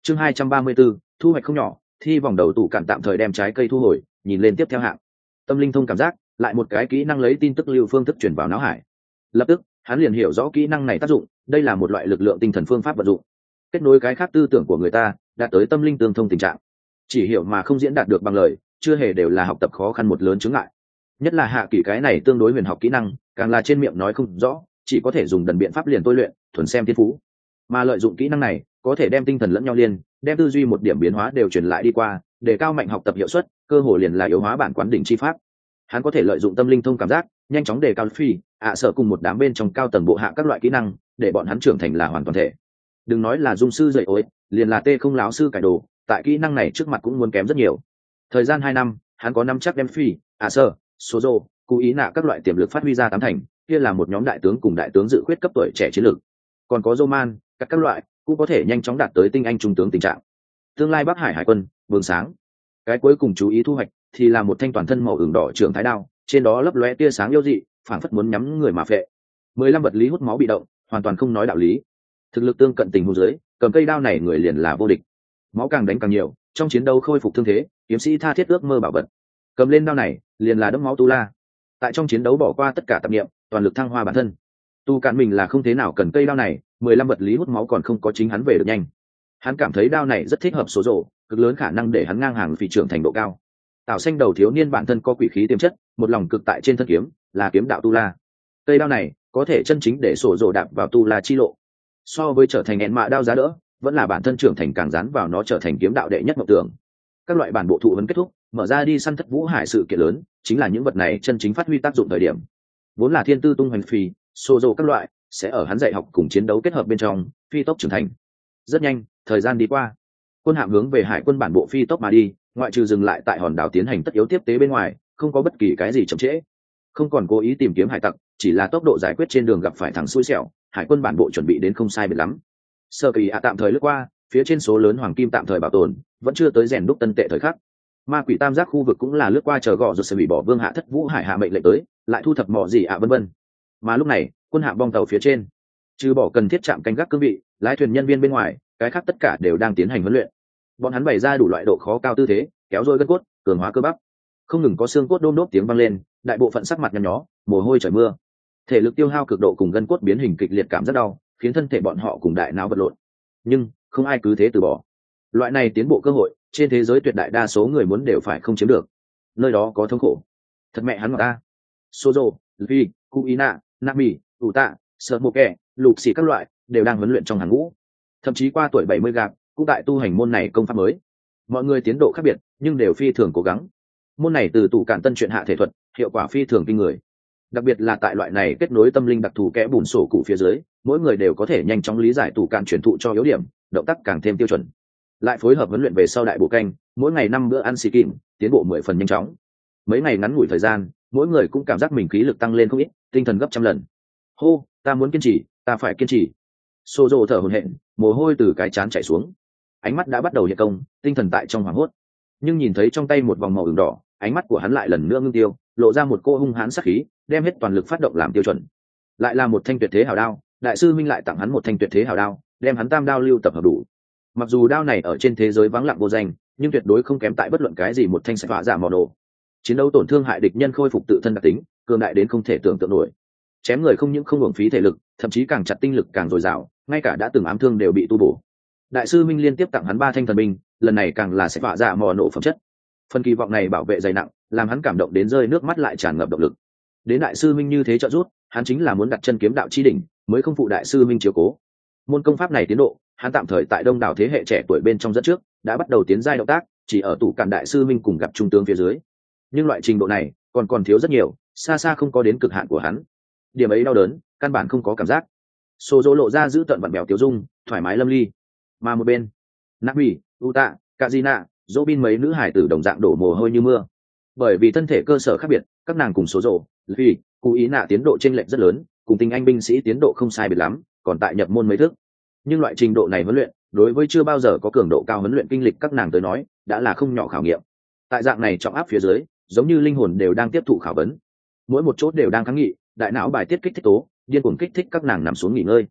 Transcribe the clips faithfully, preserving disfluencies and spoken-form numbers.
chương hai trăm ba mươi 234, thu hoạch không nhỏ. Thi vòng đầu tủ cản tạm thời đem trái cây thu hồi, nhìn lên tiếp theo hạng. Tâm linh thông cảm giác, lại một cái kỹ năng lấy tin tức lưu phương thức chuyển vào não hải. Lập tức, hắn liền hiểu rõ kỹ năng này tác dụng, đây là một loại lực lượng tinh thần phương pháp vận dụng. Kết nối cái khác tư tưởng của người ta, đạt tới tâm linh tương thông tình trạng. Chỉ hiểu mà không diễn đạt được bằng lời, chưa hề đều là học tập khó khăn một lớn chướng ngại. Nhất là hạ kỳ cái này tương đối huyền học kỹ năng, càng là trên miệng nói không rõ, chỉ có thể dùng đần biện pháp liền tôi luyện, thuần xem thiên phú. Mà lợi dụng kỹ năng này, có thể đem tinh thần lẫn nhau liên, đem tư duy một điểm biến hóa đều truyền lại đi qua, để cao mạnh học tập hiệu suất, cơ hội liền là yếu hóa bản quán đỉnh chi pháp. Hắn có thể lợi dụng tâm linh thông cảm giác, nhanh chóng đề cao phi, ạ sợ cùng một đám bên trong cao tầng bộ hạ các loại kỹ năng, để bọn hắn trưởng thành là hoàn toàn thể. Đừng nói là dung sư dạy ối, liền là tê không láo sư cải đồ, tại kỹ năng này trước mặt cũng muốn kém rất nhiều. Thời gian hai năm, hắn có năm chắc đem phi, ạ sợ, số rô, cố ý nạ các loại tiềm lực phát huy ra tám thành, kia là một nhóm đại tướng cùng đại tướng dự khuyết cấp tuổi trẻ chiến lược. Còn có Roman, các các loại cũng có thể nhanh chóng đạt tới tinh anh trung tướng tình trạng. Tương lai Bắc Hải hải quân, vương sáng. Cái cuối cùng chú ý thu hoạch thì là một thanh toàn thân màu ửng đỏ trường thái đao, trên đó lấp lóe tia sáng yêu dị, phảng phất muốn nhắm người mà phệ. mười lăm vật lý hút máu bị động, hoàn toàn không nói đạo lý. Thực lực tương cận tình huống dưới, cầm cây đao này người liền là vô địch. Máu càng đánh càng nhiều, trong chiến đấu khôi phục thương thế, kiếm sĩ tha thiết ước mơ bảo vật. Cầm lên đao này, liền là đẫm máu tu la. Tại trong chiến đấu bỏ qua tất cả tạp niệm, toàn lực thăng hoa bản thân. Tu cản mình là không thế nào cần cây đao này, mười lăm vật lý hút máu còn không có chính hắn về được nhanh. Hắn cảm thấy đao này rất thích hợp số rổ, cực lớn khả năng để hắn ngang hàng phi trưởng thành độ cao. Tảo xanh đầu thiếu niên bản thân có quỷ khí tiềm chất, một lòng cực tại trên thân kiếm, là kiếm đạo tu la. Cây đao này có thể chân chính để sổ rổ đạp vào tu la chi lộ. So với trở thành ẹn mạ đao giá đỡ, vẫn là bản thân trưởng thành càng dán vào nó trở thành kiếm đạo đệ nhất mộng tưởng. Các loại bản bộ thụ vấn kết thúc, mở ra đi săn thất vũ hải sự kiện lớn, chính là những vật này chân chính phát huy tác dụng thời điểm. Vốn là thiên tư tung hoành phi, sổ rổ các loại sẽ ở hắn dạy học cùng chiến đấu kết hợp bên trong, phi tốc trưởng thành. Rất nhanh, thời gian đi qua, quân hạm hướng về hải quân bản bộ phi tốc mà đi, ngoại trừ dừng lại tại hòn đảo tiến hành tất yếu tiếp tế bên ngoài, không có bất kỳ cái gì chậm trễ. Không còn cố ý tìm kiếm hải tặc, chỉ là tốc độ giải quyết trên đường gặp phải thằng xui xẻo, hải quân bản bộ chuẩn bị đến không sai biệt lắm. Sơ kỳ ạ tạm thời lướt qua, phía trên số lớn hoàng kim tạm thời bảo tồn, vẫn chưa tới rèn đúc tân tệ thời khắc. Ma quỷ tam giác khu vực cũng là lướt qua chờ gõ rồi sẽ bị bỏ vương hạ thất vũ hải hạ mệnh lệnh tới, lại thu thập mỏ gì ạ vân vân. Mà lúc này, quân hạm bong tàu phía trên, trừ bỏ cần thiết chạm canh gác cương vị, lái thuyền nhân viên bên ngoài, cái khác tất cả đều đang tiến hành huấn luyện. Bọn hắn bày ra đủ loại độ khó cao tư thế, kéo dôi gân cốt, cường hóa cơ bắp. Không ngừng có xương cốt đôm đốp tiếng vang lên, đại bộ phận sắc mặt nhăn nhó, mồ hôi trời mưa. Thể lực tiêu hao cực độ cùng gân cốt biến hình kịch liệt cảm rất đau, khiến thân thể bọn họ cùng đại não vật lộn. Nhưng không ai cứ thế từ bỏ. Loại này tiến bộ cơ hội, trên thế giới tuyệt đại đa số người muốn đều phải không chiếm được. Nơi đó có thống khổ. Thật mẹ hắn ngọt ta. Sozo, Vi, Kuina, Nami, Uta, Smoke, lục xì các loại đều đang huấn luyện trong hàng ngũ. Thậm chí qua tuổi bảy mươi gạc, cũng tại tu hành môn này công pháp mới. Mọi người tiến độ khác biệt, nhưng đều phi thường cố gắng. Môn này từ tụ cản tân truyện hạ thể thuật, hiệu quả phi thường kinh người. Đặc biệt là tại loại này kết nối tâm linh đặc thù kẽ bùn sổ cụ phía dưới, mỗi người đều có thể nhanh chóng lý giải tụ cản truyền thụ cho yếu điểm, động tác càng thêm tiêu chuẩn. Lại phối hợp huấn luyện về sau đại bộ canh, mỗi ngày năm bữa ăn xì kìm, tiến bộ mười phần nhanh chóng. Mấy ngày ngắn ngủi thời gian, mỗi người cũng cảm giác mình khí lực tăng lên không ít, tinh thần gấp trăm lần. Hô, ta muốn kiên trì, ta phải kiên trì. Sô dô thở hổn hển, mồ hôi từ cái trán chảy xuống. Ánh mắt đã bắt đầu hiện công, tinh thần tại trong hoảng hốt. Nhưng nhìn thấy trong tay một vòng màu ửng đỏ, ánh mắt của hắn lại lần nữa ngưng tiêu, lộ ra một cô hung hãn sắc khí, đem hết toàn lực phát động làm tiêu chuẩn. Lại là một thanh tuyệt thế hào đao, đại sư Minh lại tặng hắn một thanh tuyệt thế hào đao, đem hắn tam đao lưu tập hợp đủ. Mặc dù đao này ở trên thế giới vắng lặng vô danh, nhưng tuyệt đối không kém tại bất luận cái gì một thanh sạch vạ giả mỏ đồ. Chiến đấu tổn thương hại địch nhân khôi phục tự thân đặc tính, cường đại đến không thể tưởng tượng nổi. Chém người không những không uổng phí thể lực, thậm chí càng chặt tinh lực càng dồi dào, ngay cả đã từng ám thương đều bị tu bổ. Đại sư Minh liên tiếp tặng hắn ba thanh thần binh, lần này càng là sạch vạ giả mỏ nổ phẩm chất. Phần kỳ vọng này bảo vệ dày nặng, làm hắn cảm động đến rơi nước mắt lại tràn ngập động lực. Đến đại sư Minh như thế trợ giúp, hắn chính là muốn đặt chân kiếm đạo chi đỉnh, mới không phụ đại sư Minh chiếu cố. Môn công pháp này tiến độ, hắn tạm thời tại đông đảo thế hệ trẻ tuổi bên trong dẫn trước, đã bắt đầu tiến giai động tác, chỉ ở tủ cản đại sư Minh cùng gặp trung tướng phía dưới. Nhưng loại trình độ này còn còn thiếu rất nhiều, xa xa không có đến cực hạn của hắn. Điểm ấy đau đớn, căn bản không có cảm giác. Sô dỗ lộ ra giữ tận vặn bèo tiêu dung, thoải mái lâm ly. Mà một bên, Nabi, Uta, Kazina, Robin mấy nữ hải tử đồng dạng đổ mồ hôi như mưa. Bởi vì thân thể cơ sở khác biệt, các nàng cùng số rổ, vì cố ý nạ tiến độ chênh lệch rất lớn, cùng tinh anh binh sĩ tiến độ không sai biệt lắm, còn tại nhập môn mấy thức. Nhưng loại trình độ này huấn luyện, đối với chưa bao giờ có cường độ cao huấn luyện kinh lịch các nàng tới nói, đã là không nhỏ khảo nghiệm. Tại dạng này trọng áp phía dưới, giống như linh hồn đều đang tiếp thụ khảo vấn, mỗi một chốt đều đang kháng nghị, đại não bài tiết kích thích tố, điên cuồng kích thích các nàng nằm xuống nghỉ ngơi.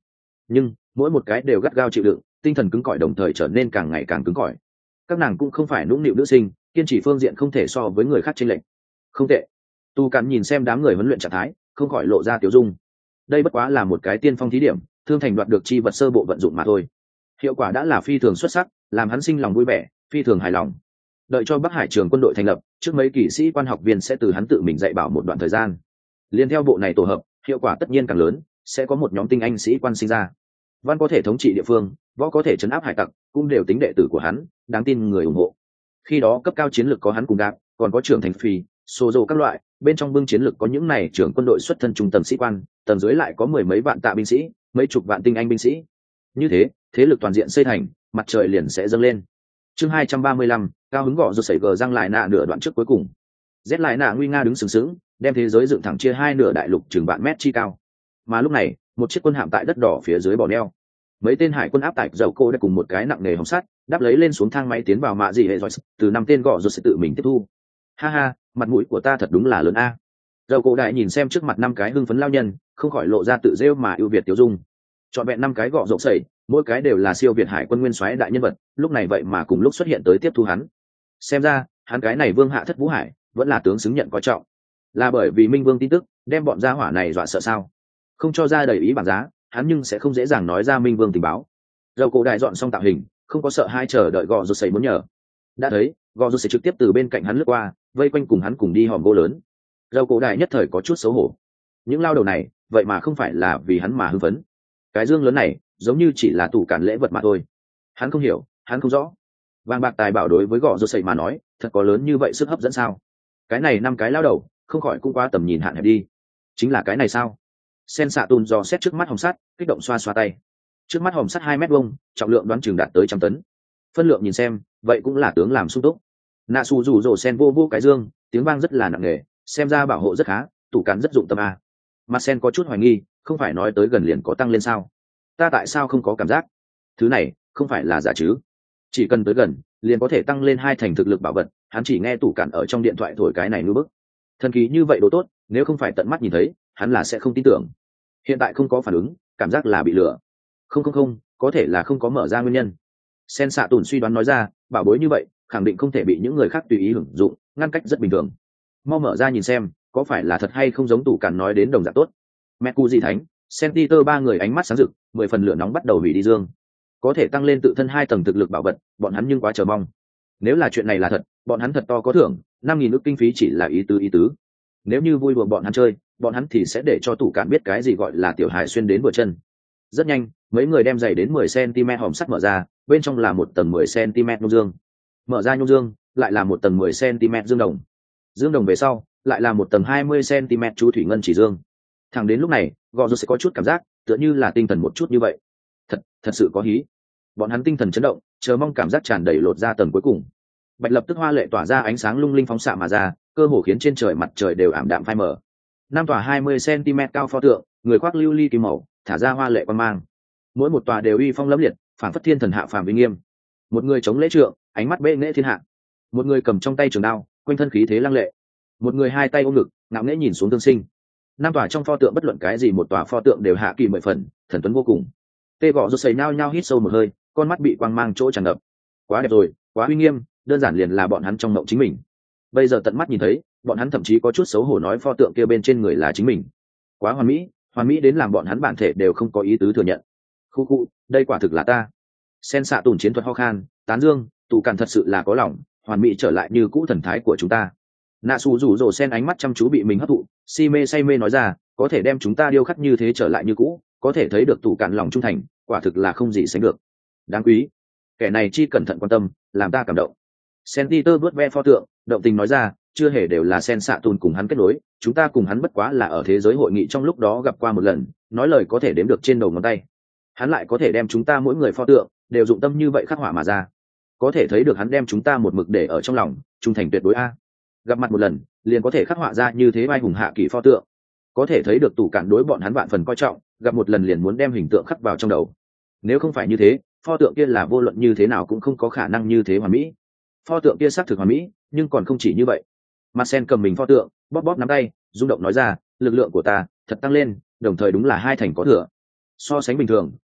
nhưng mỗi một cái đều gắt gao chịu đựng, tinh thần cứng cỏi đồng thời trở nên càng ngày càng cứng cỏi. Các nàng cũng không phải nũng nịu nữ sinh, kiên trì phương diện không thể so với người khác chênh lệch. Không tệ. Tu Cản nhìn xem đám người huấn luyện trạng thái, không khỏi lộ ra tiểu dung. Đây bất quá là một cái tiên phong thí điểm, thương thành đoạt được chi vật sơ bộ vận dụng mà thôi. Hiệu quả đã là phi thường xuất sắc, làm hắn sinh lòng vui vẻ, phi thường hài lòng. Đợi cho Bắc Hải trường quân đội thành lập, trước mấy kỵ sĩ quan học viên sẽ từ hắn tự mình dạy bảo một đoạn thời gian. Liên theo bộ này tổ hợp, hiệu quả tất nhiên càng lớn, sẽ có một nhóm tinh anh sĩ quan sinh ra. Văn có thể thống trị địa phương, võ có thể trấn áp hải tặc, cũng đều tính đệ tử của hắn, đáng tin người ủng hộ. Khi đó cấp cao chiến lược có hắn cùng gạp, còn có trưởng thành phi, xô dầu các loại, bên trong bưng chiến lược có những này trưởng quân đội xuất thân trung tầng sĩ quan, tầng dưới lại có mười mấy vạn tạ binh sĩ, mấy chục vạn tinh anh binh sĩ. Như thế, thế lực toàn diện xây thành, mặt trời liền sẽ dâng lên. Chương hai trăm ba mươi lăm, cao hứng gõ rồi sẩy gờ răng lại nạ nửa đoạn trước cuối cùng. Z lại nạ nguy nga đứng sừng sững, đem thế giới dựng thẳng chia hai nửa đại lục chừng vạn mét chi cao. Mà lúc này, một chiếc quân hạm tại đất đỏ phía dưới bỏ neo. Mấy tên hải quân áp tải dầu cô đã cùng một cái nặng nề hồng sắt, đáp lấy lên xuống thang máy tiến vào mạ gì hệ rồi, từ năm tên gõ rồi sẽ tự mình tiếp thu. Ha ha, mặt mũi của ta thật đúng là lớn a. Dầu cô đại nhìn xem trước mặt năm cái hưng phấn lao nhân, không khỏi lộ ra tự rêu mà ưu việt tiêu dung. Chọn vẹn năm cái gọ rộng sẩy, mỗi cái đều là siêu việt hải quân nguyên soái đại nhân vật, lúc này vậy mà cùng lúc xuất hiện tới tiếp thu hắn. Xem ra, hắn cái này vương hạ thất vũ hải, vẫn là tướng xứng nhận coi trọng. Là bởi vì Minh Vương tin tức, đem bọn gia hỏa này dọa sợ sao? Không cho ra đầy ý bảng giá, hắn nhưng sẽ không dễ dàng nói ra Minh Vương tình báo. Dầu cổ đại dọn xong tạo hình, không có sợ hai chờ đợi gọ rột sẩy muốn nhờ. Đã thấy, gọ rột sẩy trực tiếp từ bên cạnh hắn lướt qua, vây quanh cùng hắn cùng đi hòm gỗ lớn. Dầu cổ đại nhất thời có chút xấu hổ. Những lao đầu này, vậy mà không phải là vì hắn mà hưng phấn. Cái dương lớn này, giống như chỉ là tủ cản lễ vật mà thôi. Hắn không hiểu, hắn không rõ. Vàng bạc tài bảo đối với gọ rột sẩy mà nói, thật có lớn như vậy sức hấp dẫn sao? Cái này năm cái lao đầu, không khỏi cũng qua tầm nhìn hạn hẹp đi. Chính là cái này sao? Sen xạ tùn dò xét trước mắt hồng sắt, kích động xoa xoa tay. Trước mắt hồng sắt hai mét vuông, trọng lượng đoán chừng đạt tới trăm tấn. Phân lượng nhìn xem, vậy cũng là tướng làm sung túc. Nạ xù rủ rồ sen vô vô cái dương, tiếng vang rất là nặng nề, xem ra bảo hộ rất khá, tủ cán rất dụng tâm a. Mặt sen có chút hoài nghi, không phải nói tới gần liền có tăng lên sao? Ta tại sao không có cảm giác? Thứ này, không phải là giả chứ? Chỉ cần tới gần, liền có thể tăng lên hai thành thực lực bảo vật. Hắn chỉ nghe tủ cản ở trong điện thoại thổi cái này ngư bức. Thần kỳ như vậy đồ tốt, nếu không phải tận mắt nhìn thấy, hắn là sẽ không tin tưởng. Hiện tại không có phản ứng, cảm giác là bị lừa. Không không không, có thể là không có mở ra nguyên nhân. Sen xạ tùn suy đoán nói ra, bảo bối như vậy, khẳng định không thể bị những người khác tùy ý hưởng dụng, ngăn cách rất bình thường. Mau mở ra nhìn xem, có phải là thật hay không giống tủ cản nói đến đồng dạng tốt. Mẹ cụ gì thánh, Sentiter ba người ánh mắt sáng rực, mười phần lửa nóng bắt đầu hủy đi dương. Có thể tăng lên tự thân hai tầng thực lực bảo vật, bọn hắn nhưng quá chờ mong. Nếu là chuyện này là thật, bọn hắn thật to có thưởng, năm nghìn ức kinh phí chỉ là ý tứ ý tứ. Nếu như vui đùa bọn hắn chơi, bọn hắn thì sẽ để cho tủ cản biết cái gì gọi là tiểu hài xuyên đến vừa chân. Rất nhanh, mấy người đem giày đến mười xăng-ti-mét hòm sắt mở ra, bên trong là một tầng mười xăng-ti-mét nhung dương. Mở ra nhung dương, lại là một tầng mười xăng-ti-mét dương đồng. Dương đồng về sau, lại là một tầng hai mươi xăng-ti-mét chú thủy ngân chỉ dương. Thẳng đến lúc này, gò rô sẽ có chút cảm giác, tựa như là tinh thần một chút như vậy. Thật, thật sự có hí. Bọn hắn tinh thần chấn động, chờ mong cảm giác tràn đầy lột ra tầng cuối cùng. Bạch lập tức hoa lệ tỏa ra ánh sáng lung linh phóng xạ mà ra, cơ hồ khiến trên trời mặt trời đều ảm đạm phai mờ. Năm tòa hai mươi xăng-ti-mét cao pho tượng, người khoác lưu ly kim màu, thả ra hoa lệ quan mang. Mỗi một tòa đều uy phong lẫm liệt, phảng phất thiên thần hạ phàm uy nghiêm. Một người chống lễ trượng, ánh mắt bệ nghệ thiên hạ. Một người cầm trong tay trường đao, quanh thân khí thế lăng lệ. Một người hai tay ôm ngực, ngạo nghễ nhìn xuống thương sinh. Năm tòa trong pho tượng bất luận cái gì một tòa pho tượng đều hạ kỳ mười phần, thần tuấn vô cùng. Tê gọ rút sầy nao nhao hít sâu một hơi, con mắt bị quang mang chỗ tràn ngập. Quá đẹp rồi, quá uy nghiêm, đơn giản liền là bọn hắn trong mộng chính mình. Bây giờ tận mắt nhìn thấy, bọn hắn thậm chí có chút xấu hổ nói pho tượng kia bên trên người là chính mình. Quá hoàn mỹ, hoàn mỹ đến làm bọn hắn bản thể đều không có ý tứ thừa nhận. Khu khu, đây quả thực là ta. Sen xạ tùn chiến thuật ho khan, tán dương, tụ cản thật sự là có lòng, hoàn mỹ trở lại như cũ thần thái của chúng ta. Nạ xù rủ rồ sen ánh mắt chăm chú bị mình hấp thụ, si mê say mê nói ra, có thể đem chúng ta điêu khắc như thế trở lại như cũ, có thể thấy được tụ cản lòng trung thành, quả thực là không gì sánh được. Đáng quý. Kẻ này chi cẩn thận quan tâm, làm ta cảm động. Sentiter bước ve pho tượng, động tình nói ra, chưa hề đều là sen xạ tùn cùng hắn kết nối, chúng ta cùng hắn bất quá là ở thế giới hội nghị trong lúc đó gặp qua một lần, nói lời có thể đếm được trên đầu ngón tay. Hắn lại có thể đem chúng ta mỗi người pho tượng đều dụng tâm như vậy khắc họa mà ra, có thể thấy được hắn đem chúng ta một mực để ở trong lòng, trung thành tuyệt đối a. Gặp mặt một lần, liền có thể khắc họa ra như thế vai hùng hạ kỳ pho tượng, có thể thấy được tủ cản đối bọn hắn vạn phần coi trọng, gặp một lần liền muốn đem hình tượng khắc vào trong đầu. Nếu không phải như thế, pho tượng kia là vô luận như thế nào cũng không có khả năng như thế hoàn mỹ. Pho tượng kia xác thực hoàn mỹ, nhưng còn không chỉ như vậy. Marcel cầm mình pho tượng, bóp bóp nắm tay, rung động nói ra, lực lượng của ta thật tăng lên, đồng thời đúng là hai thành có thừa. So sánh bình thường,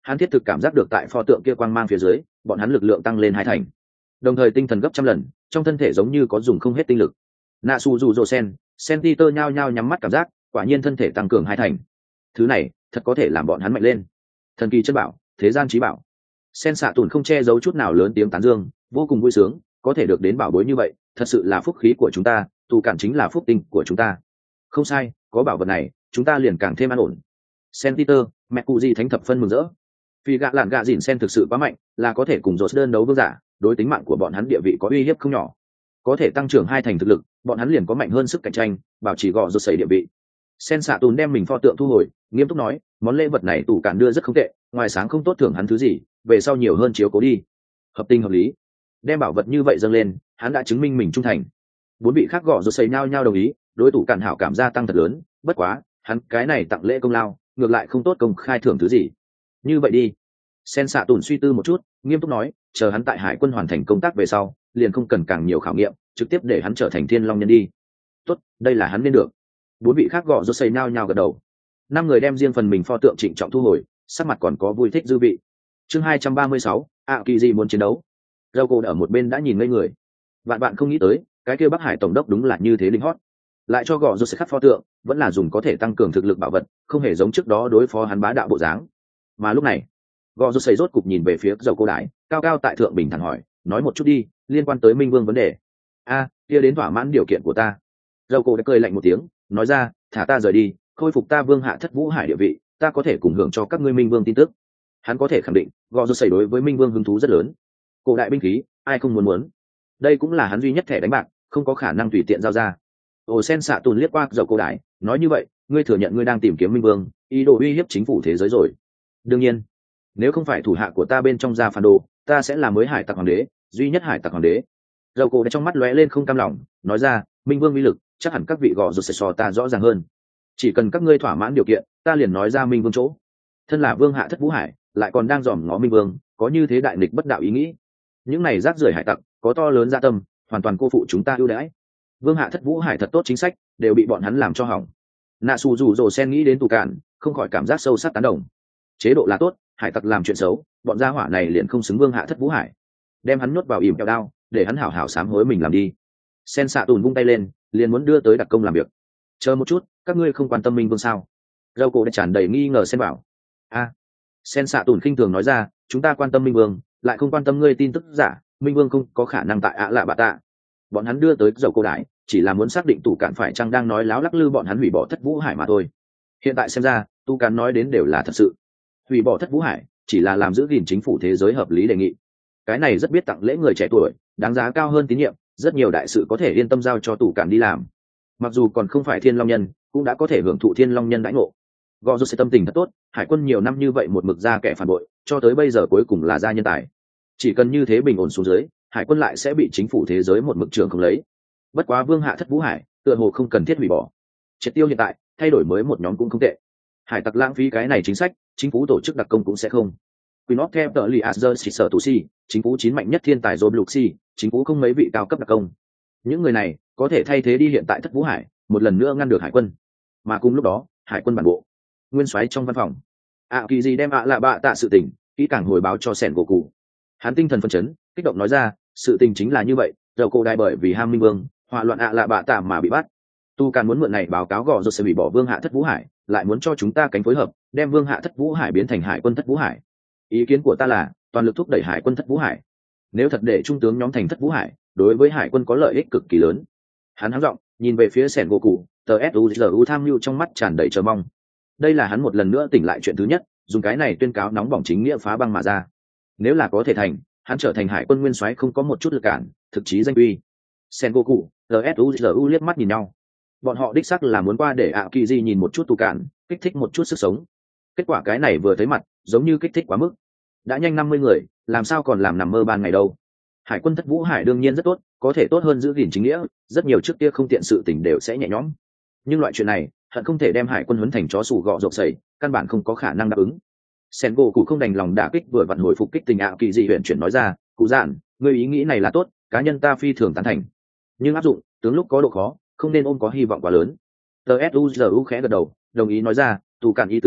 hắn thiết thực cảm giác được tại pho tượng kia quang mang phía dưới bọn hắn lực lượng tăng lên hai thành, đồng thời tinh thần gấp trăm lần, trong thân thể giống như có dùng không hết tinh lực. Nạ su dù rồ sen sen ti tơ nhao nhao nhắm mắt cảm giác, quả nhiên thân thể tăng cường hai thành. Thứ này thật có thể làm bọn hắn mạnh lên. Thần kỳ chất bảo, thế gian trí bảo. Sen xạ tùn không che giấu chút nào lớn tiếng tán dương, vô cùng vui sướng, có thể được đến bảo bối như vậy thật sự là phúc khí của chúng ta, tù cản chính là phúc tinh của chúng ta. Không sai, có bảo vật này chúng ta liền càng thêm an ổn. Sen Peter, mẹ cụ gì thánh thập phân mừng rỡ. Vì gạ lạn gạ dỉn sen thực sự quá mạnh, là có thể cùng dột đơn đấu vương giả, đối tính mạng của bọn hắn địa vị có uy hiếp không nhỏ. Có thể tăng trưởng hai thành thực lực, bọn hắn liền có mạnh hơn sức cạnh tranh, bảo trì gọ dột sẩy địa vị. Sen xạ tùn đem mình pho tượng thu hồi, nghiêm túc nói, món lễ vật này tù cản đưa rất không tệ, ngoài sáng không tốt thưởng hắn thứ gì, về sau nhiều hơn chiếu cố đi. Hợp tình hợp lý. Đem bảo vật như vậy dâng lên, hắn đã chứng minh mình trung thành. Bốn vị khác gọ dột sẩy nhau nhau đồng ý, đối tù cản hảo cảm gia tăng thật lớn, bất quá, hắn cái này tặng lễ công lao, ngược lại không tốt công khai thưởng thứ gì. Như vậy đi. Sen xạ tùn suy tư một chút, nghiêm túc nói, chờ hắn tại hải quân hoàn thành công tác về sau, liền không cần càng nhiều khảo nghiệm, trực tiếp để hắn trở thành thiên long nhân đi. Tốt, đây là hắn nên được. Bốn vị khác gọ rốt xây nhau nhau gật đầu. Năm người đem riêng phần mình pho tượng trịnh trọng thu hồi, sắc mặt còn có vui thích dư vị. Chương hai trăm ba mươi sáu, ạ kỳ gì muốn chiến đấu. Râu cô ở một bên đã nhìn ngây người. Bạn bạn không nghĩ tới, cái kia Bắc Hải tổng đốc đúng là như thế linh hót. Lại cho gọ rốt xây khắc pho tượng, vẫn là dùng có thể tăng cường thực lực bảo vật, không hề giống trước đó đối phó hắn bá đạo bộ dáng. Mà lúc này, gò rút xây rốt cục nhìn về phía dầu cô đái cao cao tại thượng bình thản hỏi, nói một chút đi, liên quan tới minh vương vấn đề. A, kia đến thỏa mãn điều kiện của ta. Dầu cô đã cười lạnh một tiếng, nói ra, thả ta rời đi, khôi phục ta vương hạ thất vũ hải địa vị, ta có thể cùng hưởng cho các ngươi minh vương tin tức. Hắn có thể khẳng định, gò rút xây đối với minh vương hứng thú rất lớn. Cổ đại binh khí, ai không muốn muốn. Đây cũng là hắn duy nhất thẻ đánh bạc, không có khả năng tùy tiện giao ra. Ồ sen xạ tùn liếc qua dầu cô đái, nói như vậy, ngươi thừa nhận ngươi đang tìm kiếm minh vương, ý đồ uy hiếp chính phủ thế giới rồi. Đương nhiên, nếu không phải thủ hạ của ta bên trong gia phản đồ, ta sẽ là mới hải tặc hoàng đế, duy nhất hải tặc hoàng đế. Dầu cổ đã trong mắt lóe lên không cam lòng, nói ra, minh vương uy lực chắc hẳn các vị gò rột sẽ so ta rõ ràng hơn. Chỉ cần các ngươi thỏa mãn điều kiện, ta liền nói ra minh vương chỗ. Thân là vương hạ thất vũ hải, lại còn đang dòm ngó minh vương, có như thế đại nghịch bất đạo ý nghĩ. Những này rác rưởi hải tặc có to lớn dạ tâm, hoàn toàn cô phụ chúng ta ưu đãi. Vương hạ thất vũ hải thật tốt chính sách, đều bị bọn hắn làm cho hỏng. Nạ xù rủ rồ sen nghĩ đến tù cản, không khỏi cảm giác sâu sắc tán đồng. Chế độ là tốt, hải tặc làm chuyện xấu, bọn gia hỏa này liền không xứng vương hạ thất vũ hải. Đem hắn nhốt vào ìm kẹo đao, để hắn hảo hảo sám hối mình làm đi. Sen xạ tùn vung tay lên, liền muốn đưa tới đặc công làm việc. Chờ một chút, các ngươi không quan tâm minh vương sao? Râu cổ đã tràn đầy nghi ngờ Sen bảo. A, Sen xạ tùn khinh thường nói ra, chúng ta quan tâm minh vương, lại không quan tâm ngươi tin tức giả. Minh vương không có khả năng tại ạ lạ bạ tạ. Bọn hắn đưa tới dầu cổ đại, chỉ là muốn xác định tù cản phải chăng đang nói láo lắc lư bọn hắn hủy bỏ thất vũ hải mà thôi. Hiện tại xem ra, tù cản nói đến đều là thật sự. Hủy bỏ thất vũ hải chỉ là làm giữ gìn chính phủ thế giới hợp lý đề nghị. Cái này rất biết tặng lễ người trẻ tuổi, đáng giá cao hơn tín nhiệm, rất nhiều đại sự có thể yên tâm giao cho tù cản đi làm. Mặc dù còn không phải thiên long nhân, cũng đã có thể hưởng thụ thiên long nhân đãi ngộ. Gò rút sẽ tâm tình thật tốt, hải quân nhiều năm như vậy một mực ra kẻ phản bội, cho tới bây giờ cuối cùng là ra nhân tài. Chỉ cần như thế bình ổn xuống dưới, hải quân lại sẽ bị chính phủ thế giới một mực trường không lấy. Bất quá vương hạ thất vũ hải, tựa hồ không cần thiết hủy bỏ. Triệt tiêu hiện tại, thay đổi mới một nhóm cũng không tệ. Hải tặc lãng phí cái này chính sách, chính phủ tổ chức đặc công cũng sẽ không. Queen of Cap tờ Li Asher chỉ sở tù si, chính phủ chín mạnh nhất thiên tài Rob Luxi, chính phủ không mấy vị cao cấp đặc công. Những người này có thể thay thế đi hiện tại thất vũ hải, một lần nữa ngăn được hải quân. Mà cùng lúc đó, hải quân bản bộ, nguyên soái trong văn phòng, ạ kỳ gì đem ạ lạ bạ tạ sự tình, kỹ càng hồi báo cho sẻn gỗ cụ. Hắn tinh thần phấn chấn, kích động nói ra, sự tình chính là như vậy, dầu cổ đại bởi vì ham minh vương, hỏa loạn ạ lạ bạ tạ mà bị bắt. Tu Càn muốn mượn này báo cáo gò rồi sẽ bị bỏ vương hạ thất vũ hải, lại muốn cho chúng ta cánh phối hợp, đem vương hạ thất vũ hải biến thành hải quân thất vũ hải. Ý kiến của ta là toàn lực thúc đẩy hải quân thất vũ hải. Nếu thật để trung tướng nhóm thành thất vũ hải, đối với hải quân có lợi ích cực kỳ lớn. Hắn hắng giọng nhìn về phía sẻn gỗ cụ, tờ suzu tham mưu trong mắt tràn đầy chờ mong. Đây là hắn một lần nữa tỉnh lại chuyện thứ nhất, dùng cái này tuyên cáo nóng bỏng chính nghĩa phá băng mà ra. Nếu là có thể thành, hắn trở thành hải quân nguyên soái không có một chút lực cản, thực chí danh uy. Sen Goku, suzu liếc mắt nhìn nhau. Bọn họ đích xác là muốn qua để ạ kỳ di nhìn một chút tù cản, kích thích một chút sức sống. Kết quả cái này vừa thấy mặt, giống như kích thích quá mức. Đã nhanh năm mươi người, làm sao còn làm nằm mơ ban ngày đâu. Hải quân thất vũ hải đương nhiên rất tốt, có thể tốt hơn giữ gìn chính nghĩa, rất nhiều trước kia không tiện sự tình đều sẽ nhẹ nhõm. Nhưng loại chuyện này, hận không thể đem hải quân huấn thành chó sủ gọ rộp sẩy, căn bản không có khả năng đáp ứng. Sen Goku không đành lòng đả kích vừa vặn hồi phục kích tình ạ kỳ di huyền chuyển nói ra, cụ dạn, ngươi ý nghĩ này là tốt, cá nhân ta phi thường tán thành. Nhưng áp dụng, tướng lúc có độ khó, không nên ôm có hy vọng quá lớn. tờ suzu khẽ gật đầu, đồng ý nói ra, tù cản ý tứ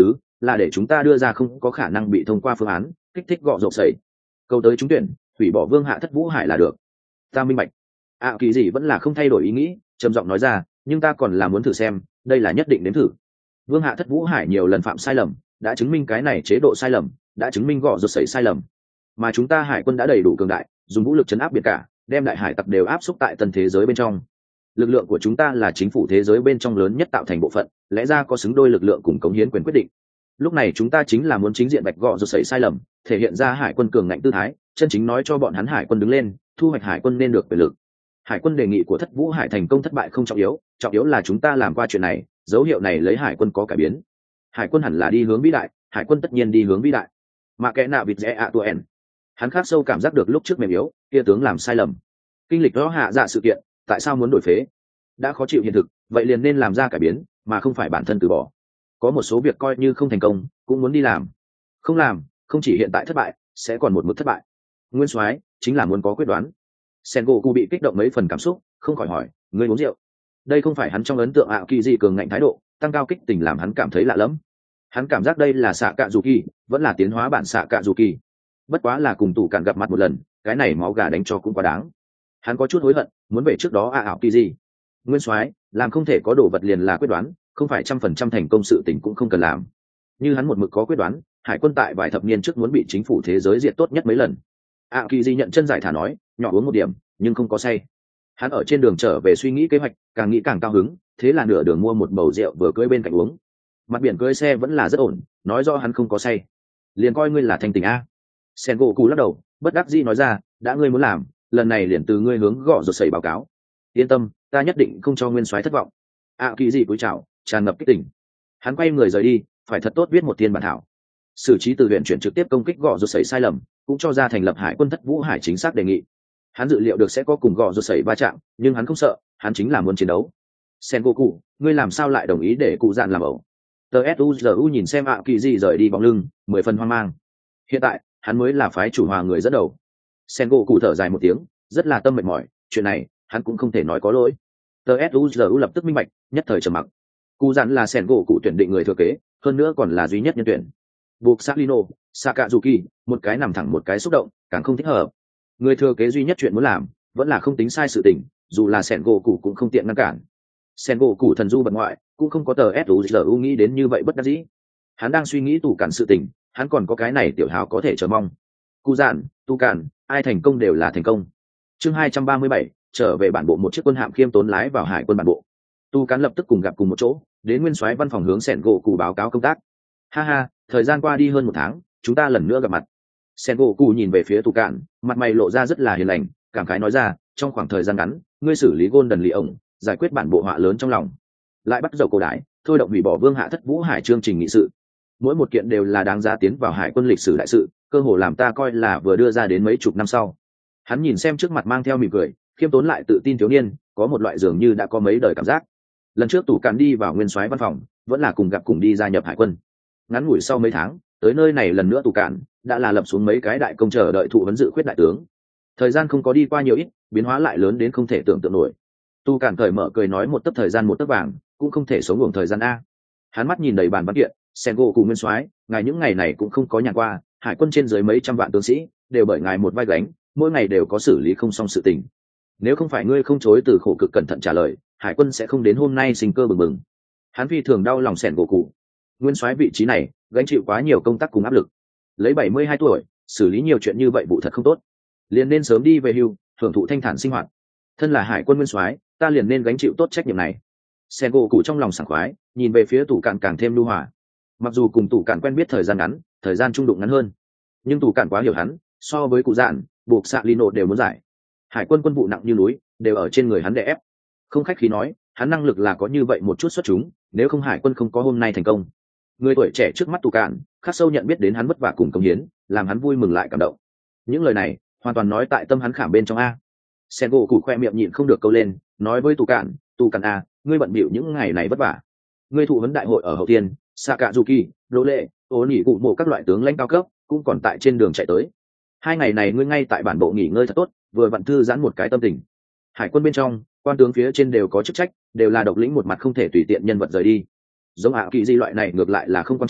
là để chúng ta đưa ra không có khả năng bị thông qua phương án kích thích gọ rộp sẩy câu tới trúng tuyển hủy bỏ vương hạ thất vũ hải là được. Ta minh bạch. ạ kỳ gì vẫn là không thay đổi ý nghĩ, trầm giọng nói ra, nhưng ta còn là muốn thử xem, đây là nhất định đến thử. Vương hạ thất vũ hải nhiều lần phạm sai lầm, đã chứng minh cái này chế độ sai lầm, đã chứng minh gọ rột sẩy sai lầm, mà chúng ta hải quân đã đầy đủ cường đại, dùng vũ lực chấn áp biển cả, đem đại hải tặc đều áp xúc tại tân thế giới bên trong. Lực lượng của chúng ta là chính phủ thế giới bên trong lớn nhất tạo thành bộ phận, lẽ ra có xứng đôi lực lượng cùng cống hiến quyền quyết định. Lúc này chúng ta chính là muốn chính diện bạch gọ rột sẩy sai lầm, thể hiện ra hải quân cường ngạnh tư thái, chân chính nói cho bọn hắn hải quân đứng lên, thu hoạch hải quân nên được quyền lực. Hải quân đề nghị của thất vũ hải thành công thất bại không trọng yếu, trọng yếu là chúng ta làm qua chuyện này, dấu hiệu này lấy hải quân có cải biến. Hải quân hẳn là đi hướng vĩ đại, hải quân tất nhiên đi hướng vĩ đại. Mà kẻ nạ vịt rẽ ạ tua ẻn, hắn khắc sâu cảm giác được lúc trước mềm yếu, kia tướng làm sai lầm. Kinh lịch đó hạ dạ sự kiện, tại sao muốn đổi phế? Đã khó chịu hiện thực, vậy liền nên làm ra cải biến, mà không phải bản thân từ bỏ. Có một số việc coi như không thành công, cũng muốn đi làm. Không làm, không chỉ hiện tại thất bại, sẽ còn một mức thất bại. Nguyên soái chính là muốn có quyết đoán. Sengoku bị kích động mấy phần cảm xúc, không khỏi hỏi, ngươi uống rượu? Đây không phải hắn trong ấn tượng ạ kỳ gì cường ngạnh thái độ, tăng cao kích tình làm hắn cảm thấy lạ lẫm. Hắn cảm giác đây là xạ cạ dù kỳ, vẫn là tiến hóa bản xạ cạ dù kỳ. Bất quá là cùng tủ cạn gặp mặt một lần, cái này máu gà đánh cho cũng quá đáng. Hắn có chút hối hận, muốn về trước đó ạ ảo kỳ gì. Nguyên soái, làm không thể có đồ vật liền là quyết đoán, không phải trăm phần trăm thành công sự tình cũng không cần làm. Như hắn một mực có quyết đoán, hải quân tại vài thập niên trước muốn bị chính phủ thế giới diệt tốt nhất mấy lần. ạ kỳ gì nhận chân giải thả nói, nhỏ uống một điểm, nhưng không có say. Hắn ở trên đường trở về suy nghĩ kế hoạch, càng nghĩ càng cao hứng, thế là nửa đường mua một bầu rượu vừa cưỡi bên cạnh uống. Mặt biển cưỡi xe vẫn là rất ổn, nói rõ hắn không có say. Liền coi ngươi là thanh tình a. Sengoku lắc đầu, bất đắc dĩ nói ra, đã ngươi muốn làm, lần này liền từ ngươi hướng gõ rột sẩy báo cáo. Yên tâm, ta nhất định không cho nguyên soái thất vọng. ạ kỳ gì cúi chào, tràn ngập kích tỉnh. Hắn quay người rời đi, phải thật tốt viết một thiên bản thảo. Sử trí từ luyện chuyển trực tiếp công kích gõ rột sẩy sai lầm, cũng cho ra thành lập hải quân thất vũ hải chính xác đề nghị. Hắn dự liệu được sẽ có cùng gò rột sẩy va chạm, nhưng hắn không sợ, hắn chính là muốn chiến đấu. Sengoku, ngươi làm sao lại đồng ý để cụ dạn làm ẩu? Tờ suzu nhìn xem ạ kỳ gì rời đi bóng lưng, mười phần hoang mang. Hiện tại hắn mới là phái chủ hòa người dẫn đầu. Sengoku thở dài một tiếng, rất là tâm mệt mỏi, chuyện này hắn cũng không thể nói có lỗi. Tờ suzu lập tức minh bạch, nhất thời trầm mặc. Cụ dạn là Sengoku tuyển định người thừa kế, hơn nữa còn là duy nhất nhân tuyển. Buộc Salino, Sakazuki, một cái nằm thẳng một cái xúc động, càng không thích hợp. Người thừa kế duy nhất chuyện muốn làm vẫn là không tính sai sự tình, dù là Sengoku cũng không tiện ngăn cản. Sengoku thần du bật ngoại, cũng không có tờ suzu nghĩ đến như vậy bất đắc dĩ. Hắn đang suy nghĩ tủ cản sự tình, hắn còn có cái này tiểu hào có thể chờ mong. Cụ dạn, tu cản, ai thành công đều là thành công. Chương hai trăm ba mươi bảy, trở về bản bộ, một chiếc quân hạm khiêm tốn lái vào hải quân bản bộ. Tu cản lập tức cùng gặp cùng một chỗ, đến nguyên soái văn phòng hướng Sengoku báo cáo công tác. Ha ha, thời gian qua đi hơn một tháng, chúng ta lần nữa gặp mặt. Sengoku nhìn về phía Tu cản, mặt mày lộ ra rất là hiền lành, cảm khái nói ra, trong khoảng thời gian ngắn, ngươi xử lý Golden Lee ổng, giải quyết bản bộ họa lớn trong lòng, lại bắt dầu cổ đái, thôi động hủy bỏ vương hạ thất vũ hải chương trình nghị sự. Mỗi một kiện đều là đáng giá tiến vào hải quân lịch sử đại sự, cơ hồ làm ta coi là vừa đưa ra đến mấy chục năm sau. Hắn nhìn xem trước mặt mang theo mỉm cười, khiêm tốn lại tự tin thiếu niên, có một loại dường như đã có mấy đời cảm giác. Lần trước Tu cản đi vào nguyên soái văn phòng, vẫn là cùng gặp cùng đi gia nhập hải quân. Ngắn ngủi sau mấy tháng, tới nơi này lần nữa Tu cản đã là lập xuống mấy cái đại công chờ đợi thụ vấn dự khuyết đại tướng. Thời gian không có đi qua nhiều ít, biến hóa lại lớn đến không thể tưởng tượng nổi. Tu cản cởi mở cười nói, một tấc thời gian một tấc vàng, cũng không thể sống ngủ thời gian a. Hắn mắt nhìn đầy bàn văn kiện, Sengoku nguyên soái, ngài những ngày này cũng không có nhàn qua, hải quân trên dưới mấy trăm vạn tướng sĩ đều bởi ngài một vai gánh, mỗi ngày đều có xử lý không xong sự tình. Nếu không phải ngươi không chối từ khổ cực cẩn thận trả lời, hải quân sẽ không đến hôm nay sinh cơ bừng bừng. Hắn phi thường đau lòng Sengoku. Nguyên soái vị trí này gánh chịu quá nhiều công tác cùng áp lực. Lấy bảy mươi hai tuổi, xử lý nhiều chuyện như vậy vụ thật không tốt. Liền nên sớm đi về hưu, hưởng thụ thanh thản sinh hoạt. Thân là hải quân nguyên soái, ta liền nên gánh chịu tốt trách nhiệm này. Sengoku trong lòng sảng khoái, nhìn về phía Tủ Cản càng thêm lưu hòa. Mặc dù cùng Tủ Cản quen biết thời gian ngắn, thời gian trung đụng ngắn hơn, nhưng Tủ Cản quá hiểu hắn, so với cụ dạn, buộc xạ Lino đều muốn giải. Hải quân quân vụ nặng như núi, đều ở trên người hắn đè ép. Không khách khí nói, hắn năng lực là có như vậy một chút xuất chúng, nếu không hải quân không có hôm nay thành công. Người tuổi trẻ trước mắt Tủ Cản, khắc sâu nhận biết đến hắn vất vả cùng công hiến, làm hắn vui mừng lại cảm động. Những lời này, hoàn toàn nói tại tâm hắn khảm bên trong a. Sengoku khoe miệng nhịn không được câu lên, nói với Tủ Cản, Tủ Cản a, ngươi bận bịu những ngày này vất vả. Ngươi thụ vấn đại hội ở hậu tiên, Sakazuki, Đỗ Lệ, Ô Nhị cụ mộ các loại tướng lãnh cao cấp, cũng còn tại trên đường chạy tới. Hai ngày này ngươi ngay tại bản bộ nghỉ ngơi thật tốt, vừa vặn thư giãn một cái tâm tình. Hải quân bên trong, quan tướng phía trên đều có chức trách, đều là độc lĩnh một mặt không thể tùy tiện nhân vật rời đi. Giống ạ kỳ di loại này ngược lại là không quan trọng,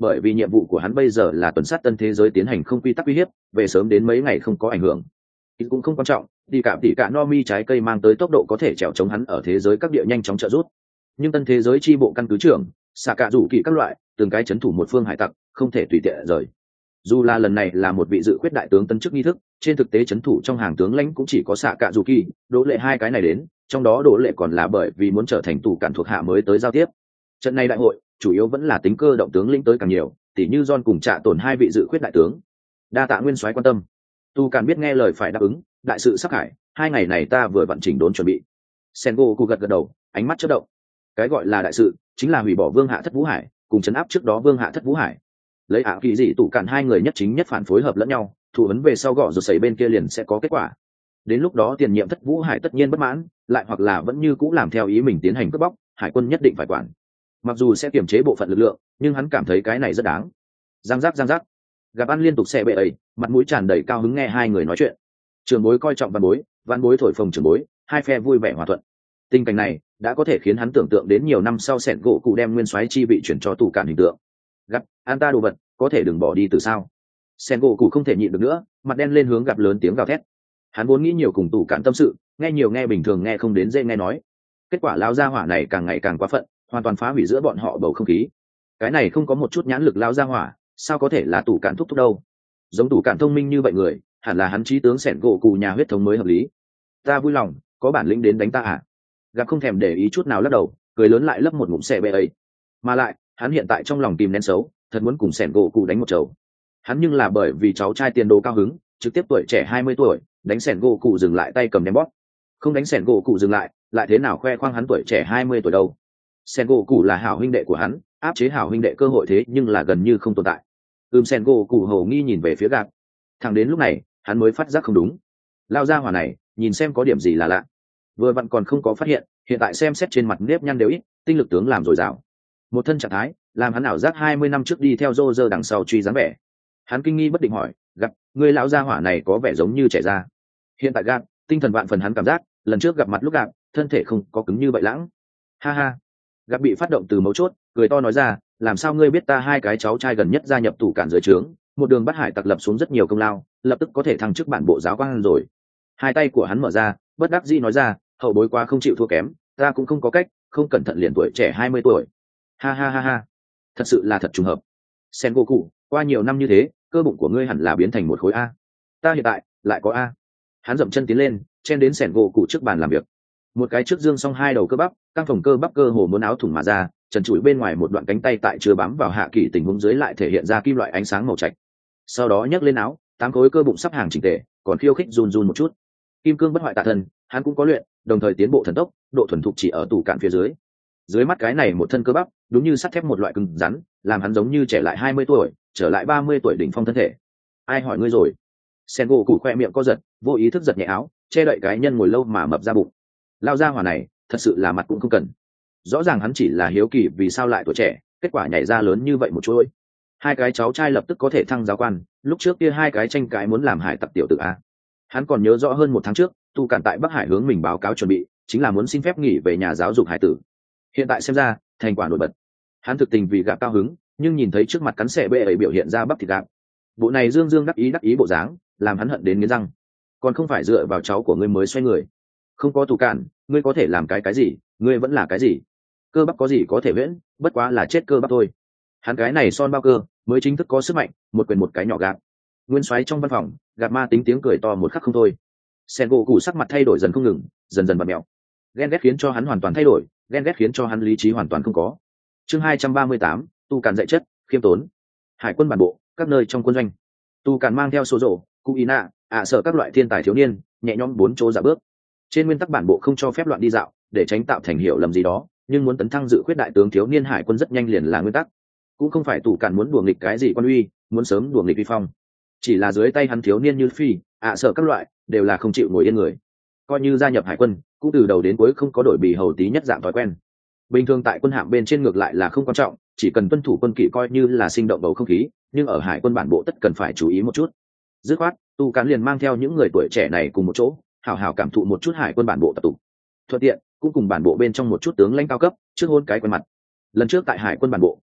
bởi vì nhiệm vụ của hắn bây giờ là tuần sát tân thế giới tiến hành không quy tắc uy hiếp, về sớm đến mấy ngày không có ảnh hưởng thì cũng không quan trọng. Đi cả tỷ cả no mi trái cây mang tới tốc độ có thể trèo chống hắn ở thế giới các địa nhanh chóng trợ rút, nhưng tân thế giới chi bộ căn cứ trưởng xạ cạ rủ kỳ các loại từng cái chấn thủ một phương hải tặc không thể tùy tiện rời. Dù là lần này là một vị dự quyết đại tướng tân chức nghi thức, trên thực tế chấn thủ trong hàng tướng lãnh cũng chỉ có xạ cạ rủ kỳ, đỗ lệ hai cái này đến, trong đó đỗ lệ còn là bởi vì muốn trở thành tù cản thuộc hạ mới tới giao tiếp. Trận này đại hội chủ yếu vẫn là tính cơ động tướng lĩnh tới càng nhiều, tỉ như John cùng Trạ Tổn hai vị dự quyết đại tướng. Đa tạ nguyên soái quan tâm. Tu Càn biết nghe lời phải đáp ứng, đại sự sắp hải, hai ngày này ta vừa vận chỉnh đốn chuẩn bị. Sengo cụ gật gật đầu, ánh mắt chớp động. Cái gọi là đại sự chính là hủy bỏ Vương Hạ Thất Vũ Hải, cùng chấn áp trước đó Vương Hạ Thất Vũ Hải. Lấy ạ kỳ dị tụ cản hai người nhất chính nhất phản phối hợp lẫn nhau, thủ ấn về sau gõ rồi xảy bên kia liền sẽ có kết quả. Đến lúc đó tiền nhiệm Thất Vũ Hải tất nhiên bất mãn, lại hoặc là vẫn như cũ làm theo ý mình tiến hành cướp bóc, hải quân nhất định phải quản. Mặc dù sẽ kiềm chế bộ phận lực lượng, nhưng hắn cảm thấy cái này rất đáng. Giang giác giang giác, gặp ăn liên tục xe bệ ấy, mặt mũi tràn đầy cao hứng nghe hai người nói chuyện. Trường bối coi trọng văn bối, văn bối thổi phồng trường bối, hai phe vui vẻ hòa thuận. Tình cảnh này đã có thể khiến hắn tưởng tượng đến nhiều năm sau sẹn gỗ cụ đem nguyên soái chi vị chuyển cho tù cản hình tượng. Gặp an ta đồ vật, có thể đừng bỏ đi từ sao? Sẹn gỗ cụ không thể nhịn được nữa, mặt đen lên hướng gặp lớn tiếng gào thét. Hắn vốn nghĩ nhiều cùng tù cản tâm sự, nghe nhiều nghe bình thường nghe không đến dễ nghe nói. Kết quả lao ra hỏa này càng ngày càng quá phận, hoàn toàn phá hủy giữa bọn họ bầu không khí. Cái này không có một chút nhãn lực lao ra hỏa, sao có thể là tù cản thúc thúc đâu? Giống tù cản thông minh như vậy người, hẳn là hắn trí tướng sẹn gỗ cụ nhà huyết thống mới hợp lý. Ta vui lòng, có bản lĩnh đến đánh ta à? Gặp không thèm để ý chút nào lắc đầu, cười lớn lại lấp một ngụm xe bê ấy. Mà lại, hắn hiện tại trong lòng tìm nén xấu, thật muốn cùng sẹn gỗ cụ đánh một chầu. Hắn nhưng là bởi vì cháu trai tiền đồ cao hứng, trực tiếp tuổi trẻ hai mươi tuổi, đánh sẹn gỗ cụ dừng lại tay cầm ném bóp. Không đánh sẹn gỗ cụ dừng lại, lại thế nào khoe khoang hắn tuổi trẻ hai mươi tuổi đâu? Sẹn gỗ cụ là hảo huynh đệ của hắn, áp chế hảo huynh đệ cơ hội thế nhưng là gần như không tồn tại. Ừm sẹn gỗ cụ hầu nghi nhìn về phía Gạc. Thẳng đến lúc này, hắn mới phát giác không đúng. Lao ra hỏa này, nhìn xem có điểm gì là lạ. Vừa vặn còn không có phát hiện, hiện tại xem xét trên mặt nếp nhăn đều ít, tinh lực tướng làm dồi dào. Một thân trạng thái, làm hắn ảo giác hai mươi năm trước đi theo Roger đằng sau truy dáng vẻ. Hắn kinh nghi bất định hỏi, gặp người lão gia hỏa này có vẻ giống như trẻ ra. Hiện tại Gạc, tinh thần vạn phần hắn cảm giác, lần trước gặp mặt lúc Gạc, thân thể không có cứng như vậy lãng. Ha ha. Gạc bị phát động từ mấu chốt, cười to nói ra, làm sao ngươi biết ta hai cái cháu trai gần nhất gia nhập tủ cản dưới trướng, một đường bắt hải tặc lập xuống rất nhiều công lao, lập tức có thể thăng chức bản bộ giáo quan rồi. Hai tay của hắn mở ra, bất đắc dĩ nói ra, hậu bối quá không chịu thua kém, ta cũng không có cách, không cẩn thận liền tuổi trẻ hai mươi tuổi. Ha ha ha ha, thật sự là thật trùng hợp. Sen Goku, qua nhiều năm như thế, cơ bụng của ngươi hẳn là biến thành một khối a. Ta hiện tại lại có a. Hắn dậm chân tiến lên, chen đến Sen Goku trước bàn làm việc. Một cái trước dương song hai đầu cơ bắp, căng phồng cơ bắp cơ hồ muốn áo thủng mà ra, trần trụi bên ngoài một đoạn cánh tay tại chưa bám vào hạ kỳ tình huống dưới lại thể hiện ra kim loại ánh sáng màu trạch. Sau đó nhấc lên áo, tám khối cơ bụng sắp hàng chỉnh tề, còn khiêu khích run run một chút. Kim cương bất hoại tạ thân, hắn cũng có luyện, đồng thời tiến bộ thần tốc, độ thuần thục chỉ ở tủ cạn phía dưới. Dưới mắt cái này một thân cơ bắp, đúng như sắt thép một loại cứng rắn, làm hắn giống như trẻ lại hai mươi tuổi, trở lại ba mươi tuổi đỉnh phong thân thể. Ai hỏi ngươi rồi? Sengo củ khoe miệng co giật, vô ý thức giật nhẹ áo, che đậy cái nhân ngồi lâu mà mập ra bụng. Lao ra hỏa này, thật sự là mặt cũng không cần. Rõ ràng hắn chỉ là hiếu kỳ vì sao lại tuổi trẻ, kết quả nhảy ra lớn như vậy một chuỗi. Hai cái cháu trai lập tức có thể thăng giáo quan, lúc trước kia hai cái tranh cãi muốn làm hải tặc tiểu tử a. Hắn còn nhớ rõ hơn một tháng trước, tu cản tại Bắc Hải hướng mình báo cáo chuẩn bị, chính là muốn xin phép nghỉ về nhà giáo dục hải tử. Hiện tại xem ra, thành quả nổi bật. Hắn thực tình vì gạp cao hứng, nhưng nhìn thấy trước mặt cắn xẻ bệ ấy biểu hiện ra bắp thịt gạp. Bộ này dương dương đắc ý đắc ý bộ dáng, làm hắn hận đến nghiến răng. Còn không phải dựa vào cháu của ngươi mới xoay người. Không có tu cản, ngươi có thể làm cái cái gì, ngươi vẫn là cái gì. Cơ bắp có gì có thể viễn, bất quá là chết cơ bắp thôi. Hắn cái này son bao cơ, mới chính thức có sức mạnh, một quyền một cái nhỏ gạp. Nguyên soái trong văn phòng, gạt ma tính tiếng cười to một khắc không thôi. Sen gỗ cụ sắc mặt thay đổi dần không ngừng, dần dần bật mèo. Ghen ghét khiến cho hắn hoàn toàn thay đổi, ghen ghét khiến cho hắn lý trí hoàn toàn không có. Chương hai trăm ba mươi tám, tu càn dạy chất, khiêm tốn. Hải quân bản bộ, các nơi trong quân doanh. Tu càn mang theo số rổ, cụ ina, ạ sợ các loại thiên tài thiếu niên, nhẹ nhõm bốn chỗ dạo bước. Trên nguyên tắc bản bộ không cho phép loạn đi dạo, để tránh tạo thành hiểu lầm gì đó, nhưng muốn tấn thăng dự khuyết đại tướng thiếu niên hải quân rất nhanh liền là nguyên tắc. Cũng không phải tù càn muốn đùa nghịch cái gì quan uy, muốn sớm đùa nghịch vi phong. Chỉ là dưới tay hắn thiếu niên như phi ạ sợ các loại đều là không chịu ngồi yên người, coi như gia nhập hải quân cũng từ đầu đến cuối không có đổi bì hầu tí nhất dạng thói quen. Bình thường tại quân hạm bên trên ngược lại là không quan trọng, chỉ cần tuân thủ quân kỷ coi như là sinh động bầu không khí, nhưng ở hải quân bản bộ tất cần phải chú ý một chút. Dứt khoát tu cán liền mang theo những người tuổi trẻ này cùng một chỗ hào hào cảm thụ một chút hải quân bản bộ tập tục, thuận tiện cũng cùng bản bộ bên trong một chút tướng lãnh cao cấp trước hôn cái quen mặt. Lần trước tại hải quân bản bộ,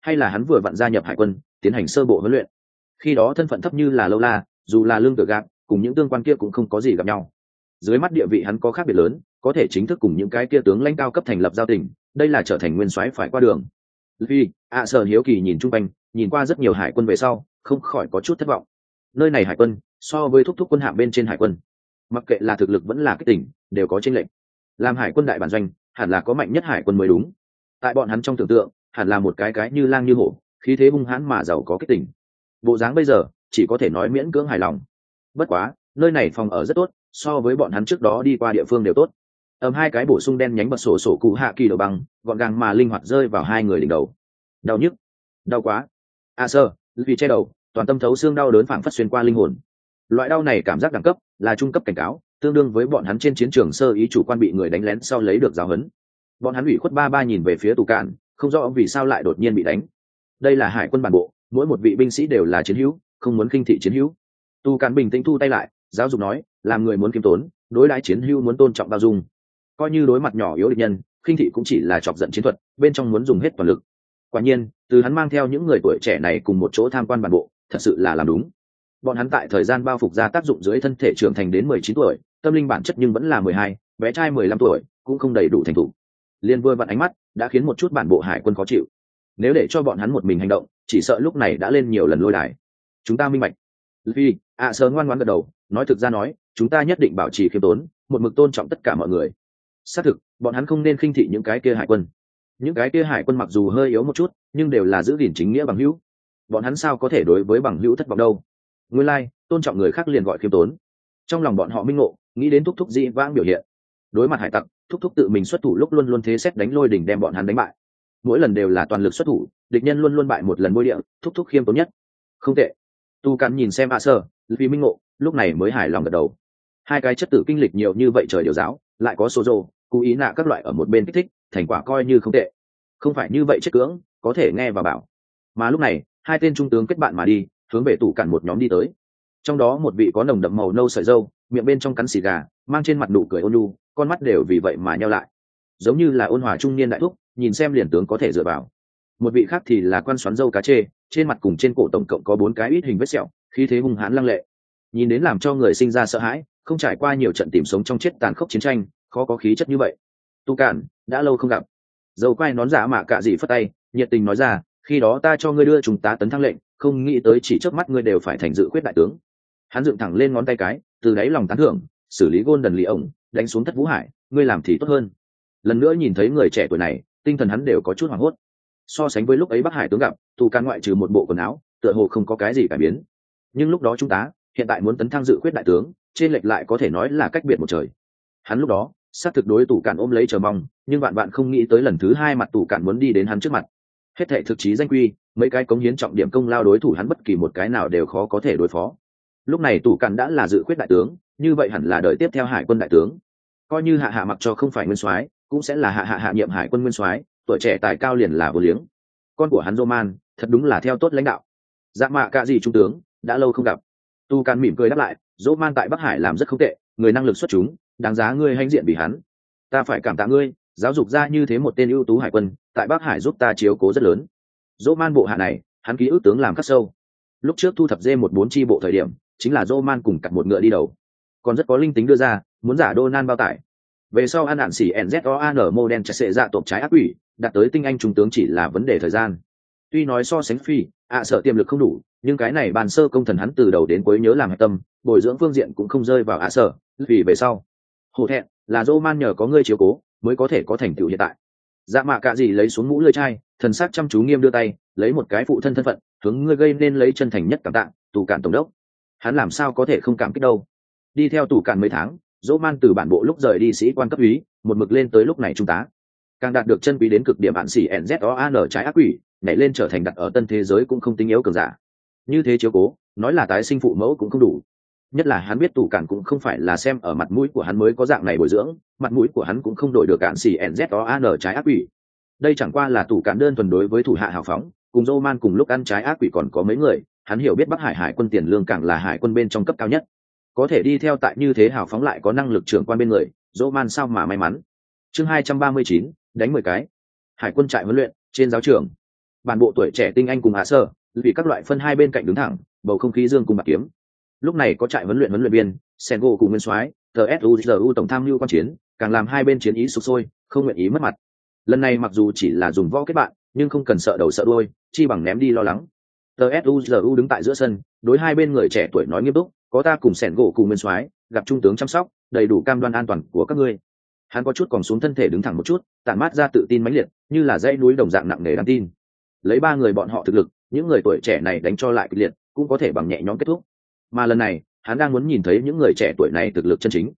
hay là hắn vừa vặn gia nhập hải quân tiến hành sơ bộ huấn luyện. Khi đó thân phận thấp như là lâu la, dù là lương tự gạt cùng những tương quan kia cũng không có gì gặp nhau. Dưới mắt địa vị hắn có khác biệt lớn, có thể chính thức cùng những cái kia tướng lãnh cao cấp thành lập giao tình, đây là trở thành nguyên soái phải qua đường. Vì ạ sở hiếu kỳ nhìn chung quanh, nhìn qua rất nhiều hải quân về sau không khỏi có chút thất vọng. Nơi này hải quân so với thúc thúc quân hạm bên trên hải quân, mặc kệ là thực lực vẫn là cái tỉnh đều có chênh lệch. Làm hải quân đại bản doanh hẳn là có mạnh nhất hải quân mới đúng, tại bọn hắn trong tưởng tượng hẳn là một cái cái như lang như hổ, khí thế hung hãn mà giàu có cái tỉnh. Bộ dáng bây giờ chỉ có thể nói miễn cưỡng hài lòng. Bất quá nơi này phòng ở rất tốt, so với bọn hắn trước đó đi qua địa phương đều tốt. Ầm hai cái bổ sung đen nhánh bật sổ sổ cụ hạ kỳ đầu bằng gọn gàng mà linh hoạt rơi vào hai người đỉnh đầu. Đau nhức, đau quá. A sơ vì che đầu, toàn tâm thấu xương đau đớn phảng phất xuyên qua linh hồn. Loại đau này cảm giác đẳng cấp là trung cấp cảnh cáo, tương đương với bọn hắn trên chiến trường sơ ý chủ quan bị người đánh lén sau lấy được giáo huấn. Bọn hắn ủy khuất ba ba nhìn về phía tù cạn, không rõ vì sao lại đột nhiên bị đánh. Đây là hải quân bản bộ, mỗi một vị binh sĩ đều là chiến hữu, không muốn khinh thị chiến hữu. Tù cạn bình tĩnh thu tay lại, giáo dục nói, làm người muốn kiêm tốn, đối đãi chiến hữu muốn tôn trọng bao dung. Coi như đối mặt nhỏ yếu địch nhân, khinh thị cũng chỉ là chọc giận chiến thuật, bên trong muốn dùng hết toàn lực. Quả nhiên, từ hắn mang theo những người tuổi trẻ này cùng một chỗ tham quan bản bộ, thật sự là làm đúng. Bọn hắn tại thời gian bao phục ra tác dụng dưới thân thể trưởng thành đến mười chín tuổi, tâm linh bản chất nhưng vẫn là mười hai, bé trai mười lăm tuổi, cũng không đầy đủ thành thủ. Liên vừa vặn ánh mắt đã khiến một chút bản bộ hải quân khó chịu. Nếu để cho bọn hắn một mình hành động, chỉ sợ lúc này đã lên nhiều lần lôi đài. Chúng ta minh bạch. Vì ạ à, sớm ngoan ngoãn gật đầu, nói thực ra nói, chúng ta nhất định bảo trì khiêm tốn, một mực tôn trọng tất cả mọi người. Xác thực, bọn hắn không nên khinh thị những cái kia hải quân. Những cái kia hải quân mặc dù hơi yếu một chút, nhưng đều là giữ gìn chính nghĩa bằng hữu. Bọn hắn sao có thể đối với bằng hữu thất vọng đâu? Nguyên lai, like, tôn trọng người khác liền gọi khiêm tốn. Trong lòng bọn họ minh ngộ, nghĩ đến thúc thúc dị vãng biểu hiện. Đối mặt hải tặc, thúc thúc tự mình xuất thủ lúc luôn luôn thế xét đánh lôi đỉnh đem bọn hắn đánh bại. Mỗi lần đều là toàn lực xuất thủ, địch nhân luôn luôn bại một lần bôi địa, thúc thúc khiêm tốn nhất. Không tệ. Tu Cắn nhìn xem A Sơ, vì minh ngộ, lúc này mới hài lòng gật đầu. Hai cái chất tử kinh lịch nhiều như vậy trời điều giáo, lại có số rồ, cố ý nạ các loại ở một bên kích thích, thành quả coi như không tệ. Không phải như vậy chết cưỡng, có thể nghe và bảo. Mà lúc này, hai tên trung tướng kết bạn mà đi, hướng về tủ cản một nhóm đi tới. Trong đó một vị có nồng đậm màu nâu sợi râu, miệng bên trong cắn xì gà, mang trên mặt nụ cười ôn nhu, con mắt đều vì vậy mà nheo lại, giống như là ôn hòa trung niên đại thúc, nhìn xem liền tướng có thể dựa vào. Một vị khác thì là quan xoắn râu cá chê, trên mặt cùng trên cổ tổng cộng có bốn cái ít hình vết sẹo, khí thế hung hãn lăng lệ, nhìn đến làm cho người sinh ra sợ hãi. Không trải qua nhiều trận tìm sống trong chết tàn khốc chiến tranh, khó có khí chất như vậy. Tu Cản, đã lâu không gặp. Dâu quai nón giả mạ cạ dị phất tay, nhiệt tình nói ra, khi đó ta cho ngươi đưa chúng ta tấn thăng lệnh, không nghĩ tới chỉ chớp mắt ngươi đều phải thành dự quyết đại tướng. Hắn dựng thẳng lên ngón tay cái, từ đáy lòng tán thưởng, xử lý Golden lì ổng, đánh xuống Thất Vũ Hải, ngươi làm thì tốt hơn. Lần nữa nhìn thấy người trẻ tuổi này, tinh thần hắn đều có chút hoảng hốt. So sánh với lúc ấy Bắc Hải tướng gặp, Tu Cản ngoại trừ một bộ quần áo, tựa hồ không có cái gì cải biến. Nhưng lúc đó chúng ta, hiện tại muốn tấn thăng dự quyết đại tướng, trên lệch lại có thể nói là cách biệt một trời. Hắn lúc đó, sát thực đối Tủ Cản ôm lấy chờ mong, nhưng bạn bạn không nghĩ tới lần thứ hai mặt Tủ Cản muốn đi đến hắn trước mặt. Hết thảy thực chí danh quy, mấy cái cống hiến trọng điểm công lao đối thủ hắn bất kỳ một cái nào đều khó có thể đối phó. Lúc này Tủ Cản đã là dự quyết đại tướng, như vậy hẳn là đợi tiếp theo hải quân đại tướng. Coi như hạ hạ mặc cho không phải nguyên soái, cũng sẽ là hạ hạ hạ nhiệm hải quân nguyên soái, tuổi trẻ tài cao liền là vô liếng. Con của hắn Roman, thật đúng là theo tốt lãnh đạo. Dạ mạ cả gì trung tướng, đã lâu không gặp. Tu Cản mỉm cười đáp lại, Roman tại Bắc Hải làm rất không tệ, người năng lực xuất chúng, đáng giá ngươi hãnh diện vì hắn. Ta phải cảm tạ ngươi, giáo dục ra như thế một tên ưu tú hải quân, tại Bắc Hải giúp ta chiếu cố rất lớn. Roman bộ hạ này, hắn ký ức tướng làm khắc sâu. Lúc trước thu thập dê một bốn chi bộ thời điểm, chính là Roman cùng cặp một ngựa đi đầu, còn rất có linh tính đưa ra, muốn giả Donan bao tải. Về sau ăn đạn xỉ en dét o an mô đen chạy sệ dạ tộp trái ác quỷ, đạt tới tinh anh trung tướng chỉ là vấn đề thời gian. Tuy nói so sánh phi, ạ à, sợ tiềm lực không đủ, nhưng cái này bàn sơ công thần hắn từ đầu đến cuối nhớ làm hạch tâm, bồi dưỡng phương diện cũng không rơi vào ạ à sở, vì về sau. Hổ thẹn, là Roman nhờ có ngươi chiếu cố, mới có thể có thành tựu hiện tại. Dạ mạ cả gì lấy xuống mũ lưỡi chai, thần sắc chăm chú nghiêm đưa tay, lấy một cái phụ thân thân phận, hướng ngươi gây nên lấy chân thành nhất cảm tạ, Tủ Cản tổng đốc. Hắn làm sao có thể không cảm kích đâu. Đi theo Tủ Cản mấy tháng, Roman từ bản bộ lúc rời đi sĩ quan cấp úy, một mực lên tới lúc này trung tá. Càng đạt được chân quý đến cực điểm bạn sĩ en dét o an trái ác quỷ, nhảy lên trở thành đặt ở tân thế giới cũng không tính yếu cường giả. Như thế chiếu cố, nói là tái sinh phụ mẫu cũng không đủ. Nhất là hắn biết Tủ Cản cũng không phải là xem ở mặt mũi của hắn mới có dạng này bồi dưỡng, mặt mũi của hắn cũng không đổi được cản xì en dét o an trái ác quỷ. Đây chẳng qua là Tủ Cản đơn thuần đối với thủ hạ hào phóng, cùng Roman cùng lúc ăn trái ác quỷ còn có mấy người, hắn hiểu biết Bắc Hải hải quân tiền lương càng là hải quân bên trong cấp cao nhất. Có thể đi theo tại như thế hào phóng lại có năng lực trưởng quan bên người, Roman sao mà may mắn. Chương hai trăm ba mươi chín, đánh mười cái. Hải quân trại huấn luyện, trên giáo trường. bản bộ tuổi trẻ tinh anh cùng hạ sơ vì các loại phân hai bên cạnh đứng thẳng, bầu không khí dương cùng bạc kiếm. Lúc này có trại huấn luyện huấn luyện viên Sengo cùng nguyên soái tsuzu tổng tham mưu quan chiến, càng làm hai bên chiến ý sục sôi, không nguyện ý mất mặt. Lần này mặc dù chỉ là dùng võ kết bạn, nhưng không cần sợ đầu sợ đuôi, chi bằng ném đi lo lắng. tsuzu đứng tại giữa sân, đối hai bên người trẻ tuổi nói nghiêm túc, có ta cùng Sengo cùng nguyên soái gặp trung tướng chăm sóc, đầy đủ cam đoan an toàn của các ngươi. Hắn có chút còn xuống thân thể đứng thẳng một chút, tản mát ra tự tin mãnh liệt, như là dãy núi đồng dạng nặng nề đáng tin. Lấy ba người bọn họ thực lực, những người tuổi trẻ này đánh cho lại kịch liệt, cũng có thể bằng nhẹ nhõm kết thúc. Mà lần này, hắn đang muốn nhìn thấy những người trẻ tuổi này thực lực chân chính.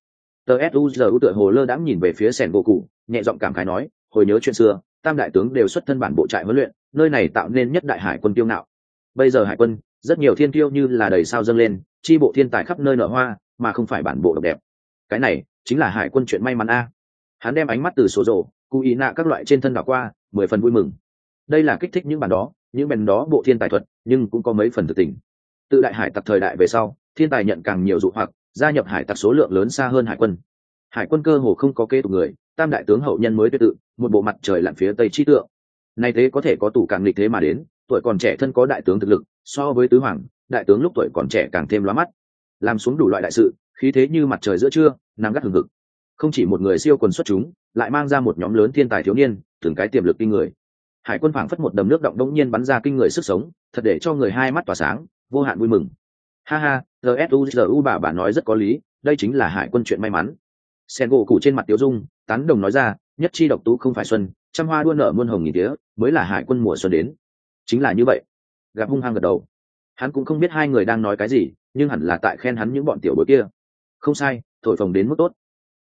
tsuzu tựa hồ lơ đãng nhìn về phía Sen Goku, nhẹ giọng cảm khái nói, hồi nhớ chuyện xưa, tam đại tướng đều xuất thân bản bộ trại huấn luyện, nơi này tạo nên nhất đại hải quân tiêu ngạo. Bây giờ hải quân, rất nhiều thiên tiêu như là đầy sao dâng lên, chi bộ thiên tài khắp nơi nở hoa, mà không phải bản bộ độc đẹp. Cái này chính là hải quân chuyện may mắn a. Hắn đem ánh mắt từ số rổ, cụ ý nạ các loại trên thân đảo qua, mười phần vui mừng. Đây là kích thích những bản đó, những bèn đó bộ thiên tài thuật, nhưng cũng có mấy phần thực tình. Từ đại hải tặc thời đại về sau, thiên tài nhận càng nhiều dụ hoặc, gia nhập hải tặc số lượng lớn xa hơn hải quân. Hải quân cơ hồ không có kế tục người, tam đại tướng hậu nhân mới tuyệt tự, một bộ mặt trời lặn phía tây chi tượng. Nay thế có thể có tủ càng lịch thế mà đến, tuổi còn trẻ thân có đại tướng thực lực, so với tứ hoàng, đại tướng lúc tuổi còn trẻ càng thêm lóa mắt, làm xuống đủ loại đại sự, khí thế như mặt trời giữa trưa, nắng gắt hừng hực. Không chỉ một người siêu quần xuất chúng, lại mang ra một nhóm lớn thiên tài thiếu niên, từng cái tiềm lực kinh người. Hải quân phảng phất một đầm nước động đống nhiên bắn ra kinh người sức sống, thật để cho người hai mắt tỏa sáng, vô hạn vui mừng. Ha ha, tsuzu bà bà nói rất có lý, đây chính là hải quân chuyện may mắn. Sen gỗ cụ trên mặt Tiếu Dung tán đồng nói ra, nhất chi độc tú không phải xuân, trăm hoa đua nở muôn hồng nghìn tía, mới là hải quân mùa xuân đến. Chính là như vậy. Gặp hung hăng gật đầu. Hắn cũng không biết hai người đang nói cái gì, nhưng hẳn là tại khen hắn những bọn tiểu bối kia. Không sai, thổi phồng đến mức tốt.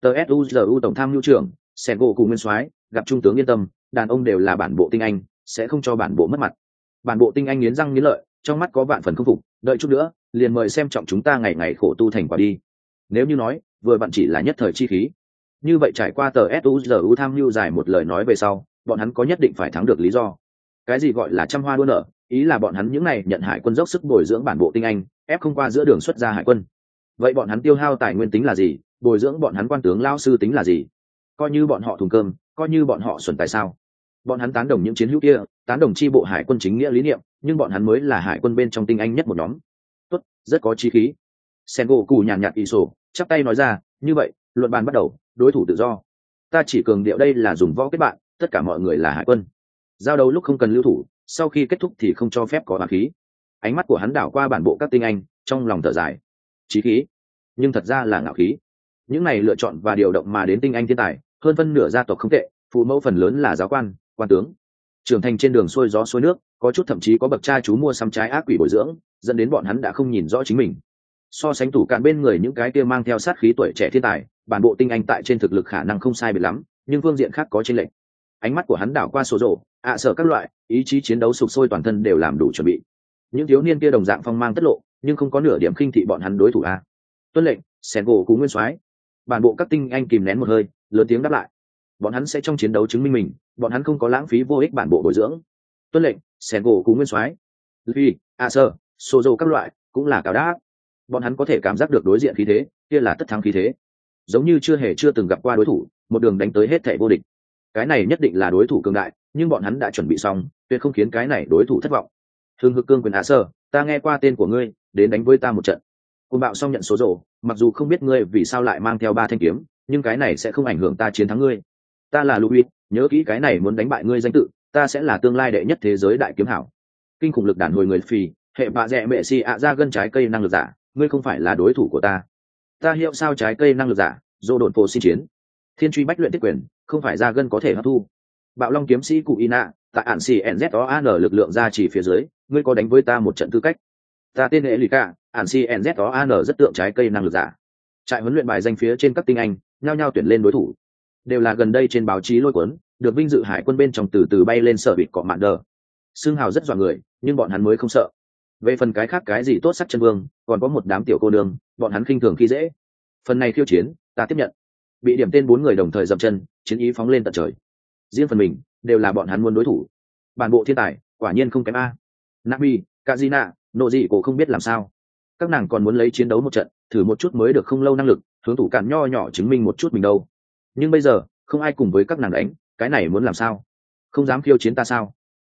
tsuzu tổng tham mưu trưởng Sen gỗ cụ nguyên soái gặp trung tướng yên tâm, đàn ông đều là bản bộ tinh anh, sẽ không cho bản bộ mất mặt. Bản bộ tinh anh nghiến răng nghiến lợi, trong mắt có vạn phần không phục, đợi chút nữa liền mời xem trọng chúng ta ngày ngày khổ tu thành quả đi. Nếu như nói vừa vặn chỉ là nhất thời chi khí, như vậy trải qua tờ suzu tham mưu dài một lời nói về sau, bọn hắn có nhất định phải thắng được lý do. Cái gì gọi là trăm hoa đua nở, ý là bọn hắn những này nhận hải quân dốc sức bồi dưỡng bản bộ tinh anh, ép không qua giữa đường xuất ra hải quân. Vậy bọn hắn tiêu hao tài nguyên tính là gì, bồi dưỡng bọn hắn quan tướng lao sư tính là gì? Coi như bọn họ thùng cơm, coi như bọn họ xuẩn tại sao? Bọn hắn tán đồng những chiến hữu kia, tán đồng chi bộ hải quân chính nghĩa lý niệm, nhưng bọn hắn mới là hải quân bên trong tinh anh nhất một nhóm. Tốt, rất có chí khí. Sengoku nhàn nhạt ý sổ, chắp tay nói ra, như vậy, luận bàn bắt đầu, đối thủ tự do. Ta chỉ cường điệu đây là dùng võ kết bạn, tất cả mọi người là hải quân. Giao đấu lúc không cần lưu thủ, sau khi kết thúc thì không cho phép có hỏa khí. Ánh mắt của hắn đảo qua bản bộ các tinh anh, trong lòng thở dài. Chí khí, nhưng thật ra là ngạo khí. Những này lựa chọn và điều động mà đến tinh anh thiên tài, hơn phân nửa gia tộc không tệ, phụ mẫu phần lớn là giáo quan, quan tướng. Trưởng thành trên đường xuôi gió xuôi nước, có chút thậm chí có bậc cha chú mua sắm trái ác quỷ bồi dưỡng, dẫn đến bọn hắn đã không nhìn rõ chính mình. So sánh thủ cạn bên người những cái kia mang theo sát khí tuổi trẻ thiên tài, bản bộ tinh anh tại trên thực lực khả năng không sai biệt lắm, nhưng phương diện khác có chênh lệch. Ánh mắt của hắn đảo qua số rổ, ạ sợ các loại, ý chí chiến đấu sục sôi toàn thân đều làm đủ chuẩn bị. Những thiếu niên kia đồng dạng phong mang tất lộ, nhưng không có nửa điểm khinh thị bọn hắn đối thủ a. Tuân lệnh, Sengoku cú nguyên soái. Bản bộ các tinh anh kìm nén một hơi, lớn tiếng đáp lại. Bọn hắn sẽ trong chiến đấu chứng minh mình, bọn hắn không có lãng phí vô ích bản bộ bồi dưỡng. Tuân lệnh, Sengoku cú nguyên soái. Luffy, ạ sợ, Sozo các loại, cũng là cao đáp. Bọn hắn có thể cảm giác được đối diện khí thế, kia là tất thắng khí thế, giống như chưa hề chưa từng gặp qua đối thủ, một đường đánh tới hết thảy vô địch. Cái này nhất định là đối thủ cường đại, nhưng bọn hắn đã chuẩn bị xong, tuyệt không khiến cái này đối thủ thất vọng. Hưng hực cương quyền hạ sơ, ta nghe qua tên của ngươi, đến đánh với ta một trận. Côn bạo xong nhận số rổ, mặc dù không biết ngươi vì sao lại mang theo ba thanh kiếm, nhưng cái này sẽ không ảnh hưởng ta chiến thắng ngươi. Ta là Louis, nhớ kỹ cái này, muốn đánh bại ngươi danh tự, ta sẽ là tương lai đệ nhất thế giới đại kiếm hảo. Kinh khủng lực đàn hồi người phì, hệ bạ rẻ mẹ xì ạ ra gân trái cây năng lực giả, ngươi không phải là đối thủ của ta. Ta hiệu sao trái cây năng lực giả, dô đồn phổ xin chiến. Thiên truy bách luyện tiết quyền, không phải ra gân có thể hấp thu. Bạo long kiếm sĩ cụ ina, tại ản xì nzon lực lượng ra chỉ phía dưới, ngươi có đánh với ta một trận tư cách. Ta tên hệ lì cả, ản xì nzon rất tượng trái cây năng lực giả. Trại huấn luyện bài danh phía trên các tinh anh, nhao nhao tuyển lên đối thủ, đều là gần đây trên báo chí lôi cuốn, được vinh dự hải quân bên trong từ từ bay lên sở bịt cọ mạn đờ. Xương hào rất dọa người, nhưng bọn hắn mới không sợ. Về phần cái khác cái gì tốt sắc chân vương, còn có một đám tiểu cô nương, bọn hắn khinh thường khi dễ. Phần này khiêu chiến, ta tiếp nhận. Bị điểm tên bốn người đồng thời dậm chân, chiến ý phóng lên tận trời. Riêng phần mình, đều là bọn hắn muốn đối thủ. Bản bộ thiên tài, quả nhiên không kém a. Nabi, Kazina, nộ dị cổ không biết làm sao. Các nàng còn muốn lấy chiến đấu một trận, thử một chút mới được không lâu năng lực, hướng thủ cản nho nhỏ chứng minh một chút mình đâu. Nhưng bây giờ, không ai cùng với các nàng đánh, cái này muốn làm sao? Không dám khiêu chiến ta sao?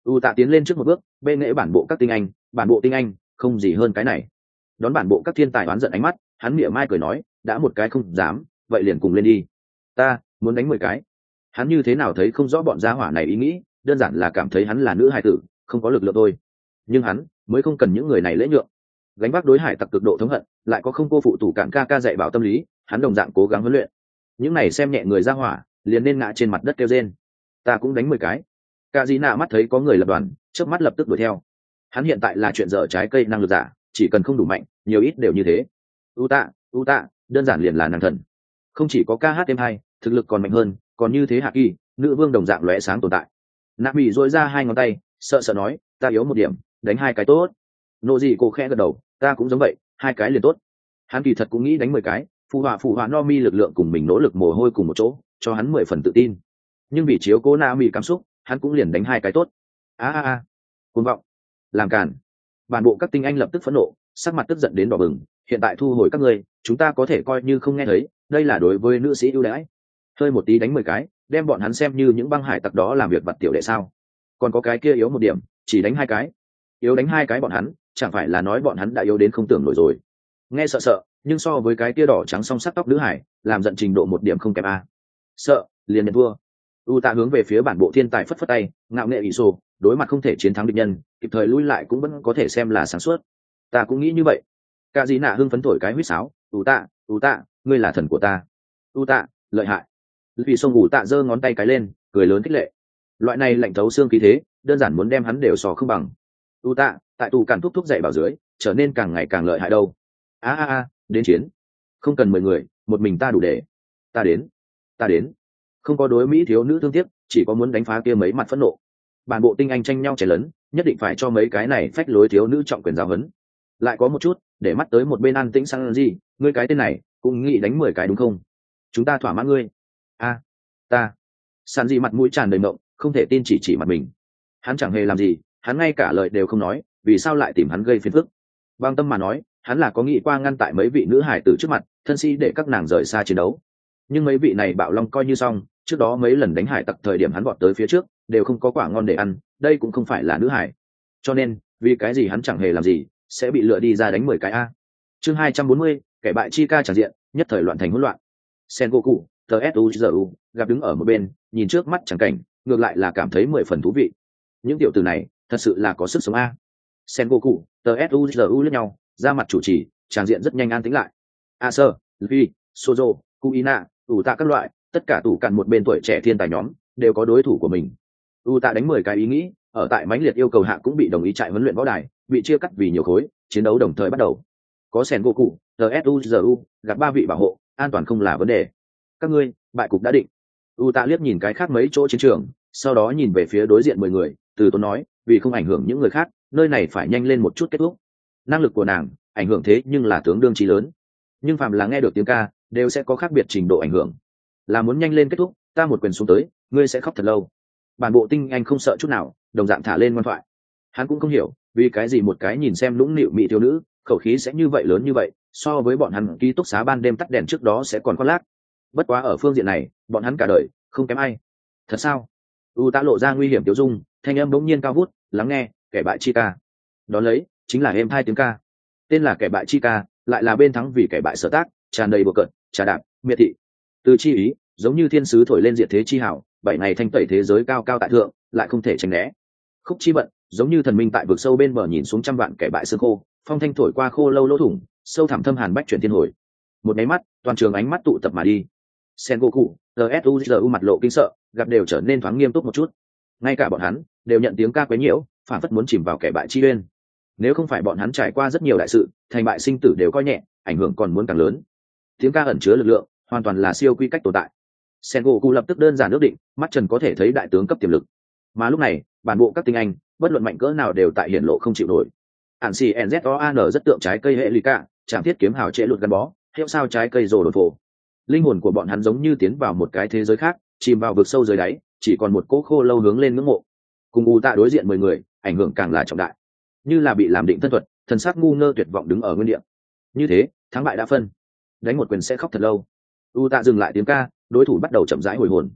U tạ tiến lên trước một bước, bê nghệ bản bộ các tinh anh, bản bộ tinh anh không gì hơn cái này. Đón bản bộ các thiên tài oán giận ánh mắt, hắn mỉa mai cười nói, đã một cái không dám, vậy liền cùng lên đi. Ta muốn đánh mười cái. Hắn như thế nào thấy không rõ bọn gia hỏa này ý nghĩ, đơn giản là cảm thấy hắn là nữ hài tử, không có lực lượng thôi. Nhưng hắn mới không cần những người này lễ nhượng. Gánh vác đối hải tặc cực độ thống hận, lại có không cô phụ tủ cạn ca ca dạy bảo tâm lý, hắn đồng dạng cố gắng huấn luyện. Những này xem nhẹ người gia hỏa, liền nên ngã trên mặt đất kêu rên. Ta cũng đánh mười cái. Cả Dĩ Nạ mắt thấy có người lập đoàn, chớp mắt lập tức đuổi theo. Hắn hiện tại là chuyện dở trái cây năng lực giả, chỉ cần không đủ mạnh, nhiều ít đều như thế. U tạ, U tạ, đơn giản liền là nàng thần. Không chỉ có ca hát êm hay, thực lực còn mạnh hơn, còn như thế hạ kỳ, nữ vương đồng dạng lóe sáng tồn tại. Nạp bị dội ra hai ngón tay, sợ sợ nói, ta yếu một điểm, đánh hai cái tốt. Nộ gì cô khẽ gật đầu, ta cũng giống vậy, hai cái liền tốt. Hắn kỳ thật cũng nghĩ đánh mười cái, phù họa phù họa no mi lực lượng cùng mình nỗ lực mồ hôi cùng một chỗ, cho hắn mười phần tự tin. Nhưng vì chiếu cố na mi cảm xúc, hắn cũng liền đánh hai cái tốt. A a a, cuồng vọng, làm cản. Bản bộ các tinh anh lập tức phẫn nộ, sắc mặt tức giận đến đỏ bừng. Hiện tại thu hồi các ngươi, chúng ta có thể coi như không nghe thấy, đây là đối với nữ sĩ ưu đãi. Hơi một tí đánh mười cái, đem bọn hắn xem như những băng hải tặc đó làm việc vặt tiểu đệ sao? Còn có cái kia yếu một điểm, chỉ đánh hai cái. Yếu đánh hai cái bọn hắn, chẳng phải là nói bọn hắn đã yếu đến không tưởng nổi rồi. Nghe sợ sợ, nhưng so với cái kia đỏ trắng song sắc tóc nữ hải, làm giận trình độ một điểm không kém a. Sợ, liền nhận thua. U tạ hướng về phía bản bộ thiên tài phất phất tay, ngạo nghệ ỷ sổ, đối mặt không thể chiến thắng địch nhân, kịp thời lui lại cũng vẫn có thể xem là sáng suốt. Ta cũng nghĩ như vậy. Cả Dĩ Nạ hưng phấn thổi cái huýt sáo, U tạ, U tạ, ngươi là thần của ta. U tạ, lợi hại. Vì sông U tạ giơ ngón tay cái lên, cười lớn khích lệ. Loại này lạnh thấu xương khí thế, đơn giản muốn đem hắn đều sò không bằng. U tạ, tại tù càn thúc thúc dậy bảo dưới, trở nên càng ngày càng lợi hại đâu. A a a, đến chiến. Không cần mười người, một mình ta đủ để. Ta đến, ta đến. Không có đối mỹ thiếu nữ thương tiếc, chỉ có muốn đánh phá kia mấy mặt phẫn nộ. Bản bộ tinh anh tranh nhau chảy lớn, nhất định phải cho mấy cái này phách lối thiếu nữ trọng quyền giáo huấn. Lại có một chút, để mắt tới một bên an tĩnh sang gì, ngươi cái tên này, cũng nghĩ đánh mười cái đúng không? Chúng ta thỏa mãn ngươi. A, ta. San gì mặt mũi tràn đầy mộng, không thể tin chỉ chỉ mặt mình. Hắn chẳng hề làm gì, hắn ngay cả lời đều không nói, vì sao lại tìm hắn gây phiền phức? Bằng tâm mà nói, hắn là có nghĩ qua ngăn tại mấy vị nữ hải tử trước mặt, thân si để các nàng rời xa chiến đấu. Nhưng mấy vị này bạo long coi như xong, trước đó mấy lần đánh hải tặc thời điểm hắn vọt tới phía trước, đều không có quả ngon để ăn, đây cũng không phải là nữ hải. Cho nên, vì cái gì hắn chẳng hề làm gì, sẽ bị lựa đi ra đánh mười cái a. Chương hai trăm bốn mươi, kẻ bại chi ca tràn diện, nhất thời loạn thành hỗn loạn. Sengoku, tsuzu, gặp đứng ở một bên, nhìn trước mắt chẳng cảnh, ngược lại là cảm thấy mười phần thú vị. Những tiểu tử này, thật sự là có sức sống a. Sengoku, tsuzu lẫn nhau, ra mặt chủ trì, tràn diện rất nhanh an tĩnh lại. Acer, Luffy, Sozo, Kuina, ủ tạ các loại, tất cả tủ cạn một bên tuổi trẻ thiên tài nhóm, đều có đối thủ của mình. U tạ đánh mười cái ý nghĩ, ở tại mãnh liệt yêu cầu hạ cũng bị đồng ý chạy huấn luyện võ đài, bị chia cắt vì nhiều khối, chiến đấu đồng thời bắt đầu. Có Sengoku, tsuzu, gặp ba vị bảo hộ, an toàn không là vấn đề. Các ngươi, bại cục đã định. U tạ liếc nhìn cái khác mấy chỗ chiến trường, sau đó nhìn về phía đối diện mười người, từ tốn nói, vì không ảnh hưởng những người khác, nơi này phải nhanh lên một chút kết thúc. Năng lực của nàng, ảnh hưởng thế nhưng là tướng đương trí lớn. Nhưng phàm là nghe được tiếng ca, đều sẽ có khác biệt trình độ ảnh hưởng. Là muốn nhanh lên kết thúc, ta một quyền xuống tới, ngươi sẽ khóc thật lâu. Bản bộ tinh anh không sợ chút nào, đồng dạng thả lên ngoan thoại. Hắn cũng không hiểu, vì cái gì một cái nhìn xem lũng nịu mỹ thiếu nữ, khẩu khí sẽ như vậy lớn như vậy, so với bọn hắn ký túc xá ban đêm tắt đèn trước đó sẽ còn khoác lác. Bất quá ở phương diện này, bọn hắn cả đời không kém ai. Thật sao? U tạ lộ ra nguy hiểm tiêu dung, thanh âm bỗng nhiên cao vút, lắng nghe, kẻ bại chi ca. Đón lấy, chính là êm hai tiếng ca. Tên là kẻ bại chi ca, lại là bên thắng vì kẻ bại sở tác, tràn đầy bừa cợt, trà đạp, miệt thị. Từ chi ý, giống như thiên sứ thổi lên diệt thế chi hảo, bảy ngày thanh tẩy thế giới cao cao tại thượng, lại không thể tránh né. Khúc chi vận, giống như thần minh tại vực sâu bên bờ nhìn xuống trăm vạn kẻ bại xương khô, phong thanh thổi qua khô lâu lỗ thủng, sâu thẳm thâm hàn bách chuyển thiên hồi. Một máy mắt, toàn trường ánh mắt tụ tập mà đi. Sengoku, tsuzu mặt lộ kinh sợ, gặp đều trở nên thoáng nghiêm túc một chút. Ngay cả bọn hắn đều nhận tiếng ca quấy nhiễu, phản phất muốn chìm vào kẻ bại chi uyên. Nếu không phải bọn hắn trải qua rất nhiều đại sự, thành bại sinh tử đều coi nhẹ, ảnh hưởng còn muốn càng lớn. Tiếng ca ẩn chứa lực lượng, hoàn toàn là siêu quy cách tồn tại. Sengoku lập tức đơn giản ước định, mắt trần có thể thấy đại tướng cấp tiềm lực. Mà lúc này, bản bộ các tinh anh, bất luận mạnh cỡ nào đều tại hiển lộ không chịu nổi. Ản xì nzoan rất tượng trái cây hệ lì cả, chẳng thiết kiếm hào trễ lụt gắn bó, theo sao trái cây rồ đột phổ. Linh hồn của bọn hắn giống như tiến vào một cái thế giới khác, chìm vào vực sâu dưới đáy, chỉ còn một cỗ khô lâu hướng lên ngưỡng mộ. Cùng U tạ đối diện mười người, ảnh hưởng càng là trọng đại. Như là bị làm định thân thuật, thần sắc ngu ngơ tuyệt vọng đứng ở nguyên địa. Như thế, thắng bại đã phân. Đánh một quyền sẽ khóc thật lâu. U tạ dừng lại tiếng ca, đối thủ bắt đầu chậm rãi hồi hồn.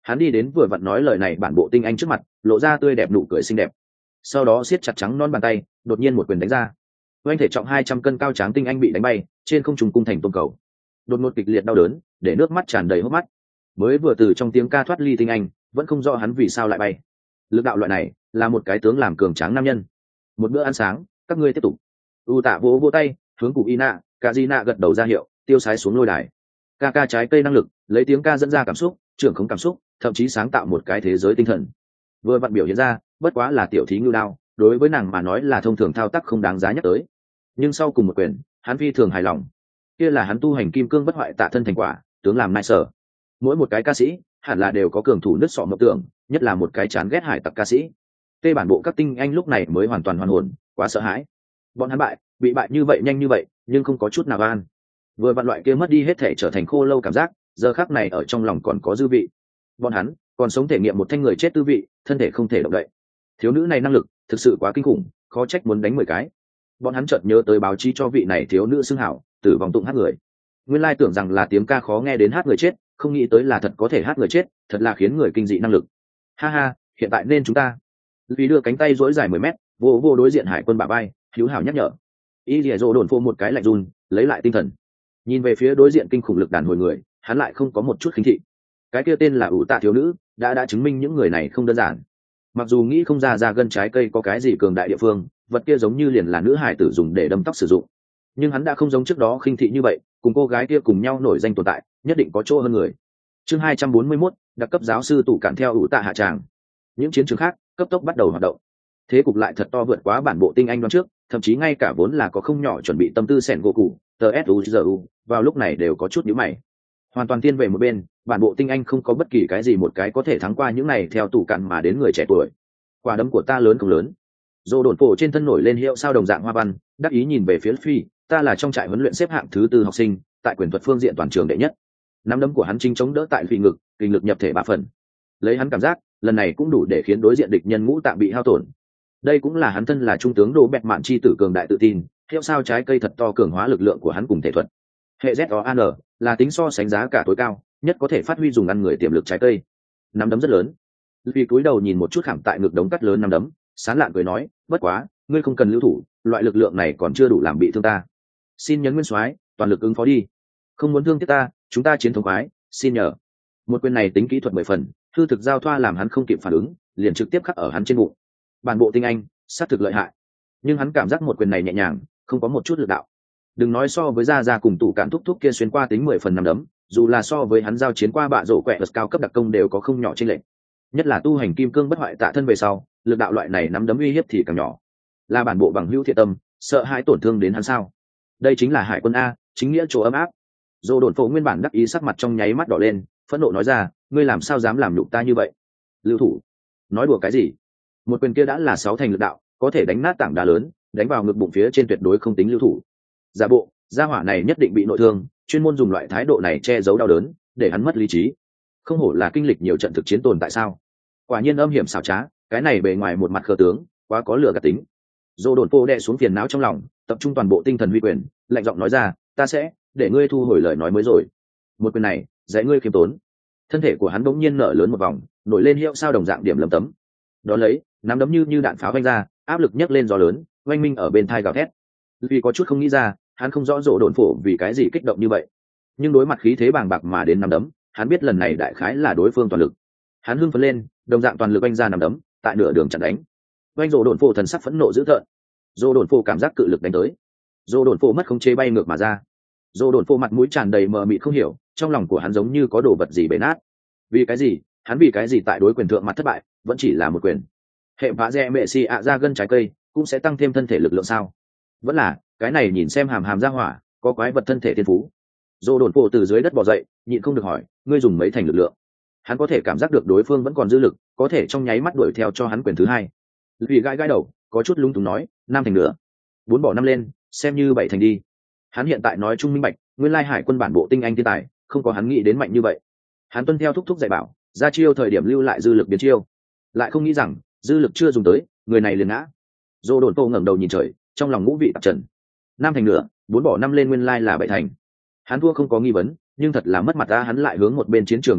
Hắn đi đến vừa vặn nói lời này bản bộ tinh anh trước mặt, lộ ra tươi đẹp nụ cười xinh đẹp, sau đó siết chặt trắng non bàn tay, đột nhiên một quyền đánh ra. Oanh thể trọng hai trăm cân cao tráng tinh anh bị đánh bay trên không trung cung thành tôm cầu, đột ngột kịch liệt đau đớn để nước mắt tràn đầy hốc mắt. Mới vừa từ trong tiếng ca thoát ly tinh anh vẫn không rõ hắn vì sao lại bay. Lực đạo loại này là một cái tướng làm cường tráng nam nhân. Một bữa ăn sáng, các ngươi tiếp tục. U Tạ vỗ vỗ tay hướng cụ Ina, cả Gina gật đầu ra hiệu, tiêu sái xuống lôi đài. Ca ca trái cây năng lực, lấy tiếng ca dẫn ra cảm xúc, trưởng khống cảm xúc, thậm chí sáng tạo một cái thế giới tinh thần. Vừa vặn biểu hiện ra, bất quá là tiểu thí ngưu đao, đối với nàng mà nói là thông thường thao tác không đáng giá nhắc tới. Nhưng sau cùng một quyền, hắn phi thường hài lòng. Kia là hắn tu hành kim cương bất hoại tạ thân thành quả, tướng làm nai sở. Mỗi một cái ca sĩ hẳn là đều có cường thủ nứt sọ mộng tưởng, nhất là một cái chán ghét hải tặc ca sĩ. Tê bản bộ các tinh anh lúc này mới hoàn toàn hoàn hồn, quá sợ hãi. Bọn hắn bại, bị bại như vậy nhanh như vậy, nhưng không có chút nào an. Vừa vặn loại kia mất đi hết thể trở thành khô lâu cảm giác, giờ khắc này ở trong lòng còn có dư vị. Bọn hắn còn sống thể nghiệm một thanh người chết tư vị, thân thể không thể động đậy. Thiếu nữ này năng lực thực sự quá kinh khủng, khó trách muốn đánh mười cái. Bọn hắn chợt nhớ tới báo chí cho vị này thiếu nữ xưng hảo, tử vong tụng hát người. Nguyên lai tưởng rằng là tiếng ca khó nghe đến hát người chết, không nghĩ tới là thật có thể hát người chết, thật là khiến người kinh dị năng lực. Ha ha, hiện tại nên chúng ta. Vì đưa cánh tay duỗi dài mười mét, vô vô đối diện hải quân bả vai, hữu hảo nhắc nhở. Y Lìa Dỗ đồn phô một cái lạnh run, lấy lại tinh thần. Nhìn về phía đối diện kinh khủng lực đàn hồi người, hắn lại không có một chút khinh thị. Cái kia tên là ủ tạ thiếu nữ, đã đã chứng minh những người này không đơn giản. Mặc dù nghĩ không ra ra gân trái cây có cái gì cường đại địa phương, vật kia giống như liền là nữ hải tử dùng để đâm tóc sử dụng, nhưng hắn đã không giống trước đó khinh thị như vậy, cùng cô gái kia cùng nhau nổi danh tồn tại, nhất định có chỗ hơn người. Chương hai trăm bốn mươi mốt, đặc cấp giáo sư tủ cản theo ủ tạ hạ tràng. Những chiến trường khác cấp tốc bắt đầu hoạt động. Thế cục lại thật to vượt quá bản bộ tinh anh đoán trước, thậm chí ngay cả vốn là có không nhỏ chuẩn bị tâm tư sẻn gỗ cụ, tờ suzu vào lúc này đều có chút nhíu mày. Hoàn toàn thiên về một bên, bản bộ tinh anh không có bất kỳ cái gì một cái có thể thắng qua những này theo tủ cản mà đến người trẻ tuổi. Quả đấm của ta lớn không lớn. Dô đồn phổ trên thân nổi lên hiệu sao đồng dạng hoa văn, đắc ý nhìn về phía Phi, ta là trong trại huấn luyện xếp hạng thứ tư học sinh, tại quyền thuật phương diện toàn trường đệ nhất. Nắm đấm của hắn chính chống đỡ tại Phi ngực, kinh lực nhập thể ba phần. Lấy hắn cảm giác, lần này cũng đủ để khiến đối diện địch nhân ngũ tạng bị hao tổn. Đây cũng là hắn thân là trung tướng Đồ Bẹt Mạn chi tử cường đại tự tin, hiệu sao trái cây thật to cường hóa lực lượng của hắn cùng thể thuật. Hệ Z O An là tính so sánh giá cả tối cao, nhất có thể phát huy dùng ăn người tiềm lực trái cây. Nắm đấm rất lớn. Vì cúi đầu nhìn một chút khảm tại ngực đống cắt lớn nắm đấm, sán lạn cười nói, bất quá, ngươi không cần lưu thủ, loại lực lượng này còn chưa đủ làm bị thương ta. Xin nhấn nguyên soái, toàn lực ứng phó đi. Không muốn thương tiếc ta, chúng ta chiến thống khoái, xin nhờ. Một quyền này tính kỹ thuật mười phần, hư thực giao thoa làm hắn không kịp phản ứng, liền trực tiếp khắc ở hắn trên bụng. Bản bộ tinh anh, sát thực lợi hại, nhưng hắn cảm giác một quyền này nhẹ nhàng, không có một chút lực đạo. Đừng nói so với gia gia cùng tủ cản thúc thúc kia xuyên qua tính mười phần năm đấm, dù là so với hắn giao chiến qua bạ rổ quẹ vật cao cấp đặc công đều có không nhỏ chênh lệch. Nhất là tu hành kim cương bất hoại tạ thân về sau, lực đạo loại này nắm đấm uy hiếp thì càng nhỏ. Là bản bộ bằng hữu thiện tâm, sợ hãi tổn thương đến hắn sao? Đây chính là hải quân a, chính nghĩa chỗ ấm áp. Dô đồn phổ nguyên bản đắc ý sắc mặt trong nháy mắt đỏ lên, phẫn nộ nói ra, ngươi làm sao dám làm nhục ta như vậy? Lưu thủ? Nói đùa cái gì? Một quyền kia đã là sáu thành lực đạo, có thể đánh nát tảng đá lớn, đánh vào ngực bụng phía trên tuyệt đối không tính lưu thủ. Giả bộ, gia hỏa này nhất định bị nội thương, chuyên môn dùng loại thái độ này che giấu đau đớn, để hắn mất lý trí. Không hổ là kinh lịch nhiều trận thực chiến tồn tại sao? Quả nhiên âm hiểm xảo trá, cái này bề ngoài một mặt khờ tướng, quá có lửa gạt tính. Dô đồn phô đè xuống phiền não trong lòng, tập trung toàn bộ tinh thần huy quyền, lạnh giọng nói ra, ta sẽ để ngươi thu hồi lời nói mới rồi. Một quyền này, dạy ngươi khiêm tốn. Thân thể của hắn bỗng nhiên nở lớn một vòng, nổi lên hiệu sao đồng dạng điểm lấm tấm. Đó lấy, nắm đấm như như đạn pháo vanh ra, áp lực nhấc lên gió lớn, oanh minh ở bên thai gào thét. Vì có chút không nghĩ ra, hắn không rõ rộ đồn phổ vì cái gì kích động như vậy, nhưng đối mặt khí thế bàng bạc mà đến nắm đấm, hắn biết lần này đại khái là đối phương toàn lực. Hắn hưng phấn lên, đồng dạng toàn lực oanh ra nắm đấm, tại nửa đường chặn đánh. Oanh rộ đồn phổ thần sắc phẫn nộ dữ tợn. Rộ đồn phổ cảm giác cự lực đánh tới, rộ đồn phổ mất khống chế bay ngược mà ra. Rộ đồn phổ mặt mũi tràn đầy mờ mịt không hiểu, trong lòng của hắn giống như có đồ vật gì bể nát. Vì cái gì? Hắn vì cái gì tại đối quyền thượng mặt thất bại, vẫn chỉ là một quyền. Hệ vã rẽ mẹ xì ạ ra gân trái cây, cũng sẽ tăng thêm thân thể lực lượng sao? Vẫn là cái này nhìn xem hàm hàm ra hỏa, có quái vật thân thể thiên phú. Rộ đồn phổ từ dưới đất bò dậy, nhịn không được hỏi, ngươi dùng mấy thành lực lượng? Hắn có thể cảm giác được đối phương vẫn còn dư lực, có thể trong nháy mắt đuổi theo cho hắn quyền thứ hai. Vì gãi gãi đầu, có chút lung túng nói, năm thành nữa, bốn bỏ năm lên, xem như bảy thành đi. Hắn hiện tại nói trung minh bạch, nguyên lai hải quân bản bộ tinh anh thiên tài, không có hắn nghĩ đến mạnh như vậy. Hắn tuân theo thúc thúc dạy bảo, ra chiêu thời điểm lưu lại dư lực biến chiêu, lại không nghĩ rằng dư lực chưa dùng tới, người này liền ngã. Dô đồn tô ngẩng đầu nhìn trời, trong lòng ngũ vị tạp trần. Năm thành nữa, bốn bỏ năm lên nguyên lai là bảy thành. Hắn thua không có nghi vấn, nhưng thật là mất mặt ta. Hắn lại hướng một bên chiến trường nhìn lại,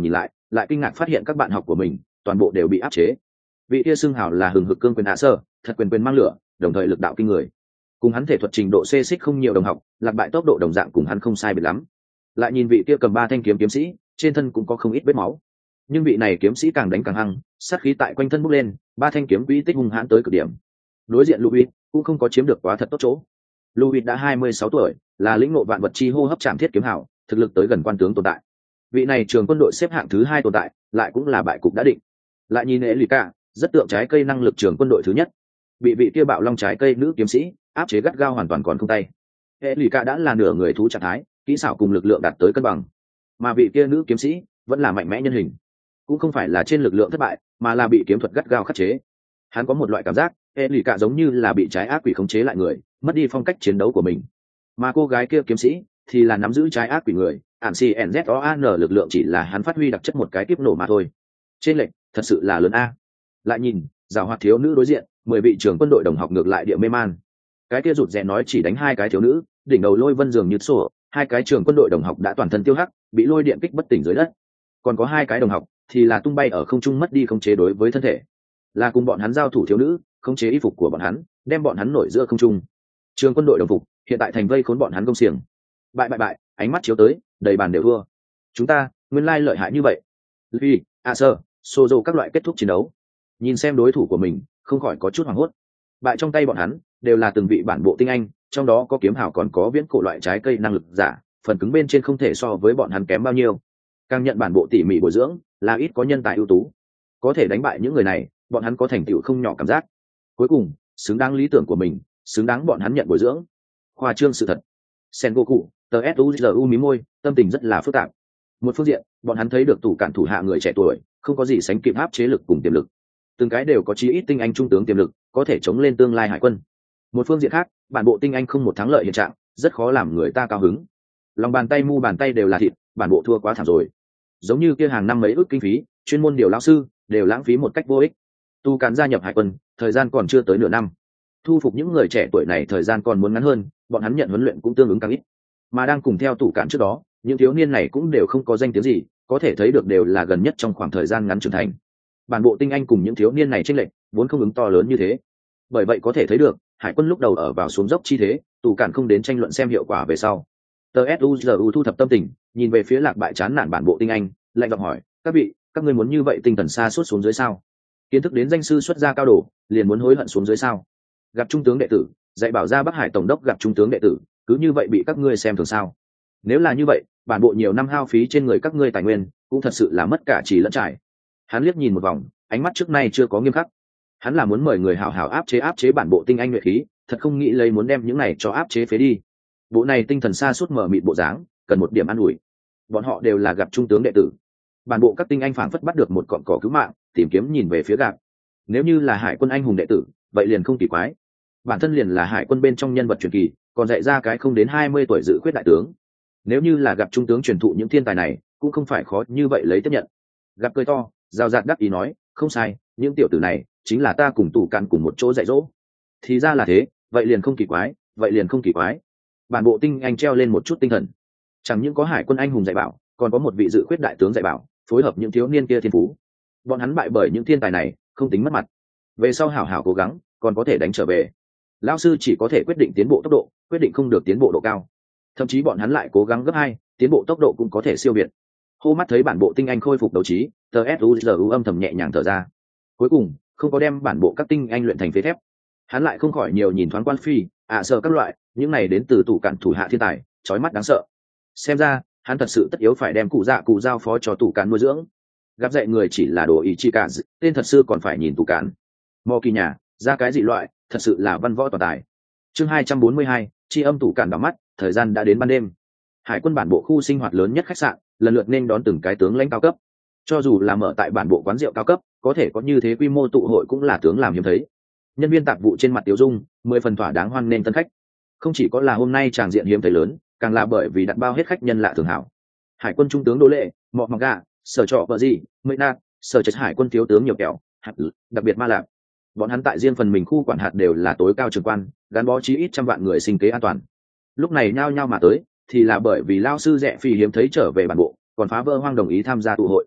lại kinh ngạc phát hiện các bạn học của mình toàn bộ đều bị áp chế. Vị kia xưng hào là hừng hực cương quyền hạ sơ, thật quyền quyền mang lửa, đồng thời lực đạo kinh người. Cùng hắn thể thuật trình độ xê xích không nhiều đồng học, lạc bại tốc độ đồng dạng cùng hắn không sai biệt lắm. Lại nhìn vị kia cầm ba thanh kiếm kiếm sĩ, trên thân cũng có không ít vết máu. Nhưng vị này kiếm sĩ càng đánh càng hăng, sát khí tại quanh thân bốc lên, ba thanh kiếm quỹ tích hung hãn tới cực điểm. Đối diện Louis cũng không có chiếm được quá thật tốt chỗ. Louis đã hai mươi sáu tuổi, là lĩnh ngộ vạn vật chi hô hấp chạm thiết kiếm hảo, thực lực tới gần quan tướng tồn tại. Vị này trường quân đội xếp hạng thứ hai tồn tại, lại cũng là bại cục đã định. Lại nhìn Elika, rất tượng trái cây năng lực trường quân đội thứ nhất, bị vị kia bạo long trái cây nữ kiếm sĩ áp chế gắt gao hoàn toàn còn không tay. Elika đã là nửa người thú trạng thái, kỹ xảo cùng lực lượng đạt tới cân bằng, mà vị kia nữ kiếm sĩ vẫn là mạnh mẽ nhân hình, cũng không phải là trên lực lượng thất bại, mà là bị kiếm thuật gắt gao khắc chế. Hắn có một loại cảm giác, Elika giống như là bị trái ác quỷ khống chế lại người, mất đi phong cách chiến đấu của mình. Mà cô gái kia kiếm sĩ thì là nắm giữ trái ác quỷ người, ản xì en dét o an lực lượng chỉ là hắn phát huy đặc chất một cái kiếp nổ mà thôi. Trên lệnh thật sự là lớn a. Lại nhìn giảo hoạt thiếu nữ đối diện, mười vị trưởng quân đội đồng học ngược lại địa mê man. Cái kia rụt rè nói chỉ đánh hai cái thiếu nữ, đỉnh đầu lôi vân dường như sổ, hai cái trưởng quân đội đồng học đã toàn thân tiêu hắc, bị lôi điện kích bất tỉnh dưới đất. Còn có hai cái đồng học thì là tung bay ở không trung mất đi khống chế đối với thân thể, là cùng bọn hắn giao thủ thiếu nữ, khống chế y phục của bọn hắn, đem bọn hắn nổi giữa không trung. Trường quân đội đồng phục hiện tại thành vây khốn bọn hắn công xiềng. Bại bại bại, ánh mắt chiếu tới, đầy bàn đều thua. Chúng ta nguyên lai lợi hại như vậy. Luffy, Acer, Sozo các loại kết thúc chiến đấu, nhìn xem đối thủ của mình, không khỏi có chút hoảng hốt. Bại trong tay bọn hắn đều là từng vị bản bộ tinh anh, trong đó có kiếm hào còn có viễn cổ loại trái cây năng lực giả, phần cứng bên trên không thể so với bọn hắn kém bao nhiêu. Càng nhận bản bộ tỉ mỉ bồi dưỡng, là ít có nhân tài ưu tú, có thể đánh bại những người này, bọn hắn có thành tựu không nhỏ cảm giác. Cuối cùng, xứng đáng lý tưởng của mình, xứng đáng bọn hắn nhận bồi dưỡng. Khoa trương sự thật. Sengoku, tờ Suzu mí môi, tâm tình rất là phức tạp. Một phương diện, bọn hắn thấy được tủ cản thủ hạ người trẻ tuổi, không có gì sánh kịp áp chế lực cùng tiềm lực. Từng cái đều có chí ít tinh anh trung tướng tiềm lực, có thể chống lên tương lai hải quân. Một phương diện khác, bản bộ tinh anh không một thắng lợi hiện trạng, rất khó làm người ta cao hứng. Lòng bàn tay mu bàn tay đều là thịt, bản bộ thua quá thảm rồi. Giống như kia hàng năm mấy ước kinh phí, chuyên môn điều lão sư, đều lãng phí một cách vô ích. Tu cản gia nhập hải quân, thời gian còn chưa tới nửa năm. Thu phục những người trẻ tuổi này thời gian còn muốn ngắn hơn, bọn hắn nhận huấn luyện cũng tương ứng càng ít. Mà đang cùng theo tủ cản trước đó, những thiếu niên này cũng đều không có danh tiếng gì, có thể thấy được đều là gần nhất trong khoảng thời gian ngắn trưởng thành. Bản bộ tinh anh cùng những thiếu niên này chênh lệch vốn không ứng to lớn như thế. Bởi vậy có thể thấy được, hải quân lúc đầu ở vào xuống dốc chi thế, tủ cản không đến tranh luận xem hiệu quả về sau. Tờ Suzu thu thập tâm tình, nhìn về phía lạc bại chán nản bản bộ tinh anh, lạnh giọng hỏi, các vị, các ngươi muốn như vậy tinh thần xa suốt xuống dưới sao? Kiến thức đến danh sư xuất ra cao độ, liền muốn hối hận xuống dưới sao? Gặp trung tướng đệ tử, dạy bảo ra Bắc Hải tổng đốc gặp trung tướng đệ tử, cứ như vậy bị các ngươi xem thường sao? Nếu là như vậy, bản bộ nhiều năm hao phí trên người các ngươi tài nguyên, cũng thật sự là mất cả chỉ lẫn trải. Hắn liếc nhìn một vòng, ánh mắt trước nay chưa có nghiêm khắc. Hắn là muốn mời người hảo hảo áp chế áp chế bản bộ tinh anh luyện khí, thật không nghĩ lấy muốn đem những này cho áp chế phế đi. Bộ này tinh thần xa suốt mở mịt bộ dáng, cần một điểm an ủi. Bọn họ đều là gặp trung tướng đệ tử. Bản bộ các tinh anh phảng phất bắt được một cọng cỏ cứu mạng, tìm kiếm nhìn về phía gạc. Nếu như là hải quân anh hùng đệ tử, vậy liền không kỳ quái. Bản thân liền là hải quân bên trong nhân vật truyền kỳ, còn dạy ra cái không đến hai mươi tuổi dự khuyết đại tướng. Nếu như là gặp trung tướng truyền thụ những thiên tài này, cũng không phải khó như vậy lấy tiếp nhận. Gặp cười to, giao giạt đắc ý nói, không sai, những tiểu tử này chính là ta cùng tủ cản cùng một chỗ dạy dỗ. Thì ra là thế, vậy liền không kỳ quái, vậy liền không kỳ quái. Bản bộ tinh anh treo lên một chút tinh thần. Chẳng những có hải quân anh hùng dạy bảo, còn có một vị dự khuyết đại tướng dạy bảo, phối hợp những thiếu niên kia thiên phú. Bọn hắn bại bởi những thiên tài này, không tính mất mặt. Về sau hảo hảo cố gắng, còn có thể đánh trở về. Lão sư chỉ có thể quyết định tiến bộ tốc độ, quyết định không được tiến bộ độ cao. Thậm chí bọn hắn lại cố gắng gấp hai, tiến bộ tốc độ cũng có thể siêu việt. Hô mắt thấy bản bộ tinh anh khôi phục đấu trí, tờ Suzu âm thầm nhẹ nhàng thở ra. Cuối cùng, không có đem bản bộ các tinh anh luyện thành phế thép. Hắn lại không khỏi nhiều nhìn thoáng quan phi, ạ sợ các loại, những này đến từ tủ cản thủ hạ thiên tài, chói mắt đáng sợ. Xem ra, hắn thật sự tất yếu phải đem cụ dạ cụ giao phó cho tủ cản nuôi dưỡng. Gặp dạy người chỉ là đồ ý chi cản, tên thật sư còn phải nhìn tủ cản. Mò kỳ nhà, ra cái dị loại, thật sự là văn võ toàn tài. Chương hai trăm bốn mươi hai, tri âm tủ cản đỏ mắt, thời gian đã đến ban đêm. Hải quân bản bộ khu sinh hoạt lớn nhất khách sạn, lần lượt nên đón từng cái tướng lãnh cao cấp. Cho dù là mở tại bản bộ quán rượu cao cấp, có thể có như thế quy mô tụ hội cũng là tướng làm hiếm thấy. Nhân viên tạp vụ trên mặt tiểu dung, mười phần thỏa đáng hoan nên tân khách. Không chỉ có là hôm nay tràng diện hiếm thấy lớn, càng là bởi vì đặt bao hết khách nhân lạ thường hảo. Hải quân trung tướng Đỗ Lệ, Mọ Mọc Gà, Sở Trọ Vợ Gì, Mây Nạt, Sở Trạch hải quân thiếu tướng nhiều kẹo, hạt, đặc biệt Ma Lạp. Bọn hắn tại riêng phần mình khu quản hạt đều là tối cao trưởng quan, gắn bó chí ít trăm vạn người sinh kế an toàn. Lúc này nhao nhao mà tới, thì là bởi vì lao sư rẻ phi hiếm thấy trở về bản bộ, còn phá vỡ hoang đồng ý tham gia tụ hội.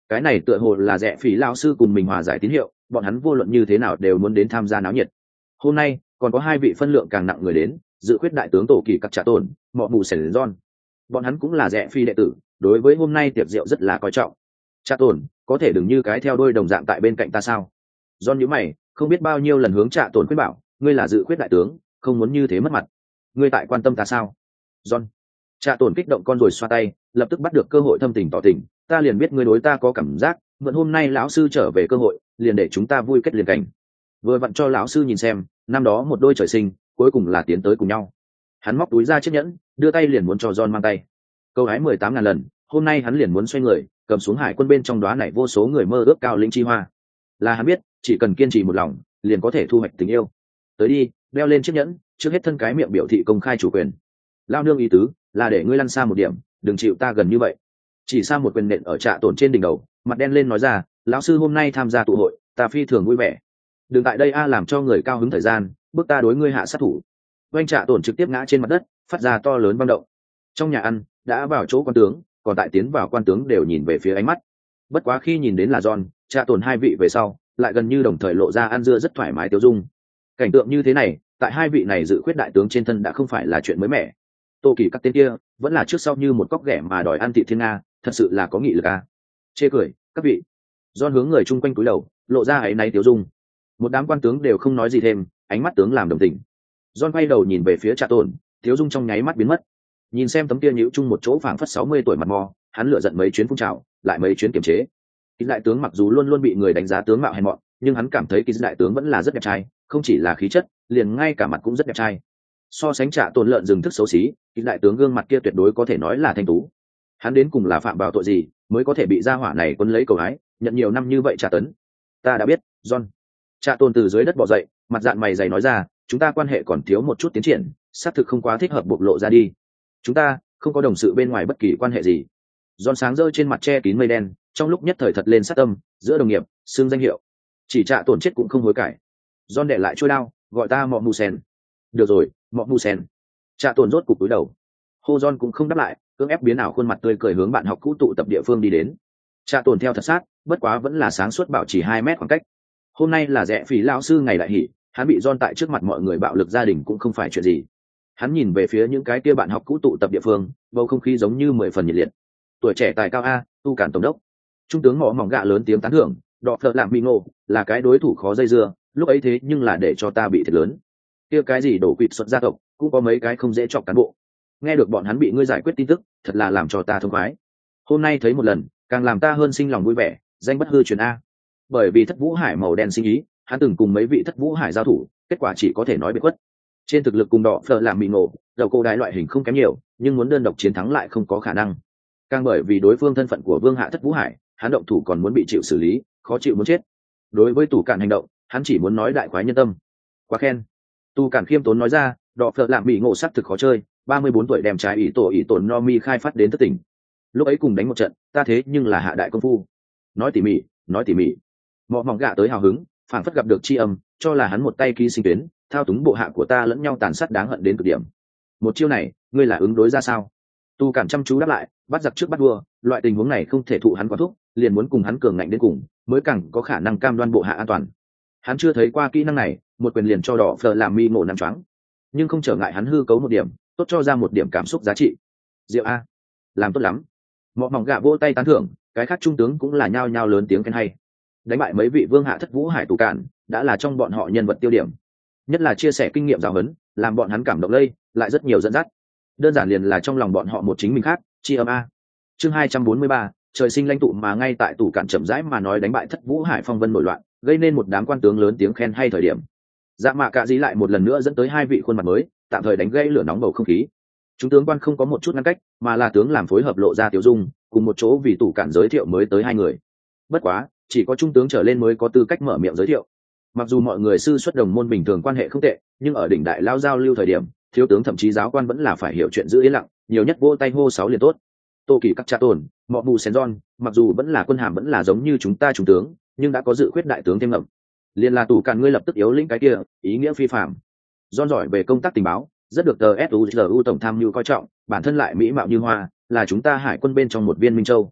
cái này tựa hồ là rẽ phỉ lao sư cùng mình hòa giải tín hiệu, bọn hắn vô luận như thế nào đều muốn đến tham gia náo nhiệt. Hôm nay còn có hai vị phân lượng càng nặng người đến, dự khuyết đại tướng tổ kỳ các trả tổn, mọ mù sển John. Bọn hắn cũng là rẽ phi đệ tử, đối với hôm nay tiệc rượu rất là coi trọng. Trả tổn, có thể đừng như cái theo đôi đồng dạng tại bên cạnh ta sao? John nhíu mày, không biết bao nhiêu lần hướng trả tổn khuyên bảo, ngươi là dự khuyết đại tướng, không muốn như thế mất mặt. Ngươi tại quan tâm ta sao? John. Trả tổn kích động con rồi xoa tay, lập tức bắt được cơ hội thâm tình tỏ tình, ta liền biết ngươi đối ta có cảm giác, mượn hôm nay lão sư trở về cơ hội, liền để chúng ta vui kết liền cảnh. Vừa vặn cho lão sư nhìn xem, năm đó một đôi trời sinh, cuối cùng là tiến tới cùng nhau. Hắn móc túi ra chiếc nhẫn, đưa tay liền muốn cho John mang tay. Câu hái mười tám ngàn lần, hôm nay hắn liền muốn xoay người, cầm xuống hải quân bên trong đóa này vô số người mơ ước cao lĩnh chi hoa. Là hắn biết, chỉ cần kiên trì một lòng, liền có thể thu hoạch tình yêu. Tới đi, đeo lên chiếc nhẫn, trước hết thân cái miệng biểu thị công khai chủ quyền. Lao nương ý tứ là để ngươi lăn xa một điểm, đừng chịu ta gần như vậy. Chỉ xa một quyền nện ở trạ tổn trên đỉnh đầu, mặt đen lên nói ra, lão sư hôm nay tham gia tụ hội, ta phi thường vui vẻ. Đừng tại đây a làm cho người cao hứng thời gian, bước ta đối ngươi hạ sát thủ. Oanh trạ tổn trực tiếp ngã trên mặt đất, phát ra to lớn vang động. Trong nhà ăn đã vào chỗ quan tướng, còn tại tiến vào quan tướng đều nhìn về phía ánh mắt. Bất quá khi nhìn đến là John, trạ tổn hai vị về sau, lại gần như đồng thời lộ ra ăn dưa rất thoải mái tiêu dung. Cảnh tượng như thế này, tại hai vị này dự khuyết đại tướng trên thân đã không phải là chuyện mới mẻ. Tô Kỳ các tên kia vẫn là trước sau như một cóc ghẻ mà đòi ăn thị thiên nga, thật sự là có nghị lực à. Chê cười, các vị. John hướng người chung quanh cúi đầu, lộ ra ấy náy tiêu dung. Một đám quan tướng đều không nói gì thêm, ánh mắt tướng làm đồng tình. John quay đầu nhìn về phía Trạ Tổn, tiêu dung trong nháy mắt biến mất. Nhìn xem tấm kia nhíu chung một chỗ phảng phất sáu mươi tuổi mặt mò, hắn lựa giận mấy chuyến phun trào, lại mấy chuyến kiềm chế. Ký đại tướng mặc dù luôn luôn bị người đánh giá tướng mạo hèn mọn, nhưng hắn cảm thấy Ký đại tướng vẫn là rất đẹp trai, không chỉ là khí chất, liền ngay cả mặt cũng rất đẹp trai. So sánh Trạ Tổn lợn rừng thức xấu xí, Ký đại tướng gương mặt kia tuyệt đối có thể nói là thanh tú. Hắn đến cùng là phạm vào tội gì, mới có thể bị gia hỏa này quấn lấy cầu hái, nhận nhiều năm như vậy trả tấn. Ta đã biết, John. Trạ Tổn từ dưới đất bò dậy, mặt dạn mày dày nói ra, chúng ta quan hệ còn thiếu một chút tiến triển, xác thực không quá thích hợp bộc lộ ra đi. Chúng ta không có đồng sự bên ngoài bất kỳ quan hệ gì. John sáng rơi trên mặt che kín mây đen, trong lúc nhất thời thật lên sát tâm, giữa đồng nghiệp, xương danh hiệu. Chỉ Trạ Tổn chết cũng không hối cải. John để lại trôi đao, gọi ta Mọ Mù Sen. Được rồi, Mọ Mù Sen. Trạ Tổn rốt cục cúi đầu. Hô John cũng không đáp lại, cưỡng ép biến ảo khuôn mặt tươi cười hướng bạn học cũ tụ tập địa phương đi đến. Trạ Tổn theo thật sát, bất quá vẫn là sáng suốt bảo trì hai mét khoảng cách. Hôm nay là rẽ phỉ lão sư ngày đại hỷ, hắn bị John tại trước mặt mọi người bạo lực gia đình cũng không phải chuyện gì. Hắn nhìn về phía những cái kia bạn học cũ tụ tập địa phương, bầu không khí giống như mười phần nhiệt liệt. Tuổi trẻ tài cao a, tu cản tổng đốc. Trung tướng mỏ mỏng gạ lớn tiếng tán thưởng, đọ phợ lạm bị ngộ, là cái đối thủ khó dây dưa, lúc ấy thế nhưng là để cho ta bị thiệt lớn. Kia cái gì đổ quỵt xuất gia tộc, cũng có mấy cái không dễ chọc cán bộ. Nghe được bọn hắn bị ngươi giải quyết tin tức, thật là làm cho ta thông khoái. Hôm nay thấy một lần, càng làm ta hơn sinh lòng vui vẻ, danh bất hư truyền a. Bởi vì Thất Vũ Hải màu đen sinh ý, hắn từng cùng mấy vị Thất Vũ Hải giao thủ, kết quả chỉ có thể nói biệt khuất. Trên thực lực cùng đỏ phở làm bị ngộ, đầu cô đái loại hình không kém nhiều, nhưng muốn đơn độc chiến thắng lại không có khả năng. Càng bởi vì đối phương thân phận của Vương Hạ Thất Vũ Hải, hắn động thủ còn muốn bị chịu xử lý, khó chịu muốn chết. Đối với tủ cản hành động, hắn chỉ muốn nói đại khoái nhân tâm. Quá khen. Tu cản khiêm tốn nói ra, đỏ phở làm bị ngộ sắc thực khó chơi, ba mươi bốn tuổi đem trái ý tổ ý tổn no mi khai phát đến thất tỉnh. Lúc ấy cùng đánh một trận, ta thế nhưng là hạ đại công phu. Nói tỉ mỉ, nói tỉ mỉ. Mọ mỏng gạ tới hào hứng, phảng phất gặp được tri âm, cho là hắn một tay ký sinh tuyến, thao túng bộ hạ của ta lẫn nhau tàn sát đáng hận đến cực điểm. Một chiêu này, ngươi là ứng đối ra sao? Tu cản chăm chú đáp lại, bắt giặc trước bắt vua, loại tình huống này không thể thụ hắn quá thúc, liền muốn cùng hắn cường ngạnh đến cùng, mới càng có khả năng cam đoan bộ hạ an toàn. Hắn chưa thấy qua kỹ năng này, một quyền liền cho đỏ phở làm mi ngộ nằm choáng, nhưng không trở ngại hắn hư cấu một điểm, tốt cho ra một điểm cảm xúc giá trị. Diệu a, làm tốt lắm. Mọ mỏng gạ vỗ tay tán thưởng, cái khác trung tướng cũng là nhao nhao lớn tiếng khen hay. Đánh bại mấy vị Vương Hạ Thất Vũ Hải tù cản, đã là trong bọn họ nhân vật tiêu điểm. Nhất là chia sẻ kinh nghiệm giáo huấn, làm bọn hắn cảm động lây, lại rất nhiều dẫn dắt. Đơn giản liền là trong lòng bọn họ một chính mình khác, chi âm a. Chương hai trăm bốn mươi ba, trời sinh lãnh tụ mà ngay tại tù cản chậm rãi mà nói đánh bại Thất Vũ Hải phong vân nổi loạn, gây nên một đám quan tướng lớn tiếng khen hay thời điểm. Dạ mạ cạ dí lại một lần nữa dẫn tới hai vị khuôn mặt mới, tạm thời đánh gây lửa nóng bầu không khí. Chúng tướng quan không có một chút ngăn cách, mà là tướng làm phối hợp lộ ra tiểu dung, cùng một chỗ vì tù cản giới thiệu mới tới hai người. Bất quá, chỉ có trung tướng trở lên mới có tư cách mở miệng giới thiệu. Mặc dù mọi người sư xuất đồng môn bình thường quan hệ không tệ, nhưng ở đỉnh đại lao giao lưu thời điểm, thiếu tướng thậm chí giáo quan vẫn là phải hiểu chuyện giữ yên lặng, nhiều nhất vỗ tay hô sáu liền tốt. Tô Kỳ các cha tồn, Mọ Mù Sen John, mặc dù vẫn là quân hàm vẫn là giống như chúng ta trung tướng, nhưng đã có dự khuyết đại tướng thêm ngậm. Liên là tù cản ngươi lập tức yếu lĩnh cái kia, ý nghĩa phi phàm. John giỏi về công tác tình báo, rất được tờ ét u giê u tổng tham mưu coi trọng, bản thân lại mỹ mạo như hoa, là chúng ta hải quân bên trong một viên minh châu.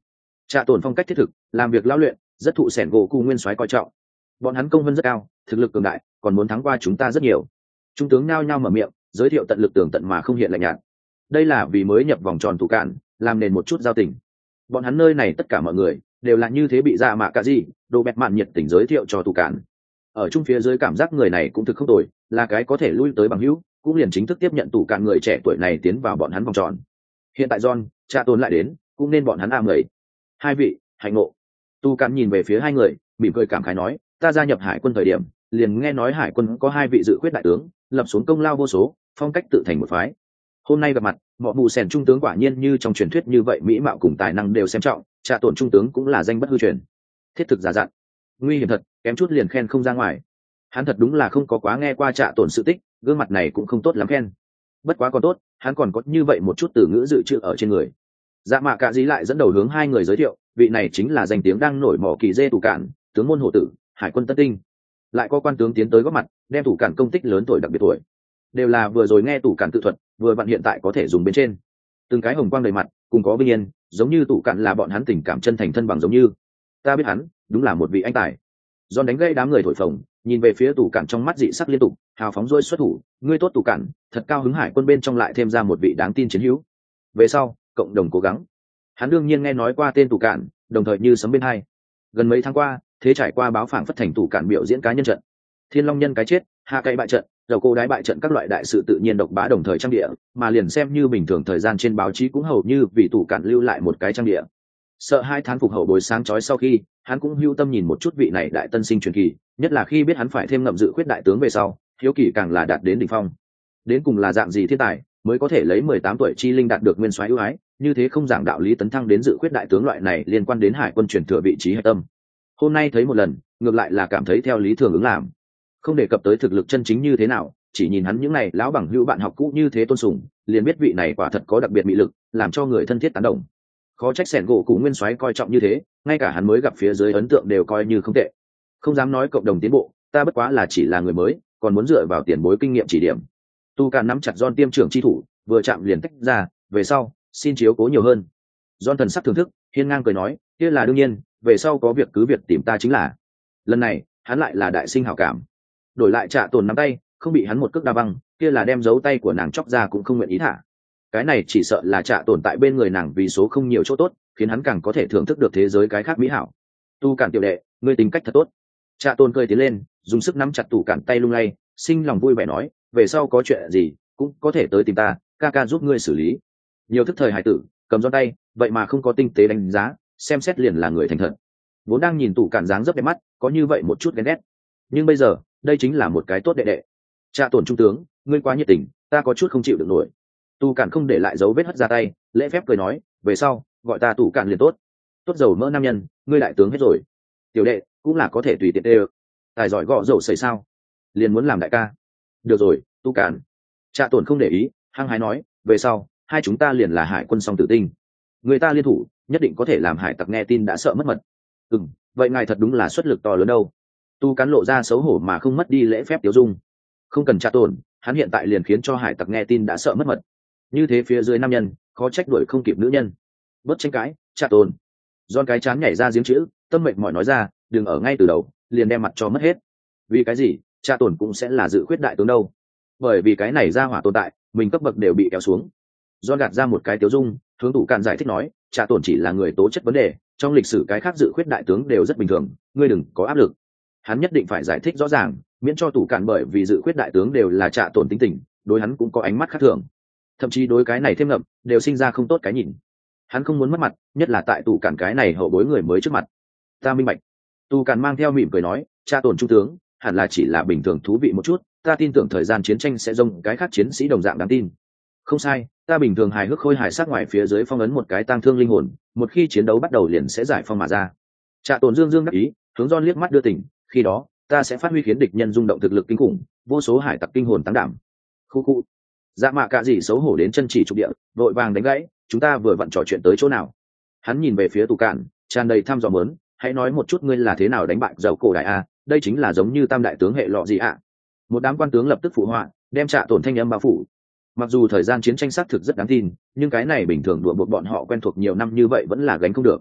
Trạ tổn phong cách thiết thực, làm việc lao luyện, rất thụ sẻn gỗ cụ nguyên soái coi trọng. Bọn hắn công vân rất cao, thực lực cường đại, còn muốn thắng qua chúng ta rất nhiều. Trung tướng nhao nhao mở miệng, giới thiệu tận lực tường tận mà không hiện lạnh nhạt. Đây là vì mới nhập vòng tròn tù cạn, làm nền một chút giao tình. Bọn hắn nơi này tất cả mọi người đều là như thế bị dạ mạ cả gì, đồ bẹt mạn nhiệt tình giới thiệu cho tù cạn. Ở trung phía dưới cảm giác người này cũng thực không tồi, là cái có thể lui tới bằng hữu, cũng liền chính thức tiếp nhận tù cạn người trẻ tuổi này tiến vào bọn hắn vòng tròn. Hiện tại John, Trạ tổn lại đến, cũng nên bọn hắn am người. Hai vị, hạnh ngộ. Tu cạn nhìn về phía hai người, mỉm cười cảm khái nói, ta gia nhập hải quân thời điểm liền nghe nói hải quân có hai vị dự khuyết đại tướng, lập xuống công lao vô số, phong cách tự thành một phái. Hôm nay gặp mặt, mọi mù sèn trung tướng quả nhiên như trong truyền thuyết như vậy, mỹ mạo cùng tài năng đều xem trọng. Trạ tổn trung tướng cũng là danh bất hư truyền, thiết thực giả dặn, nguy hiểm thật, kém chút liền khen không ra ngoài. Hắn thật đúng là không có quá nghe qua Trạ tổn sự tích, gương mặt này cũng không tốt lắm khen. Bất quá còn tốt, hắn còn có như vậy một chút từ ngữ dự trữ ở trên người. Dạ mạ cả dí lại dẫn đầu hướng hai người giới thiệu, vị này chính là danh tiếng đang nổi mỏ kỳ dê tù cạn, tướng môn hổ tử, hải quân Tân Tinh. Lại có quan tướng tiến tới góp mặt, đem tù cạn công tích lớn tuổi đặc biệt tuổi, đều là vừa rồi nghe tù cạn tự thuật, vừa bạn hiện tại có thể dùng bên trên. Từng cái hồng quang đầy mặt, cùng có bình yên, giống như tù cạn là bọn hắn tình cảm chân thành thân bằng giống như. Ta biết hắn, đúng là một vị anh tài. Giòn đánh gây đám người thổi phồng, nhìn về phía tù cạn trong mắt dị sắc liên tục, hào phóng rôi xuất thủ, ngươi tốt tù cạn, thật cao hứng hải quân bên trong lại thêm ra một vị đáng tin chiến hữu. Về sau, cộng đồng cố gắng. Hắn đương nhiên nghe nói qua tên tù cạn, đồng thời như sấm bên hai. Gần mấy tháng qua, thế trải qua báo phảng phất thành tù cạn biểu diễn cá nhân trận. Thiên Long nhân cái chết, hạ cây bại trận, dầu cô đái bại trận, các loại đại sự tự nhiên độc bá đồng thời trang địa, mà liền xem như bình thường thời gian trên báo chí cũng hầu như vì tù cạn lưu lại một cái trang địa. Sợ hai tháng phục hậu bồi sáng chói sau khi, hắn cũng hưu tâm nhìn một chút vị này đại tân sinh truyền kỳ, nhất là khi biết hắn phải thêm ngậm dự khuyết đại tướng về sau, hiếu kỳ càng là đạt đến đỉnh phong. Đến cùng là dạng gì thiên tài mới có thể lấy mười tám tuổi chi linh đạt được nguyên soái ưu ái, như thế không giảng đạo lý tấn thăng đến dự khuyết đại tướng loại này liên quan đến hải quân truyền thừa vị trí hệ tâm. Hôm nay thấy một lần, ngược lại là cảm thấy theo lý thường ứng làm. Không đề cập tới thực lực chân chính như thế nào, chỉ nhìn hắn những này lão bằng hữu bạn học cũ như thế tôn sùng, liền biết vị này quả thật có đặc biệt mị lực, làm cho người thân thiết tán đồng. Khó trách sẻn gỗ cụ nguyên soái coi trọng như thế, ngay cả hắn mới gặp phía dưới ấn tượng đều coi như không tệ. Không dám nói cộng đồng tiến bộ, ta bất quá là chỉ là người mới, còn muốn dựa vào tiền bối kinh nghiệm chỉ điểm. Tu Càn nắm chặt John tiêm trưởng chi thủ, vừa chạm liền tách ra, về sau, xin chiếu cố nhiều hơn. John thần sắc thưởng thức, hiên ngang cười nói, kia là đương nhiên, về sau có việc cứ việc tìm ta chính là. Lần này, hắn lại là đại sinh hảo cảm. Đổi lại Trạ tổn nắm tay, không bị hắn một cước đa băng, kia là đem dấu tay của nàng chóc ra cũng không nguyện ý thả. Cái này chỉ sợ là Trạ tổn tại bên người nàng vì số không nhiều chỗ tốt, khiến hắn càng có thể thưởng thức được thế giới cái khác mỹ hảo. Tu Càn tiểu đệ, ngươi tính cách thật tốt. Trạ tổn cười tiến lên, dùng sức nắm chặt tủ cản tay lung lay, sinh lòng vui vẻ nói, về sau có chuyện gì cũng có thể tới tìm ta, ca ca giúp ngươi xử lý. Nhiều thức thời hải tử, cầm giòn tay, vậy mà không có tinh tế đánh giá, xem xét liền là người thành thật. Vốn đang nhìn tủ cản dáng dấp đẹp mắt, có như vậy một chút ghen ghét, nhưng bây giờ đây chính là một cái tốt đệ đệ. Trạ tổn trung tướng, ngươi quá nhiệt tình, ta có chút không chịu được nổi. Tu cản không để lại dấu vết hất ra tay, lễ phép cười nói, về sau gọi ta tủ cản liền tốt. Tốt dầu mỡ nam nhân, ngươi đại tướng hết rồi. Tiểu đệ cũng là có thể tùy tiện đê. Tài giỏi gõ dầu sấy sao? Liền muốn làm đại ca. Được rồi, tu cản. Trạ tổn không để ý, hăng hái nói, về sau hai chúng ta liền là hải quân song tử tinh. Người ta liên thủ, nhất định có thể làm hải tặc nghe tin đã sợ mất mật. Ừm, vậy ngài thật đúng là xuất lực to lớn đâu. Tu cán lộ ra xấu hổ mà không mất đi lễ phép tiêu dung. Không cần Trạ tổn, hắn hiện tại liền khiến cho hải tặc nghe tin đã sợ mất mật. Như thế phía dưới nam nhân, khó trách đuổi không kịp nữ nhân. Bất tranh cãi, Trạ tổn. Giòn cái chán nhảy ra giếng chữ, tâm mệnh mỏi nói ra, đừng ở ngay từ đầu, liền đem mặt cho mất hết. Vì cái gì? Trạ tổn cũng sẽ là dự khuyết đại tướng đâu. Bởi vì cái này ra hỏa tồn tại, mình cấp bậc đều bị kéo xuống. Giòn gạt ra một cái tiêu dung, hướng tủ cạn giải thích nói, Trạ tổn chỉ là người tố chất vấn đề, trong lịch sử cái khác dự khuyết đại tướng đều rất bình thường, ngươi đừng có áp lực. Hắn nhất định phải giải thích rõ ràng, miễn cho tủ cạn bởi vì dự khuyết đại tướng đều là Trạ tổn tính tình, đối hắn cũng có ánh mắt khác thường. Thậm chí đối cái này thêm ngậm, đều sinh ra không tốt cái nhìn. Hắn không muốn mất mặt, nhất là tại tủ cạn cái này hậu bối người mới trước mặt. Ta minh bạch. Tu càn mang theo mỉm cười nói, Trạ tổn trung tướng hẳn là chỉ là bình thường thú vị một chút, ta tin tưởng thời gian chiến tranh sẽ giống cái khác chiến sĩ đồng dạng đáng tin. Không sai, ta bình thường hài hước khôi hài sát ngoài phía dưới phong ấn một cái tang thương linh hồn, một khi chiến đấu bắt đầu liền sẽ giải phong mà ra. Trạ tổn dương dương đắc ý, hướng Giòn liếc mắt đưa tình, khi đó ta sẽ phát huy khiến địch nhân rung động thực lực kinh khủng, vô số hải tặc kinh hồn tăng đảm. Khu khu. Dạ mạ cả gì xấu hổ đến chân chỉ trục địa, vội vàng đánh gãy, chúng ta vừa vặn trò chuyện tới chỗ nào. Hắn nhìn về phía tù cạn, tràn đầy tham dò mớn, hãy nói một chút ngươi là thế nào đánh bại dầu cổ đại a, đây chính là giống như tam đại tướng hệ lọ gì ạ. Một đám quan tướng lập tức phụ họa, đem Trạ tổn thanh âm bao phủ. Mặc dù thời gian chiến tranh xác thực rất đáng tin, nhưng cái này bình thường đùa buộc bọn họ quen thuộc nhiều năm như vậy vẫn là gánh không được.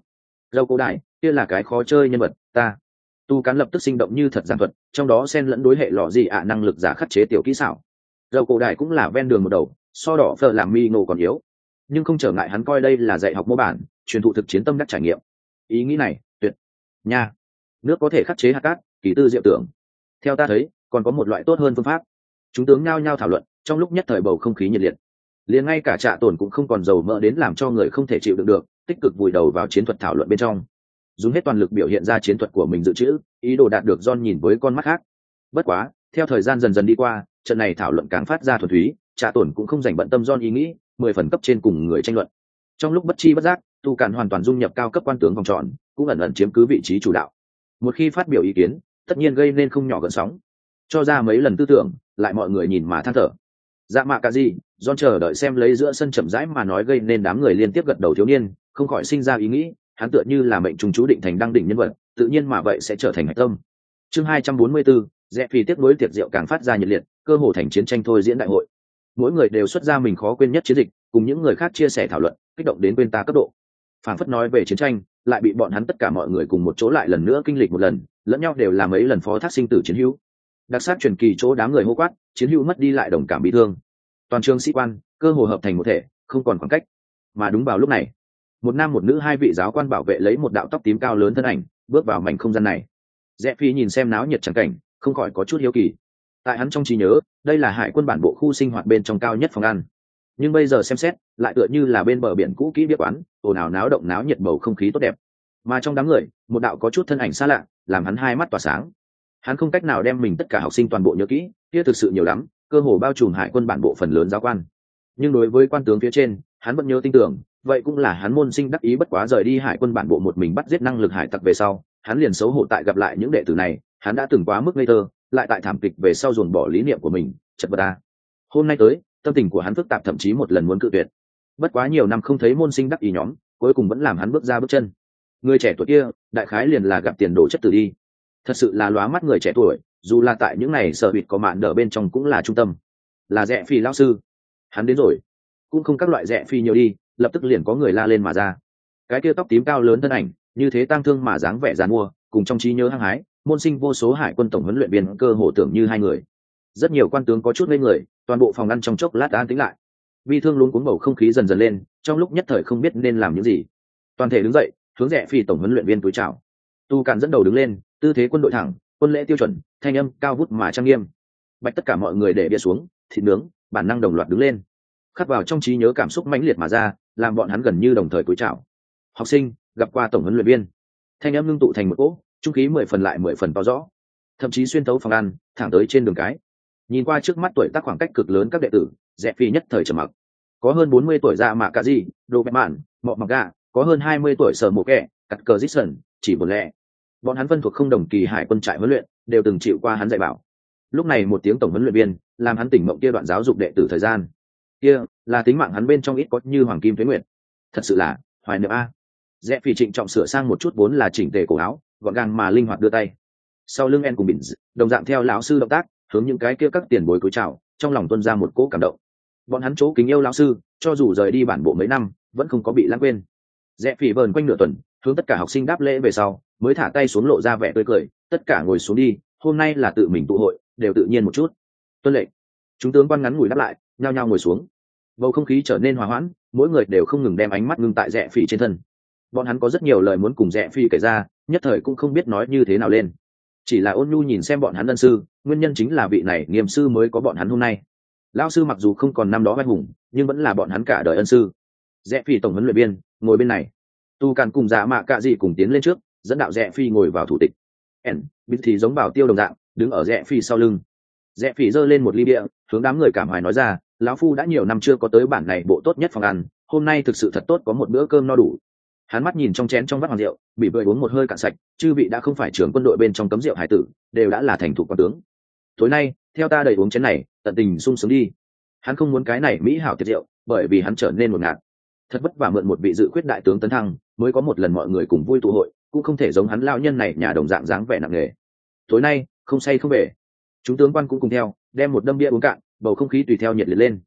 Dâu cổ đại kia là cái khó chơi nhân vật ta. Tu cán lập tức sinh động như thật giảng thuật, trong đó xen lẫn đối hệ lọ gì ạ năng lực giả khắc chế tiểu kỹ xảo. Dâu cổ đại cũng là ven đường một đầu, so đỏ phở làm mi ngộ còn yếu, nhưng không trở ngại hắn coi đây là dạy học mô bản, truyền thụ thực chiến tâm đắc trải nghiệm. Ý nghĩ này tuyệt nha, nước có thể khắc chế hạt cát, kỳ tư diệu tưởng. Theo ta thấy còn có một loại tốt hơn phương pháp. Chúng tướng nhao nhao thảo luận, trong lúc nhất thời bầu không khí nhiệt liệt, liền ngay cả Trạ Tổn cũng không còn dầu mỡ đến làm cho người không thể chịu đựng được, tích cực vùi đầu vào chiến thuật thảo luận bên trong, dùng hết toàn lực biểu hiện ra chiến thuật của mình dự trữ, ý đồ đạt được John nhìn với con mắt khác. Bất quá theo thời gian dần dần đi qua, trận này thảo luận càng phát ra thuần túy, Trạ Tổn cũng không dành bận tâm John ý nghĩ, mười phần cấp trên cùng người tranh luận. Trong lúc bất chi bất giác, Tu Cản hoàn toàn dung nhập cao cấp quan tướng vòng tròn, cũng ẩn ẩn chiếm cứ vị trí chủ đạo. Một khi phát biểu ý kiến, tất nhiên gây nên không nhỏ gợn sóng, cho ra mấy lần tư tưởng, lại mọi người nhìn mà than thở. Dạ mạ cả gì, John chờ đợi xem lấy giữa sân chậm rãi mà nói, gây nên đám người liên tiếp gật đầu thiếu niên, không khỏi sinh ra ý nghĩ, hắn tựa như là mệnh trùng chú định thành đăng đỉnh nhân vật, tự nhiên mà vậy sẽ trở thành hạch tâm. Chương hai trăm bốn mươi bốn, Rẽ Phi tiếp nối tiệc rượu càng phát ra nhiệt liệt, cơ hồ thành chiến tranh thôi diễn đại hội. Mỗi người đều xuất ra mình khó quên nhất chiến dịch, cùng những người khác chia sẻ thảo luận, kích động đến quên ta cấp độ. Phản phất nói về chiến tranh, lại bị bọn hắn tất cả mọi người cùng một chỗ lại lần nữa kinh lịch một lần, lẫn nhau đều là mấy lần phó thác sinh tử chiến hữu. Đặc sắc truyền kỳ chỗ đám người hô quát, chiến hữu mất đi lại đồng cảm bị thương. Toàn trường sĩ quan cơ hồ hợp thành một thể, không còn khoảng cách. Mà đúng vào lúc này, một nam một nữ hai vị giáo quan bảo vệ lấy một đạo tóc tím cao lớn thân ảnh bước vào mảnh không gian này. Rẽ Phi nhìn xem náo nhiệt chẳng cảnh, không khỏi có chút hiếu kỳ. Tại hắn trong trí nhớ, đây là hải quân bản bộ khu sinh hoạt bên trong cao nhất phòng ăn, nhưng bây giờ xem xét lại tựa như là bên bờ biển cũ kỹ bia quán, ồn ào náo động náo nhiệt, bầu không khí tốt đẹp. Mà trong đám người, một đạo có chút thân ảnh xa lạ làm hắn hai mắt tỏa sáng. Hắn không cách nào đem mình tất cả học sinh toàn bộ nhớ kỹ, kia thực sự nhiều lắm, cơ hồ bao trùm hải quân bản bộ phần lớn giáo quan. Nhưng đối với quan tướng phía trên, hắn vẫn nhớ tin tưởng, vậy cũng là hắn môn sinh đắc ý. Bất quá rời đi hải quân bản bộ một mình bắt giết năng lực hải tặc về sau, hắn liền xấu hổ tại gặp lại những đệ tử này, hắn đã từng quá mức ngây thơ, lại tại thảm kịch về sau dồn bỏ lý niệm của mình, chật vật ta. Hôm nay tới, tâm tình của hắn phức tạp, thậm chí một lần muốn cự tuyệt. Bất quá nhiều năm không thấy môn sinh đắc ý nhóm, cuối cùng vẫn làm hắn bước ra bước chân. Người trẻ tuổi kia, đại khái liền là gặp tiền đồ chất tử đi. Thật sự là lóa mắt người trẻ tuổi, dù là tại những này sở bịt có mạn đỡ bên trong cũng là trung tâm. Là Rẽ Phi lão sư, hắn đến rồi. Cũng không các loại Rẽ Phi nhiều đi, lập tức liền có người la lên mà ra. Cái kia tóc tím cao lớn thân ảnh, như thế tang thương mà dáng vẻ giàn mua, cùng trong trí nhớ hăng hái, môn sinh vô số hải quân tổng huấn luyện viên cơ hồ tưởng như hai người. Rất nhiều quan tướng có chút ngây người, toàn bộ phòng ăn trong chốc lát an tĩnh lại. Bi thương luống cuống, bầu không khí dần dần lên, trong lúc nhất thời không biết nên làm những gì. Toàn thể đứng dậy, hướng Rẽ Phi tổng huấn luyện viên túi chào. Tu Cản dẫn đầu đứng lên, tư thế quân đội thẳng, quân lễ tiêu chuẩn, thanh âm cao vút mà trang nghiêm. Bạch tất cả mọi người để bia xuống, thịt nướng, bản năng đồng loạt đứng lên. Khắc vào trong trí nhớ cảm xúc mãnh liệt mà ra, làm bọn hắn gần như đồng thời cúi chào. Học sinh gặp qua tổng huấn luyện viên. Thanh âm ngưng tụ thành một cỗ, trung khí mười phần lại mười phần to rõ, thậm chí xuyên thấu phòng ăn, thẳng tới trên đường cái. Nhìn qua trước mắt tuổi tác khoảng cách cực lớn các đệ tử, Rẽ Phi nhất thời trầm mặc. Có hơn bốn mươi tuổi Dạ Mạ Cả Gì, Đồ Bẹt Mạn, Mọ Mặc Gà, có hơn hai mươi tuổi Sở Mộ Kẻ, Cắt Cờ Dixon, chỉ một lẽ. Bọn hắn phân thuộc không đồng kỳ hải quân trại huấn luyện, đều từng chịu qua hắn dạy bảo. Lúc này một tiếng tổng huấn luyện viên, làm hắn tỉnh mộng kia đoạn giáo dục đệ tử thời gian. Kia là tính mạng hắn bên trong ít có như hoàng kim tuế nguyệt. Thật sự là hoài niệm a. Rẽ Phi trịnh trọng sửa sang một chút vốn là chỉnh tề cổ áo, gọn gàng mà linh hoạt đưa tay. Sau lưng En cùng Bỉnh đồng dạng theo lão sư động tác, hướng những cái kia các tiền bối cúi chào, trong lòng tuôn ra một cỗ cảm động. Bọn hắn chỗ kính yêu lão sư, cho dù rời đi bản bộ mấy năm, vẫn không có bị lãng quên. Rẽ Phi vờn quanh nửa tuần, hướng tất cả học sinh đáp lễ về sau, mới thả tay xuống lộ ra vẻ tươi cười, tất cả ngồi xuống đi, hôm nay là tự mình tụ hội, đều tự nhiên một chút. Tuân lệnh. Chúng tướng quan ngắn ngủi đáp lại, nhao nhao ngồi xuống. Bầu không khí trở nên hòa hoãn, mỗi người đều không ngừng đem ánh mắt ngưng tại Rẽ Phi trên thân. Bọn hắn có rất nhiều lời muốn cùng Rẽ Phi kể ra, nhất thời cũng không biết nói như thế nào lên. Chỉ là ôn nhu nhìn xem bọn hắn ân sư, nguyên nhân chính là vị này nghiêm sư mới có bọn hắn hôm nay. Lão sư mặc dù không còn năm đó vai hùng, nhưng vẫn là bọn hắn cả đời ân sư. Rẽ Phi tổng huấn luyện viên ngồi bên này, Tu Cản cùng Dạ Mạ Cả Gì cùng tiến lên trước, dẫn đạo Rẽ Phi ngồi vào thủ tịch. En Bít thì giống bảo tiêu đồng dạng, đứng ở Rẽ Phi sau lưng. Rẽ Phi giơ lên một ly bia, hướng đám người cảm hoài nói ra, lão phu đã nhiều năm chưa có tới bản này bộ tốt nhất phòng ăn, hôm nay thực sự thật tốt, có một bữa cơm no đủ. Hắn mắt nhìn trong chén trong vắt hoàng rượu, bị bơi uống một hơi cạn sạch, chư vị đã không phải trưởng quân đội bên trong cấm rượu hải tử, đều đã là thành thủ quan tướng. Tối nay, theo ta đầy uống chén này, tận tình sung sướng đi. Hắn không muốn cái này mỹ hảo tiệc rượu, bởi vì hắn trở nên một ngạt. Thật vất vả mượn một vị dự khuyết đại tướng tấn thăng, mới có một lần mọi người cùng vui tụ hội, cũng không thể giống hắn lao nhân này nhà đồng dạng dáng vẻ nặng nề. Tối nay, không say không về. Chúng tướng quan cũng cùng theo, đem một đâm bia uống cạn, bầu không khí tùy theo nhiệt liệt lên.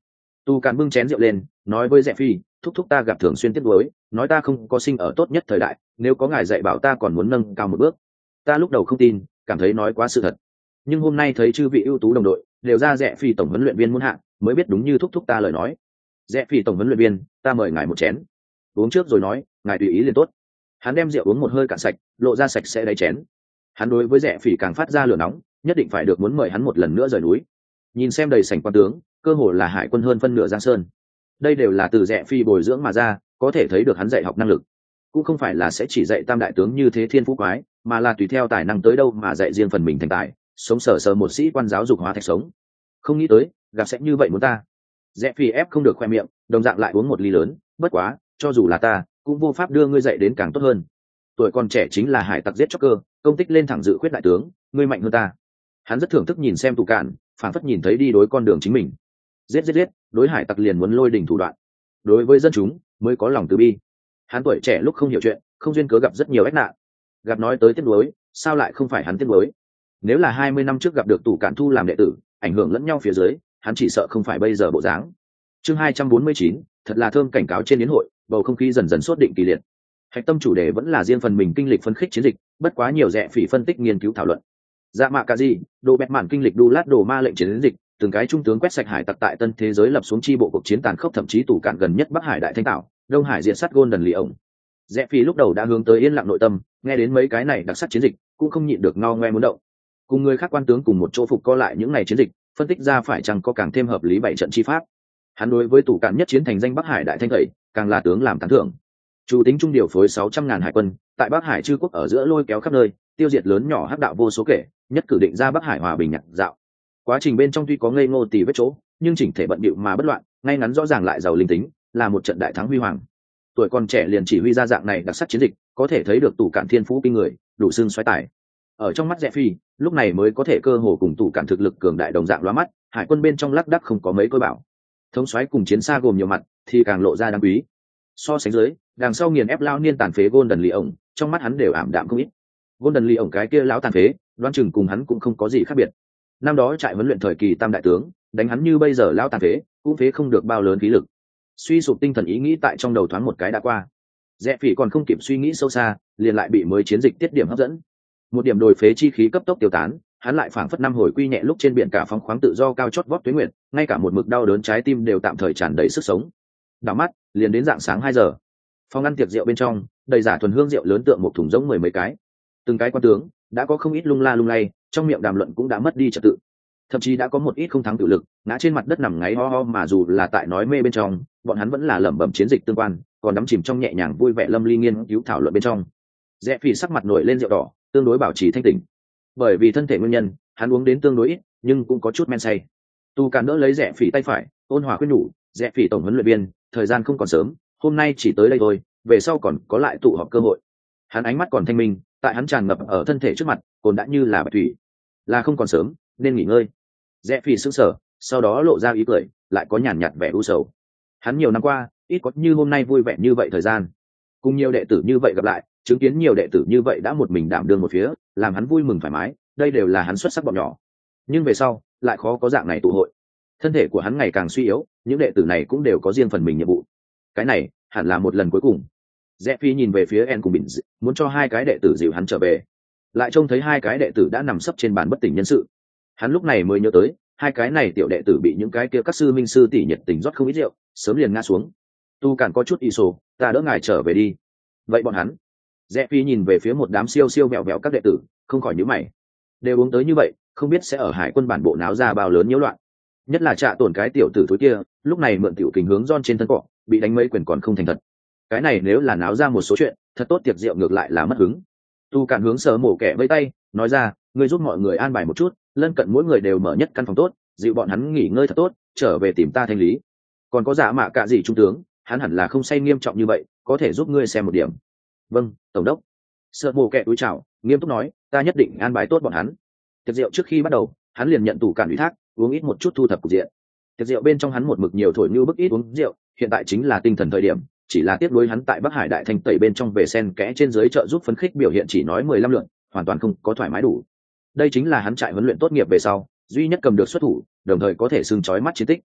Tu càn bưng chén rượu lên nói với Rẽ Phi, thúc thúc ta gặp thường xuyên tiếc nuối, nói ta không có sinh ở tốt nhất thời đại, nếu có ngài dạy bảo ta còn muốn nâng cao một bước. Ta lúc đầu không tin, cảm thấy nói quá sự thật, nhưng hôm nay thấy chư vị ưu tú đồng đội đều ra Rẽ Phi tổng huấn luyện viên muốn hạng, mới biết đúng như thúc thúc ta lời nói. Rẽ Phi tổng huấn luyện viên, ta mời ngài một chén. Uống trước rồi nói, ngài tùy ý liền tốt. Hắn đem rượu uống một hơi cạn sạch, lộ ra sạch sẽ đáy chén. Hắn đối với Rẽ Phi càng phát ra lửa nóng, nhất định phải được muốn mời hắn một lần nữa rời núi. Nhìn xem đầy sảnh quan tướng, cơ hồ là hải quân hơn phân nửa giang sơn, đây đều là từ Rẽ Phi bồi dưỡng mà ra, có thể thấy được hắn dạy học năng lực cũng không phải là sẽ chỉ dạy tam đại tướng như thế thiên phú quái, mà là tùy theo tài năng tới đâu mà dạy riêng phần mình thành tài, sống sờ sờ một sĩ quan giáo dục hóa thạch sống. Không nghĩ tới gặp sẽ như vậy muốn ta. Rẽ Phi ép không được khoe miệng, đồng dạng lại uống một ly lớn, bất quá cho dù là ta cũng vô pháp đưa ngươi dạy đến càng tốt hơn. Tuổi còn trẻ chính là hải tặc giết chóc cơ, công tích lên thẳng dự khuyết đại tướng, ngươi mạnh hơn ta. Hắn rất thưởng thức nhìn xem tù cạn, phản phất nhìn thấy đi đối con đường chính mình. Giết giết giết, đối hải tặc liền muốn lôi đình thủ đoạn, đối với dân chúng mới có lòng từ bi. Hắn tuổi trẻ lúc không hiểu chuyện, không duyên cớ gặp rất nhiều ách nạn. Gặp nói tới tiếc nuối, sao lại không phải hắn tiếc nuối? Nếu là hai mươi năm trước gặp được tù cạn thu làm đệ tử, ảnh hưởng lẫn nhau phía dưới, hắn chỉ sợ không phải bây giờ bộ dáng. Chương hai trăm bốn mươi chín, thật là thơm cảnh cáo trên yến hội, bầu không khí dần dần sốt định kỳ liệt. Hạch tâm chủ đề vẫn là riêng phần mình kinh lịch phân khích chiến dịch, bất quá nhiều Rẽ Phỉ phân tích nghiên cứu thảo luận. Dạ mạ cả gì, đồ bẹt mạn kinh lịch đu lát đồ ma lệnh chiến dịch, từng cái trung tướng quét sạch hải tặc tại tân thế giới lập xuống chi bộ cuộc chiến tàn khốc, thậm chí tủ cạn gần nhất Bắc Hải đại thanh tạo, Đông Hải diện sát Golden lì ổng. Rẽ Phỉ lúc đầu đã hướng tới yên lặng nội tâm, nghe đến mấy cái này đặc sắc chiến dịch, cũng không nhịn được ngao ngoe muốn động. Cùng người khác quan tướng cùng một chỗ phục co lại những này chiến dịch, phân tích ra phải chăng có càng thêm hợp lý bảy trận chi pháp. Hắn đối với tủ cạn nhất chiến thành danh Bắc Hải đại thanh tẩy, càng là tướng làm tán thưởng. Chủ tính trung điều phối sáu trăm ngàn hải quân, tại Bắc Hải chư quốc ở giữa lôi kéo khắp nơi, tiêu diệt lớn nhỏ hắc đạo vô số kể, nhất cử định ra Bắc Hải hòa bình nhạc dạo. Quá trình bên trong tuy có ngây ngô tì vết chỗ, nhưng chỉnh thể bận bịu mà bất loạn, ngay ngắn rõ ràng lại giàu linh tính, là một trận đại thắng huy hoàng. Tuổi còn trẻ liền chỉ huy ra dạng này đặc sắc chiến dịch, có thể thấy được tủ cạn thiên phú kinh người, đủ xương xoáy tài. Ở trong mắt Rẽ Phi, lúc này mới có thể cơ hồ cùng tủ cạn thực lực cường đại đồng dạng lóa mắt, hải quân bên trong lác đác không có mấy cơ bảo. Thống soái cùng chiến xa gồm nhiều mặt, thì càng lộ ra đáng quý. So sánh dưới, đằng sau nghiền ép lao niên tàn phế Golden lì ổng, trong mắt hắn đều ảm đạm không ít. Golden lì ổng cái kia lão tàn phế, đoán chừng cùng hắn cũng không có gì khác biệt. Năm đó trại huấn luyện thời kỳ tam đại tướng, đánh hắn như bây giờ lão tàn phế, cũng phế không được bao lớn khí lực. Suy sụp tinh thần ý nghĩ tại trong đầu thoáng một cái đã qua. Rẽ Phỉ còn không kịp suy nghĩ sâu xa, liền lại bị mới chiến dịch tiết điểm hấp dẫn. Một điểm đồi phế chi khí cấp tốc tiêu tán, hắn lại phảng phất năm hồi quy nhẹ lúc trên biển cả phóng khoáng tự do cao chót vót tuyết nguyệt, ngay cả một mực đau đớn trái tim đều tạm thời tràn đầy sức sống. Đảo mắt, liền đến dạng sáng hai giờ. Phòng ăn tiệc rượu bên trong, đầy giả thuần hương rượu lớn tượng một thùng giống mười mấy cái. Từng cái quan tướng đã có không ít lung la lung lay, trong miệng đàm luận cũng đã mất đi trật tự. Thậm chí đã có một ít không thắng tự lực, ngã trên mặt đất nằm ngáy ho ho, mà dù là tại nói mê bên trong, bọn hắn vẫn là lẩm bẩm chiến dịch tương quan, còn đắm chìm trong nhẹ nhàng vui vẻ lâm ly nghiên cứu thảo luận bên trong. Rẽ Phỉ sắc mặt nổi lên rượu đỏ, tương đối bảo trì thanh tỉnh. Bởi vì thân thể nguyên nhân, hắn uống đến tương đối ít, nhưng cũng có chút men say. Tu Càn đỡ lấy Rẽ Phỉ tay phải, ôn hòa khuyên nhủ, Rẽ Phỉ tổng huấn luyện viên, thời gian không còn sớm, hôm nay chỉ tới đây thôi, về sau còn có lại tụ họp cơ hội. Hắn ánh mắt còn thanh minh, tại hắn tràn ngập ở thân thể trước mặt, cồn đã như là bạch thủy, là không còn sớm, nên nghỉ ngơi. Rẽ Phỉ sững sờ, sau đó lộ ra ý cười, lại có nhàn nhạt vẻ u sầu. Hắn nhiều năm qua, ít có như hôm nay vui vẻ như vậy thời gian, cùng nhiều đệ tử như vậy gặp lại, chứng kiến nhiều đệ tử như vậy đã một mình đảm đương một phía, làm hắn vui mừng thoải mái, đây đều là hắn xuất sắc bọn nhỏ. Nhưng về sau, lại khó có dạng này tụ hội. Thân thể của hắn ngày càng suy yếu, những đệ tử này cũng đều có riêng phần mình nhiệm vụ. Cái này, hẳn là một lần cuối cùng. Rẽ Phi nhìn về phía En cùng Bình, muốn cho hai cái đệ tử dìu hắn trở về, lại trông thấy hai cái đệ tử đã nằm sấp trên bàn bất tỉnh nhân sự. Hắn lúc này mới nhớ tới, hai cái này tiểu đệ tử bị những cái kia các sư minh sư tỷ nhiệt tình rót không ít rượu, sớm liền ngã xuống. Tu Càn có chút y sổ, ta đỡ ngài trở về đi. Vậy bọn hắn? Rẽ Phi nhìn về phía một đám siêu siêu mẹo mẹo các đệ tử, không khỏi nhíu mày. Đều uống tới như vậy, không biết sẽ ở hải quân bản bộ náo ra bao lớn nhiễu loạn. Nhất là Trạ Tổn cái tiểu tử thối kia, lúc này mượn tiểu kình hướng John trên thân cọ, bị đánh mấy quyền còn không thành thật. Cái này nếu là náo ra một số chuyện, thật tốt tiệc rượu ngược lại là mất hứng. Tu Càn hướng Sở Mổ Kẻ vẫy tay, nói ra, ngươi giúp mọi người an bài một chút, lân cận mỗi người đều mở nhất căn phòng tốt, dịu bọn hắn nghỉ ngơi thật tốt, trở về tìm ta thanh lý. Còn có Dạ Mạ Cả gì trung tướng, hắn hẳn là không say nghiêm trọng như vậy, có thể giúp ngươi xem một điểm. Vâng, tổng đốc. Sở Mổ Kẻ cúi chào, nghiêm túc nói, ta nhất định an bài tốt bọn hắn. Tiệc rượu trước khi bắt đầu, hắn liền nhận Tu Càn ủy thác, uống ít một chút thu thập cục diện. Tiệc rượu bên trong hắn một mực nhiều thổi như bức ít uống rượu, hiện tại chính là tinh thần thời điểm, chỉ là tiếp nối hắn tại Bắc Hải đại thanh tẩy bên trong về sen kẽ trên dưới trợ giúp phấn khích biểu hiện chỉ nói mười lăm lượt, hoàn toàn không có thoải mái đủ. Đây chính là hắn trại huấn luyện tốt nghiệp về sau, duy nhất cầm được xuất thủ, đồng thời có thể xưng chói mắt chiến tích.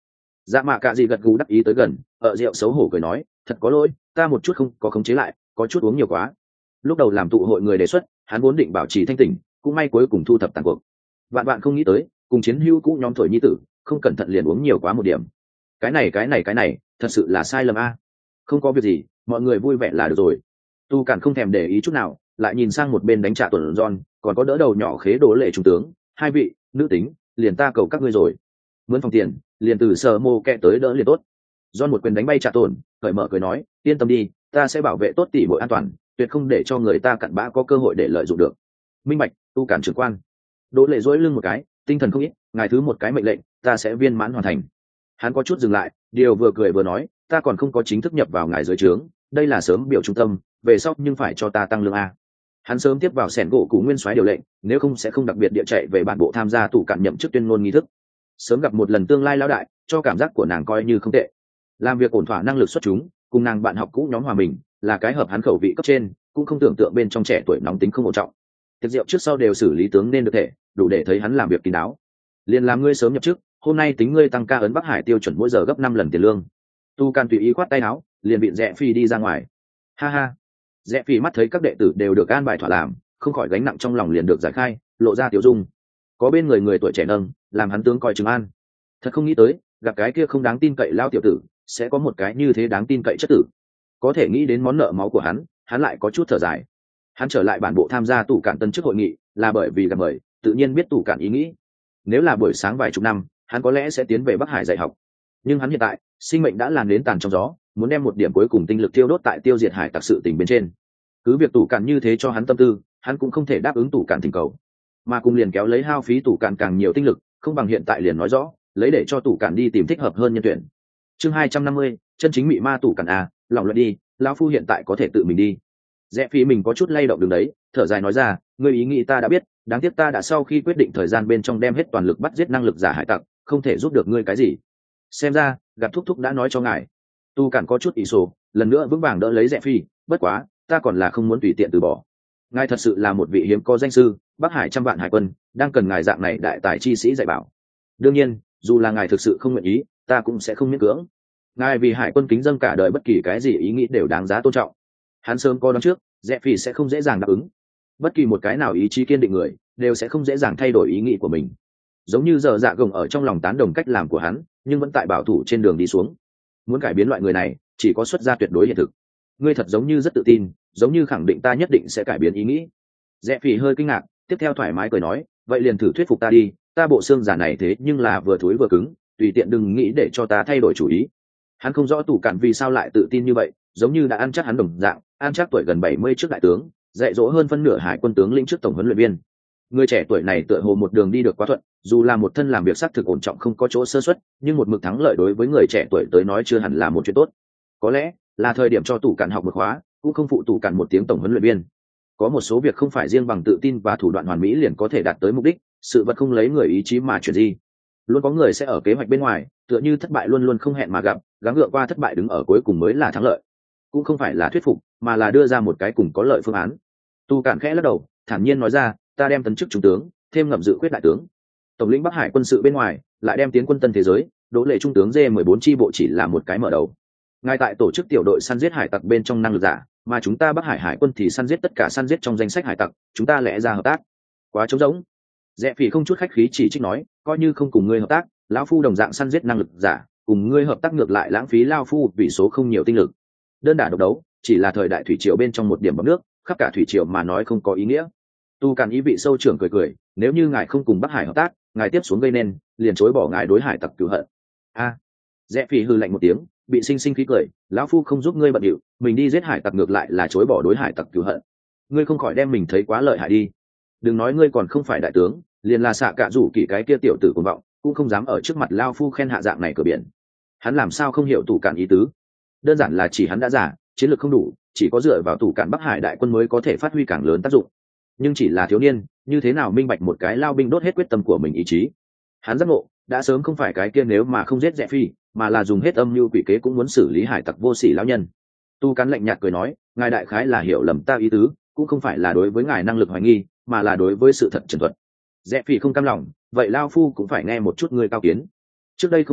Dạ mạ cạ gì gật gù đắc ý tới gần, ở rượu xấu hổ cười nói, thật có lỗi, ta một chút không có khống chế lại, có chút uống nhiều quá. Lúc đầu làm tụ hội người đề xuất, hắn vốn định bảo trì thanh tỉnh, cũng may cuối cùng thu thập tàn cuộc. Vạn bạn không nghĩ tới, cùng chiến hữu cũ nhóm thổi nhi tử, không cẩn thận liền uống nhiều quá một điểm. Cái này cái này cái này, thật sự là sai lầm a. Không có việc gì, mọi người vui vẻ là được rồi. Tu Cản không thèm để ý chút nào, lại nhìn sang một bên đánh trả tuần John, còn có đỡ đầu nhỏ khế đố lệ trung tướng, hai vị, nữ tính, liền ta cầu các ngươi rồi. Mướn phòng tiền, liền từ sờ mô kẹ tới đỡ liền tốt. John một quyền đánh bay trả tổn, cởi mở cười nói, yên tâm đi, ta sẽ bảo vệ tốt tỷ muội an toàn, tuyệt không để cho người ta cặn bã có cơ hội để lợi dụng được. Minh bạch, Tu Cản trưởng quan. Đỗ lệ duỗi lưng một cái, tinh thần không ít, ngài thứ một cái mệnh lệnh, ta sẽ viên mãn hoàn thành. Hắn có chút dừng lại, điều vừa cười vừa nói, ta còn không có chính thức nhập vào ngài dưới trướng, đây là sớm biểu trung tâm, về sau nhưng phải cho ta tăng lương a. Hắn sớm tiếp vào sẻn gỗ cũ nguyên soái điều lệnh, nếu không sẽ không đặc biệt địa chạy về bản bộ tham gia tụ cản nhậm chức tuyên ngôn nghi thức. Sớm gặp một lần tương lai lão đại, cho cảm giác của nàng coi như không tệ. Làm việc ổn thỏa năng lực xuất chúng, cùng nàng bạn học cũ nhóm hòa mình, là cái hợp hắn khẩu vị cấp trên, cũng không tưởng tượng bên trong trẻ tuổi nóng tính không ổn trọng. Tiệc rượu trước sau đều xử lý tướng nên được thể, đủ để thấy hắn làm việc kín đáo. Liền làm ngươi sớm nhập chức, hôm nay tính ngươi tăng ca ấn Bắc Hải tiêu chuẩn mỗi giờ gấp năm lần tiền lương. Tu Can tùy ý khoát tay áo, liền bị Rẽ Phi đi ra ngoài. Ha ha. Rẽ Phi mắt thấy các đệ tử đều được an bài thỏa làm, không khỏi gánh nặng trong lòng liền được giải khai, lộ ra tiểu dung. Có bên người người tuổi trẻ nâng, làm hắn tướng coi chừng an. Thật không nghĩ tới, gặp cái kia không đáng tin cậy lao tiểu tử, sẽ có một cái như thế đáng tin cậy chất tử. Có thể nghĩ đến món nợ máu của hắn, hắn lại có chút thở dài. Hắn trở lại bản bộ tham gia tụ cản tân chức hội nghị, là bởi vì gặp mời, tự nhiên biết tụ cản ý nghĩ. Nếu là buổi sáng vài chục năm, hắn có lẽ sẽ tiến về Bắc Hải dạy học. Nhưng hắn hiện tại, sinh mệnh đã làn đến tàn trong gió, muốn đem một điểm cuối cùng tinh lực tiêu đốt tại tiêu diệt hải tặc sự tình bên trên. Cứ việc tụ cản như thế cho hắn tâm tư, hắn cũng không thể đáp ứng tụ cản thỉnh cầu, mà cùng liền kéo lấy hao phí tụ cản càng nhiều tinh lực, không bằng hiện tại liền nói rõ, lấy để cho tụ cản đi tìm thích hợp hơn nhân tuyển. Chương hai trăm năm mươi, chân chính mị ma tụ cản a, lòng luận đi, lão phu hiện tại có thể tự mình đi. Rẽ Phi mình có chút lay động đường đấy, thở dài nói ra, ngươi ý nghĩ ta đã biết, đáng tiếc ta đã sau khi quyết định thời gian bên trong đem hết toàn lực bắt giết năng lực giả hải tặc, không thể giúp được ngươi cái gì. Xem ra, gặp thúc thúc đã nói cho ngài. Tu Cản có chút ỷ sổ, lần nữa vững vàng đỡ lấy Rẽ Phi, bất quá, ta còn là không muốn tùy tiện từ bỏ. Ngài thật sự là một vị hiếm có danh sư, Bắc Hải trăm vạn hải quân, đang cần ngài dạng này đại tài chi sĩ dạy bảo. Đương nhiên, dù là ngài thực sự không nguyện ý, ta cũng sẽ không miễn cưỡng. Ngài vì hải quân kính dâng cả đời bất kỳ cái gì ý nghĩ đều đáng giá tôn trọng. Hắn sớm có đoán trước, Rẽ Phi sẽ không dễ dàng đáp ứng. Bất kỳ một cái nào ý chí kiên định người, đều sẽ không dễ dàng thay đổi ý nghĩ của mình. Giống như giờ dạ gồng ở trong lòng tán đồng cách làm của hắn, nhưng vẫn tại bảo thủ trên đường đi xuống. Muốn cải biến loại người này, chỉ có xuất ra tuyệt đối hiện thực. Ngươi thật giống như rất tự tin, giống như khẳng định ta nhất định sẽ cải biến ý nghĩ. Rẽ Phi hơi kinh ngạc, tiếp theo thoải mái cười nói, vậy liền thử thuyết phục ta đi, ta bộ xương giả này thế nhưng là vừa thối vừa cứng, tùy tiện đừng nghĩ để cho ta thay đổi chủ ý. Hắn không rõ tủ cản vì sao lại tự tin như vậy, giống như đã ăn chắc hắn đồng dạng, ăn chắc tuổi gần bảy mươi trước đại tướng, dạy dỗ hơn phân nửa hải quân tướng lĩnh trước tổng huấn luyện viên. Người trẻ tuổi này tựa hồ một đường đi được quá thuận, dù là một thân làm việc xác thực ổn trọng không có chỗ sơ suất, nhưng một mực thắng lợi đối với người trẻ tuổi tới nói chưa hẳn là một chuyện tốt. Có lẽ là thời điểm cho tủ cản học một khóa, cũng không phụ tủ cản một tiếng tổng huấn luyện viên. Có một số việc không phải riêng bằng tự tin và thủ đoạn hoàn mỹ liền có thể đạt tới mục đích, sự vật không lấy người ý chí mà chuyển gì. Luôn có người sẽ ở kế hoạch bên ngoài, tựa như thất bại luôn luôn không hẹn mà gặp, gắng gượng qua thất bại đứng ở cuối cùng mới là thắng lợi. Cũng không phải là thuyết phục, mà là đưa ra một cái cùng có lợi phương án. Tu Cản khẽ lắc đầu, thản nhiên nói ra, ta đem tấn chức trung tướng, thêm ngậm dự quyết đại tướng. Tổng lĩnh Bắc Hải quân sự bên ngoài, lại đem tiến quân tân thế giới, Đỗ Lệ trung tướng D mười bốn chi bộ chỉ là một cái mở đầu. Ngay tại tổ chức tiểu đội săn giết hải tặc bên trong năng lực giả, mà chúng ta Bắc Hải hải quân thì săn giết tất cả săn giết trong danh sách hải tặc, chúng ta lẽ ra hợp tác. Quá trống rỗng. Rẽ Phi không chút khách khí chỉ trích nói, coi như không cùng ngươi hợp tác, lão phu đồng dạng săn giết năng lực giả, cùng ngươi hợp tác ngược lại lãng phí lão phu vì số không nhiều tinh lực. Đơn đả độc đấu, chỉ là thời đại thủy triều bên trong một điểm bọt nước, khắp cả thủy triều mà nói không có ý nghĩa. Tu Cản ý vị sâu trưởng cười cười, nếu như ngài không cùng Bắc Hải hợp tác, ngài tiếp xuống gây nên, liền chối bỏ ngài đối hải tặc cửu hận. A. À, Rẽ Phi hừ lạnh một tiếng, bị sinh sinh khí cười, lão phu không giúp ngươi bận điệu, mình đi giết hải tặc ngược lại là chối bỏ đối hải tặc cửu hận. Ngươi không khỏi đem mình thấy quá lợi hại đi. Đừng nói ngươi còn không phải đại tướng, liền là xạ cả rủ kỳ cái kia tiểu tử cuồng vọng, cũng không dám ở trước mặt lao phu khen hạ dạng này cửa biển. Hắn làm sao không hiểu tủ cản ý tứ? Đơn giản là chỉ hắn đã giả, chiến lược không đủ, chỉ có dựa vào tủ cản Bắc Hải đại quân mới có thể phát huy càng lớn tác dụng. Nhưng chỉ là thiếu niên, như thế nào minh bạch một cái lao binh đốt hết quyết tâm của mình ý chí? Hắn giác ngộ, đã sớm không phải cái kia nếu mà không giết Rẽ Phi, mà là dùng hết âm mưu quỷ kế cũng muốn xử lý hải tặc vô sỉ lão nhân. Tu Cản lạnh nhạt cười nói, ngài đại khái là hiểu lầm ta ý tứ, cũng không phải là đối với ngài năng lực hoài nghi, mà là đối với sự thật trần thuật. Rẽ Phi không cam lòng, vậy lao phu cũng phải nghe một chút người cao kiến. Trước đây không lâu,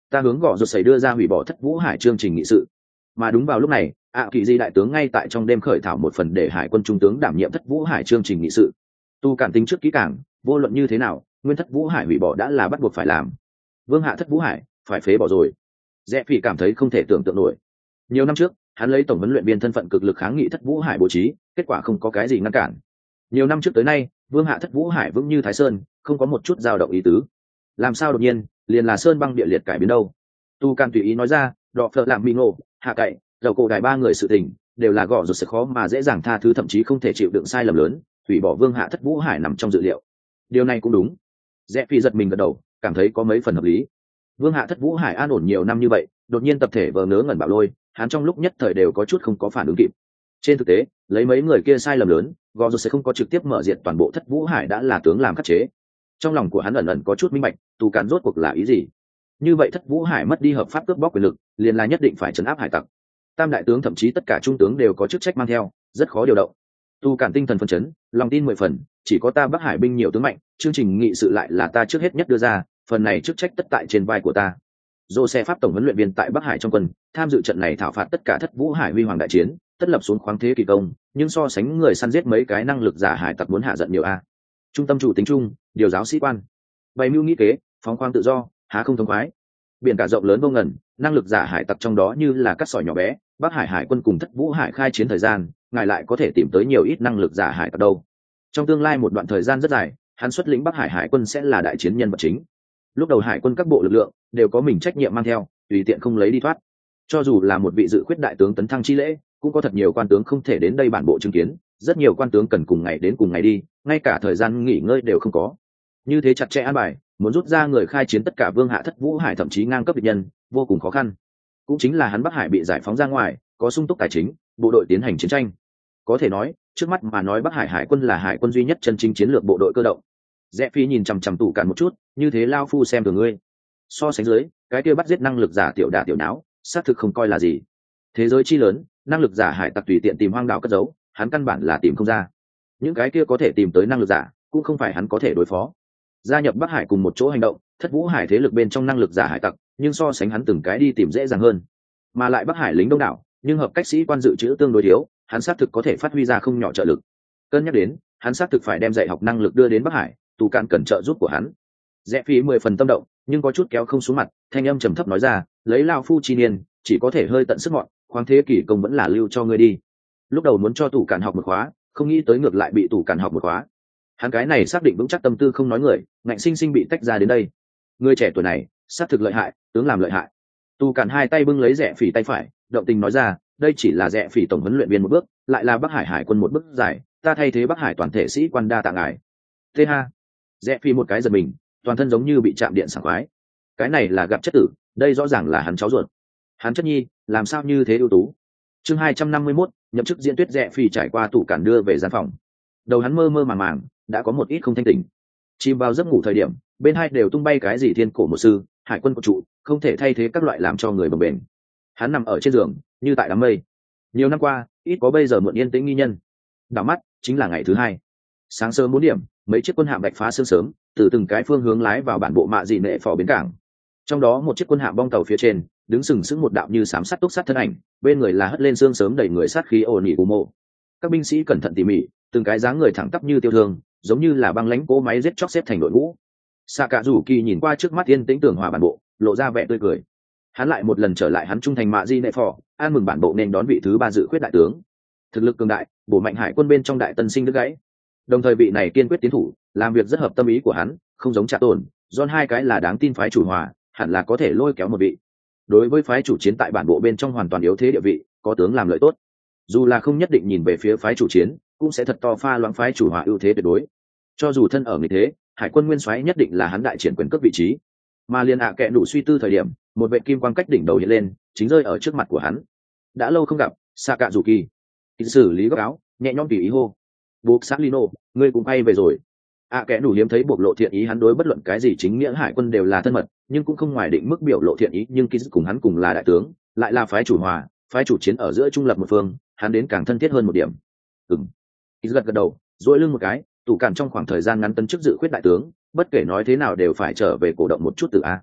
ta hướng gõ rột xảy đưa ra hủy bỏ thất vũ hải chương trình nghị sự. Mà đúng vào lúc này, ạ kỳ di đại tướng ngay tại trong đêm khởi thảo một phần để hải quân trung tướng đảm nhiệm thất vũ hải chương trình nghị sự. Tu Cản tính trước kỹ càng, vô luận như thế nào, nguyên thất vũ hải hủy bỏ đã là bắt buộc phải làm. Vương hạ thất vũ hải phải phế bỏ rồi. Rẽ Phỉ cảm thấy không thể tưởng tượng nổi. Nhiều năm trước, hắn lấy tổng huấn luyện viên thân phận cực lực kháng nghị thất vũ hải bố trí, kết quả không có cái gì ngăn cản. Nhiều năm trước tới nay, Vương hạ thất vũ hải vững như Thái Sơn, không có một chút dao động ý tứ. Làm sao đột nhiên, liền là sơn băng địa liệt cải biến đâu? Tu Cản tùy ý nói ra, đọ phợ làm bị ngộ, hạ cậy, dầu cổ đại ba người sự tình, đều là gõ rồi sẽ khó mà dễ dàng tha thứ, thậm chí không thể chịu đựng sai lầm lớn, hủy bỏ Vương hạ thất vũ hải nằm trong dự liệu. Điều này cũng đúng. Rẽ Phi giật mình gật đầu, cảm thấy có mấy phần hợp lý. Vương hạ thất vũ hải an ổn nhiều năm như vậy, đột nhiên tập thể vờ ngớ ngẩn bạo lôi, hắn trong lúc nhất thời đều có chút không có phản ứng kịp. Trên thực tế, lấy mấy người kia sai lầm lớn, gò rồi sẽ không có trực tiếp mở diện toàn bộ thất vũ hải đã là tướng làm khắc chế. Trong lòng của hắn ẩn ẩn có chút minh bạch, Tu Cản rốt cuộc là ý gì. Như vậy thất vũ hải mất đi hợp pháp cướp bóc quyền lực, liền là nhất định phải trấn áp hải tặc. Tam đại tướng thậm chí tất cả trung tướng đều có chức trách mang theo, rất khó điều động. Tu Cản tinh thần phấn chấn, lòng tin mười phần, chỉ có ta Bắc Hải binh nhiều tướng mạnh, chương trình nghị sự lại là ta trước hết nhất đưa ra, phần này chức trách tất tại trên vai của ta. Joseph Pháp tổng huấn luyện viên tại Bắc Hải trong quân, tham dự trận này thảo phạt tất cả thất vũ hải huy hoàng đại chiến, tất lập xuống khoáng thế kỳ công, nhưng so sánh người săn giết mấy cái năng lực giả hải tặc muốn hạ giận nhiều a. Trung tâm chủ tính trung, điều giáo sĩ quan, bày mưu nghĩ kế, phóng khoáng tự do, há không thống khoái. Biển cả rộng lớn vô ngần, năng lực giả hải tặc trong đó như là cát sỏi nhỏ bé, Bắc Hải hải quân cùng thất vũ hải khai chiến thời gian, ngài lại có thể tìm tới nhiều ít năng lực giả hải tặc đâu. Trong tương lai một đoạn thời gian rất dài, hắn xuất lĩnh Bắc Hải hải quân sẽ là đại chiến nhân vật chính. Lúc đầu hải quân các bộ lực lượng đều có mình trách nhiệm mang theo, tùy tiện không lấy đi thoát. Cho dù là một vị dự khuyết đại tướng tấn thăng chi lễ, cũng có thật nhiều quan tướng không thể đến đây bản bộ chứng kiến, rất nhiều quan tướng cần cùng ngày đến cùng ngày đi, ngay cả thời gian nghỉ ngơi đều không có. Như thế chặt chẽ an bài, muốn rút ra người khai chiến tất cả Vương hạ thất vũ hải thậm chí ngang cấp địch nhân, vô cùng khó khăn. Cũng chính là hắn Bắc Hải bị giải phóng ra ngoài, có sung túc tài chính, bộ đội tiến hành chiến tranh. Có thể nói, trước mắt mà nói Bắc Hải hải quân là hải quân duy nhất chân chính chiến lược bộ đội cơ động. Rẽ Phi nhìn chằm chằm Tu Cản một chút, như thế lao phu xem thường ngươi. So sánh dưới, cái kia bắt giết năng lực giả tiểu đả tiểu não, xác thực không coi là gì. Thế giới chi lớn, năng lực giả hải tặc tùy tiện tìm hoang đảo cất giấu, hắn căn bản là tìm không ra. Những cái kia có thể tìm tới năng lực giả, cũng không phải hắn có thể đối phó. Gia nhập Bắc Hải cùng một chỗ hành động, thất vũ hải thế lực bên trong năng lực giả hải tặc, nhưng so sánh hắn từng cái đi tìm dễ dàng hơn. Mà lại Bắc Hải lính đông đảo, nhưng hợp cách sĩ quan dự trữ tương đối thiếu, hắn xác thực có thể phát huy ra không nhỏ trợ lực. Cân nhắc đến, hắn xác thực phải đem dạy học năng lực đưa đến Bắc Hải, Tu Cản cần trợ giúp của hắn. Rẽ Phi mười phần tâm động, nhưng có chút kéo không xuống mặt, thanh âm trầm thấp nói ra, lấy lao phu chi niên, chỉ có thể hơi tận sức mọn, khoáng thế kỷ công vẫn là lưu cho ngươi đi. Lúc đầu muốn cho Tu Cản học một khóa, không nghĩ tới ngược lại bị Tu Cản học một khóa. Hắn cái này xác định vững chắc tâm tư không nói người, ngạnh sinh sinh bị tách ra đến đây. Người trẻ tuổi này, xác thực lợi hại, tướng làm lợi hại. Tu Cản hai tay bưng lấy Rẽ Phỉ tay phải, động tình nói ra, đây chỉ là Rẽ Phỉ tổng huấn luyện viên một bước, lại là Bắc Hải hải quân một bước dài, ta thay thế Bắc Hải toàn thể sĩ quan đa tạ ngài. Thế ha. Rẽ Phi một cái giật mình, toàn thân giống như bị chạm điện sảng khoái. Cái này là gặp chất tử, đây rõ ràng là hắn cháu ruột. Hắn chất nhi, làm sao như thế ưu tú. Chương hai trăm năm mươi mốt, nhậm chức diễn tuyết. Rẽ Phi trải qua Tu Cản đưa về gian phòng. Đầu hắn mơ mơ màng màng, đã có một ít không thanh tỉnh. Chìm vào giấc ngủ thời điểm, bên hai đều tung bay cái gì thiên cổ một sư, hải quân của trụ, không thể thay thế các loại làm cho người bồng bềnh. Hắn nằm ở trên giường, như tại đám mây. Nhiều năm qua, ít có bây giờ muộn yên tĩnh nghi nhân. Đảo mắt, chính là ngày thứ hai. Sáng sớm bốn điểm, mấy chiếc quân hạm bạch phá sương sớm, từ từng cái phương hướng lái vào bản bộ mạ dị nệ phò bến cảng. Trong đó một chiếc quân hạm bong tàu phía trên, đứng sừng sững một đạo như sám sắt túc sắt thân ảnh, bên người là hất lên sương sớm đầy người sát khí ồn ỉ của mộ. Các binh sĩ cẩn thận tỉ mỉ, từng cái dáng người thẳng tắp như tiêu thương, giống như là băng lãnh cỗ máy giết chóc xếp thành đội ngũ. Sạ Cạ Rủ Kỳ nhìn qua trước mắt yên tĩnh tường hòa bản bộ, lộ ra vẻ tươi cười. Hắn lại một lần trở lại hắn trung thành mạ di nệ phò, an mừng bản bộ nên đón vị thứ ba dự khuyết đại tướng. Thực lực cường đại, bổ mạnh hải quân bên trong đại tân sinh đứt gãy. Đồng thời vị này kiên quyết tiến thủ, làm việc rất hợp tâm ý của hắn, không giống Trạ Tồn, John hai cái là đáng tin phái chủ hòa, hẳn là có thể lôi kéo một vị. Đối với phái chủ chiến tại bản bộ bên trong hoàn toàn yếu thế địa vị, có tướng làm lợi tốt. Dù là không nhất định nhìn về phía phái chủ chiến, cũng sẽ thật to pha loãng phái chủ hòa ưu thế tuyệt đối. Cho dù thân ở nghịch thế, hải quân nguyên soái nhất định là hắn đại triển quyền cấp vị trí. Mà liên ạ à kệ đủ suy tư thời điểm, một vệ kim quang cách đỉnh đầu hiện lên, chính rơi ở trước mặt của hắn. Đã lâu không gặp, Sạ Cạ Rủ Kỳ. Xử lý góc áo, nhẹ nhõm tùy ý hô. Buộc sát Lino, ngươi cũng bay về rồi. ạ à kệ đủ hiếm thấy bộc lộ thiện ý, hắn đối bất luận cái gì chính nghĩa hải quân đều là thân mật, nhưng cũng không ngoài định mức biểu lộ thiện ý, nhưng Kiz cùng hắn cùng là đại tướng, lại là phái chủ hòa, phái chủ chiến ở giữa trung lập một phương, hắn đến càng thân thiết hơn một điểm. Ừm. Kiz gật gật đầu, duỗi lưng một cái, tủ cản trong khoảng thời gian ngắn tân chức dự khuyết đại tướng, bất kể nói thế nào đều phải trở về cổ động một chút từ a.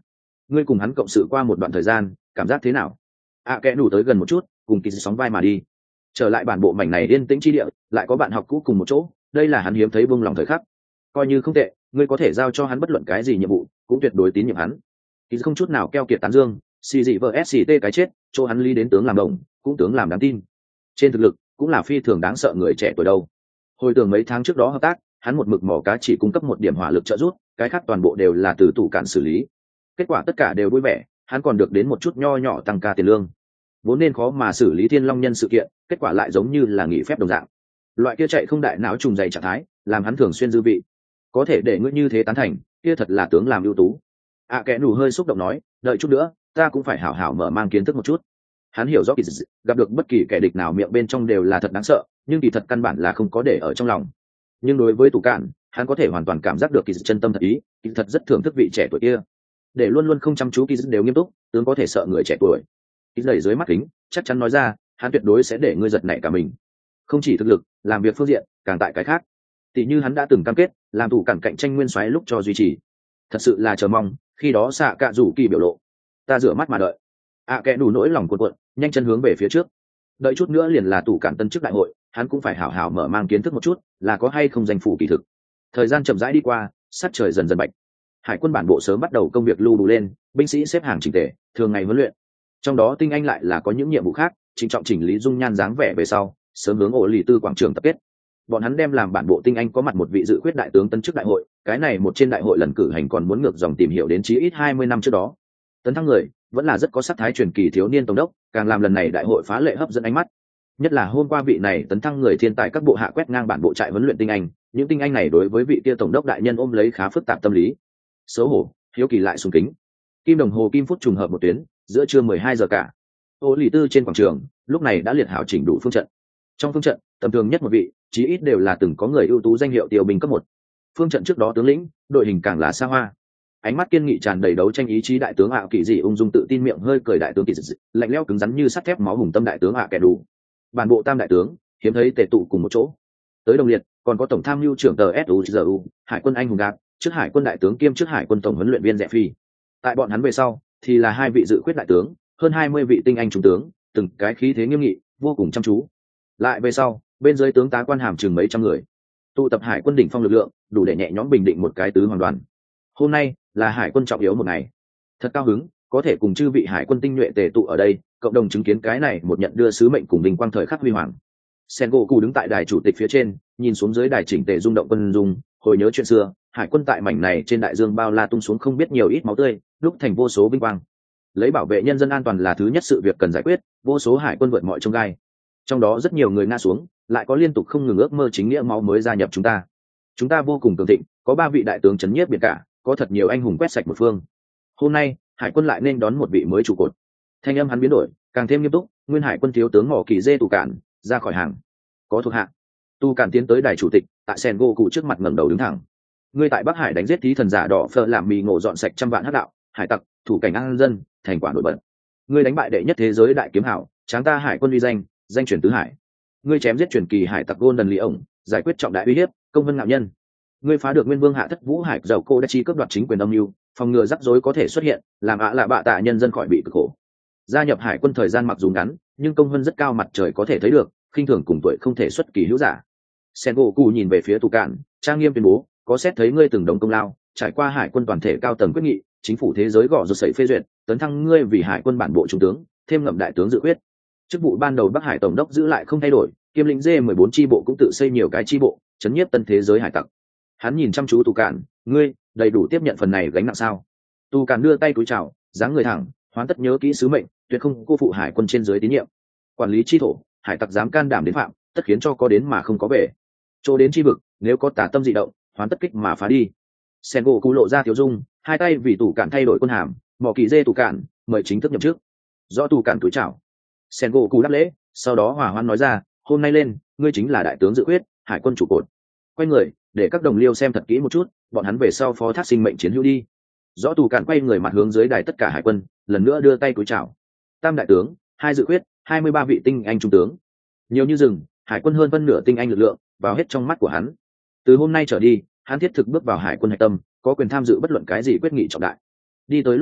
ngươi cùng hắn cộng sự qua một đoạn thời gian cảm giác thế nào? ạ kẽ nủ tới gần một chút, cùng kỳ sóng vai mà đi. Trở lại bản bộ mảnh này yên tĩnh chi địa, lại có bạn học cũ cùng một chỗ, đây là hắn hiếm thấy buông lòng thời khắc. Coi như không tệ, ngươi có thể giao cho hắn bất luận cái gì nhiệm vụ, cũng tuyệt đối tín nhiệm hắn. Kỳ không chút nào keo kiệt tán dương, xì dị vợ ét xê tê cái chết, chỗ hắn lý đến tướng làm đồng, cũng tướng làm đáng tin. Trên thực lực, cũng là phi thường đáng sợ người trẻ tuổi đâu. Hồi tưởng mấy tháng trước đó hợp tác, hắn một mực mỏ cá chỉ cung cấp một điểm hỏa lực trợ giúp, cái khác toàn bộ đều là từ tủ cản xử lý. Kết quả tất cả đều vui vẻ, hắn còn được đến một chút nho nhỏ tăng ca tiền lương. Vốn nên khó mà xử lý Thiên Long nhân sự kiện, kết quả lại giống như là nghỉ phép đồng dạng. Loại kia chạy không đại não trùng dày trạng thái, làm hắn thường xuyên dư vị. Có thể để ngươi như thế tán thành, kia thật là tướng làm ưu tú. À kẽ nủ hơi xúc động nói, đợi chút nữa, ta cũng phải hảo hảo mở mang kiến thức một chút. Hắn hiểu rõ kỳ dị, gặp được bất kỳ kẻ địch nào miệng bên trong đều là thật đáng sợ, nhưng kỳ thật căn bản là không có để ở trong lòng. Nhưng đối với tủ cạn, hắn có thể hoàn toàn cảm giác được kỳ dị chân tâm thật ý, kỳ thật rất thưởng thức vị trẻ tuổi kia. Để luôn luôn không chăm chú kỳ dị đều nghiêm túc, tướng có thể sợ người trẻ tuổi. Kỳ đẩy dưới mắt kính, chắc chắn nói ra, hắn tuyệt đối sẽ để ngươi giật nảy cả mình. Không chỉ thực lực, làm việc phương diện, càng tại cái khác. Tỷ như hắn đã từng cam kết, làm thủ cản cạnh tranh nguyên soái lúc cho duy trì. Thật sự là chờ mong, khi đó xạ cạ rủ kỳ biểu lộ. Ta rửa mắt mà đợi. ạ à, kẽ đủ nỗi lòng cuộn cuộn, nhanh chân hướng về phía trước. Đợi chút nữa liền là tủ cản tân chức đại hội, hắn cũng phải hảo hảo mở mang kiến thức một chút, là có hay không danh phủ kỳ thực. Thời gian chậm rãi đi qua, sát trời dần dần bạch. Hải quân bản bộ sớm bắt đầu công việc lưu đủ lên, binh sĩ xếp hàng chỉnh tề, thường ngày huấn luyện. Trong đó tinh anh lại là có những nhiệm vụ khác, trịnh trọng chỉnh lý dung nhan dáng vẻ về sau, sớm hướng ổ lì tư quảng trường tập kết. Bọn hắn đem làm bản bộ tinh anh có mặt một vị dự khuyết đại tướng tân chức đại hội, cái này một trên đại hội lần cử hành còn muốn ngược dòng tìm hiểu đến chí ít hai mươi năm trước đó. Tấn thăng người vẫn là rất có sắc thái truyền kỳ thiếu niên tổng đốc, càng làm lần này đại hội phá lệ hấp dẫn ánh mắt. Nhất là hôm qua vị này tấn thăng người thiên tài các bộ hạ quét ngang bản bộ trại huấn luyện tinh anh, những tinh anh này đối với vị kia tổng đốc đại nhân ôm lấy khá phức tạp tâm lý. Xấu hổ, hiếu kỳ lại sùng kính. Kim đồng hồ kim phút trùng hợp một tuyến, giữa trưa mười hai giờ cả. Ô lì tư trên quảng trường, lúc này đã liệt hảo chỉnh đủ phương trận. Trong phương trận, tầm thường nhất một vị, chí ít đều là từng có người ưu tú danh hiệu tiêu binh cấp một. Phương trận trước đó tướng lĩnh, đội hình càng là xa hoa. Ánh mắt kiên nghị tràn đầy đấu tranh ý chí đại tướng ạ kỳ dị ung dung tự tin miệng hơi cười đại tướng kỳ dị, lạnh lẽo cứng rắn như sắt thép máu hùng tâm đại tướng ạ kẻ đủ. Bản bộ tam đại tướng, hiếm thấy tề tụ cùng một chỗ. Tới đồng liệt, còn có tổng tham mưu trưởng tờ ét u giê u, hải quân anh hùng gạt, trước hải quân đại tướng kiêm trước hải quân tổng huấn luyện viên Rẽ Phi. Tại bọn hắn về sau, thì là hai vị dự khuyết đại tướng, hơn hai mươi vị tinh anh trung tướng, từng cái khí thế nghiêm nghị, vô cùng chăm chú. Lại về sau, bên dưới tướng tá quan hàm chừng mấy trăm người, tụ tập hải quân đỉnh phong lực lượng, đủ để nhẹ nhõm bình định một cái tứ hoàng đoàn. Hôm nay là hải quân trọng yếu một ngày, thật cao hứng có thể cùng chư vị hải quân tinh nhuệ tề tụ ở đây, cộng đồng chứng kiến cái này một nhận đưa sứ mệnh cùng vinh quang thời khắc huy hoàng. Sengoku đứng tại đài chủ tịch phía trên, nhìn xuống dưới đài chỉnh tề rung động quân dung, hồi nhớ chuyện xưa, hải quân tại mảnh này trên đại dương bao la tung xuống không biết nhiều ít máu tươi, đúc thành vô số vinh quang. Lấy bảo vệ nhân dân an toàn là thứ nhất sự việc cần giải quyết, vô số hải quân vượt mọi chông gai. Trong đó rất nhiều người ngã xuống, lại có liên tục không ngừng ước mơ chính nghĩa máu mới gia nhập chúng ta. Chúng ta vô cùng cường thịnh, có ba vị đại tướng chấn nhiếp biển cả, có thật nhiều anh hùng quét sạch một phương. Hôm nay, hải quân lại nên đón một vị mới trụ cột. Thanh âm hắn biến đổi, càng thêm nghiêm túc, nguyên hải quân thiếu tướng Mỏ Kỳ Dê Tù Cản ra khỏi hàng. Có thuộc hạ. Tu Cản tiến tới đài chủ tịch, tại Sengoku trước mặt ngẩng đầu đứng thẳng. Ngươi tại Bắc Hải đánh giết thí thần giả đỏ phơ làm mì ngộ dọn sạch trăm vạn hắc đạo, hải tặc, thủ cảnh an dân, thành quả nổi bật. Ngươi đánh bại đệ nhất thế giới đại kiếm hảo, tráng ta hải quân uy danh, danh truyền tứ hải. Ngươi chém giết truyền kỳ hải tặc Golden Lee ổng, giải quyết trọng đại uy hiếp, công vân ngạo nhân. Ngươi phá được nguyên vương hạ thất vũ hải giàu cô đã chi cướp đoạt chính quyền âm mưu, phòng ngừa rắc rối có thể xuất hiện, làm ạ lạ bạ tạ nhân dân khỏi bị cực khổ. Gia nhập hải quân thời gian mặc dù ngắn, nhưng công vân rất cao, mặt trời có thể thấy được, khinh thường cùng tuổi không thể xuất kỳ hữu giả. Sengoku nhìn về phía Tù Cản, trang nghiêm tuyên bố, có xét thấy ngươi từng đống công lao, trải qua hải quân toàn thể cao tầng quyết nghị, chính phủ thế giới gõ rột sẩy phê duyệt, tấn thăng ngươi vì hải quân bản bộ trung tướng, thêm ngậm đại tướng dự quyết. Chức vụ ban đầu Bắc Hải tổng đốc giữ lại không thay đổi, kiêm lĩnh D mười bốn chi bộ cũng tự xây nhiều cái chi bộ, chấn nhiếp tân thế giới hải tặc. Hắn nhìn chăm chú Tù Cản, ngươi đầy đủ tiếp nhận phần này gánh nặng sao? Tù Cản đưa tay cúi chào, dáng người thẳng, hoán tất nhớ kỹ sứ mệnh, tuyệt không cô phụ hải quân trên dưới tín nhiệm. Quản lý chi thổ, hải tặc dám can đảm đến phạm, tất khiến cho có đến mà không có về. Chỗ đến chi vực, nếu có tà tâm dị động, hoán tất kích mà phá đi. Sengoku lộ ra thiếu dung, hai tay vì Tù Cản thay đổi quân hàm, Mỏ Kỳ Dê Tù Cản mời chính thức nhậm chức. Do Tù Cản cúi chào, Sengoku đáp lễ, sau đó hòa hoan nói ra, hôm nay lên, ngươi chính là đại tướng dự quyết, hải quân trụ cột. Quay người, để các đồng liêu xem thật kỹ một chút, bọn hắn về sau phó thác sinh mệnh chiến hữu đi. Rõ Tù Cản quay người mặt hướng dưới đài tất cả hải quân, lần nữa đưa tay cúi chào. Tam đại tướng, hai dự quyết, hai mươi ba vị tinh anh trung tướng, nhiều như rừng, hải quân hơn phân nửa tinh anh lực lượng vào hết trong mắt của hắn. Từ hôm nay trở đi, hắn thiết thực bước vào hải quân hạch tâm, có quyền tham dự bất luận cái gì quyết nghị trọng đại. Đi tới lúc này,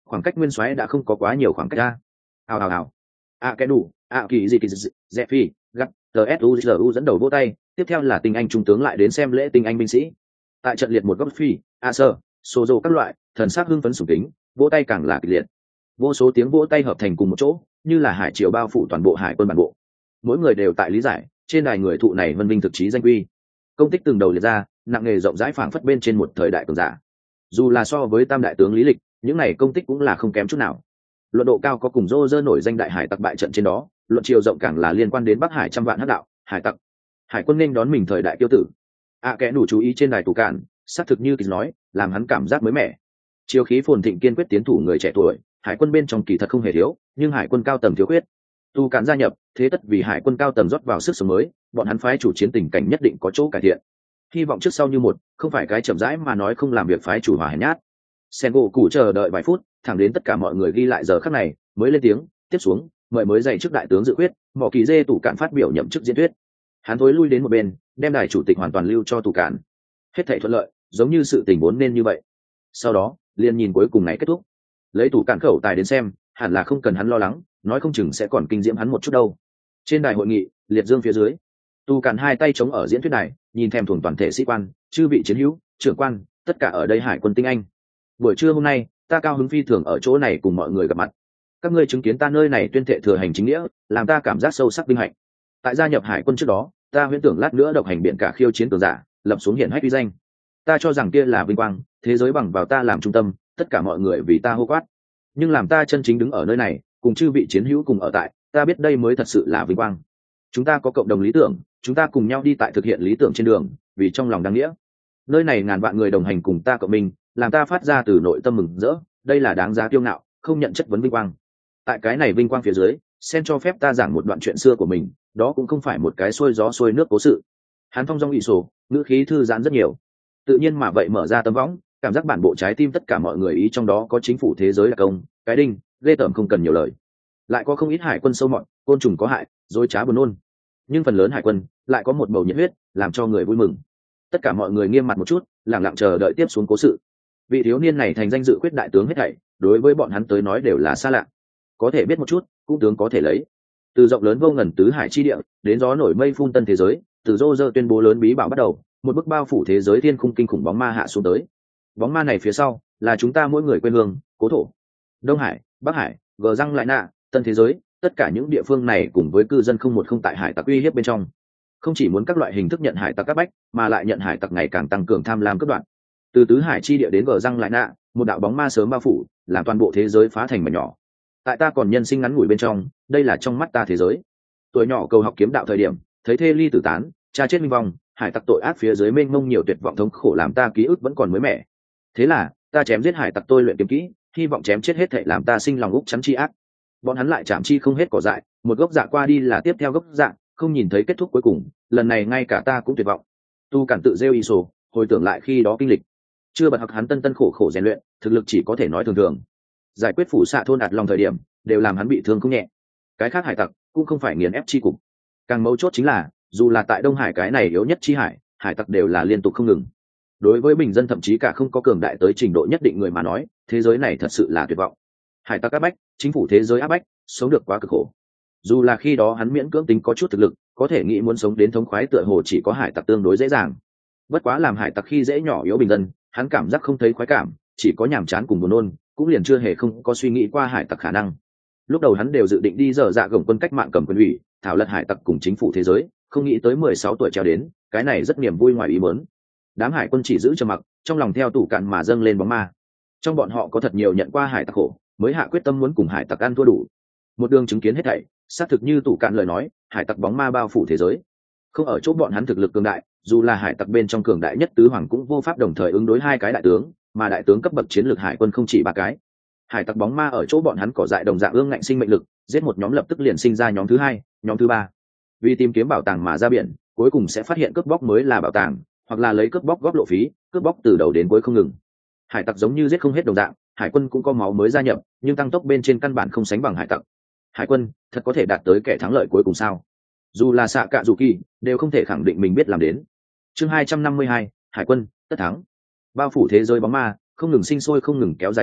khoảng cách nguyên soái đã không có quá nhiều khoảng cách ra. Hào hào hào. A cái đủ, a kỳ gì kỳ gì, dẹp phi, gắt, tsuzu dẫn đầu vỗ tay, tiếp theo là tinh anh trung tướng lại đến xem lễ tinh anh binh sĩ. Tại trận liệt một góc phi, a sơ, sozo các loại, thần sắc hưng phấn sủng kính, vỗ tay càng là kịch liệt. Vô số tiếng vỗ tay hợp thành cùng một chỗ, như là hải triều bao phủ toàn bộ hải quân bản bộ. Mỗi người đều tại lý giải, trên đài người thụ này vân vinh thực chí danh quy. Công tích từng đầu liệt ra, nặng nghề rộng rãi phảng phất bên trên một thời đại cường giả. Dù là so với tam đại tướng lý lịch, những này công tích cũng là không kém chút nào. Luận độ cao có cùng rô rơ nổi danh đại hải tặc bại trận trên đó, luận chiều rộng càng là liên quan đến Bắc Hải trăm vạn hắc đạo, hải tặc. Hải quân nên đón mình thời đại tiêu tử. À kẻ đủ chú ý trên đài tù cạn, xác thực như kịch nói, làm hắn cảm giác mới mẻ. Chiều khí phồn thịnh kiên quyết tiến thủ người trẻ tuổi, hải quân bên trong kỳ thật không hề thiếu, nhưng hải quân cao tầng thiếu khuyết. Tu cạn gia nhập, thế tất vì hải quân cao tầng rót vào sức sống mới, bọn hắn phái chủ chiến tình cảnh nhất định có chỗ cải thiện. Hy vọng trước sau như một, không phải cái chậm rãi mà nói không làm việc phái chủ hòa hèn nhát. Sen gỗ cụ chờ đợi vài phút, thẳng đến tất cả mọi người ghi lại giờ khắc này, mới lên tiếng, tiếp xuống, mời mới dạy trước đại tướng dự quyết, mỏ kỳ dê tủ cạn phát biểu nhậm chức diễn thuyết. Hắn thối lui đến một bên, đem đài chủ tịch hoàn toàn lưu cho tủ cạn. Hết thảy thuận lợi, giống như sự tình vốn nên như vậy. Sau đó, liền nhìn cuối cùng này kết thúc. Lấy tủ cạn khẩu tài đến xem, hẳn là không cần hắn lo lắng, nói không chừng sẽ còn kinh diễm hắn một chút đâu. Trên đài hội nghị, liệt dương phía dưới, tu cạn hai tay chống ở diễn thuyết đài, nhìn thèm thuồng toàn thể sĩ quan, chư vị chiến hữu, trưởng quan, tất cả ở đây hải quân tinh anh. Buổi trưa hôm nay, ta cao hứng phi thường ở chỗ này cùng mọi người gặp mặt. Các ngươi chứng kiến ta nơi này tuyên thệ thừa hành chính nghĩa, làm ta cảm giác sâu sắc vinh hạnh. Tại gia nhập hải quân trước đó, ta huyễn tưởng lát nữa độc hành biển cả khiêu chiến cường giả, lập xuống hiển hách uy danh. Ta cho rằng kia là vinh quang, thế giới bằng vào ta làm trung tâm, tất cả mọi người vì ta hô quát. Nhưng làm ta chân chính đứng ở nơi này, cùng chư vị chiến hữu cùng ở tại, ta biết đây mới thật sự là vinh quang. Chúng ta có cộng đồng lý tưởng, chúng ta cùng nhau đi tại thực hiện lý tưởng trên đường, vì trong lòng đáng nghĩa. Nơi này ngàn vạn người đồng hành cùng ta cộng mình, làm ta phát ra từ nội tâm mừng rỡ, đây là đáng giá kiêu ngạo, không nhận chất vấn vinh quang. Tại cái này vinh quang phía dưới, sen cho phép ta giảng một đoạn chuyện xưa của mình, đó cũng không phải một cái xuôi gió xuôi nước cố sự. Hắn thong dong ị sổ, ngữ khí thư giãn rất nhiều. Tự nhiên mà vậy mở ra tấm võng, cảm giác bản bộ trái tim tất cả mọi người ý trong đó có chính phủ thế giới là công, cái đinh, ghê tởm không cần nhiều lời. Lại có không ít hải quân sâu mọt, côn trùng có hại, dối trá buồn nôn. Nhưng phần lớn hải quân lại có một bầu nhiệt huyết, làm cho người vui mừng. Tất cả mọi người nghiêm mặt một chút, lặng lặng chờ đợi tiếp xuống cố sự. Vị thiếu niên này thành danh dự quyết đại tướng hết thảy, đối với bọn hắn tới nói đều là xa lạ. Có thể biết một chút, cũng tướng có thể lấy. Từ rộng lớn vô ngần tứ hải chi địa, đến gió nổi mây phun tân thế giới, từ rô rơ tuyên bố lớn bí bảo bắt đầu, một bức bao phủ thế giới thiên khung kinh khủng bóng ma hạ xuống tới. Bóng ma này phía sau, là chúng ta mỗi người quê hương, cố thổ. Đông Hải, Bắc Hải, gờ răng lại nạ, tân thế giới, tất cả những địa phương này cùng với cư dân không một không tại hải tặc uy hiếp bên trong. Không chỉ muốn các loại hình thức nhận hải tặc các bách, mà lại nhận hải tặc ngày càng tăng cường tham lam cướp đoạt. Từ tứ hải chi địa đến gờ răng lại nạ, một đạo bóng ma sớm bao phủ, làm toàn bộ thế giới phá thành mảnh nhỏ. Tại ta còn nhân sinh ngắn ngủi bên trong, đây là trong mắt ta thế giới. Tuổi nhỏ cầu học kiếm đạo thời điểm, thấy thê ly tử tán, cha chết minh vong, hải tặc tội ác phía dưới mênh mông nhiều tuyệt vọng thống khổ làm ta ký ức vẫn còn mới mẻ. Thế là ta chém giết hải tặc tôi luyện kiếm kỹ, hy vọng chém chết hết thảy làm ta sinh lòng úc chắn chi ác. Bọn hắn lại chạm chi không hết cỏ dại, một gốc dạ qua đi là tiếp theo gốc dạ, không nhìn thấy kết thúc cuối cùng, lần này ngay cả ta cũng tuyệt vọng. Tu cản tự rêu y sổ, hồi tưởng lại khi đó kinh lịch, chưa bật học hắn tân tân khổ khổ rèn luyện, thực lực chỉ có thể nói thường thường. Giải quyết phủ xạ thôn đạt lòng thời điểm, đều làm hắn bị thương không nhẹ. Cái khác hải tặc cũng không phải nghiền ép chi cục. Càng mấu chốt chính là, dù là tại Đông Hải cái này yếu nhất chi hải, hải tặc đều là liên tục không ngừng. Đối với bình dân thậm chí cả không có cường đại tới trình độ nhất định người mà nói, thế giới này thật sự là tuyệt vọng. Hải tặc áp bách, chính phủ thế giới áp bách, sống được quá cực khổ. Dù là khi đó hắn miễn cưỡng tính có chút thực lực, có thể nghĩ muốn sống đến thống khoái tựa hồ chỉ có hải tặc tương đối dễ dàng. Bất quá làm hải tặc khi dễ nhỏ yếu bình dân, hắn cảm giác không thấy khoái cảm, chỉ có nhàm chán cùng buồn nôn, cũng liền chưa hề không có suy nghĩ qua hải tặc khả năng. Lúc đầu hắn đều dự định đi dở dạ gồng quân cách mạng cầm quyền ủy, thảo luận hải tặc cùng chính phủ thế giới, không nghĩ tới mười sáu tuổi treo đến, cái này rất niềm vui ngoài ý muốn. Đám hải quân chỉ giữ trầm mặc, trong lòng theo tủ cạn mà dâng lên bóng ma. Trong bọn họ có thật nhiều nhận qua hải tặc khổ, mới hạ quyết tâm muốn cùng hải tặc ăn thua đủ. Một đường chứng kiến hết thảy, xác thực như tủ cạn lời nói, hải tặc bóng ma bao phủ thế giới. Không ở chỗ bọn hắn thực lực cường đại, dù là hải tặc bên trong cường đại nhất tứ hoàng cũng vô pháp đồng thời ứng đối hai cái đại tướng, mà đại tướng cấp bậc chiến lược hải quân không chỉ ba cái. Hải tặc bóng ma ở chỗ bọn hắn cỏ dại đồng dạng ương ngạnh sinh mệnh lực, giết một nhóm lập tức liền sinh ra nhóm thứ hai, nhóm thứ ba. Vì tìm kiếm bảo tàng mà ra biển, cuối cùng sẽ phát hiện cướp bóc mới là bảo tàng, hoặc là lấy cướp bóc góp lộ phí, cướp bóc từ đầu đến cuối không ngừng. Hải tặc giống như giết không hết đồng dạng, hải quân cũng có máu mới gia nhập, nhưng tăng tốc bên trên căn bản không sánh bằng hải tặc. Hải quân thật có thể đạt tới kẻ thắng lợi cuối cùng sao? Dù là xạ cạ dù kỳ đều không thể khẳng định mình biết làm đến. Chương hai trăm năm mươi hai, hải quân tất thắng. Bao phủ thế giới bóng ma không ngừng sinh sôi không ngừng kéo dài tới,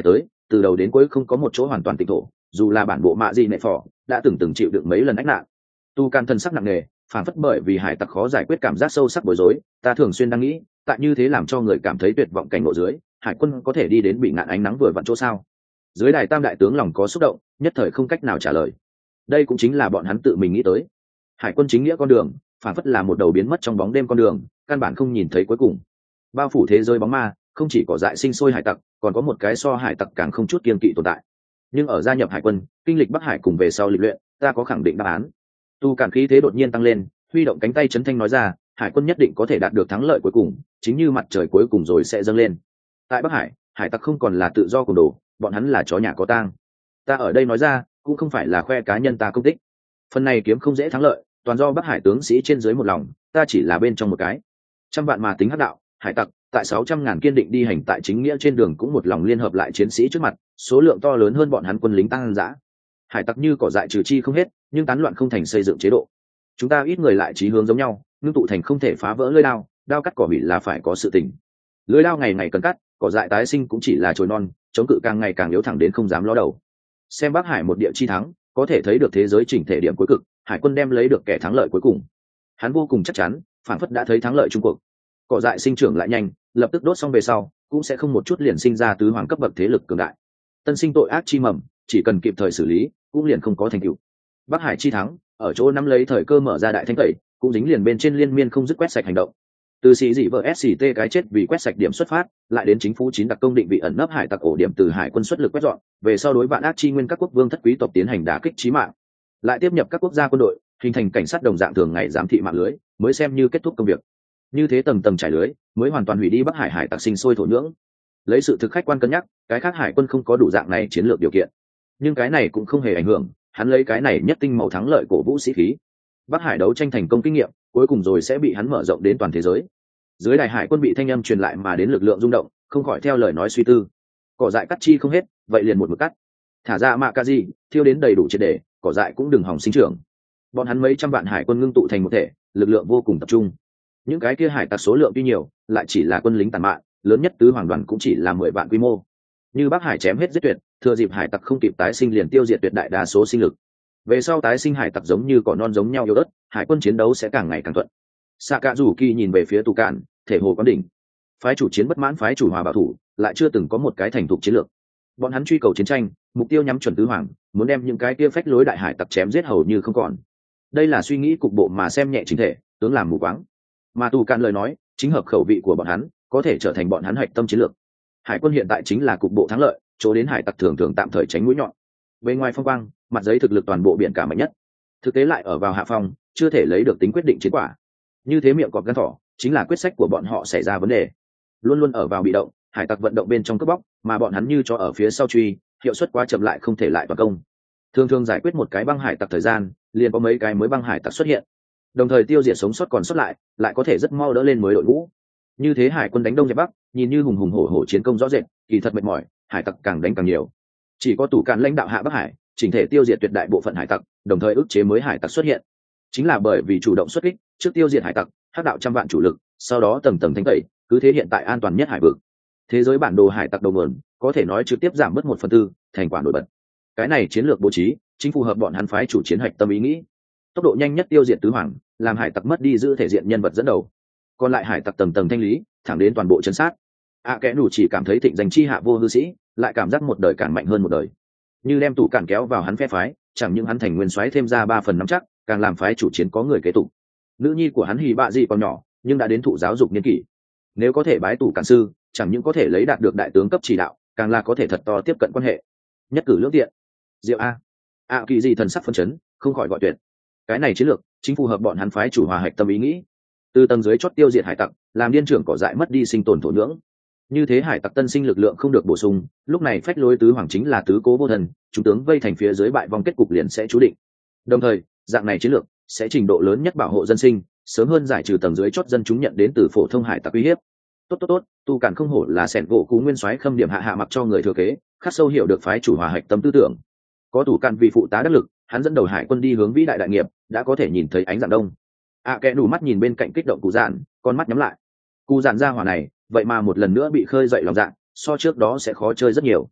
từ đầu đến cuối không có một chỗ hoàn toàn tịnh thổ, dù là bản bộ mạ gì nệ phò đã từng từng chịu được mấy lần ách nạn. Tu can thân sắc nặng nề, phản phất bởi vì hải tặc khó giải quyết cảm giác sâu sắc bối rối. Ta thường xuyên đang nghĩ, tại như thế làm cho người cảm thấy tuyệt vọng cảnh ngộ dưới, hải quân có thể đi đến bị ngạn ánh nắng vừa vặn chỗ sao? Dưới đài tam đại tướng lòng có xúc động, nhất thời không cách nào trả lời. Đây cũng chính là bọn hắn tự mình nghĩ tới. Hải quân chính nghĩa con đường, phản phất là một đầu biến mất trong bóng đêm con đường, căn bản không nhìn thấy cuối cùng. Bao phủ thế giới bóng ma, không chỉ có dại sinh sôi hải tặc, còn có một cái so hải tặc càng không chút kiên kỵ tồn tại. Nhưng ở gia nhập hải quân, kinh lịch Bắc Hải cùng về sau lịch luyện, ta có khẳng định đáp án. Tu Cản khí thế đột nhiên tăng lên, huy động cánh tay chấn thanh nói ra, hải quân nhất định có thể đạt được thắng lợi cuối cùng, chính như mặt trời cuối cùng rồi sẽ dâng lên. Tại Bắc Hải, hải tặc không còn là tự do cùng đồ, bọn hắn là chó nhà có tang. Ta ở đây nói ra, cũng không phải là khoe cá nhân ta công tích. Phần này kiếm không dễ thắng lợi, toàn do Bắc Hải tướng sĩ trên dưới một lòng, ta chỉ là bên trong một cái. Trăm vạn mà tính hắc đạo, hải tặc, tại sáu trăm ngàn kiên định đi hành tại chính nghĩa trên đường cũng một lòng liên hợp lại chiến sĩ trước mặt, số lượng to lớn hơn bọn hắn quân lính tăng dã. Hải tặc như cỏ dại trừ chi không hết, nhưng tán loạn không thành xây dựng chế độ. Chúng ta ít người lại chí hướng giống nhau, nhưng tụ thành không thể phá vỡ lưỡi đao, đao cắt cỏ bị là phải có sự tình. Lưỡi đao ngày ngày cần cắt, cỏ dại tái sinh cũng chỉ là chồi non, chống cự càng ngày càng yếu thẳng đến không dám ló đầu. Xem Bắc Hải một địa chi thắng, có thể thấy được thế giới chỉnh thể điểm cuối cực, hải quân đem lấy được kẻ thắng lợi cuối cùng. Hắn vô cùng chắc chắn, phản phất đã thấy thắng lợi chung cuộc. Cỏ dại sinh trưởng lại nhanh, lập tức đốt xong về sau, cũng sẽ không một chút liền sinh ra tứ hoàng cấp bậc thế lực cường đại. Tân sinh tội ác chi mầm, chỉ cần kịp thời xử lý, cũng liền không có thành tựu. Bắc Hải chi thắng, ở chỗ nắm lấy thời cơ mở ra đại thanh tẩy, cũng dính liền bên trên liên miên không dứt quét sạch hành động. Từ sĩ dị vợ ét xê tê cái chết vì quét sạch điểm xuất phát, lại đến chính phủ chín đặc công định vị ẩn nấp hải tặc ổ điểm từ hải quân xuất lực quét dọn, về sau đối vạn ác chi nguyên các quốc vương thất quý tộc tiến hành đả kích chí mạng, lại tiếp nhập các quốc gia quân đội, hình thành cảnh sát đồng dạng thường ngày giám thị mạng lưới, mới xem như kết thúc công việc. Như thế tầng tầng trải lưới, mới hoàn toàn hủy đi Bắc Hải hải tặc sinh sôi thổ nhưỡng. Lấy sự thực khách quan cân nhắc, cái khác hải quân không có đủ dạng này chiến lược điều kiện, nhưng cái này cũng không hề ảnh hưởng, hắn lấy cái này nhất tinh màu thắng lợi cổ vũ sĩ khí. Bắc Hải đấu tranh thành công kinh nghiệm, cuối cùng rồi sẽ bị hắn mở rộng đến toàn thế giới. Dưới đài hải quân bị thanh âm truyền lại mà đến lực lượng rung động, không khỏi theo lời nói suy tư. Cỏ dại cắt chi không hết, vậy liền một mực cắt. Thả ra mạ ca gì, thiêu đến đầy đủ triệt để, cỏ dại cũng đừng hỏng sinh trưởng. Bọn hắn mấy trăm vạn hải quân ngưng tụ thành một thể, lực lượng vô cùng tập trung. Những cái kia hải tặc số lượng tuy nhiều, lại chỉ là quân lính tàn mạn, lớn nhất tứ hoàng đoàn cũng chỉ là mười vạn quy mô. Như Bắc Hải chém hết giết tuyệt, thừa dịp hải tặc không kịp tái sinh liền tiêu diệt tuyệt đại đa số sinh lực. Về sau tái sinh hải tặc giống như cỏ non giống nhau yếu ớt, hải quân chiến đấu sẽ càng ngày càng thuận. Sạ Cạ Rủ Kỳ nhìn về phía Tu Cản, thể hồ quán đỉnh. Phái chủ chiến bất mãn phái chủ hòa bảo thủ, lại chưa từng có một cái thành thục chiến lược. Bọn hắn truy cầu chiến tranh, mục tiêu nhắm chuẩn tứ hoàng, muốn đem những cái kia phách lối đại hải tặc chém giết hầu như không còn. Đây là suy nghĩ cục bộ mà xem nhẹ chính thể, tướng làm mù quáng. Mà Tu Cản lời nói, chính hợp khẩu vị của bọn hắn, có thể trở thành bọn hắn hoạch tâm chiến lược. Hải quân hiện tại chính là cục bộ thắng lợi, chỗ đến hải tặc thường thường tạm thời tránh mũi nhọn. Bên ngoài phong quang, mặt giấy thực lực toàn bộ biển cả mạnh nhất, thực tế lại ở vào hạ phong, chưa thể lấy được tính quyết định chiến quả. Như thế miệng cọp gan thỏ, chính là quyết sách của bọn họ xảy ra vấn đề. Luôn luôn ở vào bị động, hải tặc vận động bên trong cướp bóc, mà bọn hắn như cho ở phía sau truy, hiệu suất quá chậm lại không thể lại toàn công. Thường thường giải quyết một cái băng hải tặc thời gian, liền có mấy cái mới băng hải tặc xuất hiện. Đồng thời tiêu diệt sống sót còn sót lại, lại có thể rất mau đỡ lên mới đội ngũ. Như thế hải quân đánh đông dẹp bắc, nhìn như hùng hùng hổ hổ chiến công rõ rệt, kỳ thật mệt mỏi, hải tặc càng đánh càng nhiều. Chỉ có tủ cản lãnh đạo hạ Bắc Hải, chỉnh thể tiêu diệt tuyệt đại bộ phận hải tặc, đồng thời ức chế mới hải tặc xuất hiện. Chính là bởi vì chủ động xuất kích, trước tiêu diệt hải tặc, hắc đạo trăm vạn chủ lực, sau đó tầng tầng thanh tẩy, cứ thế hiện tại an toàn nhất hải vực. Thế giới bản đồ hải tặc đầu nguồn, có thể nói trực tiếp giảm mất một phần tư, thành quả nổi bật. Cái này chiến lược bố trí, chính phù hợp bọn hắn phái chủ chiến hạch tâm ý nghĩ. Tốc độ nhanh nhất tiêu diệt tứ hoàng, làm hải tặc mất đi giữ thể diện nhân vật dẫn đầu. Còn lại hải tặc tầng tầng thanh lý, thẳng đến toàn bộ chân sát. A à, kẽ đủ chỉ cảm thấy thịnh danh chi hạ vô hư sĩ, lại cảm giác một đời càng mạnh hơn một đời. Như đem tủ cản kéo vào hắn phe phái, chẳng những hắn thành nguyên soái thêm ra ba phần năm chắc, càng làm phái chủ chiến có người kế tục. Nữ nhi của hắn Hỉ Bạ Dị còn nhỏ, nhưng đã đến thụ giáo dục niên kỷ. Nếu có thể bái tủ cản sư, chẳng những có thể lấy đạt được đại tướng cấp chỉ đạo, càng là có thể thật to tiếp cận quan hệ. Nhất cử lưỡng tiện. Diệu a. A Kỳ Dị thần sắc phân chấn, không khỏi gọi tuyệt. Cái này chiến lược, chính phù hợp bọn hắn phái chủ hòa hạch tâm ý nghĩ. Từ tầng dưới chót tiêu diệt hải tặc, làm điên trưởng cỏ dại mất đi sinh tồn thổ nhưỡng. Như thế hải tặc tân sinh lực lượng không được bổ sung, lúc này phách lối tứ hoàng chính là tứ cố vô thần, chúng tướng vây thành phía dưới bại vong kết cục liền sẽ chú định. Đồng thời, dạng này chiến lược sẽ trình độ lớn nhất bảo hộ dân sinh, sớm hơn giải trừ tầng dưới chót dân chúng nhận đến từ phổ thông hải tặc uy hiếp. Tốt tốt tốt, Tu Cản không hổ là sẻn gỗ cú nguyên soái khâm điểm hạ hạ mặc cho người thừa kế, khắc sâu hiểu được phái chủ hòa hạch tâm tư tưởng. Có Tu Cản vì phụ tá đắc lực, hắn dẫn đầu hải quân đi hướng vĩ đại đại nghiệp, đã có thể nhìn thấy ánh dạng đông. À kẻ đủ mắt nhìn bên cạnh kích động cụ dạn, con mắt nhắm lại. Cụ dạn ra hỏa này, vậy mà một lần nữa bị khơi dậy lòng dạ, so trước đó sẽ khó chơi rất nhiều.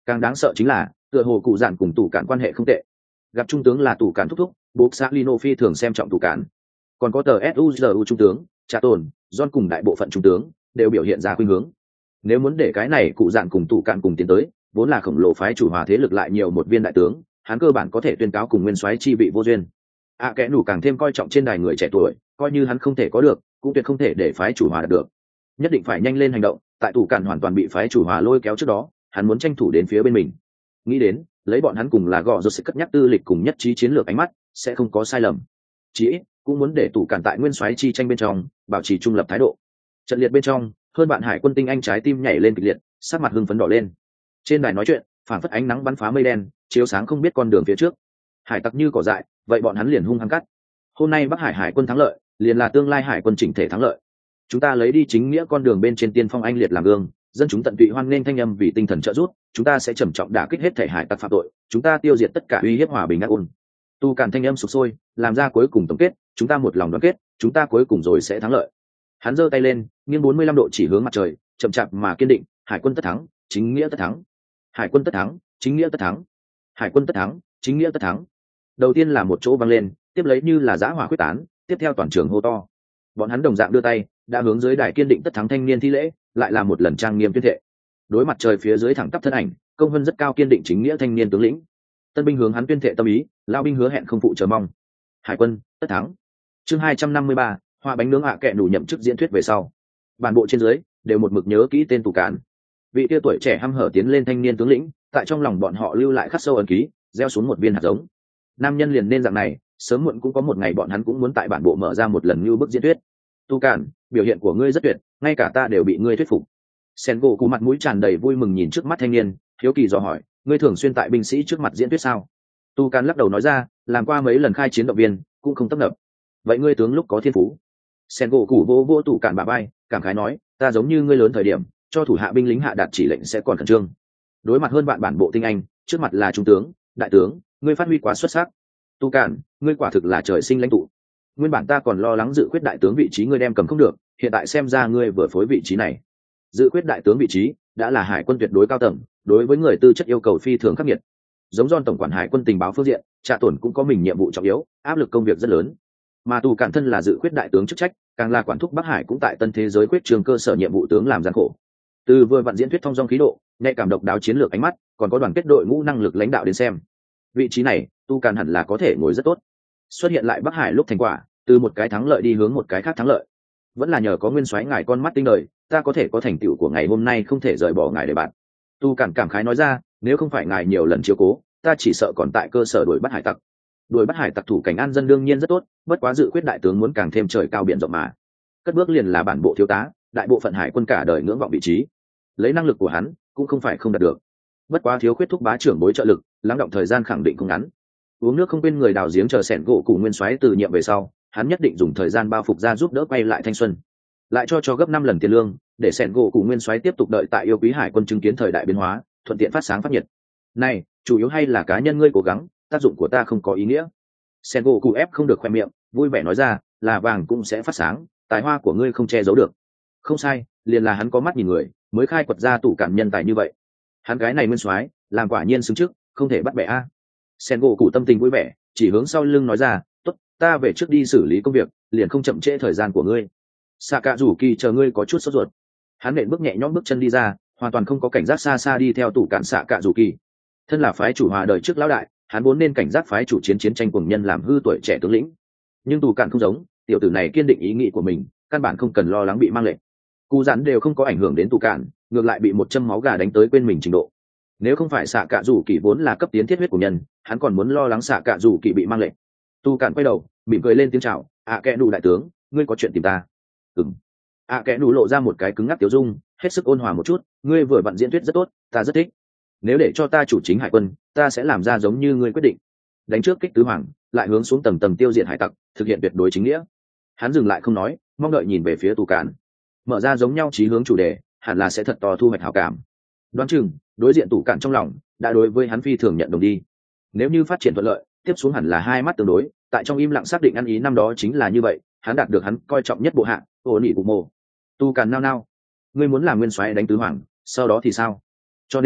Càng đáng sợ chính là tựa hồ cụ dạn cùng tủ cản quan hệ không tệ, gặp trung tướng là tủ cản thúc thúc, buộc Salino phi thường xem trọng tủ cản, còn có tờ suzu trung tướng trả tồn John cùng đại bộ phận trung tướng đều biểu hiện ra khuynh hướng. Nếu muốn để cái này cụ dạn cùng tủ cản cùng tiến tới, vốn là khổng lồ phái chủ hòa thế lực lại nhiều một viên đại tướng, hắn cơ bản có thể tuyên cáo cùng nguyên soái chi vị vô duyên. À kẽ nủ càng thêm coi trọng trên đài người trẻ tuổi, coi như hắn không thể có được, cũng tuyệt không thể để phái chủ hòa đạt được. Nhất định phải nhanh lên hành động, tại tủ cản hoàn toàn bị phái chủ hòa lôi kéo trước đó, hắn muốn tranh thủ đến phía bên mình. Nghĩ đến, lấy bọn hắn cùng là gọ rồi sẽ cất nhắc tư lịch cùng nhất trí chiến lược ánh mắt, sẽ không có sai lầm. Chỉ ít, cũng muốn để tủ cản tại nguyên soái chi tranh bên trong, bảo trì trung lập thái độ. Trận liệt bên trong, hơn bạn hải quân tinh anh trái tim nhảy lên kịch liệt, sắc mặt hưng phấn đỏ lên. Trên đài nói chuyện, phảng phất ánh nắng bắn phá mây đen, chiếu sáng không biết con đường phía trước. Hải tặc như cỏ dại, vậy bọn hắn liền hung hăng cắt. Hôm nay Bắc Hải hải quân thắng lợi, liền là tương lai hải quân chỉnh thể thắng lợi. Chúng ta lấy đi chính nghĩa con đường bên trên tiên phong anh liệt làm gương, dân chúng tận tụy hoan nghênh thanh âm vì tinh thần trợ giúp, chúng ta sẽ trầm trọng đả kích hết thể hải tặc phạm tội, chúng ta tiêu diệt tất cả uy hiếp hòa bình ác ôn. Tu Càn thanh âm sục sôi, làm ra cuối cùng tổng kết, chúng ta một lòng đoàn kết, chúng ta cuối cùng rồi sẽ thắng lợi. Hắn giơ tay lên, nghiêng bốn mươi lăm độ chỉ hướng mặt trời, chậm chạp mà kiên định, hải quân tất thắng, chính nghĩa tất thắng. Hải quân tất thắng, chính nghĩa tất thắng. Hải quân tất thắng, chính nghĩa tất thắng. Đầu tiên là một chỗ vang lên, tiếp lấy như là giã hỏa quyết tán, tiếp theo toàn trường hô to. Bọn hắn đồng dạng đưa tay, đã hướng dưới đài kiên định tất thắng thanh niên thi lễ, lại là một lần trang nghiêm tuyên thệ. Đối mặt trời phía dưới thẳng tắp thân ảnh, công vân rất cao kiên định chính nghĩa thanh niên tướng lĩnh. Tân binh hướng hắn tuyên thệ tâm ý, lao binh hứa hẹn không phụ chờ mong. Hải quân tất thắng. Chương hai trăm năm mươi ba, hoa bánh nướng hạ kệ đủ nhậm chức diễn thuyết về sau. Bản bộ trên dưới đều một mực nhớ kỹ tên Tù Cản. Vị tia tuổi trẻ hăm hở tiến lên thanh niên tướng lĩnh, tại trong lòng bọn họ lưu lại khắc sâu ấn ký, gieo xuống một viên hạt giống. Nam nhân liền nên dạng này, sớm muộn cũng có một ngày bọn hắn cũng muốn tại bản bộ mở ra một lần như bức diễn thuyết. Tu Cản, biểu hiện của ngươi rất tuyệt, ngay cả ta đều bị ngươi thuyết phục. Sen gỗ cụ mặt mũi tràn đầy vui mừng nhìn trước mắt thanh niên, hiếu kỳ dò hỏi, ngươi thường xuyên tại binh sĩ trước mặt diễn thuyết sao? Tu Cản lắc đầu nói ra, làm qua mấy lần khai chiến động viên, cũng không tấp nập. Vậy ngươi tướng lúc có thiên phú? Sen gỗ cụ vô vô Tù Cản bả vai, cảm khái nói, ta giống như ngươi lớn thời điểm, cho thủ hạ binh lính hạ đạt chỉ lệnh sẽ còn khẩn trương. Đối mặt hơn bạn bản bộ tinh anh, trước mặt là trung tướng, đại tướng, ngươi phát huy quá xuất sắc. Tu Cản, ngươi quả thực là trời sinh lãnh tụ. Nguyên bản ta còn lo lắng dự khuyết đại tướng vị trí ngươi đem cầm không được, hiện tại xem ra ngươi vừa phối vị trí này. Dự khuyết đại tướng vị trí đã là hải quân tuyệt đối cao tầng, đối với người tư chất yêu cầu phi thường khắc nghiệt. Giống John tổng quản hải quân tình báo phương diện, Trạ Tổn cũng có mình nhiệm vụ trọng yếu, áp lực công việc rất lớn. Mà Tu Cản thân là dự khuyết đại tướng chức trách, càng là quản thúc Bắc Hải cũng tại tân thế giới quyết trường cơ sở nhiệm vụ tướng làm gian khổ. Từ vừa vặn diễn thuyết thông dong khí độ, nhạy cảm độc đáo chiến lược ánh mắt, còn có đoàn kết đội ngũ năng lực lãnh đạo đến xem. Vị trí này, Tu Cản hẳn là có thể ngồi rất tốt. Xuất hiện lại Bắc Hải lúc thành quả, từ một cái thắng lợi đi hướng một cái khác thắng lợi. Vẫn là nhờ có nguyên soái ngài con mắt tinh đời, ta có thể có thành tựu của ngày hôm nay không thể rời bỏ ngài để bạn. Tu Cản cảm khái nói ra, nếu không phải ngài nhiều lần chiếu cố, ta chỉ sợ còn tại cơ sở đuổi bắt hải tặc. Đuổi bắt hải tặc thủ cảnh an dân đương nhiên rất tốt, bất quá dự quyết đại tướng muốn càng thêm trời cao biển rộng mà. Cất bước liền là bản bộ thiếu tá, đại bộ phận hải quân cả đời ngưỡng vọng vị trí. Lấy năng lực của hắn, cũng không phải không đạt được. Bất quá thiếu khuyết thúc bá trưởng bối trợ lực, lắng động thời gian khẳng định không ngắn. Uống nước không quên người đào giếng chờ sẹn gỗ cùng nguyên soái từ nhiệm về sau, hắn nhất định dùng thời gian bao phục ra giúp đỡ quay lại thanh xuân, lại cho cho gấp năm lần tiền lương, để sẹn gỗ cùng nguyên soái tiếp tục đợi tại yêu quý hải quân chứng kiến thời đại biến hóa, thuận tiện phát sáng phát nhiệt. Này, chủ yếu hay là cá nhân ngươi cố gắng, tác dụng của ta không có ý nghĩa. Sẹn gỗ cụ ép không được khoe miệng, vui vẻ nói ra, là vàng cũng sẽ phát sáng, tài hoa của ngươi không che giấu được. Không sai, liền là hắn có mắt nhìn người, mới khai quật ra tủ cảm nhân tài như vậy. Hắn gái này nguyên soái, làm quả nhiên xứng trước, không thể bắt bẻ a. Sen gỗ cụ tâm tình vui vẻ, chỉ hướng sau lưng nói ra, tốt, ta về trước đi xử lý công việc, liền không chậm trễ thời gian của ngươi. Xạ Cạ Rủ Kỳ chờ ngươi có chút sốt ruột. Hắn nện bước nhẹ nhõm bước chân đi ra, hoàn toàn không có cảnh giác xa xa đi theo tủ cản Xạ Cạ Rủ Kỳ. Thân là phái chủ hòa đời trước lão đại, hắn vốn nên cảnh giác phái chủ chiến chiến tranh cuồng nhân làm hư tuổi trẻ tướng lĩnh. Nhưng tủ cản không giống, tiểu tử này kiên định ý nghĩ của mình, căn bản không cần lo lắng bị mang lệnh. Cú rắn đều không có ảnh hưởng đến tủ cản, ngược lại bị một châm máu gà đánh tới quên mình trình độ. Nếu không phải Xạ Cạ Rủ Kỳ vốn là cấp tiến thiết huyết của nhân, hắn còn muốn lo lắng Xạ Cạ Rủ Kỳ bị mang lệnh. Tu cản quay đầu, mỉm cười lên tiếng chào, ạ kẽ nụ đại tướng, ngươi có chuyện tìm ta? Ừm. ạ kẽ nụ lộ ra một cái cứng ngắc tiểu dung, hết sức ôn hòa một chút, ngươi vừa vặn diễn thuyết rất tốt, ta rất thích. Nếu để cho ta chủ chính hải quân, ta sẽ làm ra giống như ngươi quyết định, đánh trước kích tứ hoàng, lại hướng xuống tầng tầng tiêu diệt hải tặc, thực hiện tuyệt đối chính nghĩa. Hắn dừng lại không nói, mong đợi nhìn về phía Tu cản, mở ra giống nhau chí hướng chủ đề, hẳn là sẽ thật to thu hoạch hảo cảm. Đoán chừng đối diện Tu cản trong lòng đã đối với hắn phi thường nhận đồng đi. Nếu như phát triển thuận lợi, tiếp xuống hẳn là hai mắt tương đối, tại trong im lặng xác định ăn ý năm đó chính là như vậy, hắn đạt được hắn coi trọng nhất bộ hạ, ổn ỉ bụng mồ. Tu cản nao nao, ngươi muốn làm nguyên soái đánh tứ hoàng, sau đó thì sao? Cho nên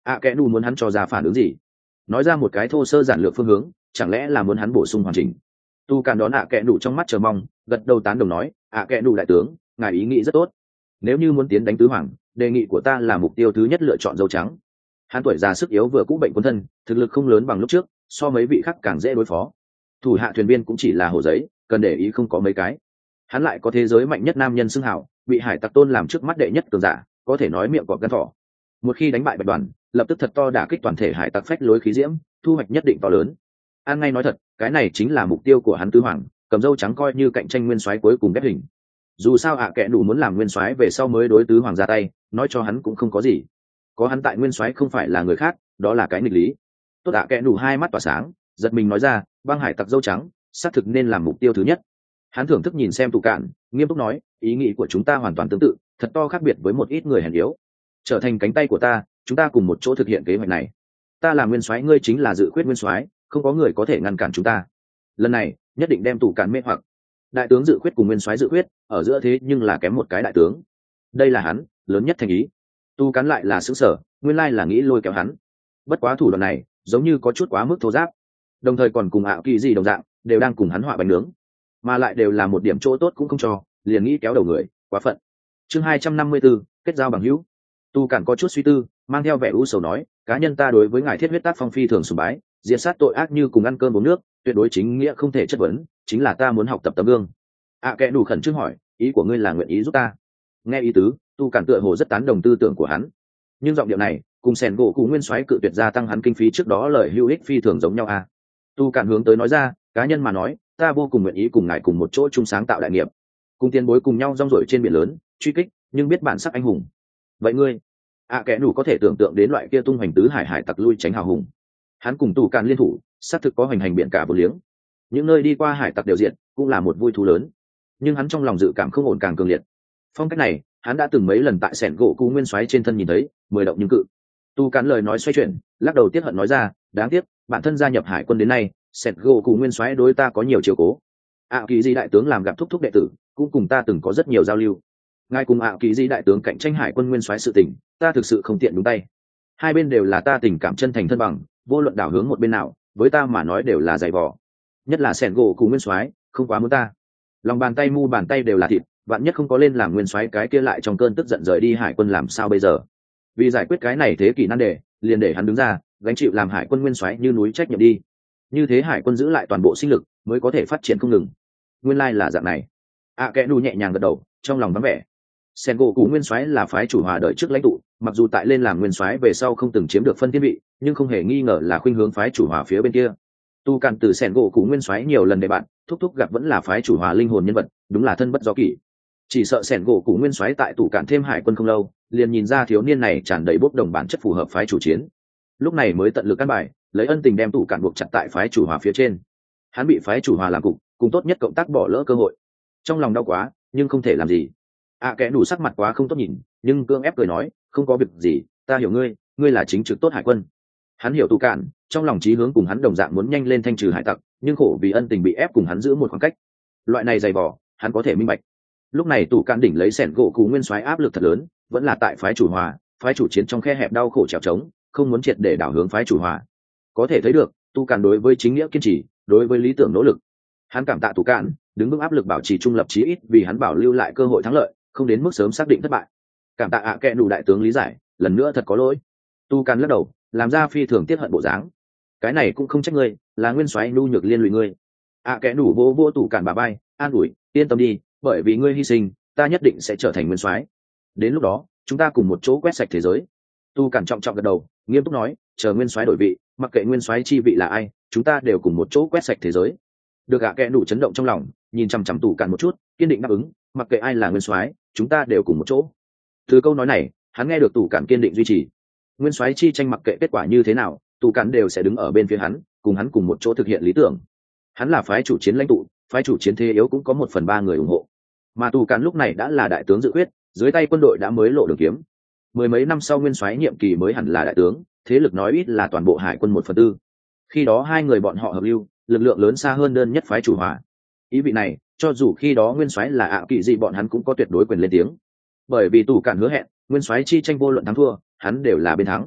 ạ kẽ nù muốn hắn cho ra phản ứng gì? Nói ra một cái thô sơ giản lược phương hướng, chẳng lẽ là muốn hắn bổ sung hoàn chỉnh? Tu càn đón ạ kẽ nù trong mắt chờ mong, gật đầu tán đồng nói, ạ kẽ nù đại tướng, ngài ý nghĩ rất tốt. Nếu như muốn tiến đánh tứ hoàng, đề nghị của ta là mục tiêu thứ nhất lựa chọn dâu trắng. Hắn tuổi già sức yếu vừa cũ bệnh quân thân, thực lực không lớn bằng lúc trước, so mấy vị khác càng dễ đối phó. Thủ hạ thuyền viên cũng chỉ là hồ giấy, cần để ý không có mấy cái. Hắn lại có thế giới mạnh nhất nam nhân xưng hào, bị hải tặc tôn làm trước mắt đệ nhất cường giả, có thể nói miệng cọp gan thỏ. Một khi đánh bại bạch đoàn, lập tức thật to đả kích toàn thể hải tặc phách lối khí diễm, thu hoạch nhất định to lớn. An ngay nói thật, cái này chính là mục tiêu của hắn tứ hoàng, cầm dâu trắng coi như cạnh tranh nguyên soái cuối cùng ghép hình. Dù sao ạ kẽ đủ muốn làm nguyên soái về sau mới đối tứ hoàng ra tay, nói cho hắn cũng không có gì. Có hắn tại nguyên soái không phải là người khác, đó là cái nghịch lý. Tốt, ạ kẽ đủ hai mắt tỏa sáng, giật mình nói ra, băng hải tặc dâu trắng xác thực nên làm mục tiêu thứ nhất. Hắn thưởng thức nhìn xem tụ cạn, nghiêm túc nói, ý nghĩ của chúng ta hoàn toàn tương tự, thật to khác biệt với một ít người hèn yếu. Trở thành cánh tay của ta, chúng ta cùng một chỗ thực hiện kế hoạch này. Ta là nguyên soái, ngươi chính là dự khuyết nguyên soái, không có người có thể ngăn cản chúng ta. Lần này nhất định đem tụ cạn mê hoặc. Đại tướng dự khuyết cùng nguyên soái dự khuyết ở giữa thế nhưng là kém một cái đại tướng. Đây là hắn lớn nhất thành ý. Tu cán lại là xứng sở, nguyên lai là nghĩ lôi kéo hắn. Bất quá thủ đoạn này giống như có chút quá mức thô giáp, đồng thời còn cùng ảo kỳ gì đồng dạng, đều đang cùng hắn họa bánh nướng, mà lại đều là một điểm chỗ tốt cũng không cho, liền nghĩ kéo đầu người, quá phận. Chương hai trăm năm mươi tư, kết giao bằng hữu. Tu cản có chút suy tư, mang theo vẻ u sầu nói, cá nhân ta đối với ngài thiết huyết tác phong phi thường sùng bái, diệt sát tội ác như cùng ăn cơm uống nước, tuyệt đối chính nghĩa không thể chất vấn, chính là ta muốn học tập tấm gương. À kệ đủ khẩn trương hỏi, ý của ngươi là nguyện ý giúp ta? Nghe ý tứ, tu cản tựa hồ rất tán đồng tư tưởng của hắn, nhưng giọng điệu này cùng sẻn gỗ cụ nguyên soái cự tuyệt gia tăng hắn kinh phí trước đó lời hữu ích phi thường giống nhau à? Tu cản hướng tới nói ra, cá nhân mà nói, ta vô cùng nguyện ý cùng ngài cùng một chỗ chung sáng tạo đại nghiệp, cùng tiền bối cùng nhau rong ruổi trên biển lớn truy kích, nhưng biết bản sắc anh hùng. Vậy ngươi? À kẻ đủ có thể tưởng tượng đến loại kia tung hoành tứ hải hải tặc lui tránh hào hùng. Hắn cùng tù càn liên thủ, xác thực có hoành hành biển cả vô liếng, những nơi đi qua hải tặc đều diện, cũng là một vui thú lớn. Nhưng hắn trong lòng dự cảm không ổn càng cường liệt. Phong cách này hắn đã từng mấy lần tại sẻn gỗ cụ nguyên soái trên thân nhìn thấy, mười động nhưng cự. Tu càn lời nói xoay chuyển, lắc đầu tiếc hận nói ra, đáng tiếc bản thân gia nhập hải quân đến nay, sẻn gỗ cụ nguyên soái đối ta có nhiều chiều cố. ạ kỳ di đại tướng làm gặp thúc thúc đệ tử, cũng cùng ta từng có rất nhiều giao lưu. Ngài cùng ạ kỳ di đại tướng cạnh tranh hải quân nguyên soái sự tình, ta thực sự không tiện đúng tay. Hai bên đều là ta tình cảm chân thành thân bằng, vô luận đảo hướng một bên nào, với ta mà nói đều là dày vò. Nhất là sẻn gỗ cụ nguyên soái, không quá muốn ta. Lòng bàn tay mu bàn tay đều là thịt, vạn nhất không có lên làm nguyên soái cái kia lại trong cơn tức giận rời đi hải quân làm sao bây giờ? Vì giải quyết cái này thế kỷ nan đề, liền để hắn đứng ra, gánh chịu làm hải quân nguyên soái như núi trách nhiệm đi. Như thế hải quân giữ lại toàn bộ sinh lực, mới có thể phát triển không ngừng. Nguyên lai là dạng này. À kẽ đủ nhẹ nhàng gật đầu, trong lòng vắng vẻ. Sen gỗ cụ nguyên soái là phái chủ hòa đợi trước lãnh tụ, mặc dù tại lên làm nguyên soái về sau không từng chiếm được phân thiên vị, nhưng không hề nghi ngờ là khuynh hướng phái chủ hòa phía bên kia. Tu càn từ Sen gỗ cụ nguyên soái nhiều lần để bạn, thúc thúc gặp vẫn là phái chủ hòa linh hồn nhân vật, đúng là thân bất do kỷ. Chỉ sợ Sen gỗ cụ nguyên soái tại tủ cản thêm hải quân không lâu, liền nhìn ra thiếu niên này tràn đầy bốc đồng bản chất phù hợp phái chủ chiến. Lúc này mới tận lực căn bài, lấy ân tình đem tủ cản buộc chặt tại phái chủ hòa phía trên. Hắn bị phái chủ hòa làm cục, cùng tốt nhất cộng tác bỏ lỡ cơ hội. Trong lòng đau quá, nhưng không thể làm gì. À kẻ đủ sắc mặt quá không tốt nhìn, nhưng cương ép cười nói, không có việc gì, ta hiểu ngươi, ngươi là chính trực tốt hải quân. Hắn hiểu tù cạn, trong lòng chí hướng cùng hắn đồng dạng muốn nhanh lên thanh trừ hải tặc, nhưng khổ vì ân tình bị ép cùng hắn giữ một khoảng cách. Loại này dày vò, hắn có thể minh bạch. Lúc này tù cạn đỉnh lấy sẻn gỗ cú nguyên soái áp lực thật lớn, vẫn là tại phái chủ hòa, phái chủ chiến trong khe hẹp đau khổ trèo trống, không muốn triệt để đảo hướng phái chủ hòa. Có thể thấy được, tù cạn đối với chính nghĩa kiên trì, đối với lý tưởng nỗ lực. Hắn cảm tạ tù cạn, đứng vững áp lực bảo trì trung lập chí ít vì hắn bảo lưu lại cơ hội thắng lợi, không đến mức sớm xác định thất bại. Cảm tạ ạ à kệ đủ đại tướng lý giải, lần nữa thật có lỗi. Tu Can lắc đầu, làm ra phi thường tiết hận bộ dáng. Cái này cũng không trách ngươi, là nguyên soái nhu nhược liên lụy ngươi. ạ à kệ đủ vô vô tủ cản bà bay, an ủi, yên tâm đi, bởi vì ngươi hy sinh, ta nhất định sẽ trở thành nguyên soái. Đến lúc đó, chúng ta cùng một chỗ quét sạch thế giới. Tu Cản trọng trọng gật đầu, nghiêm túc nói, chờ nguyên soái đổi vị, mặc kệ nguyên soái chi vị là ai, chúng ta đều cùng một chỗ quét sạch thế giới. Được ạ à kệ đủ chấn động trong lòng, nhìn chằm chằm tủ cản một chút, kiên định đáp ứng, mặc kệ ai là nguyên soái, chúng ta đều cùng một chỗ. Từ câu nói này, hắn nghe được tủ cản kiên định duy trì. Nguyên soái chi tranh mặc kệ kết quả như thế nào, tủ cản đều sẽ đứng ở bên phía hắn, cùng hắn cùng một chỗ thực hiện lý tưởng. Hắn là phái chủ chiến lãnh tụ, phái chủ chiến thế yếu cũng có một phần ba người ủng hộ. Mà tủ cản lúc này đã là đại tướng dự quyết, dưới tay quân đội đã mới lộ đường kiếm. Mười mấy năm sau nguyên soái nhiệm kỳ mới hẳn là đại tướng, thế lực nói ít là toàn bộ hải quân một phần tư. Khi đó hai người bọn họ hợp lưu, lực lượng lớn xa hơn đơn nhất phái chủ hòa. Ý vị này, cho dù khi đó nguyên soái là ạ kỵ gì bọn hắn cũng có tuyệt đối quyền lên tiếng, bởi vì tủ cản hứa hẹn nguyên soái chi tranh vô luận thắng thua hắn đều là bên thắng.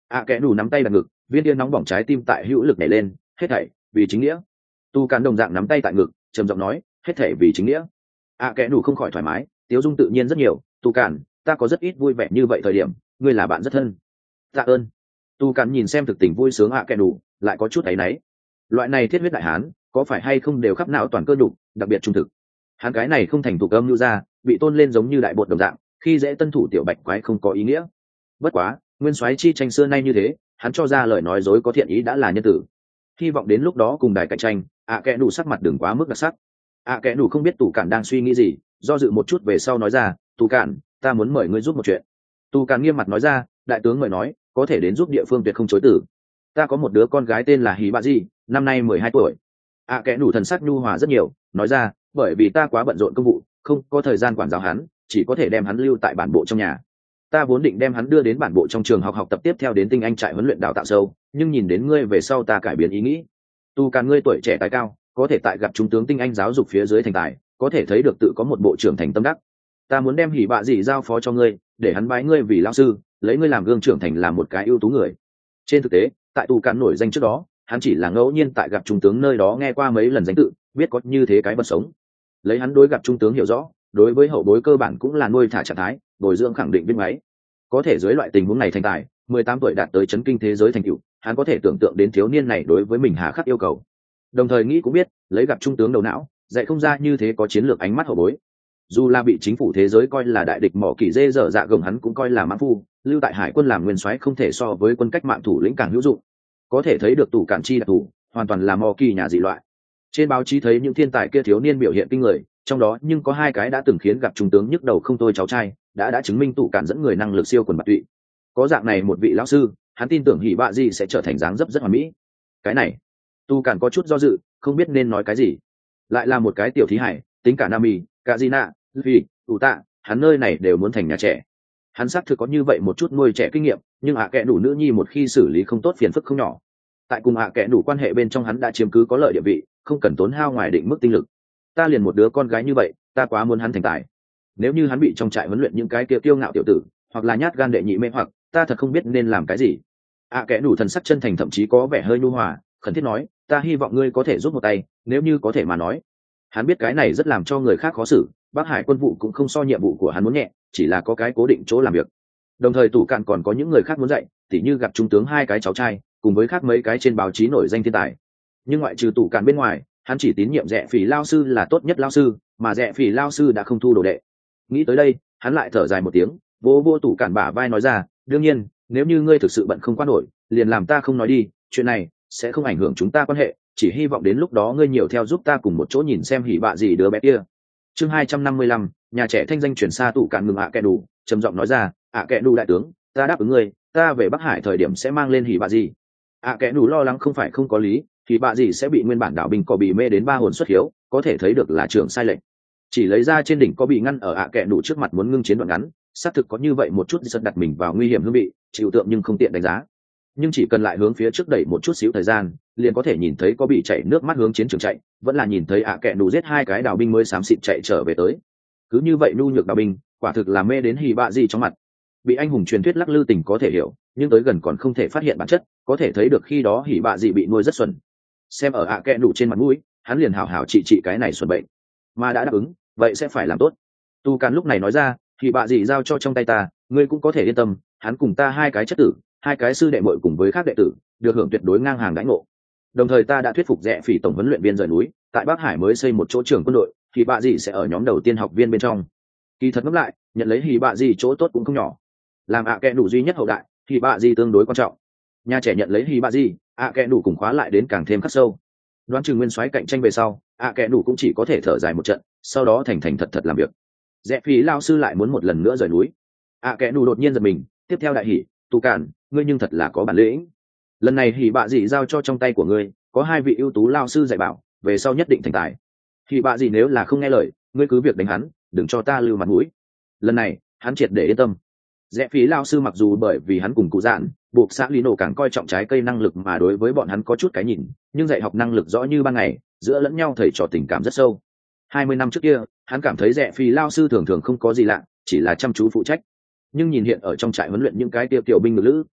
ạ kẽ đủ nắm tay đặt ngực, viên tiên nóng bỏng trái tim tại hữu lực nhảy lên. Hết thảy vì chính nghĩa. Tu càn đồng dạng nắm tay tại ngực, trầm giọng nói, hết thảy vì chính nghĩa. ạ kẽ đủ không khỏi thoải mái, tiếu dung tự nhiên rất nhiều. Tu càn, ta có rất ít vui vẻ như vậy thời điểm, ngươi là bạn rất thân. Tạ ơn. Tu càn nhìn xem thực tình vui sướng ạ kẽ đủ, lại có chút áy náy. Loại này thiết huyết đại hán, có phải hay không đều khắp não toàn cơ đủ, đặc biệt trung thực. Hắn cái này không thành thủ âm như ra, bị tôn lên giống như đại bột đồng dạng, khi dễ tân thủ tiểu bạch quái không có ý nghĩa. Bất quá, nguyên soái chi tranh xưa nay như thế, hắn cho ra lời nói dối có thiện ý đã là nhân tử. Hy vọng đến lúc đó cùng đài cạnh tranh, ạ kẽ đủ sắc mặt đừng quá mức đặc sắc. ạ kẽ đủ không biết tù cản đang suy nghĩ gì, do dự một chút về sau nói ra, tù cản, ta muốn mời ngươi giúp một chuyện. Tù cản nghiêm mặt nói ra, đại tướng mời nói, có thể đến giúp địa phương tuyệt không chối từ. Ta có một đứa con gái tên là Hí Bạ Di, năm nay mười hai tuổi. ạ kẽ đủ thần sắc nhu hòa rất nhiều, nói ra, bởi vì ta quá bận rộn công vụ, không có thời gian quản giáo hắn, chỉ có thể đem hắn lưu tại bản bộ trong nhà. Ta vốn định đem hắn đưa đến bản bộ trong trường học học tập tiếp theo đến tinh anh trại huấn luyện đào tạo sâu, nhưng nhìn đến ngươi về sau ta cải biến ý nghĩ. Tu Càn ngươi tuổi trẻ tài cao, có thể tại gặp trung tướng tinh anh giáo dục phía dưới thành tài, có thể thấy được tự có một bộ trưởng thành tâm đắc. Ta muốn đem Hỉ Bạ Dị giao phó cho ngươi, để hắn bái ngươi vì lão sư, lấy ngươi làm gương trưởng thành làm một cái ưu tú người. Trên thực tế, tại Tu Càn nổi danh trước đó, hắn chỉ là ngẫu nhiên tại gặp trung tướng nơi đó nghe qua mấy lần danh tự, biết có như thế cái bật sống. Lấy hắn đối gặp trung tướng hiểu rõ, đối với hậu bối cơ bản cũng là nuôi thả trạng thái, bồi dưỡng khẳng định viên máy. Có thể dưới loại tình huống này thành tài, mười tám tuổi đạt tới chấn kinh thế giới thành tựu, hắn có thể tưởng tượng đến thiếu niên này đối với mình hà khắc yêu cầu. Đồng thời nghĩ cũng biết, lấy gặp trung tướng đầu não, dạy không ra như thế có chiến lược ánh mắt hậu bối. Dù là bị chính phủ thế giới coi là đại địch mỏ kỳ dê dở dạ gồng hắn cũng coi là mãn phu, lưu tại hải quân làm nguyên soái không thể so với quân cách mạng thủ lĩnh càng hữu dụng. Có thể thấy được tủ cản chi đặc thủ, hoàn toàn là mỏ kỳ nhà dị loại. Trên báo chí thấy những thiên tài kia thiếu niên biểu hiện kinh người, trong đó nhưng có hai cái đã từng khiến gặp trung tướng nhức đầu không thôi cháu trai, đã đã chứng minh tủ cản dẫn người năng lực siêu quần bạc tụy. Có dạng này một vị lão sư, hắn tin tưởng Hỉ Bạ Dị sẽ trở thành dáng dấp rất hoàn mỹ. Cái này, tu cản có chút do dự, không biết nên nói cái gì. Lại là một cái tiểu thí hải, tính cả Nami, cả Gina, vì ủ tạ, hắn nơi này đều muốn thành nhà trẻ. Hắn xác thực có như vậy một chút nuôi trẻ kinh nghiệm, nhưng ạ kẽ đủ nữ nhi một khi xử lý không tốt phiền phức không nhỏ. Tại cùng ạ kẽ đủ quan hệ bên trong hắn đã chiếm cứ có lợi địa vị, không cần tốn hao ngoài định mức tinh lực. Ta liền một đứa con gái như vậy, ta quá muốn hắn thành tài. Nếu như hắn bị trong trại huấn luyện những cái kia kiêu ngạo tiểu tử, hoặc là nhát gan đệ nhị mê hoặc, ta thật không biết nên làm cái gì. ạ kẽ đủ thần sắc chân thành thậm chí có vẻ hơi nhu hòa, khẩn thiết nói, ta hy vọng ngươi có thể giúp một tay, nếu như có thể mà nói. Hắn biết cái này rất làm cho người khác khó xử, Bắc Hải quân vụ cũng không so nhiệm vụ của hắn muốn nhẹ, chỉ là có cái cố định chỗ làm việc. Đồng thời tủ cạn còn có những người khác muốn dạy, tỉ như gặp trung tướng hai cái cháu trai, cùng với khác mấy cái trên báo chí nổi danh thiên tài. Nhưng ngoại trừ tủ cạn bên ngoài, hắn chỉ tín nhiệm Rẽ Phỉ lao sư là tốt nhất lao sư, mà Rẽ Phỉ lao sư đã không thu đồ đệ. Nghĩ tới đây, hắn lại thở dài một tiếng, vô vô tủ cạn bả vai nói ra, đương nhiên, nếu như ngươi thực sự bận không qua nổi, liền làm ta không nói đi, chuyện này sẽ không ảnh hưởng chúng ta quan hệ, chỉ hy vọng đến lúc đó ngươi nhiều theo giúp ta cùng một chỗ nhìn xem Hỉ Bạ Dị đứa bé kia. Chương hai trăm năm mươi lăm, nhà trẻ thanh danh chuyển xa tủ cạn ngừng ạ kẽ đủ, trầm giọng nói ra, ạ kẽ đủ đại tướng, ta đáp ứng ngươi, ta về Bắc Hải thời điểm sẽ mang lên Hỉ Bạ Dị. ạ kẽ đủ lo lắng không phải không có lý, Hỉ Bạ Dị sẽ bị nguyên bản đảo binh có bị mê đến ba hồn xuất hiếu, có thể thấy được là trưởng sai lệch. Chỉ lấy ra trên đỉnh có bị ngăn ở ạ kẽ đủ trước mặt muốn ngưng chiến đoạn ngắn, xác thực có như vậy một chút giật đặt mình vào nguy hiểm hương vị, chịu tượng nhưng không tiện đánh giá. Nhưng chỉ cần lại hướng phía trước đẩy một chút xíu thời gian, liền có thể nhìn thấy có bị chảy nước mắt hướng chiến trường chạy, vẫn là nhìn thấy ạ kẽ đủ giết hai cái đào binh mới xám xịt chạy trở về tới. Cứ như vậy nhu nhược đào binh, quả thực là mê đến Hỉ Bạ Dị trong mặt. Bị anh hùng truyền thuyết lắc lư tình có thể hiểu, nhưng tới gần còn không thể phát hiện bản chất, có thể thấy được khi đó Hỉ Bạ Dị bị nuôi rất xuẩn. Xem ở ạ kẽ đủ trên mặt mũi, hắn liền hảo hảo trị trị cái này xuẩn bệnh. Mà đã đáp ứng, vậy sẽ phải làm tốt. Tu Càn lúc này nói ra, Hỉ Bạ Dị giao cho trong tay ta, ngươi cũng có thể yên tâm, hắn cùng ta hai cái chất tử, hai cái sư đệ muội cùng với các đệ tử, được hưởng tuyệt đối ngang hàng đãi ngộ. Đồng thời ta đã thuyết phục Rẽ Phỉ tổng huấn luyện viên rời núi, tại Bắc Hải mới xây một chỗ trường quân đội, Hỉ Bạ Dị sẽ ở nhóm đầu tiên học viên bên trong. Kỳ thật ngẫm lại, nhận lấy Hỉ Bạ Dị chỗ tốt cũng không nhỏ. Làm ạ kẽ đủ duy nhất hậu đại, Hỉ Bạ Dị tương đối quan trọng. Nhà trẻ nhận lấy Hỉ Bạ Dị, ạ kẽ đủ cùng khóa lại đến càng thêm khắc sâu. Đoán chừng nguyên soái cạnh tranh về sau, ạ kẽ đủ cũng chỉ có thể thở dài một trận, sau đó thành thành thật thật làm việc. Rẽ Phỉ lao sư lại muốn một lần nữa rời núi. ạ kẽ đủ đột nhiên giật mình, tiếp theo đại hỉ, Tu Càn, ngươi nhưng thật là có bản lĩnh. Lần này Hỉ Bạ Dị giao cho trong tay của ngươi, có hai vị ưu tú lao sư dạy bảo, về sau nhất định thành tài. Hỉ Bạ Dị nếu là không nghe lời, ngươi cứ việc đánh hắn, đừng cho ta lưu mặt mũi. Lần này, hắn triệt để yên tâm. Rẽ Phỉ lao sư mặc dù bởi vì hắn cùng cụ dạn, buộc xã lý nổ càng coi trọng trái cây năng lực mà đối với bọn hắn có chút cái nhìn, nhưng dạy học năng lực rõ như ban ngày, giữa lẫn nhau thầy trò tình cảm rất sâu. Hai mươi năm trước kia, hắn cảm thấy Rẽ Phỉ lao sư thường thường không có gì lạ, chỉ là chăm chú phụ trách. Nhưng nhìn hiện ở trong trại huấn luyện những cái tiêu tiểu binh ngự lữ,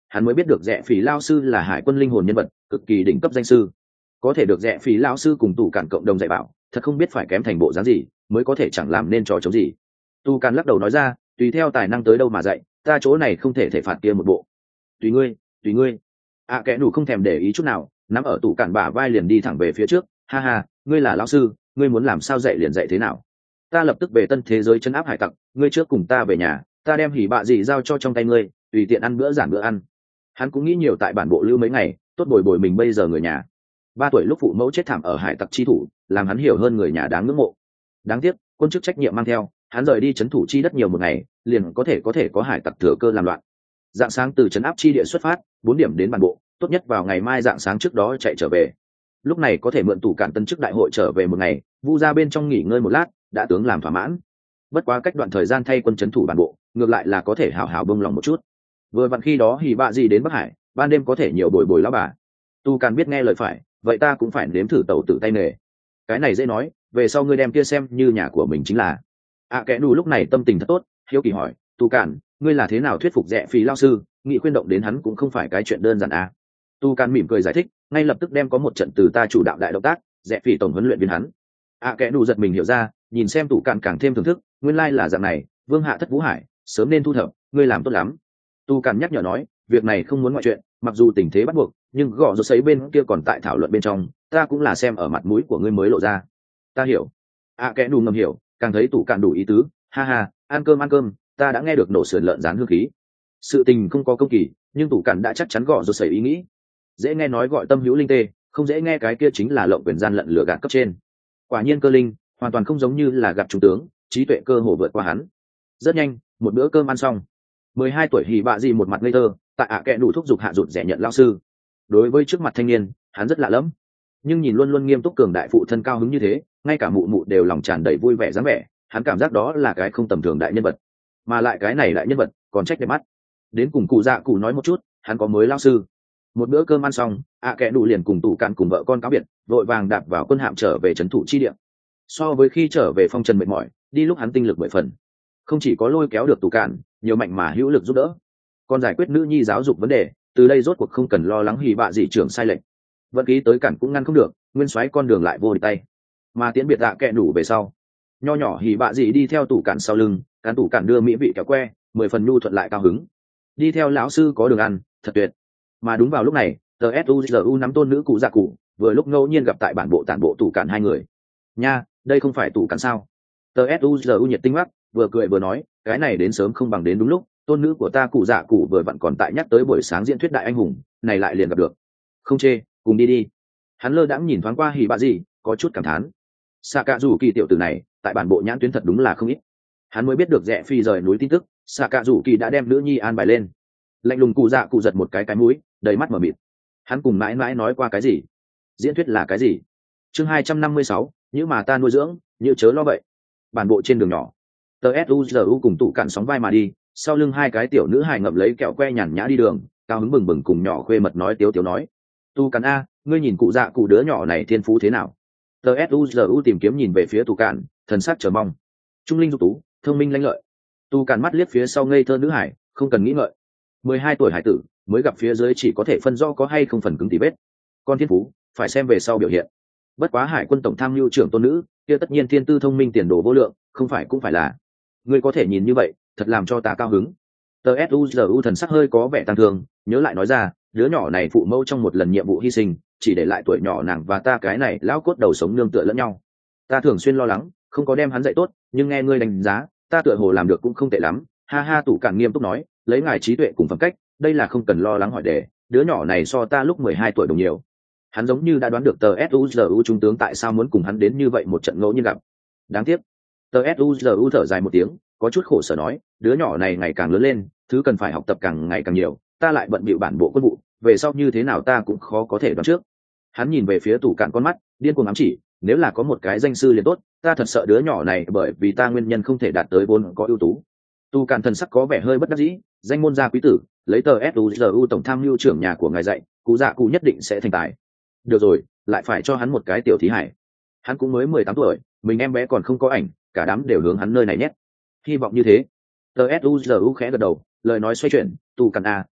hắn mới biết được rẽ phỉ lao sư là hải quân linh hồn nhân vật cực kỳ đỉnh cấp danh sư, có thể được rẽ phỉ lao sư cùng tù cản cộng đồng dạy bảo, thật không biết phải kém thành bộ dáng gì mới có thể chẳng làm nên trò chống gì. Tu cản lắc đầu nói ra, tùy theo tài năng tới đâu mà dạy, ta chỗ này không thể thể phạt kia một bộ. Tùy ngươi, tùy ngươi. À kẻ đủ không thèm để ý chút nào, nắm ở tủ cản bả vai liền đi thẳng về phía trước. Ha ha, ngươi là lão sư, ngươi muốn làm sao dạy liền dạy thế nào. Ta lập tức về tân thế giới chân áp hải tặc, ngươi trước cùng ta về nhà, ta đem hỉ bạ gì giao cho trong tay ngươi, tùy tiện ăn bữa giản bữa ăn. Hắn cũng nghĩ nhiều tại bản bộ lưu mấy ngày, tốt bồi bồi mình bây giờ người nhà. Ba tuổi lúc phụ mẫu chết thảm ở hải tặc chi thủ, làm hắn hiểu hơn người nhà đáng ngưỡng mộ. Đáng tiếc, quân chức trách nhiệm mang theo, hắn rời đi trấn thủ chi đất nhiều một ngày, liền có thể có thể có hải tặc thừa cơ làm loạn. Dạng sáng từ trấn áp chi địa xuất phát, bốn điểm đến bản bộ, tốt nhất vào ngày mai dạng sáng trước đó chạy trở về. Lúc này có thể mượn tủ cản tân chức đại hội trở về một ngày, vu ra bên trong nghỉ ngơi một lát, đã tướng làm thỏa mãn. Bất quá cách đoạn thời gian thay quân trấn thủ bản bộ, ngược lại là có thể hào hào bông lòng một chút. Vừa vặn khi đó hỉ bạ gì đến Bắc Hải, ban đêm có thể nhiều bồi bồi lão bà. Tu cản biết nghe lời phải, vậy ta cũng phải nếm thử tẩu tự tay nghề. Cái này dễ nói, về sau ngươi đem kia xem như nhà của mình chính là. À kẻ đủ lúc này tâm tình thật tốt, hiếu kỳ hỏi, Tu cản, ngươi là thế nào thuyết phục rẽ phí lao sư, nghị khuyên động đến hắn cũng không phải cái chuyện đơn giản à. Tu cản mỉm cười giải thích, ngay lập tức đem có một trận từ ta chủ đạo đại động tác, rẽ phí tổng huấn luyện viên hắn. À kẻ đủ giật mình hiểu ra, nhìn xem Tu cản càng thêm thưởng thức, nguyên lai là dạng này, vương hạ thất vũ hải, sớm nên thu thập, ngươi làm tốt lắm. Tu cản nhắc nhở nói, việc này không muốn ngoại chuyện, mặc dù tình thế bắt buộc, nhưng gõ rốt sấy bên kia còn tại thảo luận bên trong, ta cũng là xem ở mặt mũi của ngươi mới lộ ra. Ta hiểu. À kẻ đủ ngầm hiểu, càng thấy tủ cản đủ ý tứ, ha ha, ăn cơm ăn cơm, ta đã nghe được nổ sườn lợn rán hương khí. Sự tình không có công kỳ, nhưng tủ cản đã chắc chắn gõ rốt sấy ý nghĩ. Dễ nghe nói gọi tâm hữu linh tê, không dễ nghe cái kia chính là lộng quyền gian lận lừa gạt cấp trên. Quả nhiên cơ linh, hoàn toàn không giống như là gặp trung tướng, trí tuệ cơ hồ vượt qua hắn. Rất nhanh, một bữa cơm ăn xong. mười hai tuổi hỉ bạ gì một mặt ngây thơ, tại ạ kệ đủ thúc giục hạ rụt rẻ nhận lao sư. Đối với trước mặt thanh niên, hắn rất lạ lẫm, nhưng nhìn luôn luôn nghiêm túc cường đại phụ thân cao hứng như thế, ngay cả mụ mụ đều lòng tràn đầy vui vẻ dáng vẻ, hắn cảm giác đó là cái không tầm thường đại nhân vật, mà lại cái này đại nhân vật còn trách đẹp mắt. Đến cùng cụ dạ cụ nói một chút, hắn có mới lao sư. Một bữa cơm ăn xong, ạ kệ đủ liền cùng tủ cạn cùng vợ con cáo biệt, vội vàng đạp vào quân hạm trở về trấn thủ chi địa. So với khi trở về phong trần mệt mỏi, đi lúc hắn tinh lực mười phần, không chỉ có lôi kéo được tủ cạn, nhiều mạnh mà hữu lực giúp đỡ, còn giải quyết nữ nhi giáo dục vấn đề, từ đây rốt cuộc không cần lo lắng hỉ bạ gì trưởng sai lệch. Vận khí tới cản cũng ngăn không được, nguyên soái con đường lại vô địch tay. Mà tiễn biệt tạ kệ đủ về sau, nho nhỏ hỉ bạ gì đi theo tủ cản sau lưng, cán tủ cản đưa mỹ vị kéo que, mười phần nhu thuận lại cao hứng. Đi theo lão sư có đường ăn, thật tuyệt. Mà đúng vào lúc này, tờ suzu nắm tôn nữ cụ dạ cụ, vừa lúc ngẫu nhiên gặp tại bản bộ tản bộ tủ cản hai người. Nha, đây không phải tủ cản sao? Tờ suzu nhiệt tinh mắt, vừa cười vừa nói, cái này đến sớm không bằng đến đúng lúc, tôn nữ của ta cụ dạ cụ vừa vặn còn tại nhắc tới buổi sáng diễn thuyết đại anh hùng, này lại liền gặp được. Không chê, cùng đi đi. Hắn lơ đãng nhìn thoáng qua hỉ bạ gì, có chút cảm thán. Xạ cạ rủ kỳ tiểu tử này, tại bản bộ nhãn tuyến thật đúng là không ít. Hắn mới biết được rẽ phi rời núi tin tức, xạ cạ rủ kỳ đã đem nữ nhi an bài lên. Lạnh lùng cụ dạ cụ giật một cái cái mũi, đầy mắt mở mịt. Hắn cùng mãi mãi nói qua cái gì? Diễn thuyết là cái gì? Chương hai trăm năm mươi sáu, như mà ta nuôi dưỡng, như chớ lo vậy. Bản bộ trên đường nhỏ, tờ suzu cùng tụ cạn sóng vai mà đi, sau lưng hai cái tiểu nữ hài ngậm lấy kẹo que nhàn nhã đi đường, cao hứng bừng bừng cùng nhỏ khuê mật nói tiếu tiếu nói, tu cạn a, ngươi nhìn cụ dạ cụ đứa nhỏ này thiên phú thế nào? Tờ suzu tìm kiếm nhìn về phía tụ cạn, thần sắc chờ mong. Trung linh dục tú, thông minh lanh lợi. Tu cạn mắt liếc phía sau ngây thơ nữ hải, không cần nghĩ ngợi. mười hai tuổi hải tử, mới gặp phía dưới chỉ có thể phân rõ có hay không phần cứng tỉ vết. Con thiên phú, phải xem về sau biểu hiện. Bất quá hải quân tổng tham mưu trưởng tôn nữ, kia tất nhiên thiên tư thông minh tiền đồ vô lượng, không phải cũng phải là. Ngươi có thể nhìn như vậy, thật làm cho ta cao hứng. Tờ suzu thần sắc hơi có vẻ tăng thương, nhớ lại nói ra, đứa nhỏ này phụ mẫu trong một lần nhiệm vụ hy sinh, chỉ để lại tuổi nhỏ nàng và ta cái này lão cốt đầu sống nương tựa lẫn nhau. Ta thường xuyên lo lắng, không có đem hắn dạy tốt, nhưng nghe ngươi đánh giá, ta tựa hồ làm được cũng không tệ lắm. Ha ha, tủ cản nghiêm túc nói, lấy ngài trí tuệ cùng phẩm cách, đây là không cần lo lắng hỏi đề, đứa nhỏ này so ta lúc mười hai tuổi đồng nhiều. Hắn giống như đã đoán được tờ suzu trung tướng tại sao muốn cùng hắn đến như vậy một trận ngẫu nhiên gặp. Đáng tiếc. Tờ suzu thở dài một tiếng, có chút khổ sở nói, đứa nhỏ này ngày càng lớn lên, thứ cần phải học tập càng ngày càng nhiều, ta lại bận bịu bản bộ quân vụ, về sau như thế nào ta cũng khó có thể đoán trước. Hắn nhìn về phía tủ cạn con mắt, điên cuồng ám chỉ, nếu là có một cái danh sư liền tốt, ta thật sợ đứa nhỏ này bởi vì ta nguyên nhân không thể đạt tới vốn có ưu tú. Tu cạn thần sắc có vẻ hơi bất đắc dĩ, danh môn gia quý tử, lấy tờ suzu tổng tham mưu trưởng nhà của ngài dạy, cụ dạ cụ nhất định sẽ thành tài. Được rồi, lại phải cho hắn một cái tiểu thí hải. Hắn cũng mới mười tám tuổi, mình em bé còn không có ảnh, cả đám đều hướng hắn nơi này nhét. Hy vọng như thế. Tờ suzu khẽ gật đầu, lời nói xoay chuyển, tu cạn à,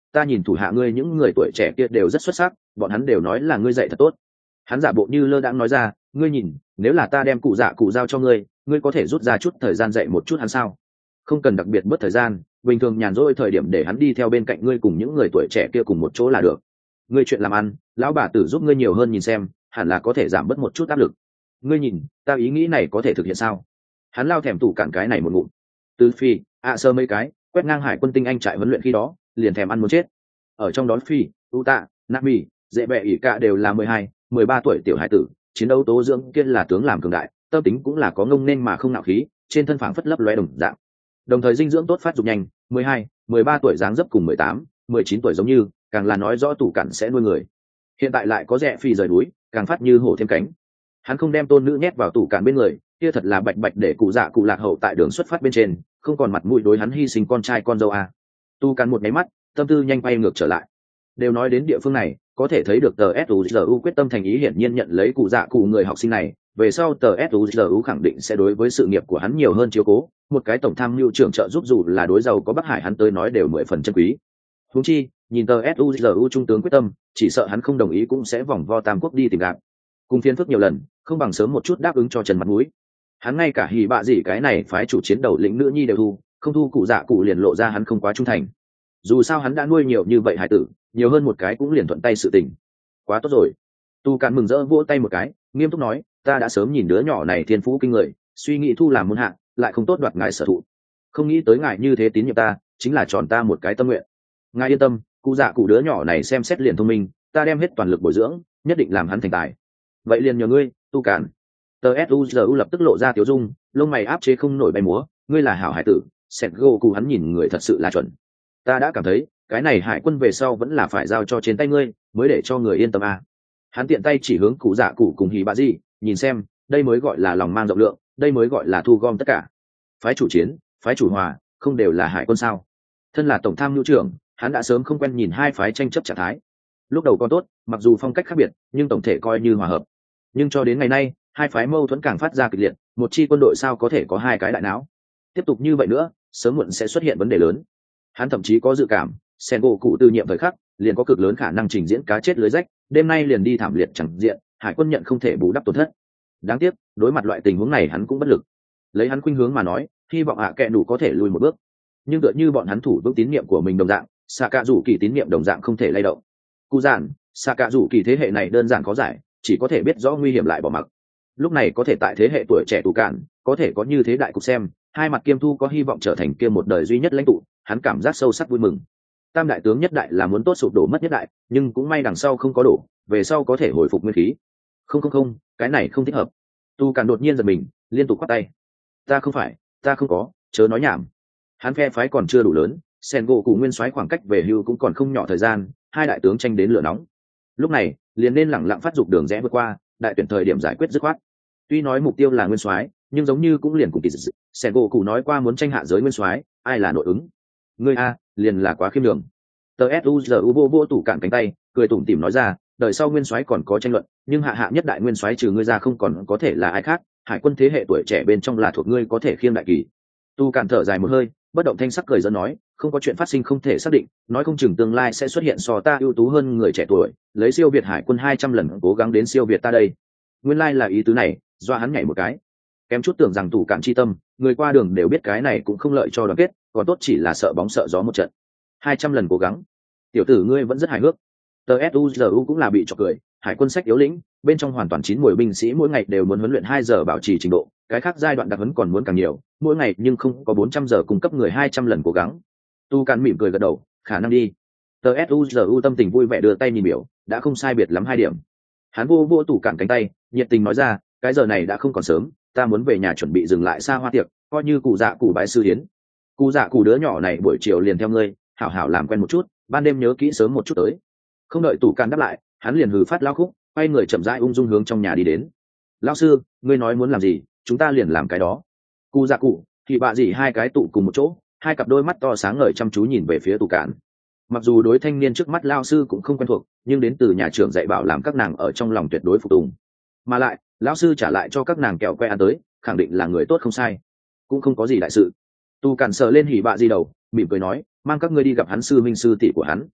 ta nhìn thủ hạ ngươi những người tuổi trẻ kia đều rất xuất sắc, bọn hắn đều nói là ngươi dạy thật tốt. Hắn giả bộ như lơ đãng nói ra, ngươi nhìn, nếu là ta đem cụ dạ cụ giao cho ngươi, ngươi có thể rút ra chút thời gian dạy một chút hắn sao? Không cần đặc biệt mất thời gian, bình thường nhàn rỗi thời điểm để hắn đi theo bên cạnh ngươi cùng những người tuổi trẻ kia cùng một chỗ là được. Ngươi chuyện làm ăn, lão bà tử giúp ngươi nhiều hơn nhìn xem, hẳn là có thể giảm bớt một chút áp lực. Ngươi nhìn, ta ý nghĩ này có thể thực hiện sao? Hắn lao thèm tủ cản cái này một ngụm. Từ phi, ạ sơ mấy cái, quét ngang hải quân tinh anh trại huấn luyện khi đó, liền thèm ăn muốn chết. Ở trong đó phi, Uta, Nami, dễ bẹ ỉ cả đều là mười hai, mười ba tuổi tiểu hải tử, chiến đấu tố dưỡng kia là tướng làm cường đại, tâm tính cũng là có ngông nên mà không nạo khí, trên thân phảng phất lấp lóe đồng dạng. Đồng thời dinh dưỡng tốt, phát dục nhanh, mười hai, mười ba tuổi dáng dấp cùng mười tám, mười chín tuổi giống như, càng là nói rõ tủ cản sẽ nuôi người. Hiện tại lại có rẻ phi rời núi, càng phát như hổ thêm cánh. Hắn không đem tôn nữ nhét vào tủ cản bên người, kia thật là bạch bạch để cụ dạ cụ lạc hậu tại đường xuất phát bên trên, không còn mặt mũi đối hắn hy sinh con trai con dâu à. Tu cản một máy mắt, tâm tư nhanh quay ngược trở lại. Đều nói đến địa phương này, có thể thấy được tờ suzu quyết tâm thành ý hiển nhiên nhận lấy cụ dạ cụ người học sinh này, về sau tờ suzu khẳng định sẽ đối với sự nghiệp của hắn nhiều hơn chiếu cố, một cái tổng tham mưu trưởng trợ giúp dù là đối giàu có Bắc Hải hắn tới nói đều mười phần chân quý. Huống chi, nhìn tờ suzu trung tướng quyết tâm, chỉ sợ hắn không đồng ý cũng sẽ vòng vo tam quốc đi tìm gặp. Cùng phiên phức nhiều lần, không bằng sớm một chút đáp ứng cho Trần mặt mũi. Hắn ngay cả hỉ bạ gì cái này phái chủ chiến đầu lĩnh nữ nhi đều thu, không thu cụ dạ cụ liền lộ ra hắn không quá trung thành. Dù sao hắn đã nuôi nhiều như vậy hải tử, nhiều hơn một cái cũng liền thuận tay sự tình. Quá tốt rồi. Tu Cản mừng rỡ vỗ tay một cái, nghiêm túc nói, ta đã sớm nhìn đứa nhỏ này thiên phú kinh người, suy nghĩ thu làm môn hạ, lại không tốt đoạt ngài sở thụ. Không nghĩ tới ngài như thế tín nhiệm ta, chính là tròn ta một cái tâm nguyện. Ngài yên tâm, cụ dạ cụ đứa nhỏ này xem xét liền thông minh, ta đem hết toàn lực bồi dưỡng, nhất định làm hắn thành tài. Vậy liền nhờ ngươi, Tu Cản. Tờ suzu lập tức lộ ra tiểu dung, lông mày áp chế không nổi bay múa, ngươi là hảo hải tử, sẹt gỗ cụ hắn nhìn người thật sự là chuẩn. Ta đã cảm thấy, cái này hải quân về sau vẫn là phải giao cho trên tay ngươi, mới để cho người yên tâm à. Hắn tiện tay chỉ hướng cụ dạ cụ cùng hỉ bạ gì, nhìn xem, đây mới gọi là lòng mang rộng lượng, đây mới gọi là thu gom tất cả. Phái chủ chiến, phái chủ hòa, không đều là hải quân sao? Thân là tổng tham mưu trưởng, hắn đã sớm không quen nhìn hai phái tranh chấp trạng thái. Lúc đầu còn tốt, mặc dù phong cách khác biệt, nhưng tổng thể coi như hòa hợp. Nhưng cho đến ngày nay, hai phái mâu thuẫn càng phát ra kịch liệt, một chi quân đội sao có thể có hai cái đại não? Tiếp tục như vậy nữa, sớm muộn sẽ xuất hiện vấn đề lớn. Hắn thậm chí có dự cảm, sen gỗ cụ từ nhiệm thời khắc liền có cực lớn khả năng trình diễn cá chết lưới rách, đêm nay liền đi thảm liệt chẳng diện, hải quân nhận không thể bù đắp tổn thất. Đáng tiếc, đối mặt loại tình huống này hắn cũng bất lực. Lấy hắn khuynh hướng mà nói, hy vọng hạ kệ đủ có thể lùi một bước, nhưng tựa như bọn hắn thủ vững tín nhiệm của mình đồng dạng, xạ cạ rủ kỳ tín nhiệm đồng dạng không thể lay động. Cụ giản, xạ cạ rủ kỳ thế hệ này đơn giản khó giải, chỉ có thể biết rõ nguy hiểm lại bỏ mặc. Lúc này có thể tại thế hệ tuổi trẻ tù cản, có thể có như thế đại cục xem, hai mặt kiêm thu có hy vọng trở thành kia một đời duy nhất lãnh tụ, hắn cảm giác sâu sắc vui mừng. Tam đại tướng nhất đại là muốn tốt sụp đổ mất nhất đại, nhưng cũng may đằng sau không có đổ, về sau có thể hồi phục nguyên khí. Không không không, cái này không thích hợp. Tu Cản đột nhiên giật mình, liên tục quát tay. Ta không phải, ta không có, chớ nói nhảm. Hắn phe phái còn chưa đủ lớn, sen gỗ cụ nguyên soái khoảng cách về hưu cũng còn không nhỏ thời gian, hai đại tướng tranh đến lửa nóng. Lúc này, liền nên lẳng lặng phát dục đường rẽ vượt qua, đại tuyển thời điểm giải quyết dứt khoát. Tuy nói mục tiêu là nguyên soái, nhưng giống như cũng liền cùng kỳ dị. Sen gỗ cụ nói qua muốn tranh hạ giới nguyên soái, ai là nội ứng? Ngươi a, liền là quá khiêm đường. Tờ suzu vô vô tủ cản cánh tay, cười tủm tỉm nói ra, đời sau nguyên soái còn có tranh luận, nhưng hạ hạ nhất đại nguyên soái trừ ngươi ra không còn có thể là ai khác, hải quân thế hệ tuổi trẻ bên trong là thuộc ngươi có thể khiêng đại kỳ. Tu Cản thở dài một hơi, bất động thanh sắc cười dẫn nói, không có chuyện phát sinh không thể xác định, nói không chừng tương lai sẽ xuất hiện so ta ưu tú hơn người trẻ tuổi, lấy siêu việt hải quân hai trăm lần cố gắng đến siêu việt ta đây. Nguyên lai là ý tứ này, do hắn nhảy một cái. Kém chút tưởng rằng Tủ Cản chi tâm, người qua đường đều biết cái này cũng không lợi cho đoàn kết, còn tốt chỉ là sợ bóng sợ gió một trận. hai trăm lần cố gắng. Tiểu tử ngươi vẫn rất hài hước. Tờ suzu cũng là bị chọc cười, hải quân sách yếu lĩnh, bên trong hoàn toàn chín mùi binh sĩ mỗi ngày đều muốn huấn luyện hai giờ bảo trì trình độ, cái khác giai đoạn đặc huấn còn muốn càng nhiều, mỗi ngày nhưng không có bốn trăm giờ cung cấp người hai trăm lần cố gắng. Tu Cản mỉm cười gật đầu, khả năng đi. Tờ suzu tâm tình vui vẻ đưa tay nhìn biểu, đã không sai biệt lắm hai điểm. Hắn vô vô Tủ Cản cánh tay, nhiệt tình nói ra, cái giờ này đã không còn sớm, ta muốn về nhà chuẩn bị dừng lại xa hoa tiệc, coi như cụ dạ cụ bái sư hiến. Cụ dạ cụ đứa nhỏ này buổi chiều liền theo ngươi, hảo hảo làm quen một chút, ban đêm nhớ kỹ sớm một chút tới. Không đợi Tủ Cản đáp lại, hắn liền hừ phát lao khúc, quay người chậm rãi ung dung hướng trong nhà đi đến. Lão sư, ngươi nói muốn làm gì, chúng ta liền làm cái đó. Cụ dạ cụ thì bạ gì hai cái tụ cùng một chỗ, hai cặp đôi mắt to sáng ngời chăm chú nhìn về phía Tủ Cản. Mặc dù đối thanh niên trước mắt lao sư cũng không quen thuộc, nhưng đến từ nhà trưởng dạy bảo làm các nàng ở trong lòng tuyệt đối phục tùng. Mà lại, lão sư trả lại cho các nàng kẹo que ăn tới, khẳng định là người tốt không sai, cũng không có gì đại sự. Tu Cản sờ lên hỉ bạ gì đầu, mỉm cười nói, mang các ngươi đi gặp hắn sư minh sư tỷ của hắn,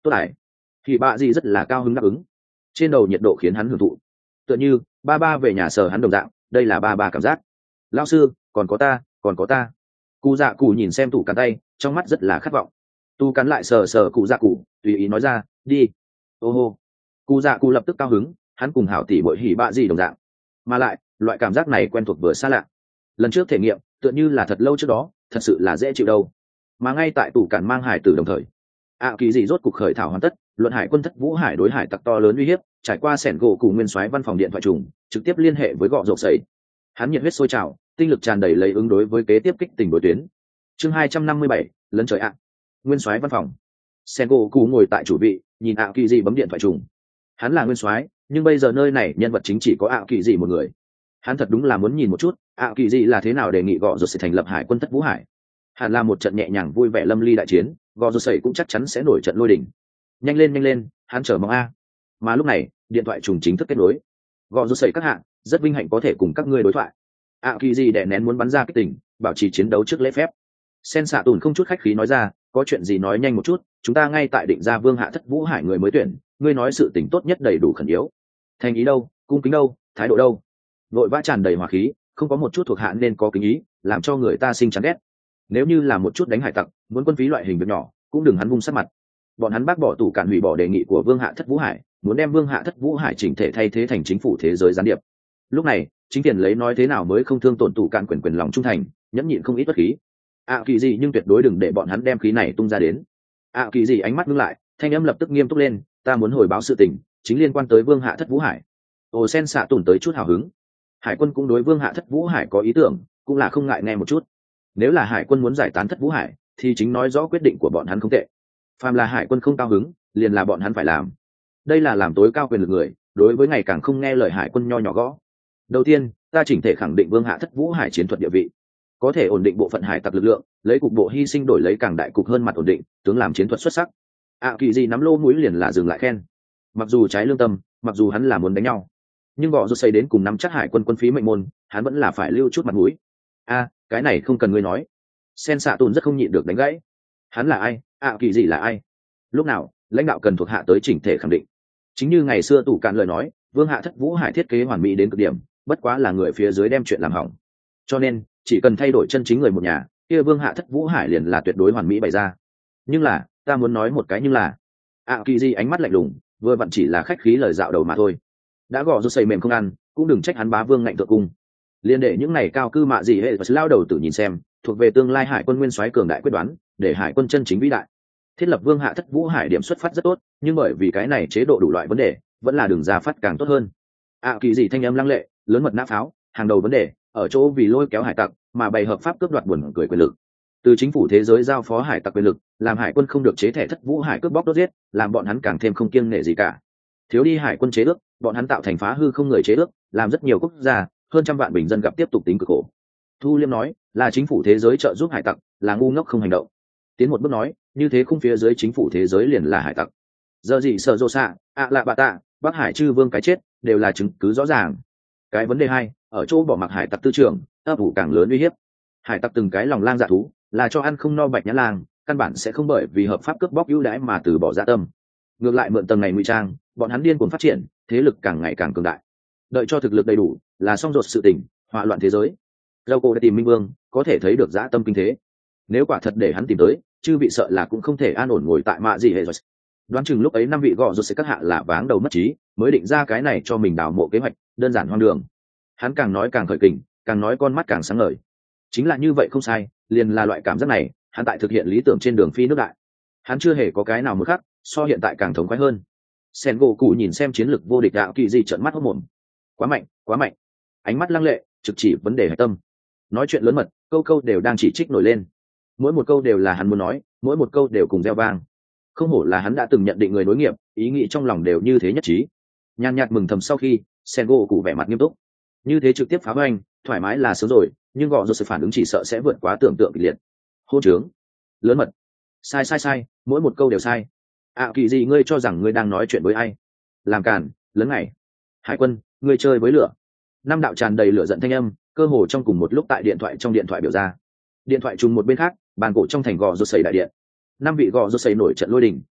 tốt ải. Thì bạ gì rất là cao hứng đáp ứng, trên đầu nhiệt độ khiến hắn hưởng thụ, tựa như ba ba về nhà sờ hắn đồng dạng. Đây là ba ba cảm giác. Lão sư, còn có ta, còn có ta. Cụ dạ cụ nhìn xem tủ cắn tay, trong mắt rất là khát vọng. Tu cắn lại sờ sờ cụ dạ cụ, tùy ý nói ra, đi. Ô hô. Cụ dạ cụ lập tức cao hứng, hắn cùng hảo tỷ bội hỉ bạ gì đồng dạng, mà lại loại cảm giác này quen thuộc vừa xa lạ. Lần trước thể nghiệm tựa như là thật lâu trước đó, thật sự là dễ chịu đâu. Mà ngay tại tủ cản mang hải tử đồng thời, ạ kỳ gì rốt cục khởi thảo hoàn tất, luận hải quân thất vũ hải đối hải tặc to lớn uy hiếp, trải qua sẻn gỗ cùng nguyên soái văn phòng điện thoại trùng, trực tiếp liên hệ với gọ rộp sấy. Hắn nhiệt huyết sôi trào, tinh lực tràn đầy lấy ứng đối với kế tiếp kích tình đối tuyến. Chương hai trăm năm mươi bảy, lấn trời ạ. Nguyên soái văn phòng. Sẻn gỗ cùng ngồi tại chủ vị, nhìn ạ kỳ gì bấm điện thoại trùng. Hắn là nguyên soái, nhưng bây giờ nơi này nhân vật chính chỉ có ạ kỳ gì một người. Hắn thật đúng là muốn nhìn một chút ạ kỳ gì là thế nào đề nghị gọ rộp sẽ thành lập hải quân thất vũ hải. Hẳn là một trận nhẹ nhàng vui vẻ lâm ly đại chiến, gò rô sẩy cũng chắc chắn sẽ nổi trận lôi đỉnh. Nhanh lên nhanh lên, hắn chờ mong a. Mà lúc này điện thoại trùng chính thức kết nối. Gò rô sẩy các hạ, rất vinh hạnh có thể cùng các ngươi đối thoại. ạ kỳ gì đè nén muốn bắn ra kích tình, bảo trì chiến đấu trước lễ phép. Sen xạ tùn không chút khách khí nói ra, có chuyện gì nói nhanh một chút, chúng ta ngay tại định ra vương hạ thất vũ hải người mới tuyển, ngươi nói sự tình tốt nhất đầy đủ khẩn yếu. Thành ý đâu, cung kính đâu, thái độ đâu. Vội vã tràn đầy hỏa khí, không có một chút thuộc hạ nên có kính ý, làm cho người ta sinh chán ghét. Nếu như là một chút đánh hải tặc, muốn quân phí loại hình việc nhỏ, cũng đừng hắn vung sát mặt. Bọn hắn bác bỏ tủ cản hủy bỏ đề nghị của vương hạ thất vũ hải, muốn đem vương hạ thất vũ hải chỉnh thể thay thế thành chính phủ thế giới gián điệp. Lúc này chính tiền lấy nói thế nào mới không thương tổn tủ cản quyền quyền lòng trung thành, nhẫn nhịn không ít bất khí. ạ kỳ gì nhưng tuyệt đối đừng để bọn hắn đem khí này tung ra đến. ạ kỳ gì ánh mắt ngưng lại, thanh âm lập tức nghiêm túc lên, ta muốn hồi báo sự tình chính liên quan tới vương hạ thất vũ hải. Ồ, sen xạ tủn tới chút hào hứng. Hải quân cũng đối vương hạ thất vũ hải có ý tưởng, cũng là không ngại nghe một chút. Nếu là hải quân muốn giải tán thất vũ hải thì chính nói rõ quyết định của bọn hắn không tệ. Phàm là hải quân không cao hứng liền là bọn hắn phải làm. Đây là làm tối cao quyền lực người đối với ngày càng không nghe lời hải quân nho nhỏ gõ. Đầu tiên, ta chỉnh thể khẳng định vương hạ thất vũ hải chiến thuật địa vị, có thể ổn định bộ phận hải tặc lực lượng, lấy cục bộ hy sinh đổi lấy càng đại cục hơn mặt ổn định, tướng làm chiến thuật xuất sắc. ạ kỳ gì nắm lô mũi liền là dừng lại khen. Mặc dù trái lương tâm, mặc dù hắn là muốn đánh nhau, nhưng gõ rút xây đến cùng nắm chắc hải quân quân phí mệnh môn, hắn vẫn là phải lưu chút mặt mũi. A, cái này không cần ngươi nói. Sen xạ tùn rất không nhịn được đánh gãy. Hắn là ai, ạ kỳ gì là ai? Lúc nào lãnh đạo cần thuộc hạ tới chỉnh thể khẳng định. Chính như ngày xưa tủ cạn lời nói, vương hạ thất vũ hải thiết kế hoàn mỹ đến cực điểm, bất quá là người phía dưới đem chuyện làm hỏng. Cho nên chỉ cần thay đổi chân chính người một nhà, kia vương hạ thất vũ hải liền là tuyệt đối hoàn mỹ bày ra. Nhưng là ta muốn nói một cái nhưng là, ạ kỳ gì ánh mắt lạnh lùng, vừa vặn chỉ là khách khí lời dạo đầu mà thôi. Đã gõ rút xây mềm không ăn, cũng đừng trách hắn bá vương ngạnh thượng cung. Liên để những này cao cư mạ gì hệ và lao đầu tự nhìn xem, thuộc về tương lai hải quân nguyên soái cường đại quyết đoán, để hải quân chân chính vĩ đại. Thiết lập vương hạ thất vũ hải điểm xuất phát rất tốt, nhưng bởi vì cái này chế độ đủ loại vấn đề, vẫn là đường ra phát càng tốt hơn. ạ kỳ gì thanh âm lăng lệ, lớn mật nã pháo, hàng đầu vấn đề ở chỗ vì lôi kéo hải tặc mà bày hợp pháp cướp đoạt buồn cười quyền lực. Từ chính phủ thế giới giao phó hải tặc quyền lực, làm hải quân không được chế thẻ thất vũ hải cướp bóc đốt giết, làm bọn hắn càng thêm không kiêng nể gì cả. Thiếu đi hải quân chế ước, bọn hắn tạo thành phá hư không người chế ước, làm rất nhiều quốc gia hơn trăm vạn bình dân gặp tiếp tục tính cực khổ. Thu Liêm nói là chính phủ thế giới trợ giúp hải tặc, là ngu ngốc không hành động. Tiến một bước nói, như thế khung phía dưới chính phủ thế giới liền là hải tặc. Giờ gì sợ rô xạ, ạ lạ bà tạ, bắc hải chư vương cái chết đều là chứng cứ rõ ràng. Cái vấn đề hai, ở chỗ bỏ mặc hải tặc tư trưởng, ấp ủ càng lớn uy hiếp. Hải tặc từng cái lòng lang dạ thú, là cho ăn không no bạch nhã lang, căn bản sẽ không bởi vì hợp pháp cướp bóc ưu đãi mà từ bỏ dạ tâm. Ngược lại mượn tầng này ngụy trang, bọn hắn điên cuồng phát triển, thế lực càng ngày càng cường đại. Đợi cho thực lực đầy đủ, là xong ruột sự tình, hỏa loạn thế giới. Râu cô đã tìm Minh Vương, có thể thấy được dã tâm kinh thế. Nếu quả thật để hắn tìm tới, chư vị sợ là cũng không thể an ổn ngồi tại mạ gì hệ rồi. Đoán chừng lúc ấy năm vị gọ rồi sẽ các hạ là váng đầu mất trí, mới định ra cái này cho mình đào mộ kế hoạch, đơn giản hoang đường. Hắn càng nói càng khởi kình, càng nói con mắt càng sáng ngời. Chính là như vậy không sai, liền là loại cảm giác này, hắn tại thực hiện lý tưởng trên đường phi nước đại. Hắn chưa hề có cái nào mới khác, so hiện tại càng thống khoái hơn. Sen gỗ cụ nhìn xem chiến lược vô địch đạo kỳ gì trợn mắt hốt mồm. Quá mạnh, quá mạnh. Ánh mắt lăng lệ, trực chỉ vấn đề hạch tâm. Nói chuyện lớn mật, câu câu đều đang chỉ trích nổi lên. Mỗi một câu đều là hắn muốn nói, mỗi một câu đều cùng gieo vang. Không hổ là hắn đã từng nhận định người nối nghiệp, ý nghĩ trong lòng đều như thế nhất trí. Nhàn nhạt mừng thầm sau khi, Sen gỗ cụ vẻ mặt nghiêm túc. Như thế trực tiếp phá hoành, thoải mái là sớm rồi, nhưng gọ rồi sự phản ứng chỉ sợ sẽ vượt quá tưởng tượng kịch liệt. Hôn trướng, lớn mật, sai sai sai, mỗi một câu đều sai. ạ kỳ gì ngươi cho rằng ngươi đang nói chuyện với ai? Làm càn, lớn ngày. Hải quân, ngươi chơi với lửa. Năm đạo tràn đầy lửa giận thanh âm, cơ hồ trong cùng một lúc tại điện thoại trong điện thoại biểu ra. Điện thoại trùng một bên khác, bàn cổ trong thành gò rô sấy đại điện. Năm vị gò rô sấy nổi trận lôi đình,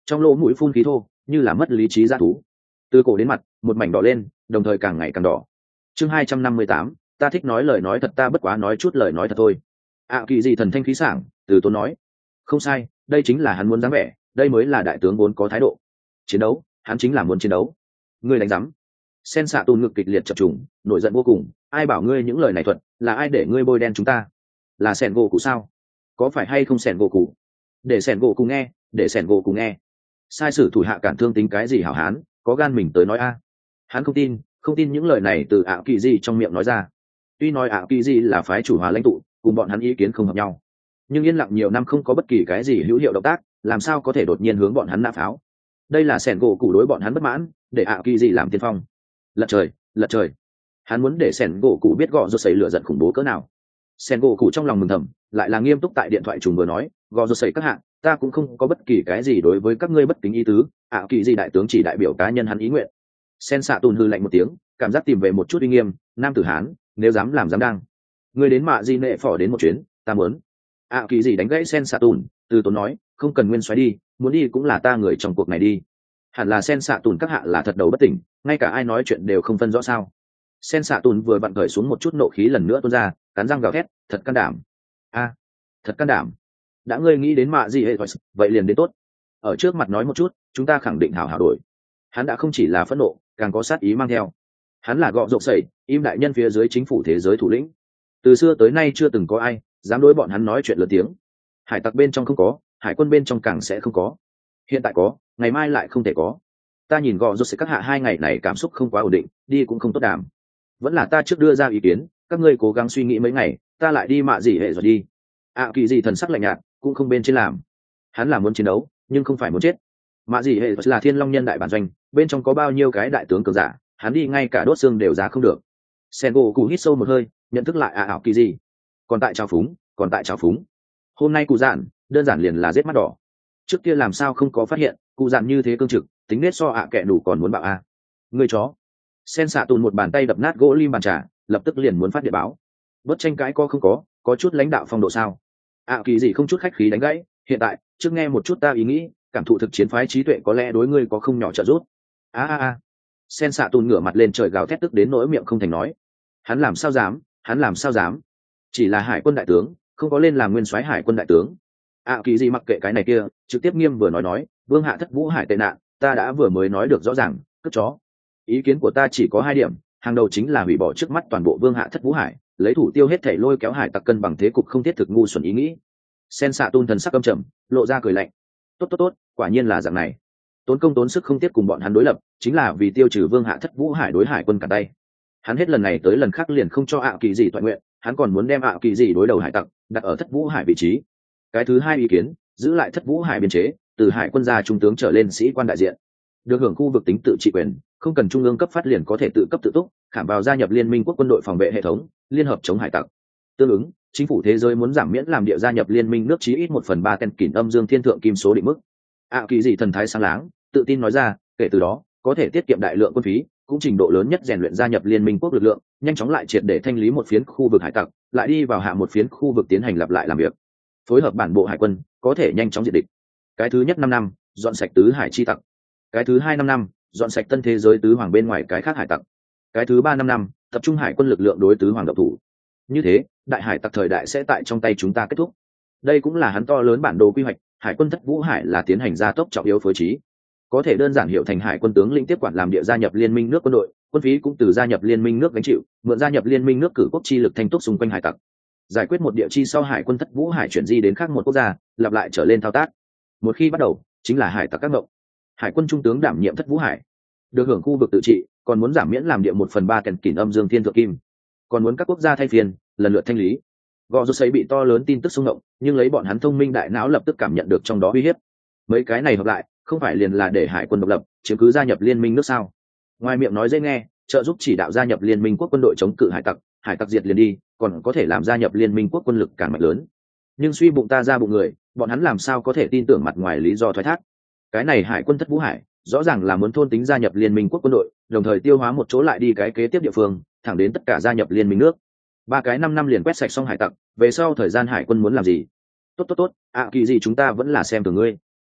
trong lỗ mũi phun khí thô như là mất lý trí dã thú, từ cổ đến mặt một mảnh đỏ lên, đồng thời càng ngày càng đỏ. Chương hai trăm năm mươi tám, ta thích nói lời nói thật, ta bất quá nói chút lời nói thật thôi. ạ kỳ gì thần thanh khí sảng, từ tốn nói. Không sai, đây chính là hắn muốn dáng vẻ, đây mới là đại tướng vốn có thái độ. Chiến đấu, hắn chính là muốn chiến đấu. Ngươi đánh rắm. Sen xạ tùn ngực kịch liệt chập trùng, nổi giận vô cùng. Ai bảo ngươi những lời này thuật, là ai để ngươi bôi đen chúng ta? Là sẻn gỗ cụ sao? Có phải hay không sẻn gỗ cụ? Để sẻn gỗ cụ nghe, để sẻn gỗ cụ nghe. Sai sử thủ hạ cản thương tính cái gì hảo hán, có gan mình tới nói a. Hắn không tin, không tin những lời này từ ạ kỳ gì trong miệng nói ra. Tuy nói ạ kỳ gì là phái chủ hòa lãnh tụ, cùng bọn hắn ý kiến không hợp nhau, nhưng yên lặng nhiều năm không có bất kỳ cái gì hữu hiệu động tác, làm sao có thể đột nhiên hướng bọn hắn nã pháo? Đây là sẻn gỗ cụ đối bọn hắn bất mãn, để ạ kỳ gì làm tiên phong. Lật trời, lật trời. Hắn muốn để sẻn gỗ cụ biết gọ rột sẩy lửa giận khủng bố cỡ nào. Sẻn gỗ cụ trong lòng mừng thầm, lại là nghiêm túc tại điện thoại trùng vừa nói, gọ rột sẩy các hạng, ta cũng không có bất kỳ cái gì đối với các ngươi bất kính ý tứ, ạ kỳ gì đại tướng chỉ đại biểu cá nhân hắn ý nguyện. Sen xạ tùn hư lạnh một tiếng, cảm giác tìm về một chút uy nghiêm, nam tử hán, nếu dám làm dám đang. Ngươi đến mạ di nệ phỏ đến một chuyến, ta muốn. ạ kỳ gì đánh gãy Sen xạ tùn, từ tốn nói, không cần nguyên xoáy đi, muốn đi cũng là ta người trong cuộc này đi. Hẳn là Sen xạ tùn các hạ là thật đầu bất tỉnh, ngay cả ai nói chuyện đều không phân rõ sao. Sen xạ tùn vừa vặn cởi xuống một chút nộ khí lần nữa tuôn ra, cắn răng gào thét, thật can đảm. A, thật can đảm. Đã ngươi nghĩ đến mạ gì hệ vậy liền đến tốt. Ở trước mặt nói một chút, chúng ta khẳng định hảo hảo đổi. Hắn đã không chỉ là phẫn nộ, càng có sát ý mang theo. Hắn là gọ rộp sẩy, im đại nhân phía dưới chính phủ thế giới thủ lĩnh. Từ xưa tới nay chưa từng có ai dám đối bọn hắn nói chuyện lớn tiếng. Hải tặc bên trong không có, hải quân bên trong càng sẽ không có. Hiện tại có, ngày mai lại không thể có. Ta nhìn gọ rộp sẩy các hạ hai ngày này cảm xúc không quá ổn định, đi cũng không tốt đảm. Vẫn là ta trước đưa ra ý kiến, các ngươi cố gắng suy nghĩ mấy ngày, ta lại đi mạ gì hệ rồi đi. ạ kỳ gì thần sắc lạnh nhạt, cũng không bên trên làm. Hắn là muốn chiến đấu, nhưng không phải muốn chết. Mạ gì hệ là thiên long nhân đại bản doanh, bên trong có bao nhiêu cái đại tướng cường giả, hắn đi ngay cả đốt xương đều giá không được. Sen gỗ cụ hít sâu một hơi, nhận thức lại ạ ảo kỳ gì. Còn tại trào phúng, còn tại trào phúng. Hôm nay cụ dạn, đơn giản liền là giết mắt đỏ. Trước kia làm sao không có phát hiện, cụ dạn như thế cương trực, tính nết so ạ à kẻ đủ còn muốn bạo a. À. Người chó. Sen xạ tùn một bàn tay đập nát gỗ lim bàn trà, lập tức liền muốn phát điện báo. Bất tranh cãi có không có, có chút lãnh đạo phong độ sao? ạ kỳ gì không chút khách khí đánh gãy, hiện tại, trước nghe một chút ta ý nghĩ, cảm thụ thực chiến phái trí tuệ có lẽ đối ngươi có không nhỏ trợ giúp. A a a. Sen xạ tùn ngửa mặt lên trời gào thét tức đến nỗi miệng không thành nói. Hắn làm sao dám, hắn làm sao dám? Chỉ là hải quân đại tướng, không có lên làm nguyên soái hải quân đại tướng. ạ kỳ gì mặc kệ cái này kia, trực tiếp nghiêm vừa nói nói, vương hạ thất vũ hải tệ nạn, ta đã vừa mới nói được rõ ràng, cất chó. Ý kiến của ta chỉ có hai điểm, hàng đầu chính là hủy bỏ trước mắt toàn bộ vương hạ thất vũ hải, lấy thủ tiêu hết thể lôi kéo hải tặc cân bằng thế cục không thiết thực ngu xuẩn ý nghĩ. Sen xạ tun thần sắc âm trầm, lộ ra cười lạnh. Tốt tốt tốt, quả nhiên là dạng này. Tốn công tốn sức không tiếp cùng bọn hắn đối lập, chính là vì tiêu trừ vương hạ thất vũ hải đối hải quân cả tay. Hắn hết lần này tới lần khác liền không cho ạ kỳ gì toàn nguyện, hắn còn muốn đem ạ kỳ gì đối đầu hải tặc đặt ở thất vũ hải vị trí. Cái thứ hai ý kiến, giữ lại thất vũ hải biên chế, từ hải quân gia trung tướng trở lên sĩ quan đại diện, được hưởng khu vực tính tự trị quyền, không cần trung ương cấp phát liền có thể tự cấp tự túc, khảm vào gia nhập liên minh quốc quân đội phòng vệ hệ thống, liên hợp chống hải tặc. Tương ứng, chính phủ thế giới muốn giảm miễn làm địa gia nhập liên minh nước chí ít một phần ba tên kỷ âm dương thiên thượng kim số định mức. ạ kỳ gì thần thái sáng láng, tự tin nói ra, kể từ đó có thể tiết kiệm đại lượng quân phí, cũng trình độ lớn nhất rèn luyện gia nhập liên minh quốc lực lượng, nhanh chóng lại triệt để thanh lý một phiến khu vực hải tặc, lại đi vào hạ một phiến khu vực tiến hành lặp lại làm việc, phối hợp bản bộ hải quân, có thể nhanh chóng diệt địch. Cái thứ nhất năm năm, dọn sạch tứ hải chi tặc. Cái thứ hai năm năm, dọn sạch tân thế giới tứ hoàng bên ngoài cái khác hải tặc. Cái thứ ba năm năm, tập trung hải quân lực lượng đối tứ hoàng độc thủ. Như thế, đại hải tặc thời đại sẽ tại trong tay chúng ta kết thúc. Đây cũng là hắn to lớn bản đồ quy hoạch, hải quân thất vũ hải là tiến hành gia tốc trọng yếu phối trí, có thể đơn giản hiểu thành hải quân tướng lĩnh tiếp quản làm địa gia nhập liên minh nước quân đội, quân phí cũng từ gia nhập liên minh nước gánh chịu, mượn gia nhập liên minh nước cử quốc chi lực thanh túc xung quanh hải tặc, giải quyết một địa chi sau hải quân thất vũ hải chuyển di đến khác một quốc gia, lặp lại trở lên thao tác. Một khi bắt đầu, chính là hải tặc các ngộng. Hải quân trung tướng đảm nhiệm thất vũ hải, được hưởng khu vực tự trị, còn muốn giảm miễn làm địa một phần ba kèn kỷ âm dương thiên thượng kim, còn muốn các quốc gia thay phiên lần lượt thanh lý. Gò rút xây bị to lớn tin tức xung động, nhưng lấy bọn hắn thông minh đại não lập tức cảm nhận được trong đó uy hiếp. Mấy cái này hợp lại, không phải liền là để hải quân độc lập, chiếm cứ gia nhập liên minh nước sao? Ngoài miệng nói dễ nghe, trợ giúp chỉ đạo gia nhập liên minh quốc quân đội chống cự hải tặc, hải tặc diệt liền đi, còn có thể làm gia nhập liên minh quốc quân lực càng mạnh lớn. Nhưng suy bụng ta ra bụng người, bọn hắn làm sao có thể tin tưởng mặt ngoài lý do thoái thác? Cái này hải quân thất vũ hải, rõ ràng là muốn thôn tính gia nhập liên minh quốc quân đội, đồng thời tiêu hóa một chỗ lại đi cái kế tiếp địa phương, thẳng đến tất cả gia nhập liên minh nước. Ba cái năm năm liền quét sạch xong hải tặc, về sau thời gian hải quân muốn làm gì? Tốt tốt tốt, ạ kỳ gì chúng ta vẫn là xem từ ngươi.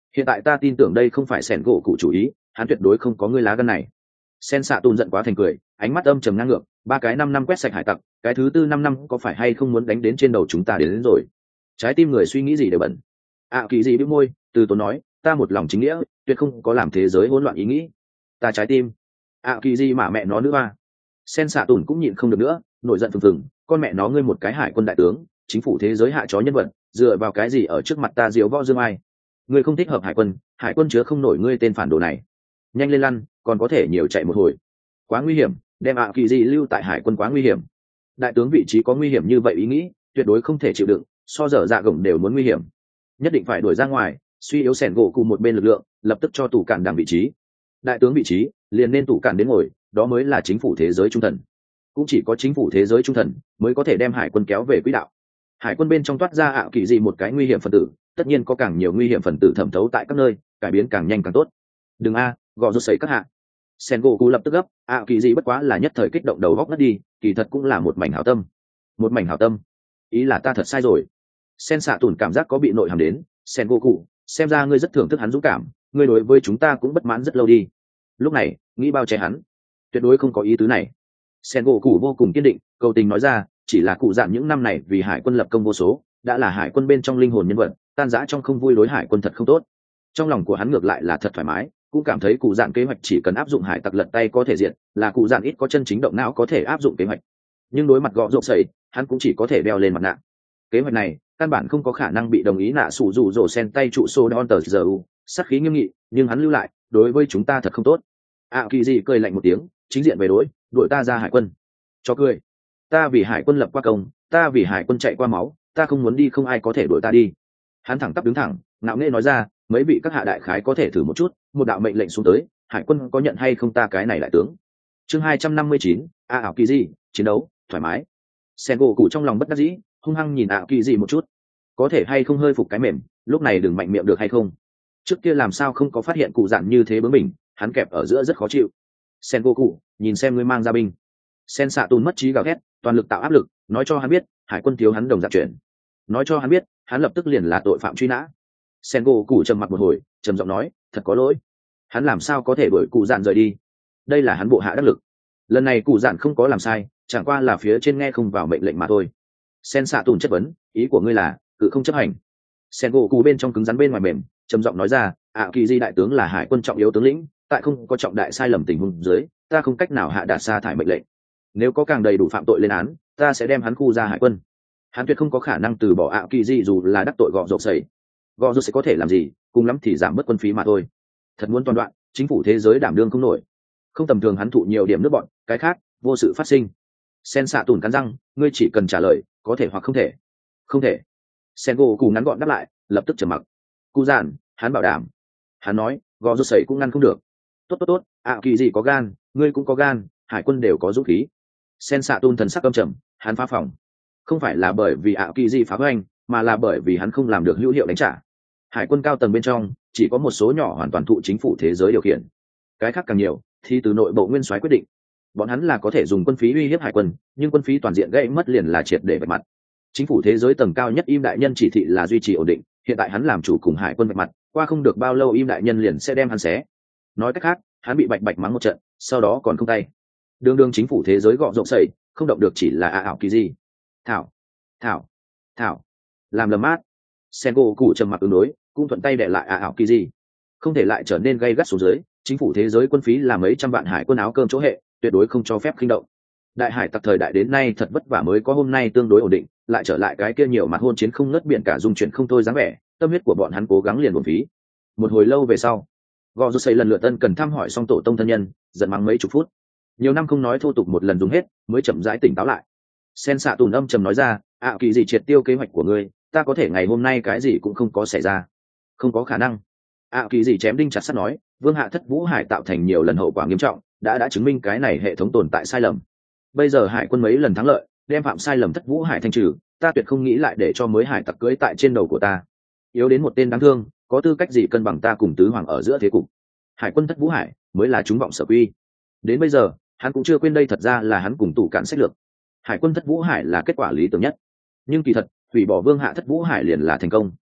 hiện tại ta tin tưởng đây không phải sẻn gỗ cụ chủ ý, hắn tuyệt đối không có ngươi lá gân này. Sen xạ tùn giận quá thành cười, ánh mắt âm trầm ngang ngược, ba cái năm năm quét sạch hải tặc, cái thứ tư năm năm có phải hay không muốn đánh đến trên đầu chúng ta đến, đến rồi. Trái tim người suy nghĩ gì đều bẩn. ạ kỳ gì bĩu môi, từ tốn nói, ta một lòng chính nghĩa, tuyệt không có làm thế giới hỗn loạn ý nghĩ. Ta trái tim. ạ kỳ gì mà mẹ nó nữa ba. Sen xạ tùn cũng nhịn không được nữa, nổi giận phừng phừng, con mẹ nó ngươi một cái hải quân đại tướng, chính phủ thế giới hạ chó nhân vật, dựa vào cái gì ở trước mặt ta diếu võ dương ai? Ngươi không thích hợp hải quân, hải quân chứa không nổi ngươi tên phản đồ này. Nhanh lên lăn, còn có thể nhiều chạy một hồi. Quá nguy hiểm, đem ạ kỳ gì lưu tại hải quân quá nguy hiểm. Đại tướng vị trí có nguy hiểm như vậy ý nghĩ, tuyệt đối không thể chịu đựng, so dở dạ gồng đều muốn nguy hiểm. Nhất định phải đuổi ra ngoài, suy yếu sẻn gỗ cùng một bên lực lượng, lập tức cho tủ cản đằng vị trí. Đại tướng vị trí, liền nên tủ cản đến ngồi, đó mới là chính phủ thế giới trung thần. Cũng chỉ có chính phủ thế giới trung thần mới có thể đem hải quân kéo về quỹ đạo. Hải quân bên trong toát ra ạ kỳ gì một cái nguy hiểm phần tử, tất nhiên có càng nhiều nguy hiểm phần tử thẩm thấu tại các nơi, cải biến càng nhanh càng tốt. Đừng a, gõ rút sấy các hạ. Sen gỗ cú lập tức gấp, ạ kỳ gì bất quá là nhất thời kích động đầu góc ngất đi, kỳ thật cũng là một mảnh hảo tâm. Một mảnh hảo tâm. Ý là ta thật sai rồi. Sen xạ tủn cảm giác có bị nội hàm đến, Sen gỗ cụ, xem ra ngươi rất thưởng thức hắn dũng cảm, ngươi đối với chúng ta cũng bất mãn rất lâu đi. Lúc này, nghĩ bao che hắn, tuyệt đối không có ý tứ này. Sen gỗ cụ vô cùng kiên định, cầu tình nói ra, chỉ là cụ dạn những năm này vì hải quân lập công vô số, đã là hải quân bên trong linh hồn nhân vật, tan rã trong không vui đối hải quân thật không tốt. Trong lòng của hắn ngược lại là thật thoải mái, cũng cảm thấy cụ dạn kế hoạch chỉ cần áp dụng hải tặc lật tay có thể diện, là cụ dạn ít có chân chính động não có thể áp dụng kế hoạch. Nhưng đối mặt gõ rộp sẩy, hắn cũng chỉ có thể đeo lên mặt nạ. Kế hoạch này căn bản không có khả năng bị đồng ý nạ sủ rủ rổ sen tay trụ xô đón tờ giờ u, sát khí nghiêm nghị, nhưng hắn lưu lại, đối với chúng ta thật không tốt. ạ kỳ gì cười lạnh một tiếng, chính diện về đối, đuổi ta ra hải quân. Cho cười. Ta vì hải quân lập qua công, ta vì hải quân chạy qua máu, ta không muốn đi không ai có thể đuổi ta đi. Hắn thẳng tắp đứng thẳng, ngạo nghễ nói ra, mấy vị các hạ đại khái có thể thử một chút, một đạo mệnh lệnh xuống tới, hải quân có nhận hay không ta cái này đại tướng. Chương hai trăm năm mươi chín, a ảo kỳ gì, chiến đấu, thoải mái. Sen gỗ cụ trong lòng bất đắc dĩ, hung hăng nhìn ảo kỳ gì một chút. Có thể hay không hơi phục cái mềm, lúc này đừng mạnh miệng được hay không? Trước kia làm sao không có phát hiện cụ dạn như thế bướng mình, hắn kẹp ở giữa rất khó chịu. Sen gỗ cụ, nhìn xem ngươi mang ra binh. Sen xạ tùn mất trí gào thét, toàn lực tạo áp lực, nói cho hắn biết, hải quân thiếu hắn đồng dạng chuyển. Nói cho hắn biết, hắn lập tức liền là tội phạm truy nã. Sen gỗ cụ trầm mặc một hồi, trầm giọng nói, thật có lỗi. Hắn làm sao có thể đuổi cụ dạn rời đi? Đây là hắn bộ hạ đắc lực. Lần này cụ dạn không có làm sai, chẳng qua là phía trên nghe không vào mệnh lệnh mà thôi. Sen xạ tùn chất vấn, ý của ngươi là cự không chấp hành? Sen gỗ cụ bên trong cứng rắn bên ngoài mềm, trầm giọng nói ra, ạ kỳ di đại tướng là hải quân trọng yếu tướng lĩnh, tại không có trọng đại sai lầm tình huống dưới, ta không cách nào hạ đạt sa thải mệnh lệnh. Nếu có càng đầy đủ phạm tội lên án, ta sẽ đem hắn khu ra hải quân. Hắn tuyệt không có khả năng từ bỏ ạ kỳ di dù là đắc tội gọ rộp sẩy. Gọ rộp sẽ có thể làm gì, cùng lắm thì giảm bớt quân phí mà thôi. Thật muốn toàn đoạn, chính phủ thế giới đảm đương không nổi. Không tầm thường hắn thụ nhiều điểm nước bọn, cái khác vô sự phát sinh. Sen xạ tùn cắn răng, ngươi chỉ cần trả lời, có thể hoặc không thể. Không thể. Sen gỗ cù ngắn gọn đáp lại, lập tức trầm mặc. Cụ giản, hắn bảo đảm. Hắn nói, gò rút sẩy cũng ngăn không được. Tốt tốt tốt, ạ kỳ gì có gan, ngươi cũng có gan, hải quân đều có dũng khí. Sen xạ tùn thần sắc căm trầm, hắn phá phòng. Không phải là bởi vì ạ kỳ gì phá hoành, mà là bởi vì hắn không làm được hữu hiệu đánh trả. Hải quân cao tầng bên trong chỉ có một số nhỏ hoàn toàn thụ chính phủ thế giới điều khiển, cái khác càng nhiều thì từ nội bộ nguyên soái quyết định. Bọn hắn là có thể dùng quân phí uy hiếp hải quân, nhưng quân phí toàn diện gãy mất liền là triệt để vạch mặt. Chính phủ thế giới tầng cao nhất im đại nhân chỉ thị là duy trì ổn định, hiện tại hắn làm chủ cùng hải quân vạch mặt, qua không được bao lâu im đại nhân liền sẽ đem hắn xé. Nói cách khác, hắn bị bạch bạch mắng một trận, sau đó còn không tay. Đường đường chính phủ thế giới gọ rộng sẩy, không động được chỉ là a ảo kỳ gì. Thảo, thảo, thảo, làm lầm mát. Sengo cụ trầm mặc ứng đối, cũng thuận tay đệ lại a ảo kỳ gì. Không thể lại trở nên gay gắt xuống dưới, chính phủ thế giới quân phí là mấy trăm vạn hải quân áo cơm chỗ hệ, tuyệt đối không cho phép khinh động. Đại hải tặc thời đại đến nay thật vất vả mới có hôm nay tương đối ổn định, lại trở lại cái kia nhiều mặt hôn chiến không ngớt biển cả dung chuyển không thôi dáng vẻ, tâm huyết của bọn hắn cố gắng liền uổng phí. Một hồi lâu về sau, gò rút xây lần lượt tân cần thăm hỏi xong tổ tông thân nhân, giận mắng mấy chục phút. Nhiều năm không nói thô tục một lần dùng hết, mới chậm rãi tỉnh táo lại. Sen xạ tùn âm trầm nói ra, ạ kỳ gì triệt tiêu kế hoạch của ngươi, ta có thể ngày hôm nay cái gì cũng không có xảy ra. Không có khả năng. ạ kỳ gì chém đinh chặt sắt nói, vương hạ thất vũ hải tạo thành nhiều lần hậu quả nghiêm trọng, đã đã chứng minh cái này hệ thống tồn tại sai lầm. Bây giờ hải quân mấy lần thắng lợi, đem phạm sai lầm thất vũ hải thanh trừ, ta tuyệt không nghĩ lại để cho mới hải tặc cưỡi tại trên đầu của ta. Yếu đến một tên đáng thương, có tư cách gì cân bằng ta cùng tứ hoàng ở giữa thế cục. Hải quân thất vũ hải mới là chúng vọng sở quy. Đến bây giờ hắn cũng chưa quên đây thật ra là hắn cùng tủ cạn sách lược. Hải quân thất vũ hải là kết quả lý tưởng nhất, nhưng kỳ thật hủy bỏ vương hạ thất vũ hải liền là thành công.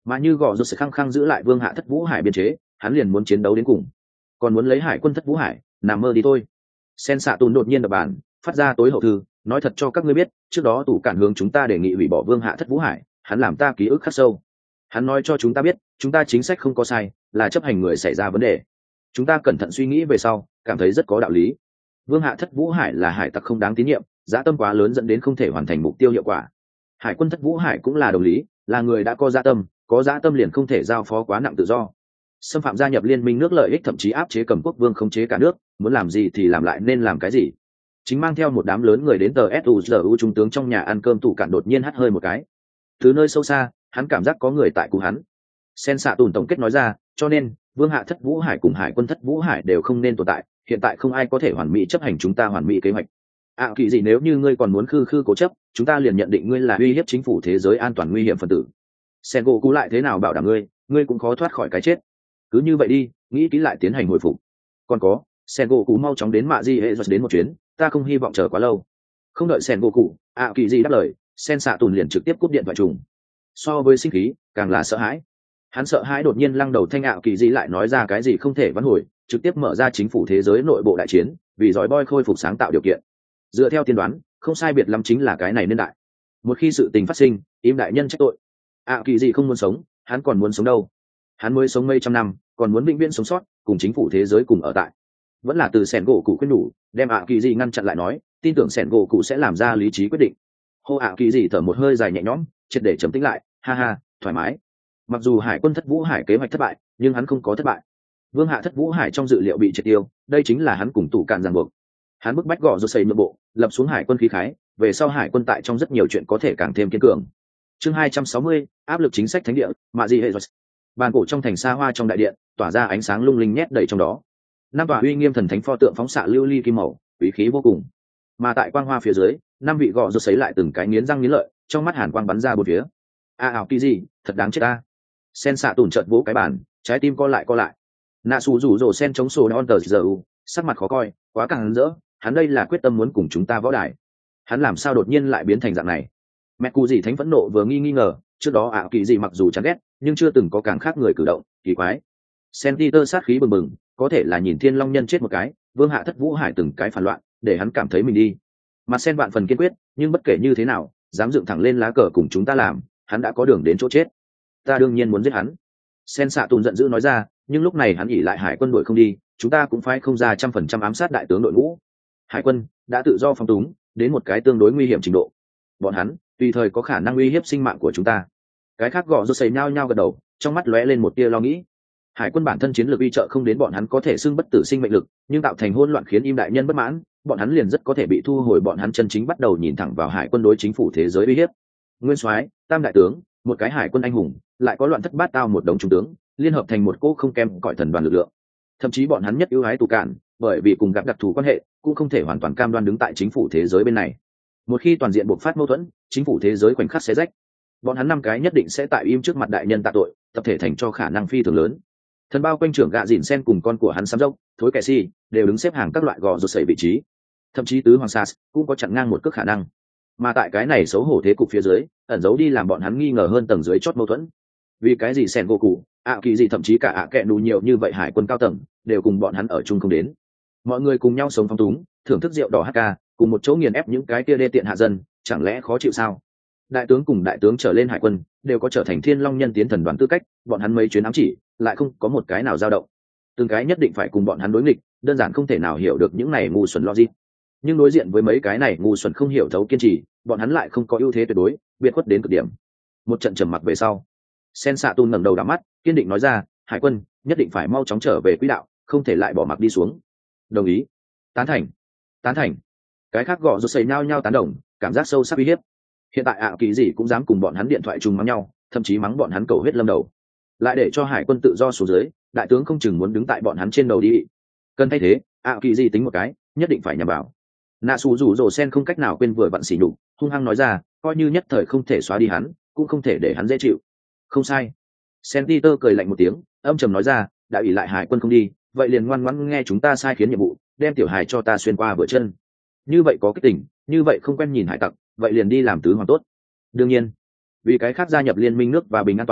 mà như gò rút sẽ khăng khăng giữ lại vương hạ thất vũ hải biên chế, hắn liền muốn chiến đấu đến cùng, còn muốn lấy hải quân thất vũ hải, nằm mơ đi thôi. Sen xạ tùn đột nhiên đập bàn, phát ra tối hậu thư, nói thật cho các ngươi biết, trước đó tủ cản hướng chúng ta đề nghị hủy bỏ vương hạ thất vũ hải, hắn làm ta ký ức khắc sâu. Hắn nói cho chúng ta biết, chúng ta chính sách không có sai, là chấp hành người xảy ra vấn đề. Chúng ta cẩn thận suy nghĩ về sau, cảm thấy rất có đạo lý. Vương hạ thất vũ hải là hải tặc không đáng tín nhiệm, dã tâm quá lớn dẫn đến không thể hoàn thành mục tiêu hiệu quả. Hải quân thất vũ hải cũng là đồng lý, là người đã có dã tâm, có dã tâm liền không thể giao phó quá nặng tự do. Xâm phạm gia nhập liên minh nước lợi ích, thậm chí áp chế cầm quốc vương khống chế cả nước, muốn làm gì thì làm lại nên làm cái gì. Chính mang theo một đám lớn người đến tờ suzu trung tướng trong nhà ăn cơm, tủ cạn đột nhiên hắt hơi một cái. Từ nơi sâu xa, hắn cảm giác có người tại cùng hắn. Sen xạ tùn tổng kết nói ra, cho nên vương hạ thất vũ hải cùng hải quân thất vũ hải đều không nên tồn tại, hiện tại không ai có thể hoàn mỹ chấp hành chúng ta hoàn mỹ kế hoạch. À kỳ gì, nếu như ngươi còn muốn khư khư cố chấp, chúng ta liền nhận định ngươi là uy hiếp chính phủ thế giới an toàn nguy hiểm phân tử. Sen gỗ cú lại thế nào bảo đảm ngươi, ngươi cũng khó thoát khỏi cái chết. Cứ như vậy đi, nghĩ kỹ lại tiến hành hồi phục. Còn có, Sen gỗ cú mau chóng đến mạ di hệ đến một chuyến, ta không hy vọng chờ quá lâu. Không đợi Sen gỗ cú, à kỳ gì đáp lời, Sen xạ tùn liền trực tiếp cúp điện thoại trùng. So với sinh khí, càng là sợ hãi. Hắn sợ hãi đột nhiên lăng đầu thanh ảo kỳ gì lại nói ra cái gì không thể vãn hồi, trực tiếp mở ra chính phủ thế giới nội bộ đại chiến, vì giỏi boy khôi phục sáng tạo điều kiện. Dựa theo tiên đoán, không sai biệt lắm chính là cái này nên đại. Một khi sự tình phát sinh, im đại nhân trách tội. ảo kỳ gì không muốn sống, hắn còn muốn sống đâu? Hắn mới sống mấy trăm năm, còn muốn vĩnh viễn sống sót, cùng chính phủ thế giới cùng ở tại. Vẫn là từ sẻn gỗ cụ khuyên nhủ, đem ảo kỳ gì ngăn chặn lại nói, tin tưởng sẻn gỗ cụ sẽ làm ra lý trí quyết định. Hô ảo kỳ gì thở một hơi dài nhẹ nhõm, triệt để trầm tĩnh lại, ha ha, thoải mái. Mặc dù hải quân thất vũ hải kế hoạch thất bại, nhưng hắn không có thất bại. Vương hạ thất vũ hải trong dự liệu bị triệt tiêu, đây chính là hắn cùng tủ cạn ràng buộc. Hắn bức bách gõ rồi xây nội bộ, lập xuống hải quân khí khái, về sau hải quân tại trong rất nhiều chuyện có thể càng thêm kiên cường. Chương hai trăm sáu mươi, áp lực chính sách thánh địa, mạ gì hệ rồi. Bàn cổ trong thành xa hoa trong đại điện, tỏa ra ánh sáng lung linh nhét đầy trong đó. Năm tòa uy nghiêm thần thánh pho tượng phóng xạ lưu ly kim màu, quý khí vô cùng. Mà tại quang hoa phía dưới, năm vị gõ rồi sấy lại từng cái nghiến răng nghiến lợi, trong mắt hàn quang bắn ra bốn phía. A ảo kỳ gì, thật đáng chết ta. Sen xạ tủn chợt vỗ cái bàn, trái tim co lại co lại. Nạ xù rủ rồ sen chống sổ non tờ giờ u, sắc mặt khó coi, quá càng rỡ, hắn đây là quyết tâm muốn cùng chúng ta võ đài. Hắn làm sao đột nhiên lại biến thành dạng này? Mẹ cụ gì thánh phẫn nộ vừa nghi nghi ngờ, trước đó ảo kỳ gì mặc dù chán ghét, nhưng chưa từng có càng khác người cử động, kỳ quái. Sen Peter sát khí bừng bừng, có thể là nhìn Thiên Long Nhân chết một cái, Vương hạ thất vũ hải từng cái phản loạn, để hắn cảm thấy mình đi. Mà Sen vạn phần kiên quyết, nhưng bất kể như thế nào, dám dựng thẳng lên lá cờ cùng chúng ta làm, hắn đã có đường đến chỗ chết. Ta đương nhiên muốn giết hắn. Sen xạ tùn giận dữ nói ra, nhưng lúc này hắn ỉ lại hải quân đội không đi, chúng ta cũng phải không ra trăm phần trăm ám sát đại tướng đội ngũ. Hải quân đã tự do phóng túng đến một cái tương đối nguy hiểm trình độ, bọn hắn tùy thời có khả năng uy hiếp sinh mạng của chúng ta. Cái khác gõ rô xây nhao nhao gật đầu, trong mắt lóe lên một tia lo nghĩ. Hải quân bản thân chiến lược uy trợ không đến bọn hắn có thể xưng bất tử sinh mệnh lực, nhưng tạo thành hỗn loạn khiến im đại nhân bất mãn, bọn hắn liền rất có thể bị thu hồi. Bọn hắn chân chính bắt đầu nhìn thẳng vào hải quân đối chính phủ thế giới uy hiếp. Nguyên soái, tam đại tướng, một cái hải quân anh hùng, lại có loạn thất bát tao một đống trung tướng, liên hợp thành một cỗ không kém cõi thần đoàn lực lượng. Thậm chí bọn hắn nhất ưu ái tù cạn, bởi vì cùng gặp đặc thù quan hệ, cũng không thể hoàn toàn cam đoan đứng tại chính phủ thế giới bên này. Một khi toàn diện bộc phát mâu thuẫn, chính phủ thế giới khoảnh khắc xé rách. Bọn hắn năm cái nhất định sẽ tại im trước mặt đại nhân tạ tội, tập thể thành cho khả năng phi thường lớn. Thần bao quanh trưởng gạ dìn sen cùng con của hắn sám dốc, thối kẻ si, đều đứng xếp hàng các loại gò rột sẩy vị trí. Thậm chí tứ hoàng sas cũng có chặn ngang một cước khả năng. Mà tại cái này xấu hổ thế cục phía dưới, ẩn giấu đi làm bọn hắn nghi ngờ hơn tầng dưới chót mâu thuẫn. Vì cái gì sen vô cụ, ạ kỳ gì thậm chí cả ạ kẹ đủ nhiều như vậy hải quân cao tầng đều cùng bọn hắn ở chung không đến. Mọi người cùng nhau sống phong túng, thưởng thức rượu đỏ hát ca, cùng một chỗ nghiền ép những cái kia đê tiện hạ dân, chẳng lẽ khó chịu sao? Đại tướng cùng đại tướng trở lên hải quân đều có trở thành Thiên Long Nhân tiến thần đoàn tư cách, bọn hắn mấy chuyến ám chỉ lại không có một cái nào dao động. Từng cái nhất định phải cùng bọn hắn đối nghịch, đơn giản không thể nào hiểu được những này ngu xuẩn logic. Nhưng đối diện với mấy cái này ngu xuẩn không hiểu thấu kiên trì, bọn hắn lại không có ưu thế tuyệt đối, biệt khuất đến cực điểm. Một trận trầm mặc về sau, Sen xạ tun ngẩng đầu đảo mắt, kiên định nói ra, hải quân nhất định phải mau chóng trở về quỹ đạo, không thể lại bỏ mặc đi xuống. Đồng ý. Tán thành. Tán thành. Cái khác gõ rột xây nhau nhau tán đồng, cảm giác sâu sắc uy hiếp. Hiện tại ạ kỳ gì cũng dám cùng bọn hắn điện thoại chung mắng nhau, thậm chí mắng bọn hắn cầu huyết lâm đầu. Lại để cho hải quân tự do xuống dưới, đại tướng không chừng muốn đứng tại bọn hắn trên đầu đi. Cần thay thế, ạ kỳ gì tính một cái, nhất định phải nhằm vào. Nạ xù rủ rồ sen không cách nào quên vừa vặn xỉ nhục, hung hăng nói ra, coi như nhất thời không thể xóa đi hắn, cũng không thể để hắn dễ chịu. Không sai. Sen Peter cười lạnh một tiếng, âm trầm nói ra, đã ủy lại hải quân không đi, vậy liền ngoan ngoãn nghe chúng ta sai khiến nhiệm vụ, đem tiểu hài cho ta xuyên qua bữa chân. Như vậy có cái tình, như vậy không quen nhìn hải tặc, vậy liền đi làm tứ hoàng tốt. Đương nhiên, vì cái khác gia nhập liên minh nước và bình an toàn,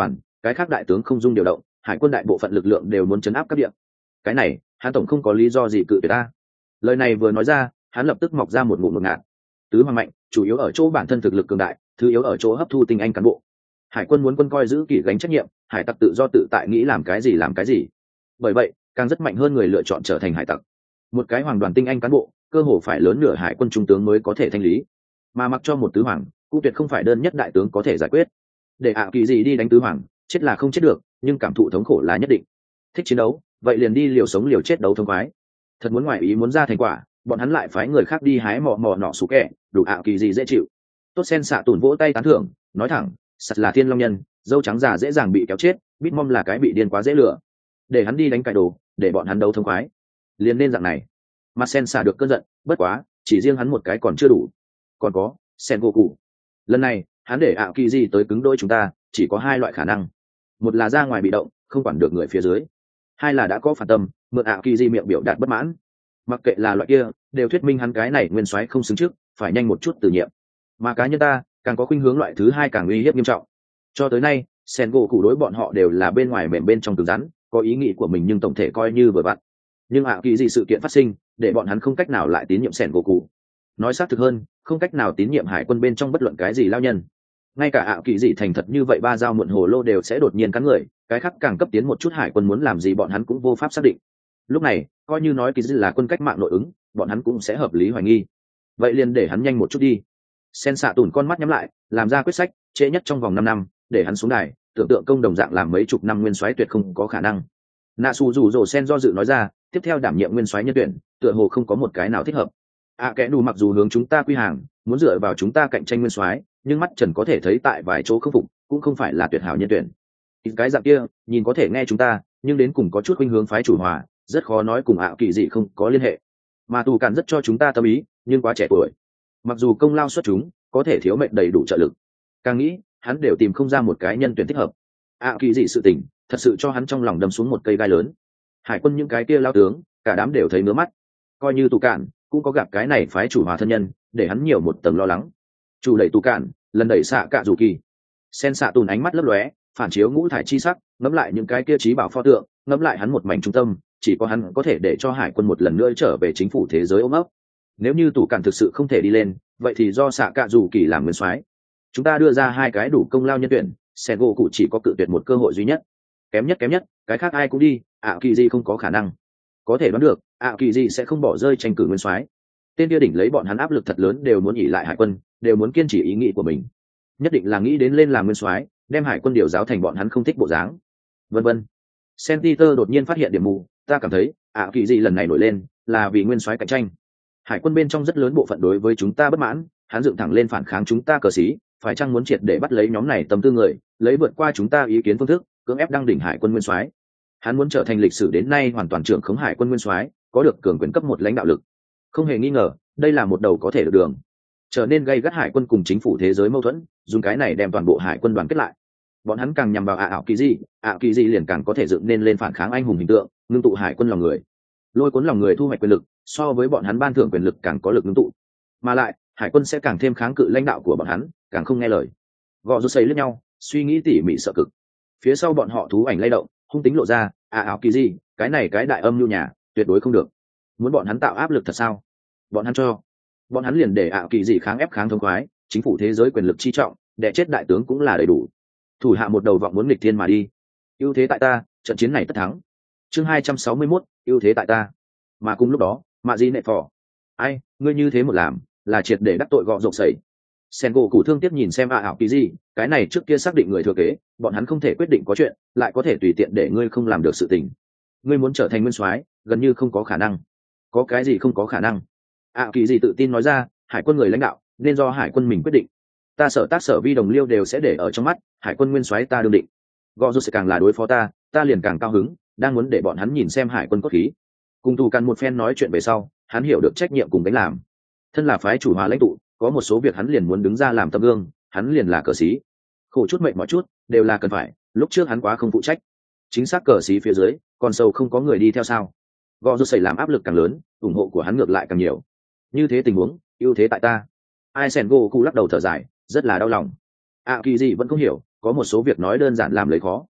cái khác đại tướng không dung điều động, hải quân đại bộ phận lực lượng đều muốn chấn áp các địa. Cái này hắn tổng không có lý do gì cự tuyệt ta. Lời này vừa nói ra, hắn lập tức mọc ra một ngụm ngột ngạt. Tứ hoàng mạnh chủ yếu ở chỗ bản thân thực lực cường đại, thứ yếu ở chỗ hấp thu tinh anh cán bộ. Hải quân muốn quân coi giữ kỷ gánh trách nhiệm, hải tặc tự do tự tại nghĩ làm cái gì làm cái gì. Bởi vậy càng rất mạnh hơn người lựa chọn trở thành hải tặc. Một cái hoàng đoàn tinh anh cán bộ cơ hồ phải lớn nửa hải quân trung tướng mới có thể thanh lý, mà mặc cho một tứ hoàng cũng tuyệt không phải đơn nhất đại tướng có thể giải quyết. Để ạ kỳ gì đi đánh tứ hoàng, chết là không chết được, nhưng cảm thụ thống khổ là nhất định. Thích chiến đấu, vậy liền đi liều sống liều chết đấu thông khoái. Thật muốn ngoại ý muốn ra thành quả, bọn hắn lại phái người khác đi hái mò mò nọ sủ kẹ, đủ ạ kỳ gì dễ chịu. Tốt sen xạ tủn vỗ tay tán thưởng, nói thẳng, sắt là thiên long nhân, dâu trắng già dễ dàng bị kéo chết, Bitmom là cái bị điên quá dễ lừa. Để hắn đi đánh cải đồ, để bọn hắn đấu thông khoái. Liền nên dạng này. Mà sen xạ được cơn giận, bất quá, chỉ riêng hắn một cái còn chưa đủ. Còn có, sen Goku. Lần này, hắn để ạ kỳ gì tới cứng đôi chúng ta, chỉ có hai loại khả năng. Một là ra ngoài bị động, không quản được người phía dưới. Hai là đã có phản tâm, mượn ạ kỳ gì miệng biểu đạt bất mãn. Mặc kệ là loại kia, đều thuyết minh hắn cái này nguyên soái không xứng trước, phải nhanh một chút từ nhiệm. Mà cá nhân ta, càng có khuynh hướng loại thứ hai càng uy hiếp nghiêm trọng. Cho tới nay, sen Goku đối bọn họ đều là bên ngoài mềm bên trong cứng rắn, có ý nghĩ của mình nhưng tổng thể coi như vừa vặn. Nhưng ạ kỳ gì sự kiện phát sinh, để bọn hắn không cách nào lại tín nhiệm sen Goku. Nói xác thực hơn, không cách nào tín nhiệm hải quân bên trong bất luận cái gì lao nhân. Ngay cả ạ kỳ dị thành thật như vậy ba dao muộn hồ lô đều sẽ đột nhiên cắn người, cái khác càng cấp tiến một chút hải quân muốn làm gì bọn hắn cũng vô pháp xác định. Lúc này coi như nói kỳ dị là quân cách mạng nội ứng, bọn hắn cũng sẽ hợp lý hoài nghi. Vậy liền để hắn nhanh một chút đi. Sen xạ tủn con mắt nhắm lại, làm ra quyết sách, trễ nhất trong vòng năm năm, để hắn xuống đài, tưởng tượng công đồng dạng làm mấy chục năm nguyên soái tuyệt không có khả năng. Nạ Su rủ rồ sen do dự nói ra, tiếp theo đảm nhiệm nguyên soái nhân tuyển, tựa hồ không có một cái nào thích hợp. À kẻ đủ mặc dù hướng chúng ta quy hàng, muốn dựa vào chúng ta cạnh tranh nguyên soái, nhưng mắt trần có thể thấy tại vài chỗ không phục, cũng không phải là tuyệt hảo nhân tuyển. Cái dạng kia nhìn có thể nghe chúng ta, nhưng đến cùng có chút khuynh hướng phái chủ hòa, rất khó nói cùng ạ kỳ dị không có liên hệ. Mà tù cản rất cho chúng ta tâm ý, nhưng quá trẻ tuổi, mặc dù công lao xuất chúng, có thể thiếu mệnh đầy đủ trợ lực. Càng nghĩ hắn đều tìm không ra một cái nhân tuyển thích hợp. ạ kỳ dị sự tình thật sự cho hắn trong lòng đâm xuống một cây gai lớn. Hải quân những cái kia lao tướng cả đám đều thấy ngứa mắt, coi như tù cản cũng có gặp cái này phái chủ hòa thân nhân, để hắn nhiều một tầng lo lắng. Chủ đẩy tù cản lần đẩy xạ cạ dù kỳ, sen xạ tùn ánh mắt lấp lóe, phản chiếu ngũ thải chi sắc, ngẫm lại những cái kia trí bảo pho tượng, ngẫm lại hắn một mảnh trung tâm, chỉ có hắn có thể để cho hải quân một lần nữa trở về chính phủ thế giới ôm ấp. Nếu như tù cản thực sự không thể đi lên, vậy thì do xạ cạ dù kỳ làm nguyên soái. Chúng ta đưa ra hai cái đủ công lao nhân tuyển, sen gỗ cụ chỉ có cự tuyệt một cơ hội duy nhất. Kém nhất kém nhất, cái khác ai cũng đi, ạ kỳ gì không có khả năng. Có thể đoán được, ạ kỳ gì sẽ không bỏ rơi tranh cử nguyên soái. Tên kia đỉnh lấy bọn hắn áp lực thật lớn, đều muốn nghỉ lại hải quân, đều muốn kiên trì ý nghĩ của mình, nhất định là nghĩ đến lên làm nguyên soái, đem hải quân điều giáo thành bọn hắn không thích bộ dáng, vân vân. Sentiter đột nhiên phát hiện điểm mù, ta cảm thấy ạ kỳ gì lần này nổi lên là vì nguyên soái cạnh tranh. Hải quân bên trong rất lớn bộ phận đối với chúng ta bất mãn, hắn dựng thẳng lên phản kháng chúng ta cờ xí, phải chăng muốn triệt để bắt lấy nhóm này tâm tư người, lấy vượt qua chúng ta ý kiến phương thức, cưỡng ép đăng đỉnh hải quân nguyên soái. Hắn muốn trở thành lịch sử đến nay hoàn toàn trưởng khống hải quân nguyên soái, có được cường quyền cấp một lãnh đạo lực. Không hề nghi ngờ, đây là một đầu có thể được đường. Trở nên gây gắt hải quân cùng chính phủ thế giới mâu thuẫn, dùng cái này đem toàn bộ hải quân đoàn kết lại. Bọn hắn càng nhằm vào ạ ảo kỳ gì, ạ kỳ gì liền càng có thể dựng nên lên phản kháng anh hùng hình tượng, ngưng tụ hải quân lòng người, lôi cuốn lòng người thu hoạch quyền lực, so với bọn hắn ban thưởng quyền lực càng có lực ngưng tụ. Mà lại, hải quân sẽ càng thêm kháng cự lãnh đạo của bọn hắn, càng không nghe lời. Gọ rút xây lẫn nhau, suy nghĩ tỉ mỉ sợ cực. Phía sau bọn họ thú ảnh lay động, hung tính lộ ra, ạ ảo kỳ gì, cái này cái đại âm nhu nhà, tuyệt đối không được. Muốn bọn hắn tạo áp lực thật sao? Bọn hắn cho bọn hắn liền để ạ kỳ gì kháng ép kháng thông khoái, chính phủ thế giới quyền lực chi trọng, để chết đại tướng cũng là đầy đủ. Thủ hạ một đầu vọng muốn nghịch thiên mà đi. Ưu thế tại ta, trận chiến này tất thắng. Chương hai trăm sáu mươi mốt, ưu thế tại ta. Mà cùng lúc đó, mạ di nệ phò, ai, ngươi như thế một làm, là triệt để đắc tội gọ rộp sẩy. Sen gỗ củ thương tiếc nhìn xem ạ ảo kỳ gì, cái này trước kia xác định người thừa kế, bọn hắn không thể quyết định có chuyện, lại có thể tùy tiện để ngươi không làm được sự tình. Ngươi muốn trở thành nguyên soái, gần như không có khả năng. Có cái gì không có khả năng? ạ kỳ gì tự tin nói ra, hải quân người lãnh đạo nên do hải quân mình quyết định. Ta sở tác sở vi đồng liêu đều sẽ để ở trong mắt, hải quân nguyên soái ta đương định. Gọ rút sẽ càng là đối phó ta, ta liền càng cao hứng, đang muốn để bọn hắn nhìn xem hải quân cốt khí. Cùng tù cằn một phen nói chuyện về sau, hắn hiểu được trách nhiệm cùng đánh làm. Thân là phái chủ hòa lãnh tụ, có một số việc hắn liền muốn đứng ra làm tấm gương, hắn liền là cờ sĩ. Khổ chút mệnh mọi chút, đều là cần phải, lúc trước hắn quá không phụ trách. Chính xác cờ sĩ phía dưới, còn sâu không có người đi theo sao? Gọ rút xảy làm áp lực càng lớn, ủng hộ của hắn ngược lại càng nhiều. Như thế tình huống, ưu thế tại ta. Ai sen gỗ cụ lắc đầu thở dài, rất là đau lòng. ạ kỳ gì vẫn không hiểu, có một số việc nói đơn giản làm lấy khó,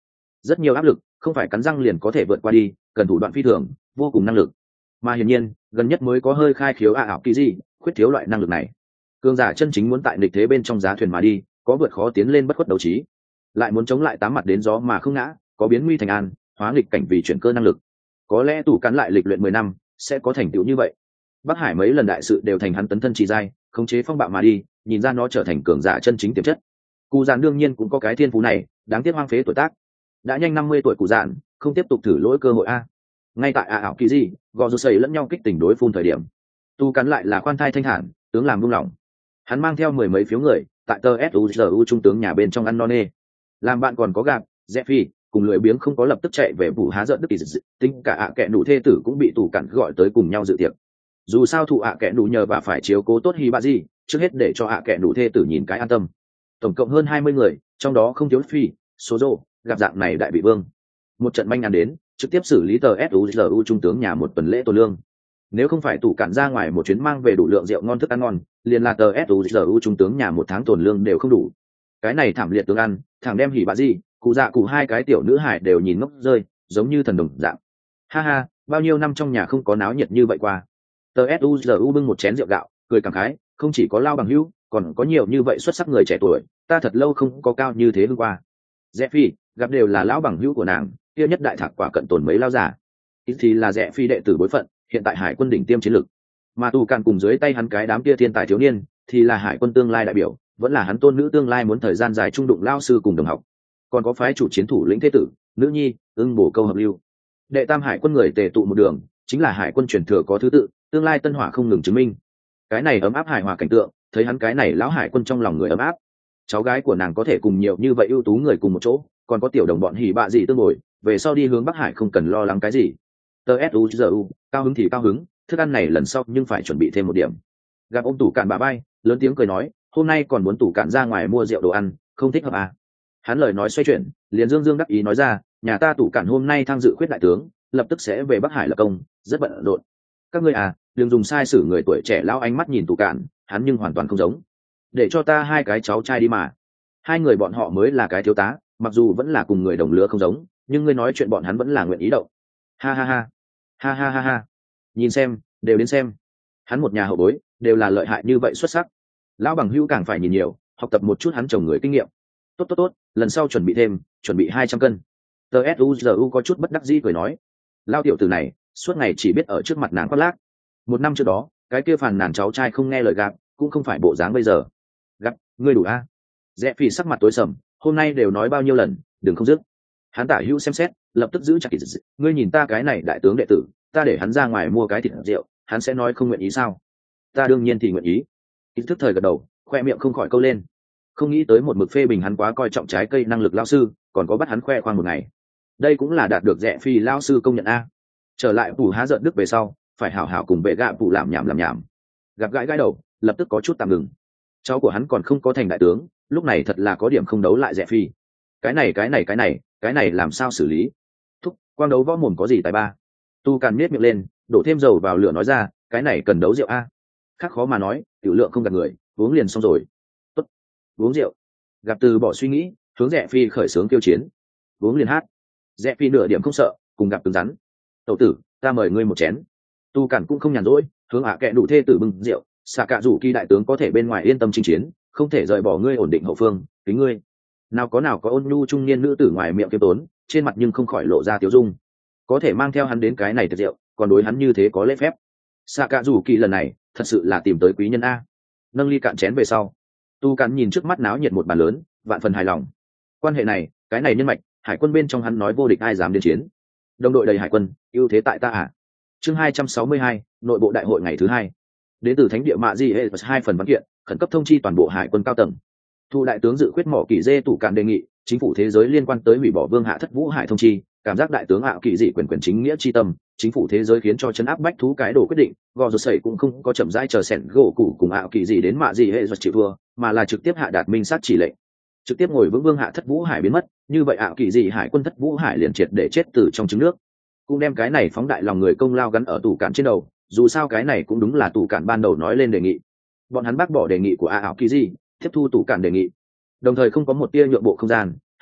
rất nhiều áp lực không phải cắn răng liền có thể vượt qua đi, cần thủ đoạn phi thường, vô cùng năng lực. Mà hiển nhiên gần nhất mới có hơi khai khiếu ạ ảo kỳ gì khuyết thiếu loại năng lực này. Cường giả chân chính muốn tại nghịch thế bên trong giá thuyền mà đi, có vượt khó tiến lên bất khuất đấu trí, lại muốn chống lại tám mặt đến gió mà không ngã, có biến nguy thành an, hóa nghịch cảnh vì chuyển cơ năng lực. Có lẽ tủ cắn lại lịch luyện mười năm sẽ có thành tựu như vậy. Bắc Hải mấy lần đại sự đều thành hắn tấn thân chỉ giai, khống chế phong bạo mà đi, nhìn ra nó trở thành cường giả chân chính tiềm chất. Cụ Dạn đương nhiên cũng có cái thiên phú này, đáng tiếc hoang phế tuổi tác. Đã nhanh năm mươi tuổi Cụ Dạn, không tiếp tục thử lỗi cơ hội a. Ngay tại a ảo kỳ gì, gò rô sầy lẫn nhau kích tình đối phun thời điểm, tu cắn lại là khoan thai thanh thản, tướng làm buông lỏng. Hắn mang theo mười mấy phiếu người, tại tờ suzu trung tướng nhà bên trong ăn non nê. Làm bạn còn có gạp, Jeffy, cùng lười biếng không có lập tức chạy về vụ há giận đức kỳ dị, tính cả ạ kẹ nụ thê tử cũng bị tù cắn gọi tới cùng nhau dự tiệc. Dù sao thụ ạ kẹ nụ nhờ bà phải chiếu cố tốt hi bà gì, trước hết để cho ạ kẹ nụ thê tử nhìn cái an tâm. Tổng cộng hơn hai mươi người, trong đó không thiếu phi số rô gặp dạng này đại bị vương. Một trận manh ăn đến, trực tiếp xử lý tờ suzu trung tướng nhà một tuần lễ tổ lương. Nếu không phải tủ cản ra ngoài một chuyến mang về đủ lượng rượu ngon thức ăn ngon, liền là tờ suzu trung tướng nhà một tháng tồn lương đều không đủ. Cái này thảm liệt tướng ăn, thằng đem hỉ bà gì, cụ dạ cụ hai cái tiểu nữ hải đều nhìn ngốc rơi, giống như thần đồng dạng. Ha ha, bao nhiêu năm trong nhà không có náo nhiệt như vậy qua. Tờ suzu bưng một chén rượu gạo, cười cảm khái, không chỉ có lao bằng hữu, còn có nhiều như vậy xuất sắc người trẻ tuổi, ta thật lâu không có cao như thế hương qua. Jeffy, gặp đều là lão bằng hữu của nàng, kia nhất đại thạc quả cận tồn mấy lao giả. Ít thì là Jeffy đệ tử bối phận, hiện tại hải quân đỉnh tiêm chiến lực. Mà tù càn cùng dưới tay hắn cái đám kia thiên tài thiếu niên, thì là hải quân tương lai đại biểu, vẫn là hắn tôn nữ tương lai muốn thời gian dài trung đụng lao sư cùng đồng học. Còn có phái chủ chiến thủ lĩnh thế tử, nữ nhi, ưng bổ câu hợp lưu. Đệ tam hải quân người tề tụ một đường, chính là hải quân truyền thừa có thứ tự, tương lai tân hỏa không ngừng chứng minh. Cái này ấm áp hài hòa cảnh tượng, thấy hắn cái này lão hải quân trong lòng người ấm áp. Cháu gái của nàng có thể cùng nhiều như vậy ưu tú người cùng một chỗ, còn có tiểu đồng bọn hỉ bạ gì tương bồi, về sau đi hướng Bắc Hải không cần lo lắng cái gì. Tờ suzu, cao hứng thì cao hứng, thức ăn này lần sau nhưng phải chuẩn bị thêm một điểm. Gặp ông tủ cạn bà bay, lớn tiếng cười nói, hôm nay còn muốn tủ cạn ra ngoài mua rượu đồ ăn, không thích hợp à. Hắn lời nói xoay chuyển, liền dương dương đắc ý nói ra, nhà ta tủ cạn hôm nay tham dự khuyết đại tướng, lập tức sẽ về Bắc Hải lập công, rất bận rộn. Các ngươi à, đừng dùng sai sử người tuổi trẻ lão ánh mắt nhìn tủ cạn, hắn nhưng hoàn toàn không giống. Để cho ta hai cái cháu trai đi mà. Hai người bọn họ mới là cái thiếu tá, mặc dù vẫn là cùng người đồng lứa không giống, nhưng ngươi nói chuyện bọn hắn vẫn là nguyện ý động. Ha ha ha, ha ha ha ha. Nhìn xem, đều đến xem. Hắn một nhà hậu bối, đều là lợi hại như vậy xuất sắc. Lão bằng hữu càng phải nhìn nhiều, học tập một chút hắn chồng người kinh nghiệm. Tốt tốt tốt, lần sau chuẩn bị thêm, chuẩn bị hai trăm cân. Tờ suzu có chút bất đắc dĩ cười nói, lao tiểu tử này suốt ngày chỉ biết ở trước mặt nàng khoác lác. Một năm trước đó, cái kia phàn nàn cháu trai không nghe lời gạp, cũng không phải bộ dáng bây giờ. Gạp, ngươi đủ a? À? Rẽ Phi sắc mặt tối sầm, hôm nay đều nói bao nhiêu lần, đừng không dứt. Hắn tả hữu xem xét, lập tức giữ chặt kỹ dị. Ngươi nhìn ta cái này đại tướng đệ tử, ta để hắn ra ngoài mua cái thịt rượu, hắn sẽ nói không nguyện ý sao? Ta đương nhiên thì nguyện ý. Ít thức thời gật đầu, khoe miệng không khỏi câu lên. Không nghĩ tới một mực phê bình hắn quá coi trọng trái cây năng lực lao sư, còn có bắt hắn khoe khoang một ngày. Đây cũng là đạt được Rẽ Phi lao sư công nhận a. Trở lại phủ há giận đức về sau, phải hảo hảo cùng bệ gạ phụ làm nhảm làm nhảm. Gặp gãi gãi đầu, lập tức có chút tạm ngừng. Cháu của hắn còn không có thành đại tướng, lúc này thật là có điểm không đấu lại Rẽ Phi. Cái này cái này cái này, cái này làm sao xử lý? Thúc, quang đấu võ mồm có gì tài ba? Tu Càn miết miệng lên, đổ thêm dầu vào lửa nói ra, cái này cần đấu rượu a. Khác khó mà nói, tiểu lượng không gạt người, uống liền xong rồi. Tốt, uống rượu. Gặp từ bỏ suy nghĩ, hướng Rẽ Phi khởi xướng kêu chiến. Uống liền hát. Rẽ Phi nửa điểm không sợ, cùng gặp cứng rắn. Tẩu tử, ta mời ngươi một chén. Tu Càn cũng không nhàn rỗi, hướng ạ kệ đủ thê tử bưng rượu, xạ cạ rủ kỳ đại tướng có thể bên ngoài yên tâm chinh chiến, không thể rời bỏ ngươi ổn định hậu phương, kính ngươi. Nào có nào có ôn nhu trung niên nữ tử ngoài miệng kiêm tốn, trên mặt nhưng không khỏi lộ ra tiếu dung. Có thể mang theo hắn đến cái này thật rượu, còn đối hắn như thế có lễ phép. Xạ cạ rủ kỳ lần này thật sự là tìm tới quý nhân a. Nâng ly cạn chén về sau, Tu Càn nhìn trước mắt náo nhiệt một bàn lớn, vạn phần hài lòng. Quan hệ này, cái này nhân mạch, hải quân bên trong hắn nói vô địch ai dám đến chiến. Đồng đội đầy hải quân, ưu thế tại ta à. Chương hai trăm sáu mươi hai, nội bộ đại hội ngày thứ hai. Đến từ thánh địa mạ di hệ hai phần văn kiện, khẩn cấp thông chi toàn bộ hải quân cao tầng. Thu đại tướng dự khuyết mỏ kỳ dê tủ cạn đề nghị, chính phủ thế giới liên quan tới hủy bỏ vương hạ thất vũ hải thông chi, cảm giác đại tướng ảo kỳ dị quyền quyền chính nghĩa chi tâm, chính phủ thế giới khiến cho chấn áp bách thú cái đồ quyết định, gò rột sẩy cũng không có chậm rãi chờ sẻn gỗ cụ cùng ảo kỳ dị đến mạ di hệ giật chịu thua, mà là trực tiếp hạ đạt minh sát chỉ lệnh, trực tiếp ngồi vững vương hạ thất vũ hải biến mất, như vậy ảo kỳ dị hải quân thất vũ hải liền triệt để chết từ trong trứng nước. Cũng đem cái này phóng đại lòng người công lao gắn ở tủ cạn trên đầu, dù sao cái này cũng đúng là tủ cạn ban đầu nói lên đề nghị. Bọn hắn bác bỏ đề nghị của a ảo kỳ dị, tiếp thu tủ cạn đề nghị, đồng thời không có một tia nhượng bộ không gian,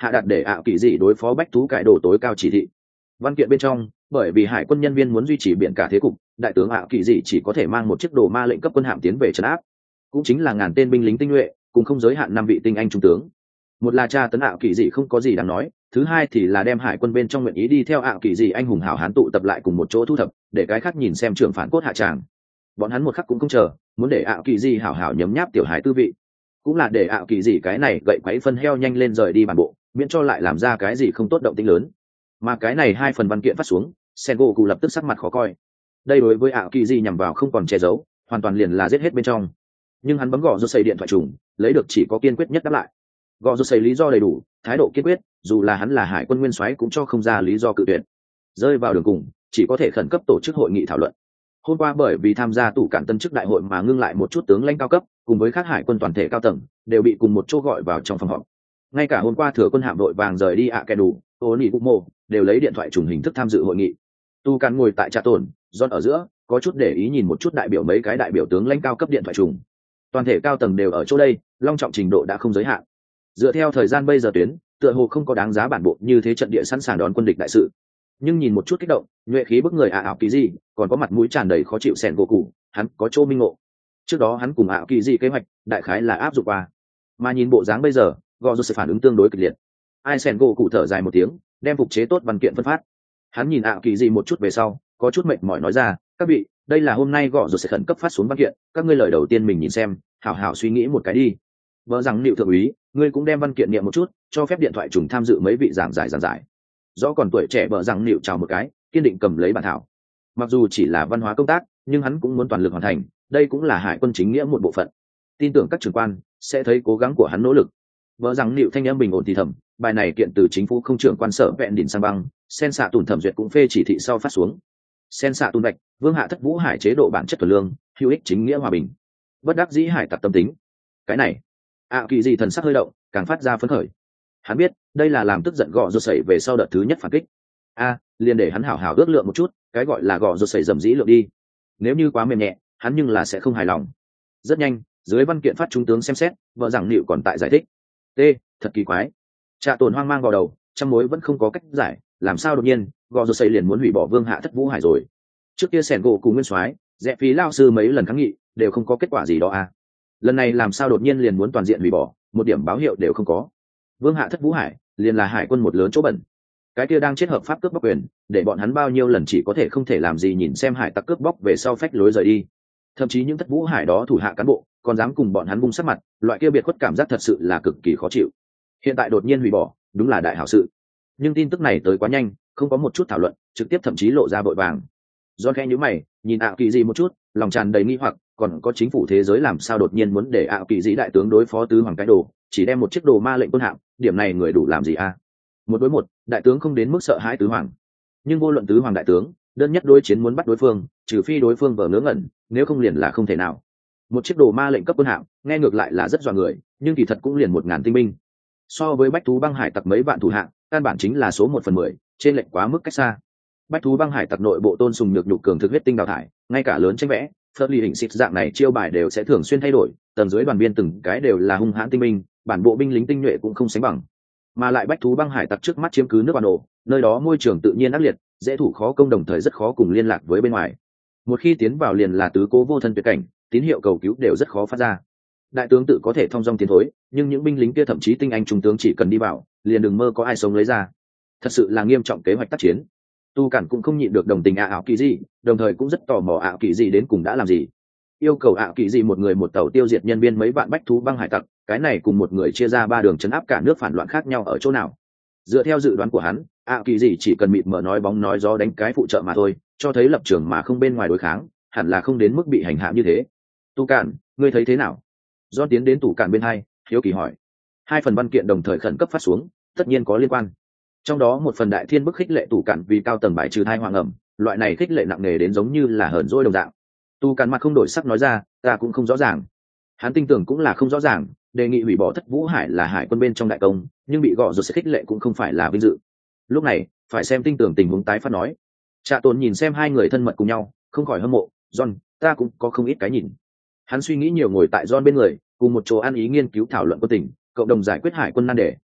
hạ đặt để ảo kỳ dị đối phó bách thú cải đồ tối cao chỉ thị. Văn kiện bên trong, bởi vì hải quân nhân viên muốn duy trì biển cả thế cục, đại tướng ảo kỳ dị chỉ có thể mang một chiếc đồ ma lệnh cấp quân hạm tiến về trấn áp, cũng chính là ngàn tên binh lính tinh nhuệ cùng không giới hạn năm vị tinh anh trung tướng. Một là tra tấn ảo kỳ dị không có gì đáng nói, thứ hai thì là đem hải quân bên trong nguyện ý đi theo ảo kỳ dị anh hùng hảo hán tụ tập lại cùng một chỗ thu thập, để cái khác nhìn xem trưởng phản cốt hạ tràng. Bọn hắn một khắc cũng không chờ, muốn để ảo kỳ dị hảo hảo nhấm nháp tiểu hải tư vị, cũng là để ảo kỳ dị cái này gậy quấy phân heo nhanh lên rời đi bản bộ, miễn cho lại làm ra cái gì không tốt động tĩnh lớn. Mà cái này hai phần văn kiện phát xuống, Sengoku lập tức sắc mặt khó coi. Đây đối với ảo kỳ dị nhằm vào không còn che giấu, hoàn toàn liền là giết hết bên trong. Nhưng hắn bấm gõ rô xây điện thoại trùng, lấy được chỉ có kiên quyết nhất đáp lại. Gõ rô xây lý do đầy đủ, thái độ kiên quyết, dù là hắn là hải quân nguyên soái cũng cho không ra lý do cự tuyệt. Rơi vào đường cùng, chỉ có thể khẩn cấp tổ chức hội nghị thảo luận. Hôm qua bởi vì tham gia tủ cản tân chức đại hội mà ngưng lại một chút tướng lãnh cao cấp, cùng với các hải quân toàn thể cao tầng, đều bị cùng một chỗ gọi vào trong phòng họp. Ngay cả hôm qua thừa quân hạm đội vàng rời đi ạ kẻ đủ, Tony Kumo đều lấy điện thoại trùng hình thức tham dự hội nghị. Tu Cản ngồi tại trà tồn, John ở giữa, có chút để ý nhìn một chút đại biểu mấy cái đại biểu tướng lãnh cao cấp điện thoại trùng. Toàn thể cao tầng đều ở chỗ đây, long trọng trình độ đã không giới hạn. Dựa theo thời gian bây giờ tuyến, tựa hồ không có đáng giá bản bộ như thế trận địa sẵn sàng đón quân địch đại sự. Nhưng nhìn một chút kích động, nhuệ khí bức người ạ ảo kỳ gì, còn có mặt mũi tràn đầy khó chịu sèn gỗ cụ, hắn có chỗ minh ngộ. Trước đó hắn cùng ảo kỳ gì kế hoạch, đại khái là áp dụng qua. Mà nhìn bộ dáng bây giờ, gò rô sẽ phản ứng tương đối kịch liệt. Ai sèn gỗ cụ thở dài một tiếng, đem phục chế tốt văn kiện phân phát. Hắn nhìn ảo kỳ gì một chút về sau, có chút mệt mỏi nói ra, các vị, đây là hôm nay gò rô sẽ khẩn cấp phát xuống văn kiện, các ngươi lời đầu tiên mình nhìn xem, hảo hảo suy nghĩ một cái đi. Vợ rằng liệu thượng úy, ngươi cũng đem văn kiện niệm một chút, cho phép điện thoại trùng tham dự mấy vị giảng giải giảng giải. Rõ còn tuổi trẻ vợ rằng liệu chào một cái, kiên định cầm lấy bản thảo. Mặc dù chỉ là văn hóa công tác, nhưng hắn cũng muốn toàn lực hoàn thành, đây cũng là hải quân chính nghĩa một bộ phận. Tin tưởng các trưởng quan sẽ thấy cố gắng của hắn nỗ lực. Vợ rằng liệu thanh âm bình ổn thì thầm, bài này kiện từ chính phủ không trưởng quan sở vẹn đỉnh sang băng, sen xạ tùn thẩm duyệt cũng phê chỉ thị sau phát xuống. Sen xạ tùn bạch, vương hạ thất vũ hải chế độ bản chất thuần lương, hữu ích chính nghĩa hòa bình. Bất đắc dĩ hải tặc tâm tính. Cái này, ạ kỳ gì thần sắc hơi động, càng phát ra phấn khởi. Hắn biết, đây là làm tức giận gò rô sẩy về sau đợt thứ nhất phản kích. A, liền để hắn hảo hảo ước lượng một chút, cái gọi là gò rô sẩy dầm dĩ lượng đi. Nếu như quá mềm nhẹ, hắn nhưng là sẽ không hài lòng. Rất nhanh, dưới văn kiện phát trung tướng xem xét, vợ rằng liệu còn tại giải thích. T, thật kỳ quái. Trạ tồn hoang mang vào đầu, trăm mối vẫn không có cách giải, làm sao đột nhiên, gò rô sẩy liền muốn hủy bỏ vương hạ thất vũ hải rồi. Trước kia sẻn gỗ cùng nguyên soái, rẽ phí lao sư mấy lần kháng nghị, đều không có kết quả gì đó à. Lần này làm sao đột nhiên liền muốn toàn diện hủy bỏ, một điểm báo hiệu đều không có. Vương hạ thất vũ hải liền là hải quân một lớn chỗ bẩn, cái kia đang chết hợp pháp cướp bóc quyền, để bọn hắn bao nhiêu lần chỉ có thể không thể làm gì nhìn xem hải tặc cướp bóc về sau phách lối rời đi. Thậm chí những thất vũ hải đó thủ hạ cán bộ còn dám cùng bọn hắn bung sắc mặt, loại kia biệt khuất cảm giác thật sự là cực kỳ khó chịu. Hiện tại đột nhiên hủy bỏ, đúng là đại hảo sự. Nhưng tin tức này tới quá nhanh, không có một chút thảo luận, trực tiếp thậm chí lộ ra vội vàng. Do khẽ nhíu mày, nhìn ảo kỳ gì một chút, lòng tràn đầy nghi hoặc, còn có chính phủ thế giới làm sao đột nhiên muốn để ảo kỳ dị đại tướng đối phó tứ hoàng cái đồ, chỉ đem một chiếc đồ ma lệnh quân hạm, điểm này người đủ làm gì a? Một đối một, đại tướng không đến mức sợ hãi tứ hoàng, nhưng vô luận tứ hoàng đại tướng, đơn nhất đối chiến muốn bắt đối phương, trừ phi đối phương vờ ngớ ngẩn, nếu không liền là không thể nào. Một chiếc đồ ma lệnh cấp quân hạm, nghe ngược lại là rất dọa người, nhưng kỳ thật cũng liền một ngàn tinh binh. So với bách thú băng hải tặc mấy vạn thủ hạng, căn bản chính là số một phần mười, trên lệnh quá mức cách xa. Bách thú băng hải tặc nội bộ tôn sùng nhược nhục cường thực huyết tinh đào thải, ngay cả lớn tranh vẽ, phớt ly hình xịt dạng này chiêu bài đều sẽ thường xuyên thay đổi, tầng dưới đoàn viên từng cái đều là hung hãn tinh binh, bản bộ binh lính tinh nhuệ cũng không sánh bằng. Mà lại bách thú băng hải tặc trước mắt chiếm cứ nước bản đồ, nơi đó môi trường tự nhiên ác liệt, dễ thủ khó công, đồng thời rất khó cùng liên lạc với bên ngoài. Một khi tiến vào liền là tứ cố vô thân tuyệt cảnh, tín hiệu cầu cứu đều rất khó phát ra. Đại tướng tự có thể thông dong tiến thối, nhưng những binh lính kia thậm chí tinh anh trung tướng chỉ cần đi vào, liền đừng mơ có ai sống lấy ra. Thật sự là nghiêm trọng kế hoạch tác chiến. Tu Cản cũng không nhịn được đồng tình ạ ảo kỳ gì, đồng thời cũng rất tò mò ạ kỳ gì đến cùng đã làm gì. Yêu cầu ạ kỳ gì một người một tàu tiêu diệt nhân viên mấy vạn bách thú băng hải tặc, cái này cùng một người chia ra ba đường chấn áp cả nước phản loạn khác nhau ở chỗ nào? Dựa theo dự đoán của hắn, ạ kỳ gì chỉ cần mịt mờ nói bóng nói gió đánh cái phụ trợ mà thôi, cho thấy lập trường mà không bên ngoài đối kháng, hẳn là không đến mức bị hành hạ như thế. Tu Cản, ngươi thấy thế nào? Do tiến đến tủ cản bên hai, hiếu kỳ hỏi. Hai phần văn kiện đồng thời khẩn cấp phát xuống, tất nhiên có liên quan. Trong đó một phần đại thiên bức khích lệ tủ cản vì cao tầng bài trừ thai hoàng ẩm, loại này khích lệ nặng nề đến giống như là hờn dỗi đồng dạng. Tu Cản mặt không đổi sắc nói ra, ta cũng không rõ ràng. Hắn tin tưởng cũng là không rõ ràng, đề nghị hủy bỏ thất vũ hải là hải quân bên trong đại công, nhưng bị gõ rồi sẽ khích lệ cũng không phải là vinh dự. Lúc này phải xem tin tưởng tình huống tái phát nói. Trạ Tồn nhìn xem hai người thân mật cùng nhau, không khỏi hâm mộ. John, ta cũng có không ít cái nhìn. Hắn suy nghĩ nhiều ngồi tại John bên người, cùng một chỗ ăn ý nghiên cứu thảo luận quân tình, cộng đồng giải quyết hải quân nan đề,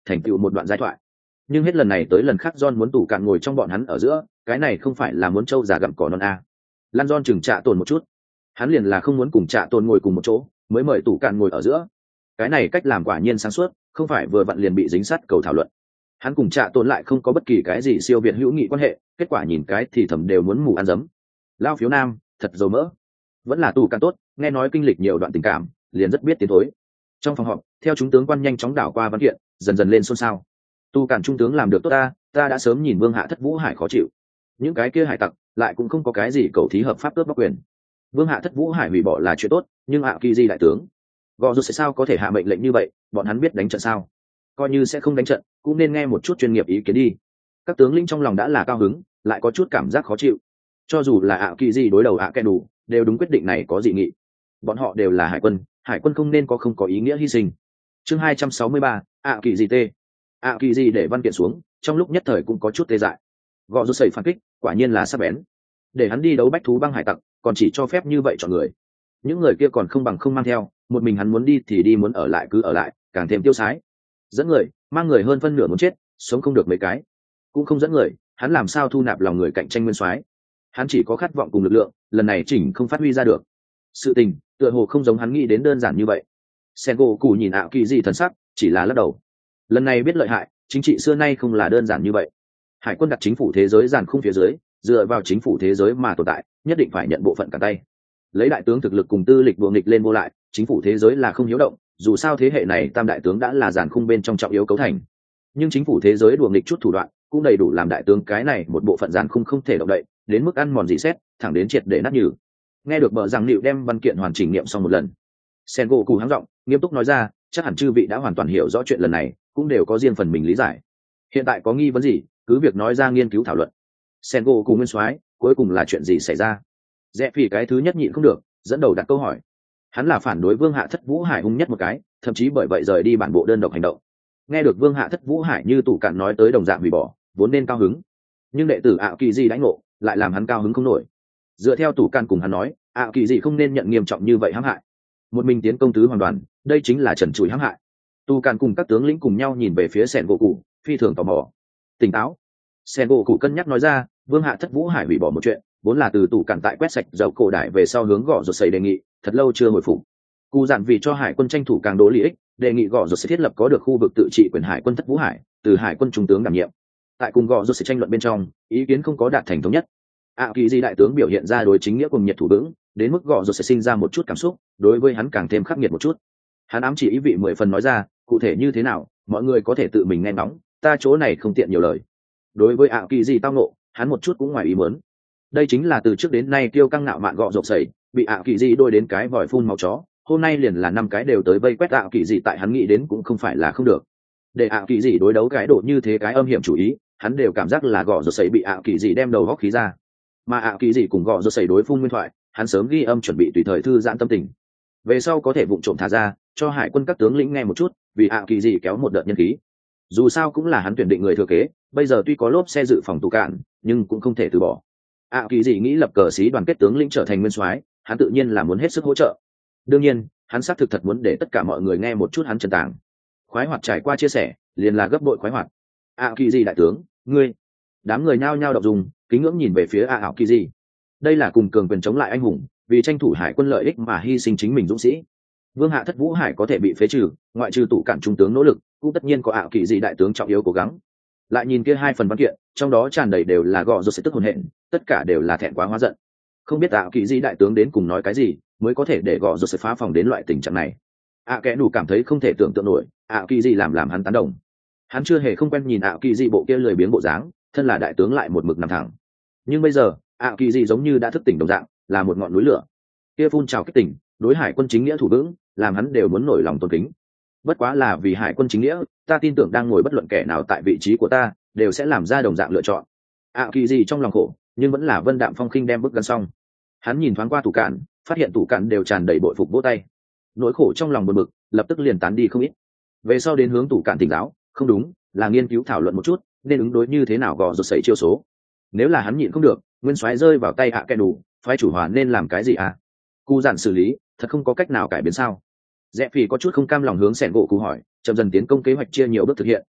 thành tựu một đoạn giai thoại. Nhưng hết lần này tới lần khác John muốn tủ cạn ngồi trong bọn hắn ở giữa, cái này không phải là muốn trâu già gặm cỏ non a. Lan John chừng Trạ Tồn một chút, hắn liền là không muốn cùng Trạ Tồn ngồi cùng một chỗ, mới mời tủ cạn ngồi ở giữa. Cái này cách làm quả nhiên sáng suốt, không phải vừa vặn liền bị dính sát cầu thảo luận. Hắn cùng Trạ Tồn lại không có bất kỳ cái gì siêu việt hữu nghị quan hệ, kết quả nhìn cái thì thầm đều muốn mù ăn dấm. Lao phiếu nam, thật dầu mỡ. Vẫn là tủ cạn tốt, nghe nói kinh lịch nhiều đoạn tình cảm, liền rất biết tiến thối. Trong phòng họp, theo chúng tướng quan nhanh chóng đảo qua văn kiện, dần dần lên xôn xao. Tu cản trung tướng làm được tốt ta, ta đã sớm nhìn Vương Hạ Thất Vũ Hải khó chịu. Những cái kia hải tặc lại cũng không có cái gì cầu thí hợp pháp cướp bóc quyền. Vương Hạ Thất Vũ Hải hủy bỏ là chuyện tốt, nhưng ạ kỳ gì đại tướng gò rút sẽ sao có thể hạ mệnh lệnh như vậy, bọn hắn biết đánh trận sao? Coi như sẽ không đánh trận, cũng nên nghe một chút chuyên nghiệp ý kiến đi. Các tướng lĩnh trong lòng đã là cao hứng, lại có chút cảm giác khó chịu. Cho dù là ạ kỳ gì đối đầu ạ kẻ đủ, đều đúng quyết định này có dị nghị. Bọn họ đều là hải quân, hải quân không nên có không có ý nghĩa hy sinh. Chương hai trăm sáu mươi ba, ạ kỳ gì tê. ạ kỳ gì để văn kiện xuống, trong lúc nhất thời cũng có chút tê dại. Gò rút sẩy phản kích, quả nhiên là sắc bén. Để hắn đi đấu bách thú băng hải tặc, còn chỉ cho phép như vậy chọn người. Những người kia còn không bằng không mang theo, một mình hắn muốn đi thì đi, muốn ở lại cứ ở lại, càng thêm tiêu sái. Dẫn người, mang người hơn phân nửa muốn chết, sống không được mấy cái. Cũng không dẫn người, hắn làm sao thu nạp lòng người cạnh tranh nguyên soái? Hắn chỉ có khát vọng cùng lực lượng, lần này chỉnh không phát huy ra được. Sự tình, tựa hồ không giống hắn nghĩ đến đơn giản như vậy. Sengo Cụ nhìn ạ kỳ gì thần sắc, chỉ là lắc đầu. Lần này biết lợi hại, chính trị xưa nay không là đơn giản như vậy. Hải quân đặt chính phủ thế giới giàn khung phía dưới, dựa vào chính phủ thế giới mà tồn tại, nhất định phải nhận bộ phận cả tay. Lấy đại tướng thực lực cùng tư lịch buộc nghịch lên vô lại, chính phủ thế giới là không hiếu động, dù sao thế hệ này tam đại tướng đã là giàn khung bên trong trọng yếu cấu thành. Nhưng chính phủ thế giới đùa nghịch chút thủ đoạn, cũng đầy đủ làm đại tướng cái này một bộ phận giàn khung không thể động đậy, đến mức ăn mòn dị xét, thẳng đến triệt để nát nhừ. Nghe được bờ rằng liệu đem văn kiện hoàn chỉnh nghiệm xong một lần, Sengo Cụ hắng giọng, nghiêm túc nói ra, chắc hẳn chư vị đã hoàn toàn hiểu rõ chuyện lần này, cũng đều có riêng phần mình lý giải. Hiện tại có nghi vấn gì, cứ việc nói ra nghiên cứu thảo luận. Sengo Cụ nguyên soái, cuối cùng là chuyện gì xảy ra? Rẽ Phi cái thứ nhất nhịn không được, dẫn đầu đặt câu hỏi. Hắn là phản đối Vương Hạ Thất Vũ Hải hung nhất một cái, thậm chí bởi vậy rời đi bản bộ đơn độc hành động. Nghe được Vương Hạ Thất Vũ Hải như tủ cạn nói tới đồng dạng hủy bỏ, vốn nên cao hứng, nhưng đệ tử ạ kỳ gì đãi ngộ lại làm hắn cao hứng không nổi. Dựa theo tủ cạn cùng hắn nói, ạ kỳ gì không nên nhận nghiêm trọng như vậy hãm hại. Một mình tiến công tứ hoàng đoàn, đây chính là trần trụi hãm hại. Tu cạn cùng các tướng lĩnh cùng nhau nhìn về phía Sengo Cụ, phi thường tò mò. Tỉnh táo. Sengo Cụ cân nhắc nói ra, Vương Hạ Thất Vũ Hải hủy bỏ một chuyện, vốn là từ tủ cạn tại quét sạch dầu cổ đại về sau hướng gõ rột sẩy đề nghị, thật lâu chưa hồi phục. Cụ dặn vì cho hải quân tranh thủ càng đố lợi ích, đề nghị gõ rột sẽ thiết lập có được khu vực tự trị quyền hải quân Thất Vũ Hải, từ hải quân trung tướng đảm nhiệm. Tại cùng gõ rột sẽ tranh luận bên trong, ý kiến không có đạt thành thống nhất. ạ kỳ di đại tướng biểu hiện ra đối chính nghĩa cùng nhiệt thủ vững, đến mức gõ rột sẽ sinh ra một chút cảm xúc, đối với hắn càng thêm khắc nghiệt một chút. Hắn ám chỉ ý vị mười phần nói ra, cụ thể như thế nào, mọi người có thể tự mình nghe ngóng, ta chỗ này không tiện nhiều lời. Đối với ạ kỳ di tao nộ, hắn một chút cũng ngoài ý muốn. Đây chính là từ trước đến nay kiêu căng ngạo mạn gọ rộp sẩy, bị ạ kỳ di đôi đến cái vòi phun máu chó, hôm nay liền là năm cái đều tới vây quét ạ kỳ di, tại hắn nghĩ đến cũng không phải là không được. Để ạ kỳ di đối đấu cái độ như thế cái âm hiểm chủ ý, hắn đều cảm giác là gọ rộp sẩy bị ạ kỳ di đem đầu góc khí ra. Mà ạ kỳ di cùng gọ rộp sẩy đối phun nguyên thoại, hắn sớm ghi âm chuẩn bị tùy thời thư giãn tâm tình. Về sau có thể vụng trộm thả ra, cho hải quân các tướng lĩnh nghe một chút, vì ạ kỳ di kéo một đợt nhân khí. Dù sao cũng là hắn tuyển định người thừa kế, bây giờ tuy có lốp xe dự phòng tù cạn, nhưng cũng không thể từ bỏ. ạ kỳ gì nghĩ lập cờ sĩ đoàn kết tướng lĩnh trở thành nguyên soái, hắn tự nhiên là muốn hết sức hỗ trợ. Đương nhiên, hắn xác thực thật muốn để tất cả mọi người nghe một chút hắn chân tàng. Khoái hoạt trải qua chia sẻ, liền là gấp bội khoái hoạt. ạ kỳ gì đại tướng, ngươi. Đám người nhao nhao đọc dùng, kính ngưỡng nhìn về phía ạ kỳ gì. Đây là cùng cường quyền chống lại anh hùng, vì tranh thủ hải quân lợi ích mà hy sinh chính mình dũng sĩ. Vương Hạ Thất Vũ Hải có thể bị phế trừ, ngoại trừ tụ cản trung tướng nỗ lực, cũng tất nhiên có ạ kỳ gì đại tướng trọng yếu cố gắng. Lại nhìn kia hai phần văn kiện, trong đó tràn đầy đều là gò rột sẽ tức hồn hện, tất cả đều là thẹn quá hóa giận. Không biết ạ kỳ gì đại tướng đến cùng nói cái gì, mới có thể để gò rột sẽ phá phòng đến loại tình trạng này. ạ kẽ đủ cảm thấy không thể tưởng tượng nổi, ạ kỳ gì làm làm hắn tán đồng. Hắn chưa hề không quen nhìn ạ kỳ gì bộ kia lười biếng bộ dáng, thân là đại tướng lại một mực nằm thẳng. Nhưng bây giờ, ạ kỳ gì giống như đã thức tỉnh đồng dạng, là một ngọn núi lửa. Kia phun trào kích tỉnh, đối hải quân chính nghĩa thủ vững, làm hắn đều muốn nổi lòng tôn kính. Bất quá là vì hải quân chính nghĩa, ta tin tưởng đang ngồi bất luận kẻ nào tại vị trí của ta đều sẽ làm ra đồng dạng lựa chọn. ạ kỳ gì trong lòng khổ, nhưng vẫn là vân đạm phong khinh đem bức gắn xong. Hắn nhìn thoáng qua tủ cạn, phát hiện tủ cạn đều tràn đầy bội phục vỗ tay. Nỗi khổ trong lòng buồn bực lập tức liền tán đi không ít. Về sau đến hướng tủ cạn tỉnh giáo, không đúng, là nghiên cứu thảo luận một chút nên ứng đối như thế nào gò rột sẩy chiêu số. Nếu là hắn nhịn không được, nguyên soái rơi vào tay ạ kẻ đủ, phái chủ hòa nên làm cái gì à? Cụ giản xử lý, thật không có cách nào cải biến sao? Rẽ Phi có chút không cam lòng hướng Sẻn gỗ cụ hỏi, chậm dần tiến công kế hoạch chia nhiều bước thực hiện,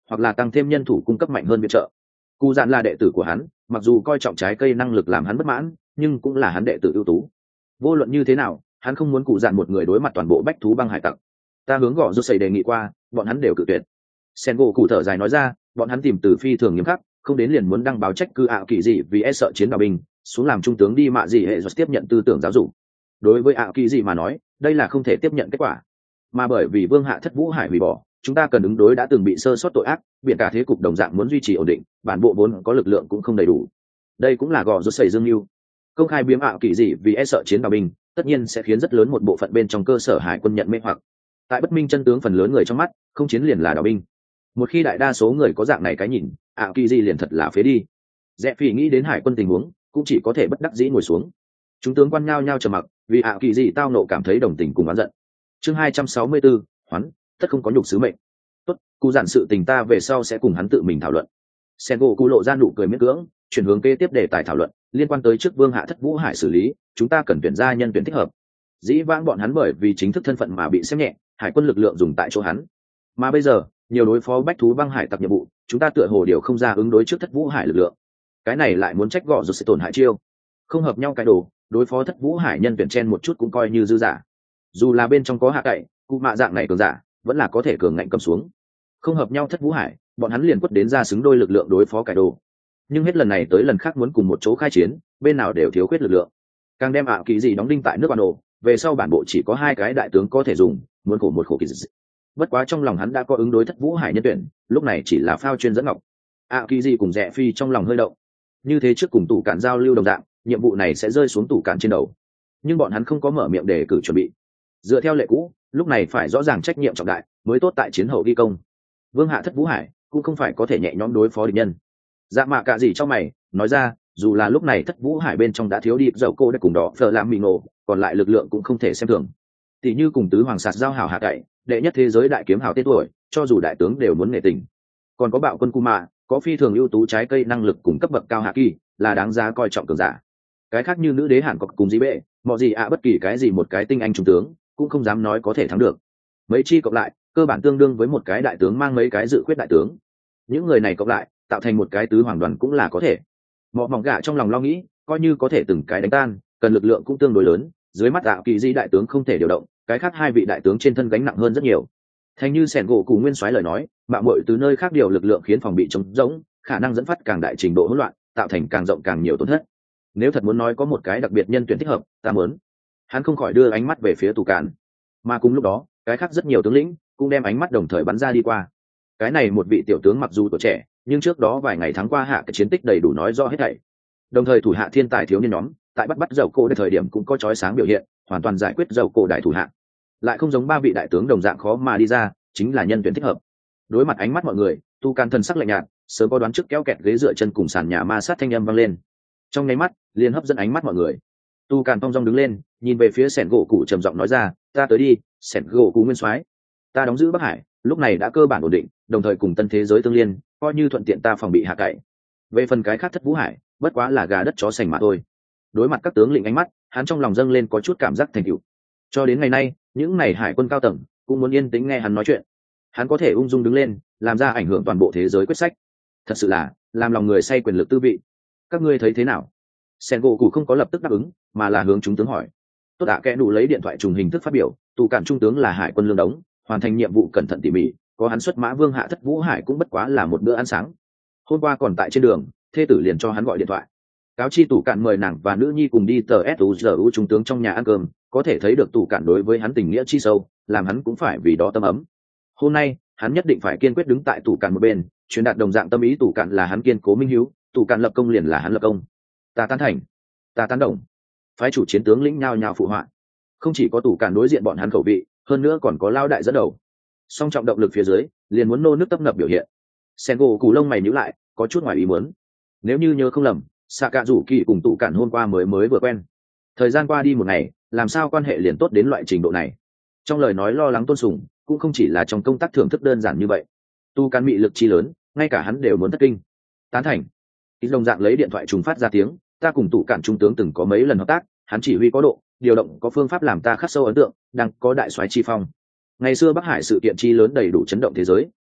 hoặc là tăng thêm nhân thủ cung cấp mạnh hơn viện trợ. Cụ dạn là đệ tử của hắn, mặc dù coi trọng trái cây năng lực làm hắn bất mãn, nhưng cũng là hắn đệ tử ưu tú. Vô luận như thế nào, hắn không muốn cụ dạn một người đối mặt toàn bộ bách thú băng hải tặc. Ta hướng gõ rút xây đề nghị qua, bọn hắn đều cự tuyệt. Sen gỗ cụ thở dài nói ra, bọn hắn tìm từ phi thường nghiêm khắc, không đến liền muốn đăng báo trách cứ ảo kỳ gì vì e sợ chiến đào binh, xuống làm trung tướng đi mạ gì hệ rồi tiếp nhận tư tưởng giáo dục. Đối với ảo kỳ gì mà nói, đây là không thể tiếp nhận kết quả. Mà bởi vì Vương Hạ Thất Vũ Hải hủy bỏ, chúng ta cần ứng đối đã từng bị sơ sót tội ác, biển cả thế cục đồng dạng muốn duy trì ổn định, bản bộ vốn có lực lượng cũng không đầy đủ. Đây cũng là gò rút xây dương lưu. Công khai biếm ảo kỳ gì vì e sợ chiến đào binh, tất nhiên sẽ khiến rất lớn một bộ phận bên trong cơ sở hải quân nhận mê hoặc. Tại bất minh chân tướng phần lớn người trong mắt, không chiến liền là đào binh. Một khi đại đa số người có dạng này cái nhìn, ảo kỳ gì liền thật là phế đi. Dẹ phỉ nghĩ đến hải quân tình huống, cũng chỉ có thể bất đắc dĩ ngồi xuống. Chúng tướng quan nhao nhao trầm mặc, vì ảo kỳ gì tao nộ cảm thấy đồng tình cùng oán giận. Chương hai trăm sáu mươi bốn, hoán, tất không có nhục sứ mệnh. Tốt, cụ giản sự tình ta về sau sẽ cùng hắn tự mình thảo luận. Sengo cụ lộ ra nụ cười miễn cưỡng, chuyển hướng kế tiếp đề tài thảo luận, liên quan tới trước Vương Hạ Thất Vũ Hải xử lý, chúng ta cần tuyển ra nhân tuyển thích hợp. Dĩ vãng bọn hắn bởi vì chính thức thân phận mà bị xem nhẹ, hải quân lực lượng dùng tại chỗ hắn. Mà bây giờ, nhiều đối phó bách thú băng hải tặc nhiệm vụ, chúng ta tựa hồ điều không ra ứng đối trước Thất Vũ Hải lực lượng. Cái này lại muốn trách gọ rồi sẽ tổn hại chiêu. Không hợp nhau cái đồ, đối phó Thất Vũ Hải nhân tuyển chen một chút cũng coi như dư giả. Dù là bên trong có hạ cậy, cụ mạ dạng này cường giả, vẫn là có thể cường ngạnh cầm xuống. Không hợp nhau Thất Vũ Hải, bọn hắn liền quất đến ra xứng đôi lực lượng đối phó cải đồ. Nhưng hết lần này tới lần khác muốn cùng một chỗ khai chiến, bên nào đều thiếu khuyết lực lượng. Càng đem ảo kỳ gì đóng đinh tại nước bản đồ, về sau bản bộ chỉ có hai cái đại tướng có thể dùng, muốn khổ một khổ kỳ dị. Bất quá trong lòng hắn đã có ứng đối Thất Vũ Hải nhân tuyển, lúc này chỉ là phao chuyên dẫn ngọc. ảo kỳ gì cùng Rẽ Phi trong lòng hơi động. Như thế trước cùng tủ cản giao lưu đồng dạng, nhiệm vụ này sẽ rơi xuống tủ cản trên đầu. Nhưng bọn hắn không có mở miệng để cử chuẩn bị. Dựa theo lệ cũ, lúc này phải rõ ràng trách nhiệm trọng đại, mới tốt tại chiến hậu ghi công. Vương Hạ Thất Vũ Hải cũng không phải có thể nhẹ nhõm đối phó địch nhân. Dạ mạ cả gì trong mày nói ra, dù là lúc này Thất Vũ Hải bên trong đã thiếu đi dầu cô đã cùng đó phờ làm mì nổ, còn lại lực lượng cũng không thể xem thường. Tỷ như cùng tứ hoàng sạt giao hảo hạ cậy, đệ nhất thế giới đại kiếm hảo tên tuổi, cho dù đại tướng đều muốn nể tình. Còn có bạo quân Kuma, có phi thường ưu tú trái cây năng lực cùng cấp bậc cao hạ kỳ, là đáng giá coi trọng cường giả. Cái khác như nữ đế Hàn Quốc cùng Dĩ Bệ, mọi gì ạ bất kỳ cái gì một cái tinh anh trung tướng, cũng không dám nói có thể thắng được. Mấy chi cộng lại, cơ bản tương đương với một cái đại tướng mang mấy cái dự khuyết đại tướng. Những người này cộng lại, tạo thành một cái tứ hoàng đoàn cũng là có thể. Mọ mỏng gạ trong lòng lo nghĩ, coi như có thể từng cái đánh tan, cần lực lượng cũng tương đối lớn, dưới mắt ảo kỳ di đại tướng không thể điều động, cái khác hai vị đại tướng trên thân gánh nặng hơn rất nhiều. Thành như sẻn gỗ cù nguyên soái lời nói, mạo muội từ nơi khác điều lực lượng khiến phòng bị trống rỗng, khả năng dẫn phát càng đại trình độ hỗn loạn, tạo thành càng rộng càng nhiều tổn thất. Nếu thật muốn nói có một cái đặc biệt nhân tuyển thích hợp, ta muốn. Hắn không khỏi đưa ánh mắt về phía tù cản. Mà cùng lúc đó, cái khác rất nhiều tướng lĩnh cũng đem ánh mắt đồng thời bắn ra đi qua. Cái này một vị tiểu tướng mặc dù tuổi trẻ, nhưng trước đó vài ngày tháng qua hạ cái chiến tích đầy đủ nói rõ hết thảy. Đồng thời thủ hạ thiên tài thiếu niên nhóm, tại bắt bắt dầu cổ để thời điểm cũng có chói sáng biểu hiện, hoàn toàn giải quyết dầu cổ đại thủ hạ. Lại không giống ba vị đại tướng đồng dạng khó mà đi ra, chính là nhân tuyển thích hợp. Đối mặt ánh mắt mọi người, tu can thần sắc lạnh nhạt, sớm có đoán trước kéo kẹt ghế dựa chân cùng sàn nhà ma sát thanh âm vang lên. Trong nháy mắt, liền hấp dẫn ánh mắt mọi người. Tu Càn Tông dong đứng lên, nhìn về phía Sẻn gỗ cụ trầm giọng nói ra, ta tới đi, Sẻn gỗ cụ nguyên soái, ta đóng giữ Bắc Hải, lúc này đã cơ bản ổn định, đồng thời cùng tân thế giới tương liên, coi như thuận tiện ta phòng bị hạ cậy. Về phần cái khác Thất Vũ Hải, bất quá là gà đất chó sành mà thôi. Đối mặt các tướng lĩnh ánh mắt, hắn trong lòng dâng lên có chút cảm giác thành tựu. Cho đến ngày nay, những này hải quân cao tầng cũng muốn yên tĩnh nghe hắn nói chuyện. Hắn có thể ung dung đứng lên, làm ra ảnh hưởng toàn bộ thế giới quyết sách. Thật sự là làm lòng người say quyền lực tư vị. Các ngươi thấy thế nào? Sen gỗ cụ không có lập tức đáp ứng, mà là hướng chúng tướng hỏi. Tốt ạ, kẻ đủ lấy điện thoại trùng hình thức phát biểu, tù cản trung tướng là hải quân lương đống, hoàn thành nhiệm vụ cẩn thận tỉ mỉ, có hắn xuất mã Vương Hạ Thất Vũ Hải cũng bất quá là một bữa ăn sáng. Hôm qua còn tại trên đường, thê tử liền cho hắn gọi điện thoại, cáo chi tù cản mời nàng và nữ nhi cùng đi tờ suzu trung tướng trong nhà ăn cơm, có thể thấy được tù cản đối với hắn tình nghĩa chi sâu, làm hắn cũng phải vì đó tâm ấm. Hôm nay hắn nhất định phải kiên quyết đứng tại tù cản một bên, truyền đạt đồng dạng tâm ý tù cản là hắn kiên cố minh hiếu, tù cản lập công liền là hắn lập công. Ta tán thành, ta tán đồng. Phái chủ chiến tướng lĩnh nhao nhao phụ họa. Không chỉ có tù cản đối diện bọn hắn khẩu vị, hơn nữa còn có lao đại dẫn đầu. Song trọng động lực phía dưới, liền muốn nô nước tấp nập biểu hiện. Sen gỗ cù lông mày nhíu lại, có chút ngoài ý muốn. Nếu như nhớ không lầm, xạ cạ rủ kỳ cùng tù cản hôm qua mới mới vừa quen. Thời gian qua đi một ngày, làm sao quan hệ liền tốt đến loại trình độ này? Trong lời nói lo lắng tôn sùng, cũng không chỉ là trong công tác thưởng thức đơn giản như vậy. Tu cản mị lực chi lớn, ngay cả hắn đều muốn thất kinh. Tán thành. Ít đồng dạng lấy điện thoại trùng phát ra tiếng, ta cùng tù cản trung tướng từng có mấy lần hợp tác, hắn chỉ huy có độ, điều động có phương pháp làm ta khắc sâu ấn tượng, đang có đại soái chi phong. Ngày xưa Bắc Hải sự kiện chi lớn đầy đủ chấn động thế giới,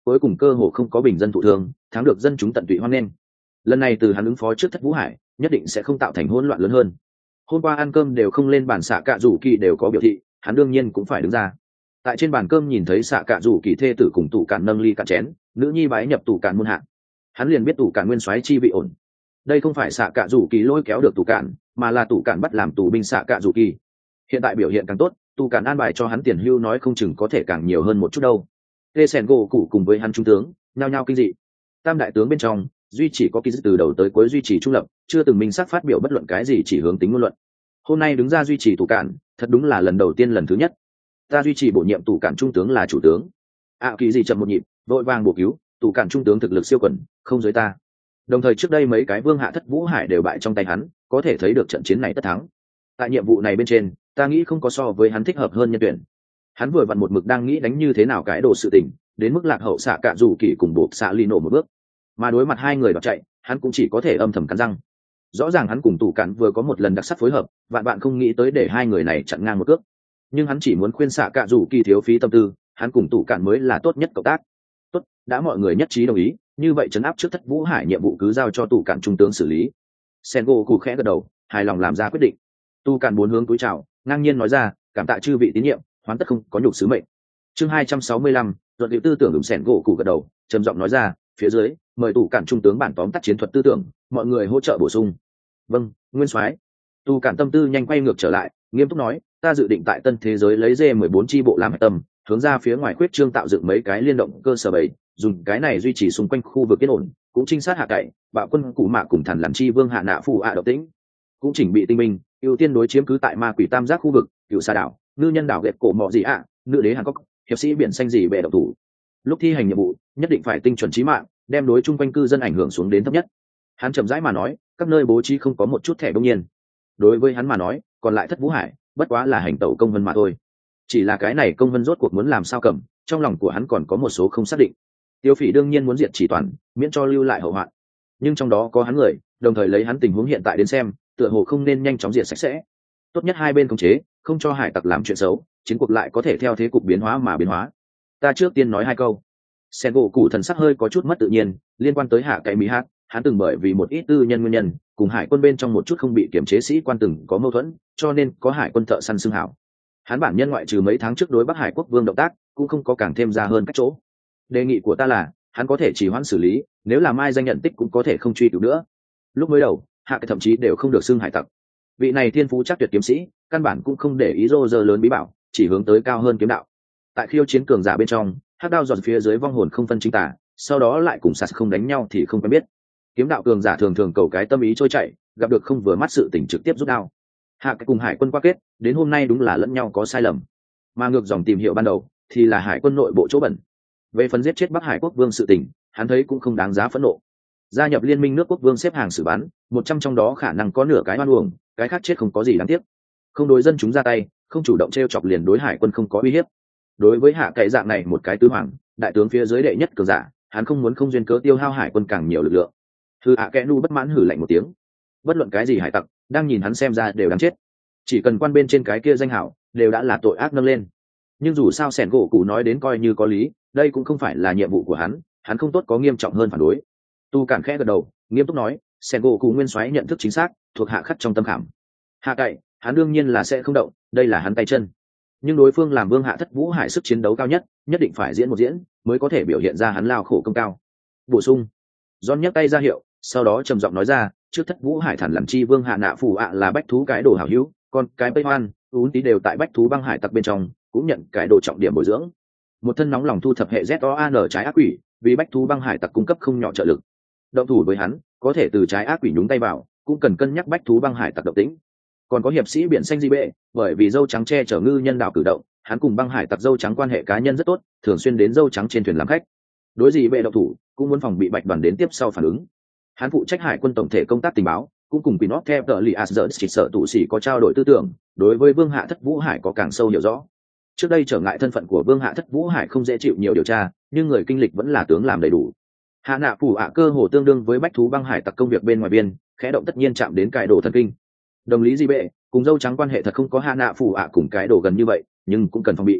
cuối cùng cơ hồ không có bình dân thụ thương, thắng được dân chúng tận tụy hoan nghênh. Lần này từ hắn ứng phó trước Thất Vũ Hải, nhất định sẽ không tạo thành hỗn loạn lớn hơn. Hôm qua ăn cơm đều không lên bàn, xạ cạ rủ kỳ đều có biểu thị, hắn đương nhiên cũng phải đứng ra. Tại trên bàn cơm nhìn thấy xạ cạ rủ kỳ thê tử cùng tủ cạn nâng ly cạn chén, nữ nhi bái nhập tủ cạn muôn hạng, hắn liền biết tủ cạn nguyên soái chi vị ổn. Đây không phải xạ cạ rủ kỳ lôi kéo được tủ cạn, mà là tủ cạn bắt làm tù binh xạ cạ rủ kỳ. Hiện tại biểu hiện càng tốt, tủ cạn an bài cho hắn tiền hưu nói không chừng có thể càng nhiều hơn một chút đâu. Tê Sẻn gỗ cụ cùng với hắn trung tướng nhao nhao kinh dị. Tam đại tướng bên trong duy chỉ có kỳ dư từ đầu tới cuối duy trì trung lập, chưa từng minh xác phát biểu bất luận cái gì chỉ hướng tính ngôn luận. Hôm nay đứng ra duy trì tủ cạn, thật đúng là lần đầu tiên lần thứ nhất. Ta duy trì bổ nhiệm tủ cạn trung tướng là chủ tướng. ạ kỳ gì chậm một nhịp, vội vàng bổ cứu, tủ cạn trung tướng thực lực siêu quần, không dưới ta. Đồng thời trước đây mấy cái vương hạ Thất Vũ Hải đều bại trong tay hắn, có thể thấy được trận chiến này tất thắng. Tại nhiệm vụ này bên trên, ta nghĩ không có so với hắn thích hợp hơn nhân tuyển. Hắn vừa vặn một mực đang nghĩ đánh như thế nào cái đồ sự tình, đến mức lạc hậu xạ cạ rủ kỳ cùng buộc xạ ly nổ một bước, mà đối mặt hai người đọc chạy, hắn cũng chỉ có thể âm thầm cắn răng. Rõ ràng hắn cùng tủ cạn vừa có một lần đặc sắc phối hợp, vạn bạn không nghĩ tới để hai người này chặn ngang một cước. Nhưng hắn chỉ muốn khuyên xạ cạ rủ kỳ thiếu phí tâm tư, hắn cùng tủ cạn mới là tốt nhất cộng tác. Tốt, đã mọi người nhất trí đồng ý, như vậy trấn áp trước Thất Vũ Hải nhiệm vụ cứ giao cho tủ cạn trung tướng xử lý. Sengo cụ khẽ gật đầu, hài lòng làm ra quyết định. Tu cạn bốn hướng túi chào, ngang nhiên nói ra, cảm tạ chư vị tín nhiệm, hoán tất không có nhục sứ mệnh. Chương hai trăm sáu mươi lăm, luận điệu tư tưởng ủng Sengo cụ gật đầu, trầm giọng nói ra, phía dưới mời tủ cạn trung tướng bản tóm tắt chiến thuật tư tưởng, mọi người hỗ trợ bổ sung. Vâng, nguyên soái. Tu cạn tâm tư nhanh quay ngược trở lại, nghiêm túc nói, ta dự định tại tân thế giới lấy D mười bốn chi bộ làm hạch tâm, hướng ra phía ngoài khuyết trương tạo dựng mấy cái liên động cơ sở bầy, dùng cái này duy trì xung quanh khu vực yên ổn, cũng trinh sát hạ cậy, bạo quân cụ mạ cùng thần làm chi vương hạ nạ phù ạ độc tĩnh, cũng chỉnh bị tinh minh, ưu tiên đối chiếm cứ tại ma quỷ tam giác khu vực, cựu xa đảo, ngư nhân đảo gẹp cổ mọ gì ạ, nữ đế hàn cốc, hiệp sĩ biển xanh gì bệ độc thủ. Lúc thi hành nhiệm vụ, nhất định phải tinh chuẩn chí mạng, đem đối chung quanh cư dân ảnh hưởng xuống đến thấp nhất. Hắn chậm rãi mà nói, các nơi bố trí không có một chút thẻ đương nhiên. Đối với hắn mà nói, còn lại Thất Vũ Hải bất quá là hành tẩu công vân mà thôi. Chỉ là cái này công vân rốt cuộc muốn làm sao cầm, trong lòng của hắn còn có một số không xác định. Tiêu Phỉ đương nhiên muốn diệt chỉ toàn, miễn cho lưu lại hậu hoạn. Nhưng trong đó có hắn người, đồng thời lấy hắn tình huống hiện tại đến xem, tựa hồ không nên nhanh chóng diệt sạch sẽ. Tốt nhất hai bên khống chế, không cho hải tặc làm chuyện xấu, chiến cuộc lại có thể theo thế cục biến hóa mà biến hóa. Ta trước tiên nói hai câu. Sen gỗ cụ thần sắc hơi có chút mất tự nhiên, liên quan tới hạ cái mỹ hát, hắn từng bởi vì một ít tư nhân nguyên nhân, cùng hải quân bên trong một chút không bị kiểm chế sĩ quan từng có mâu thuẫn, cho nên có hải quân thợ săn xưng hảo. Hắn bản nhân ngoại trừ mấy tháng trước đối Bắc Hải quốc vương động tác, cũng không có càng thêm ra hơn cách chỗ. Đề nghị của ta là, hắn có thể chỉ hoãn xử lý, nếu là mai danh nhận tích cũng có thể không truy cứu nữa. Lúc mới đầu, hạ cái thậm chí đều không được xưng hải tặc. Vị này thiên phú chắc tuyệt kiếm sĩ, căn bản cũng không để ý rô rơ lớn bí bảo, chỉ hướng tới cao hơn kiếm đạo. Tại khiêu chiến cường giả bên trong, hắc đao giọt phía dưới vong hồn không phân chính tả, sau đó lại cùng sạt không đánh nhau thì không quen biết. Kiếm đạo cường giả thường thường cầu cái tâm ý trôi chảy, gặp được không vừa mắt sự tình trực tiếp rút đao. Hạ cái cùng hải quân qua kết, đến hôm nay đúng là lẫn nhau có sai lầm. Mà ngược dòng tìm hiểu ban đầu, thì là hải quân nội bộ chỗ bẩn. Về phần giết chết Bắc Hải quốc vương sự tình, hắn thấy cũng không đáng giá phẫn nộ. Gia nhập liên minh nước quốc vương xếp hàng xử bắn, một trăm trong đó khả năng có nửa cái oan uổng, cái khác chết không có gì đáng tiếc. Không đối dân chúng ra tay, không chủ động trêu chọc liền đối hải quân không có uy hiếp. Đối với hạ cái dạng này một cái tứ hoàng, đại tướng phía dưới đệ nhất cường giả, hắn không muốn không duyên cớ tiêu hao hải quân càng nhiều lực lượng. Thư hạ kẽ nu bất mãn hử lạnh một tiếng. Bất luận cái gì hải tặc, đang nhìn hắn xem ra đều đáng chết. Chỉ cần quan bên trên cái kia danh hảo, đều đã là tội ác nâng lên. Nhưng dù sao Sẻn gỗ cụ nói đến coi như có lý, đây cũng không phải là nhiệm vụ của hắn, hắn không tốt có nghiêm trọng hơn phản đối. Tu cản khẽ gật đầu, nghiêm túc nói, Sẻn gỗ cụ nguyên soái nhận thức chính xác, thuộc hạ khắc trong tâm khảm. Hạ cậy, hắn đương nhiên là sẽ không động, đây là hắn tay chân. Nhưng đối phương làm vương hạ Thất Vũ Hải sức chiến đấu cao nhất, nhất định phải diễn một diễn, mới có thể biểu hiện ra hắn lao khổ công cao. Bổ sung. John nhấc tay ra hiệu, sau đó trầm giọng nói ra, trước Thất Vũ Hải thản làm chi vương hạ nạ phù ạ là bách thú cái đồ hảo hữu, còn cái Tây Hoan, Ún tí đều tại bách thú băng hải tặc bên trong, cũng nhận cái đồ trọng điểm bồi dưỡng. Một thân nóng lòng thu thập hệ Z O A N trái ác quỷ, vì bách thú băng hải tặc cung cấp không nhỏ trợ lực. Động thủ với hắn, có thể từ trái ác quỷ nhúng tay vào, cũng cần cân nhắc bách thú băng hải tặc động tĩnh. Còn có hiệp sĩ biển xanh di bệ, bởi vì dâu trắng che chở ngư nhân đạo cử động, hắn cùng băng hải tặc dâu trắng quan hệ cá nhân rất tốt, thường xuyên đến dâu trắng trên thuyền làm khách. Đối dị bệ động thủ, cũng muốn phòng bị bạch đoàn đến tiếp sau phản ứng. Hắn phụ trách hải quân tổng thể công tác tình báo, cũng cùng Pinot theo tờ li asdert chỉ sợ tụ sĩ có trao đổi tư tưởng, đối với vương hạ Thất Vũ Hải có càng sâu hiểu rõ. Trước đây trở ngại thân phận của vương hạ Thất Vũ Hải không dễ chịu nhiều điều tra, nhưng người kinh lịch vẫn là tướng làm đầy đủ. Hạ nạ phủ ạ cơ hồ tương đương với bách thú băng hải tặc công việc bên ngoài biên, khẽ động tất nhiên chạm đến cải đồ thần kinh. Đồng lý di bệ cùng dâu trắng quan hệ thật không có hạ nạ phủ ạ cùng cái đồ gần như vậy, nhưng cũng cần phòng bị.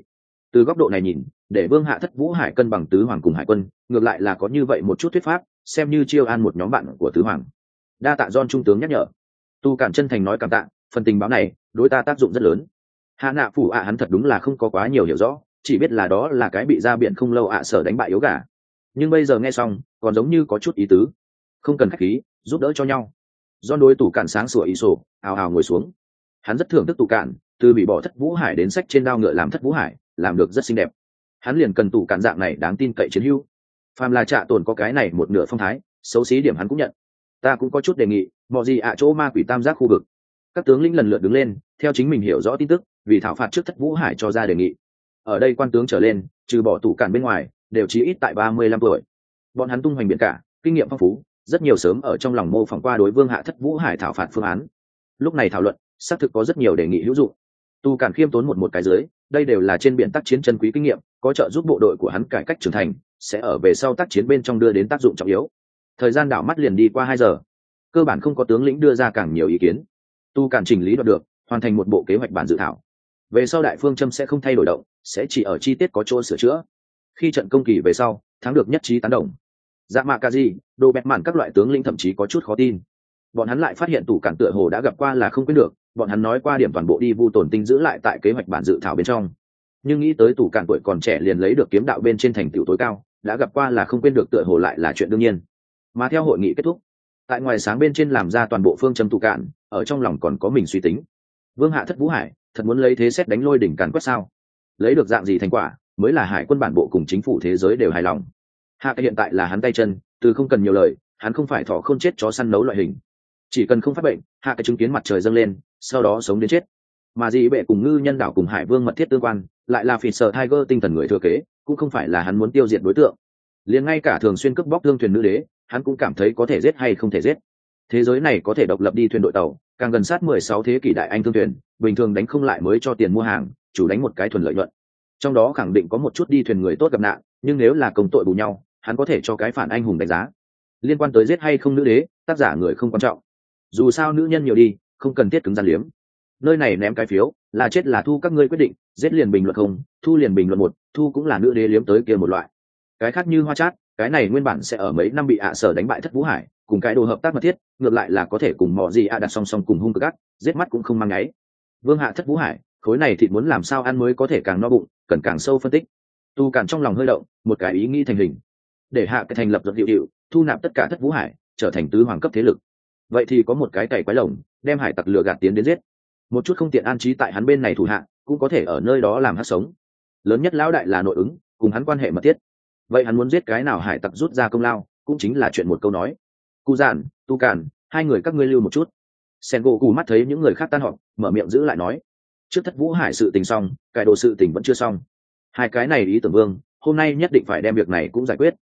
Từ góc độ này nhìn, để vương hạ thất vũ hải cân bằng tứ hoàng cùng hải quân, ngược lại là có như vậy một chút thuyết pháp, xem như chiêu an một nhóm bạn của tứ hoàng. Đa tạ John trung tướng nhắc nhở. Tu Cản chân thành nói cảm tạ, phần tình báo này đối ta tác dụng rất lớn. Hạ nạ phủ ạ hắn thật đúng là không có quá nhiều hiểu rõ, chỉ biết là đó là cái bị ra biển không lâu ạ sở đánh bại yếu gà. Nhưng bây giờ nghe xong, còn giống như có chút ý tứ. Không cần khách khí, giúp đỡ cho nhau. John đối Tủ Cản sáng sủa ý sổ, ào ào ngồi xuống. Hắn rất thưởng thức Tủ Cản, từ bị bỏ thất vũ hải đến sách trên đao ngựa làm thất vũ hải, làm được rất xinh đẹp. Hắn liền cần Tủ Cản dạng này đáng tin cậy chiến hữu. Phàm là Trạ Tồn có cái này một nửa phong thái, xấu xí điểm hắn cũng nhận. Ta cũng có chút đề nghị, mọi gì ạ chỗ ma quỷ tam giác khu vực. Các tướng lĩnh lần lượt đứng lên, theo chính mình hiểu rõ tin tức, vì thảo phạt trước thất vũ hải cho ra đề nghị. Ở đây quan tướng trở lên, trừ bỏ Tủ Cản bên ngoài, đều chí ít tại ba mươi lăm tuổi. Bọn hắn tung hoành biển cả, kinh nghiệm phong phú, rất nhiều sớm ở trong lòng mô phỏng qua đối vương hạ thất vũ hải thảo phạt phương án. Lúc này thảo luận, xác thực có rất nhiều đề nghị hữu dụng. Tu Cản khiêm tốn một một cái dưới, đây đều là trên biển tác chiến chân quý kinh nghiệm, có trợ giúp bộ đội của hắn cải cách trưởng thành, sẽ ở về sau tác chiến bên trong đưa đến tác dụng trọng yếu. Thời gian đảo mắt liền đi qua hai giờ, cơ bản không có tướng lĩnh đưa ra càng nhiều ý kiến. Tu Cản chỉnh lý đoạt được, hoàn thành một bộ kế hoạch bản dự thảo. Về sau đại phương châm sẽ không thay đổi động, sẽ chỉ ở chi tiết có chỗ sửa chữa. Khi trận công kỳ về sau, thắng được nhất trí tán đồng. Dạ mạ ca gì, đồ bẹt mạn các loại tướng lĩnh thậm chí có chút khó tin. Bọn hắn lại phát hiện Tủ Cản tựa hồ đã gặp qua là không quên được, bọn hắn nói qua điểm toàn bộ đi vu tổn tinh giữ lại tại kế hoạch bản dự thảo bên trong. Nhưng nghĩ tới Tủ Cản tuổi còn trẻ liền lấy được kiếm đạo bên trên thành tựu tối cao, đã gặp qua là không quên được tựa hồ lại là chuyện đương nhiên. Mà theo hội nghị kết thúc, tại ngoài sáng bên trên làm ra toàn bộ phương châm Tủ Cản, ở trong lòng còn có mình suy tính. Vương hạ thất vũ hải, thật muốn lấy thế xét đánh lôi đỉnh càn quét sao? Lấy được dạng gì thành quả, mới là hải quân bản bộ cùng chính phủ thế giới đều hài lòng. Hạ cái hiện tại là hắn tay chân, từ không cần nhiều lời, hắn không phải thỏ không chết chó săn nấu loại hình. Chỉ cần không phát bệnh, hạ cái chứng kiến mặt trời dâng lên, sau đó sống đến chết. Mà dị bệ cùng ngư nhân đảo cùng hải vương mật thiết tương quan, lại là phỉ sợ Tiger tinh thần người thừa kế, cũng không phải là hắn muốn tiêu diệt đối tượng. Liền ngay cả thường xuyên cướp bóc thương thuyền nữ đế, hắn cũng cảm thấy có thể giết hay không thể giết. Thế giới này có thể độc lập đi thuyền đội tàu, càng gần sát mười sáu thế kỷ đại anh thương thuyền, bình thường đánh không lại mới cho tiền mua hàng, chủ đánh một cái thuần lợi nhuận. Trong đó khẳng định có một chút đi thuyền người tốt gặp nạn, nhưng nếu là công tội bù nhau, hắn có thể cho cái phản anh hùng đánh giá. Liên quan tới giết hay không nữ đế, tác giả người không quan trọng. Dù sao nữ nhân nhiều đi, không cần thiết cứng rắn liếm. Nơi này ném cái phiếu, là chết là thu các ngươi quyết định, giết liền bình luận không, thu liền bình luận một, thu cũng là nữ đế liếm tới kia một loại. Cái khác như hoa chát, cái này nguyên bản sẽ ở mấy năm bị ạ sở đánh bại thất vũ hải, cùng cái đồ hợp tác mật thiết, ngược lại là có thể cùng mò gì ạ đặt song song cùng hung cực ác, giết mắt cũng không mang ngáy. Vương hạ thất vũ hải, khối này thịt muốn làm sao ăn mới có thể càng no bụng, cần càng sâu phân tích. Tu Cản trong lòng hơi động, một cái ý nghĩ thành hình, để hạ cái thành lập được hiệu hiệu, thu nạp tất cả thất vũ hải, trở thành tứ hoàng cấp thế lực. Vậy thì có một cái cày quái lồng, đem hải tặc lừa gạt tiến đến giết. Một chút không tiện an trí tại hắn bên này thủ hạ, cũng có thể ở nơi đó làm hát sống. Lớn nhất lão đại là nội ứng, cùng hắn quan hệ mật thiết. Vậy hắn muốn giết cái nào hải tặc rút ra công lao, cũng chính là chuyện một câu nói. Cụ giản, Tu Cản, hai người các ngươi lưu một chút. Sengoku mắt thấy những người khác tan họp, mở miệng giữ lại nói: trước thất vũ hải sự tình xong, cải đồ sự tình vẫn chưa xong. Hai cái này ý tưởng vương, hôm nay nhất định phải đem việc này cũng giải quyết.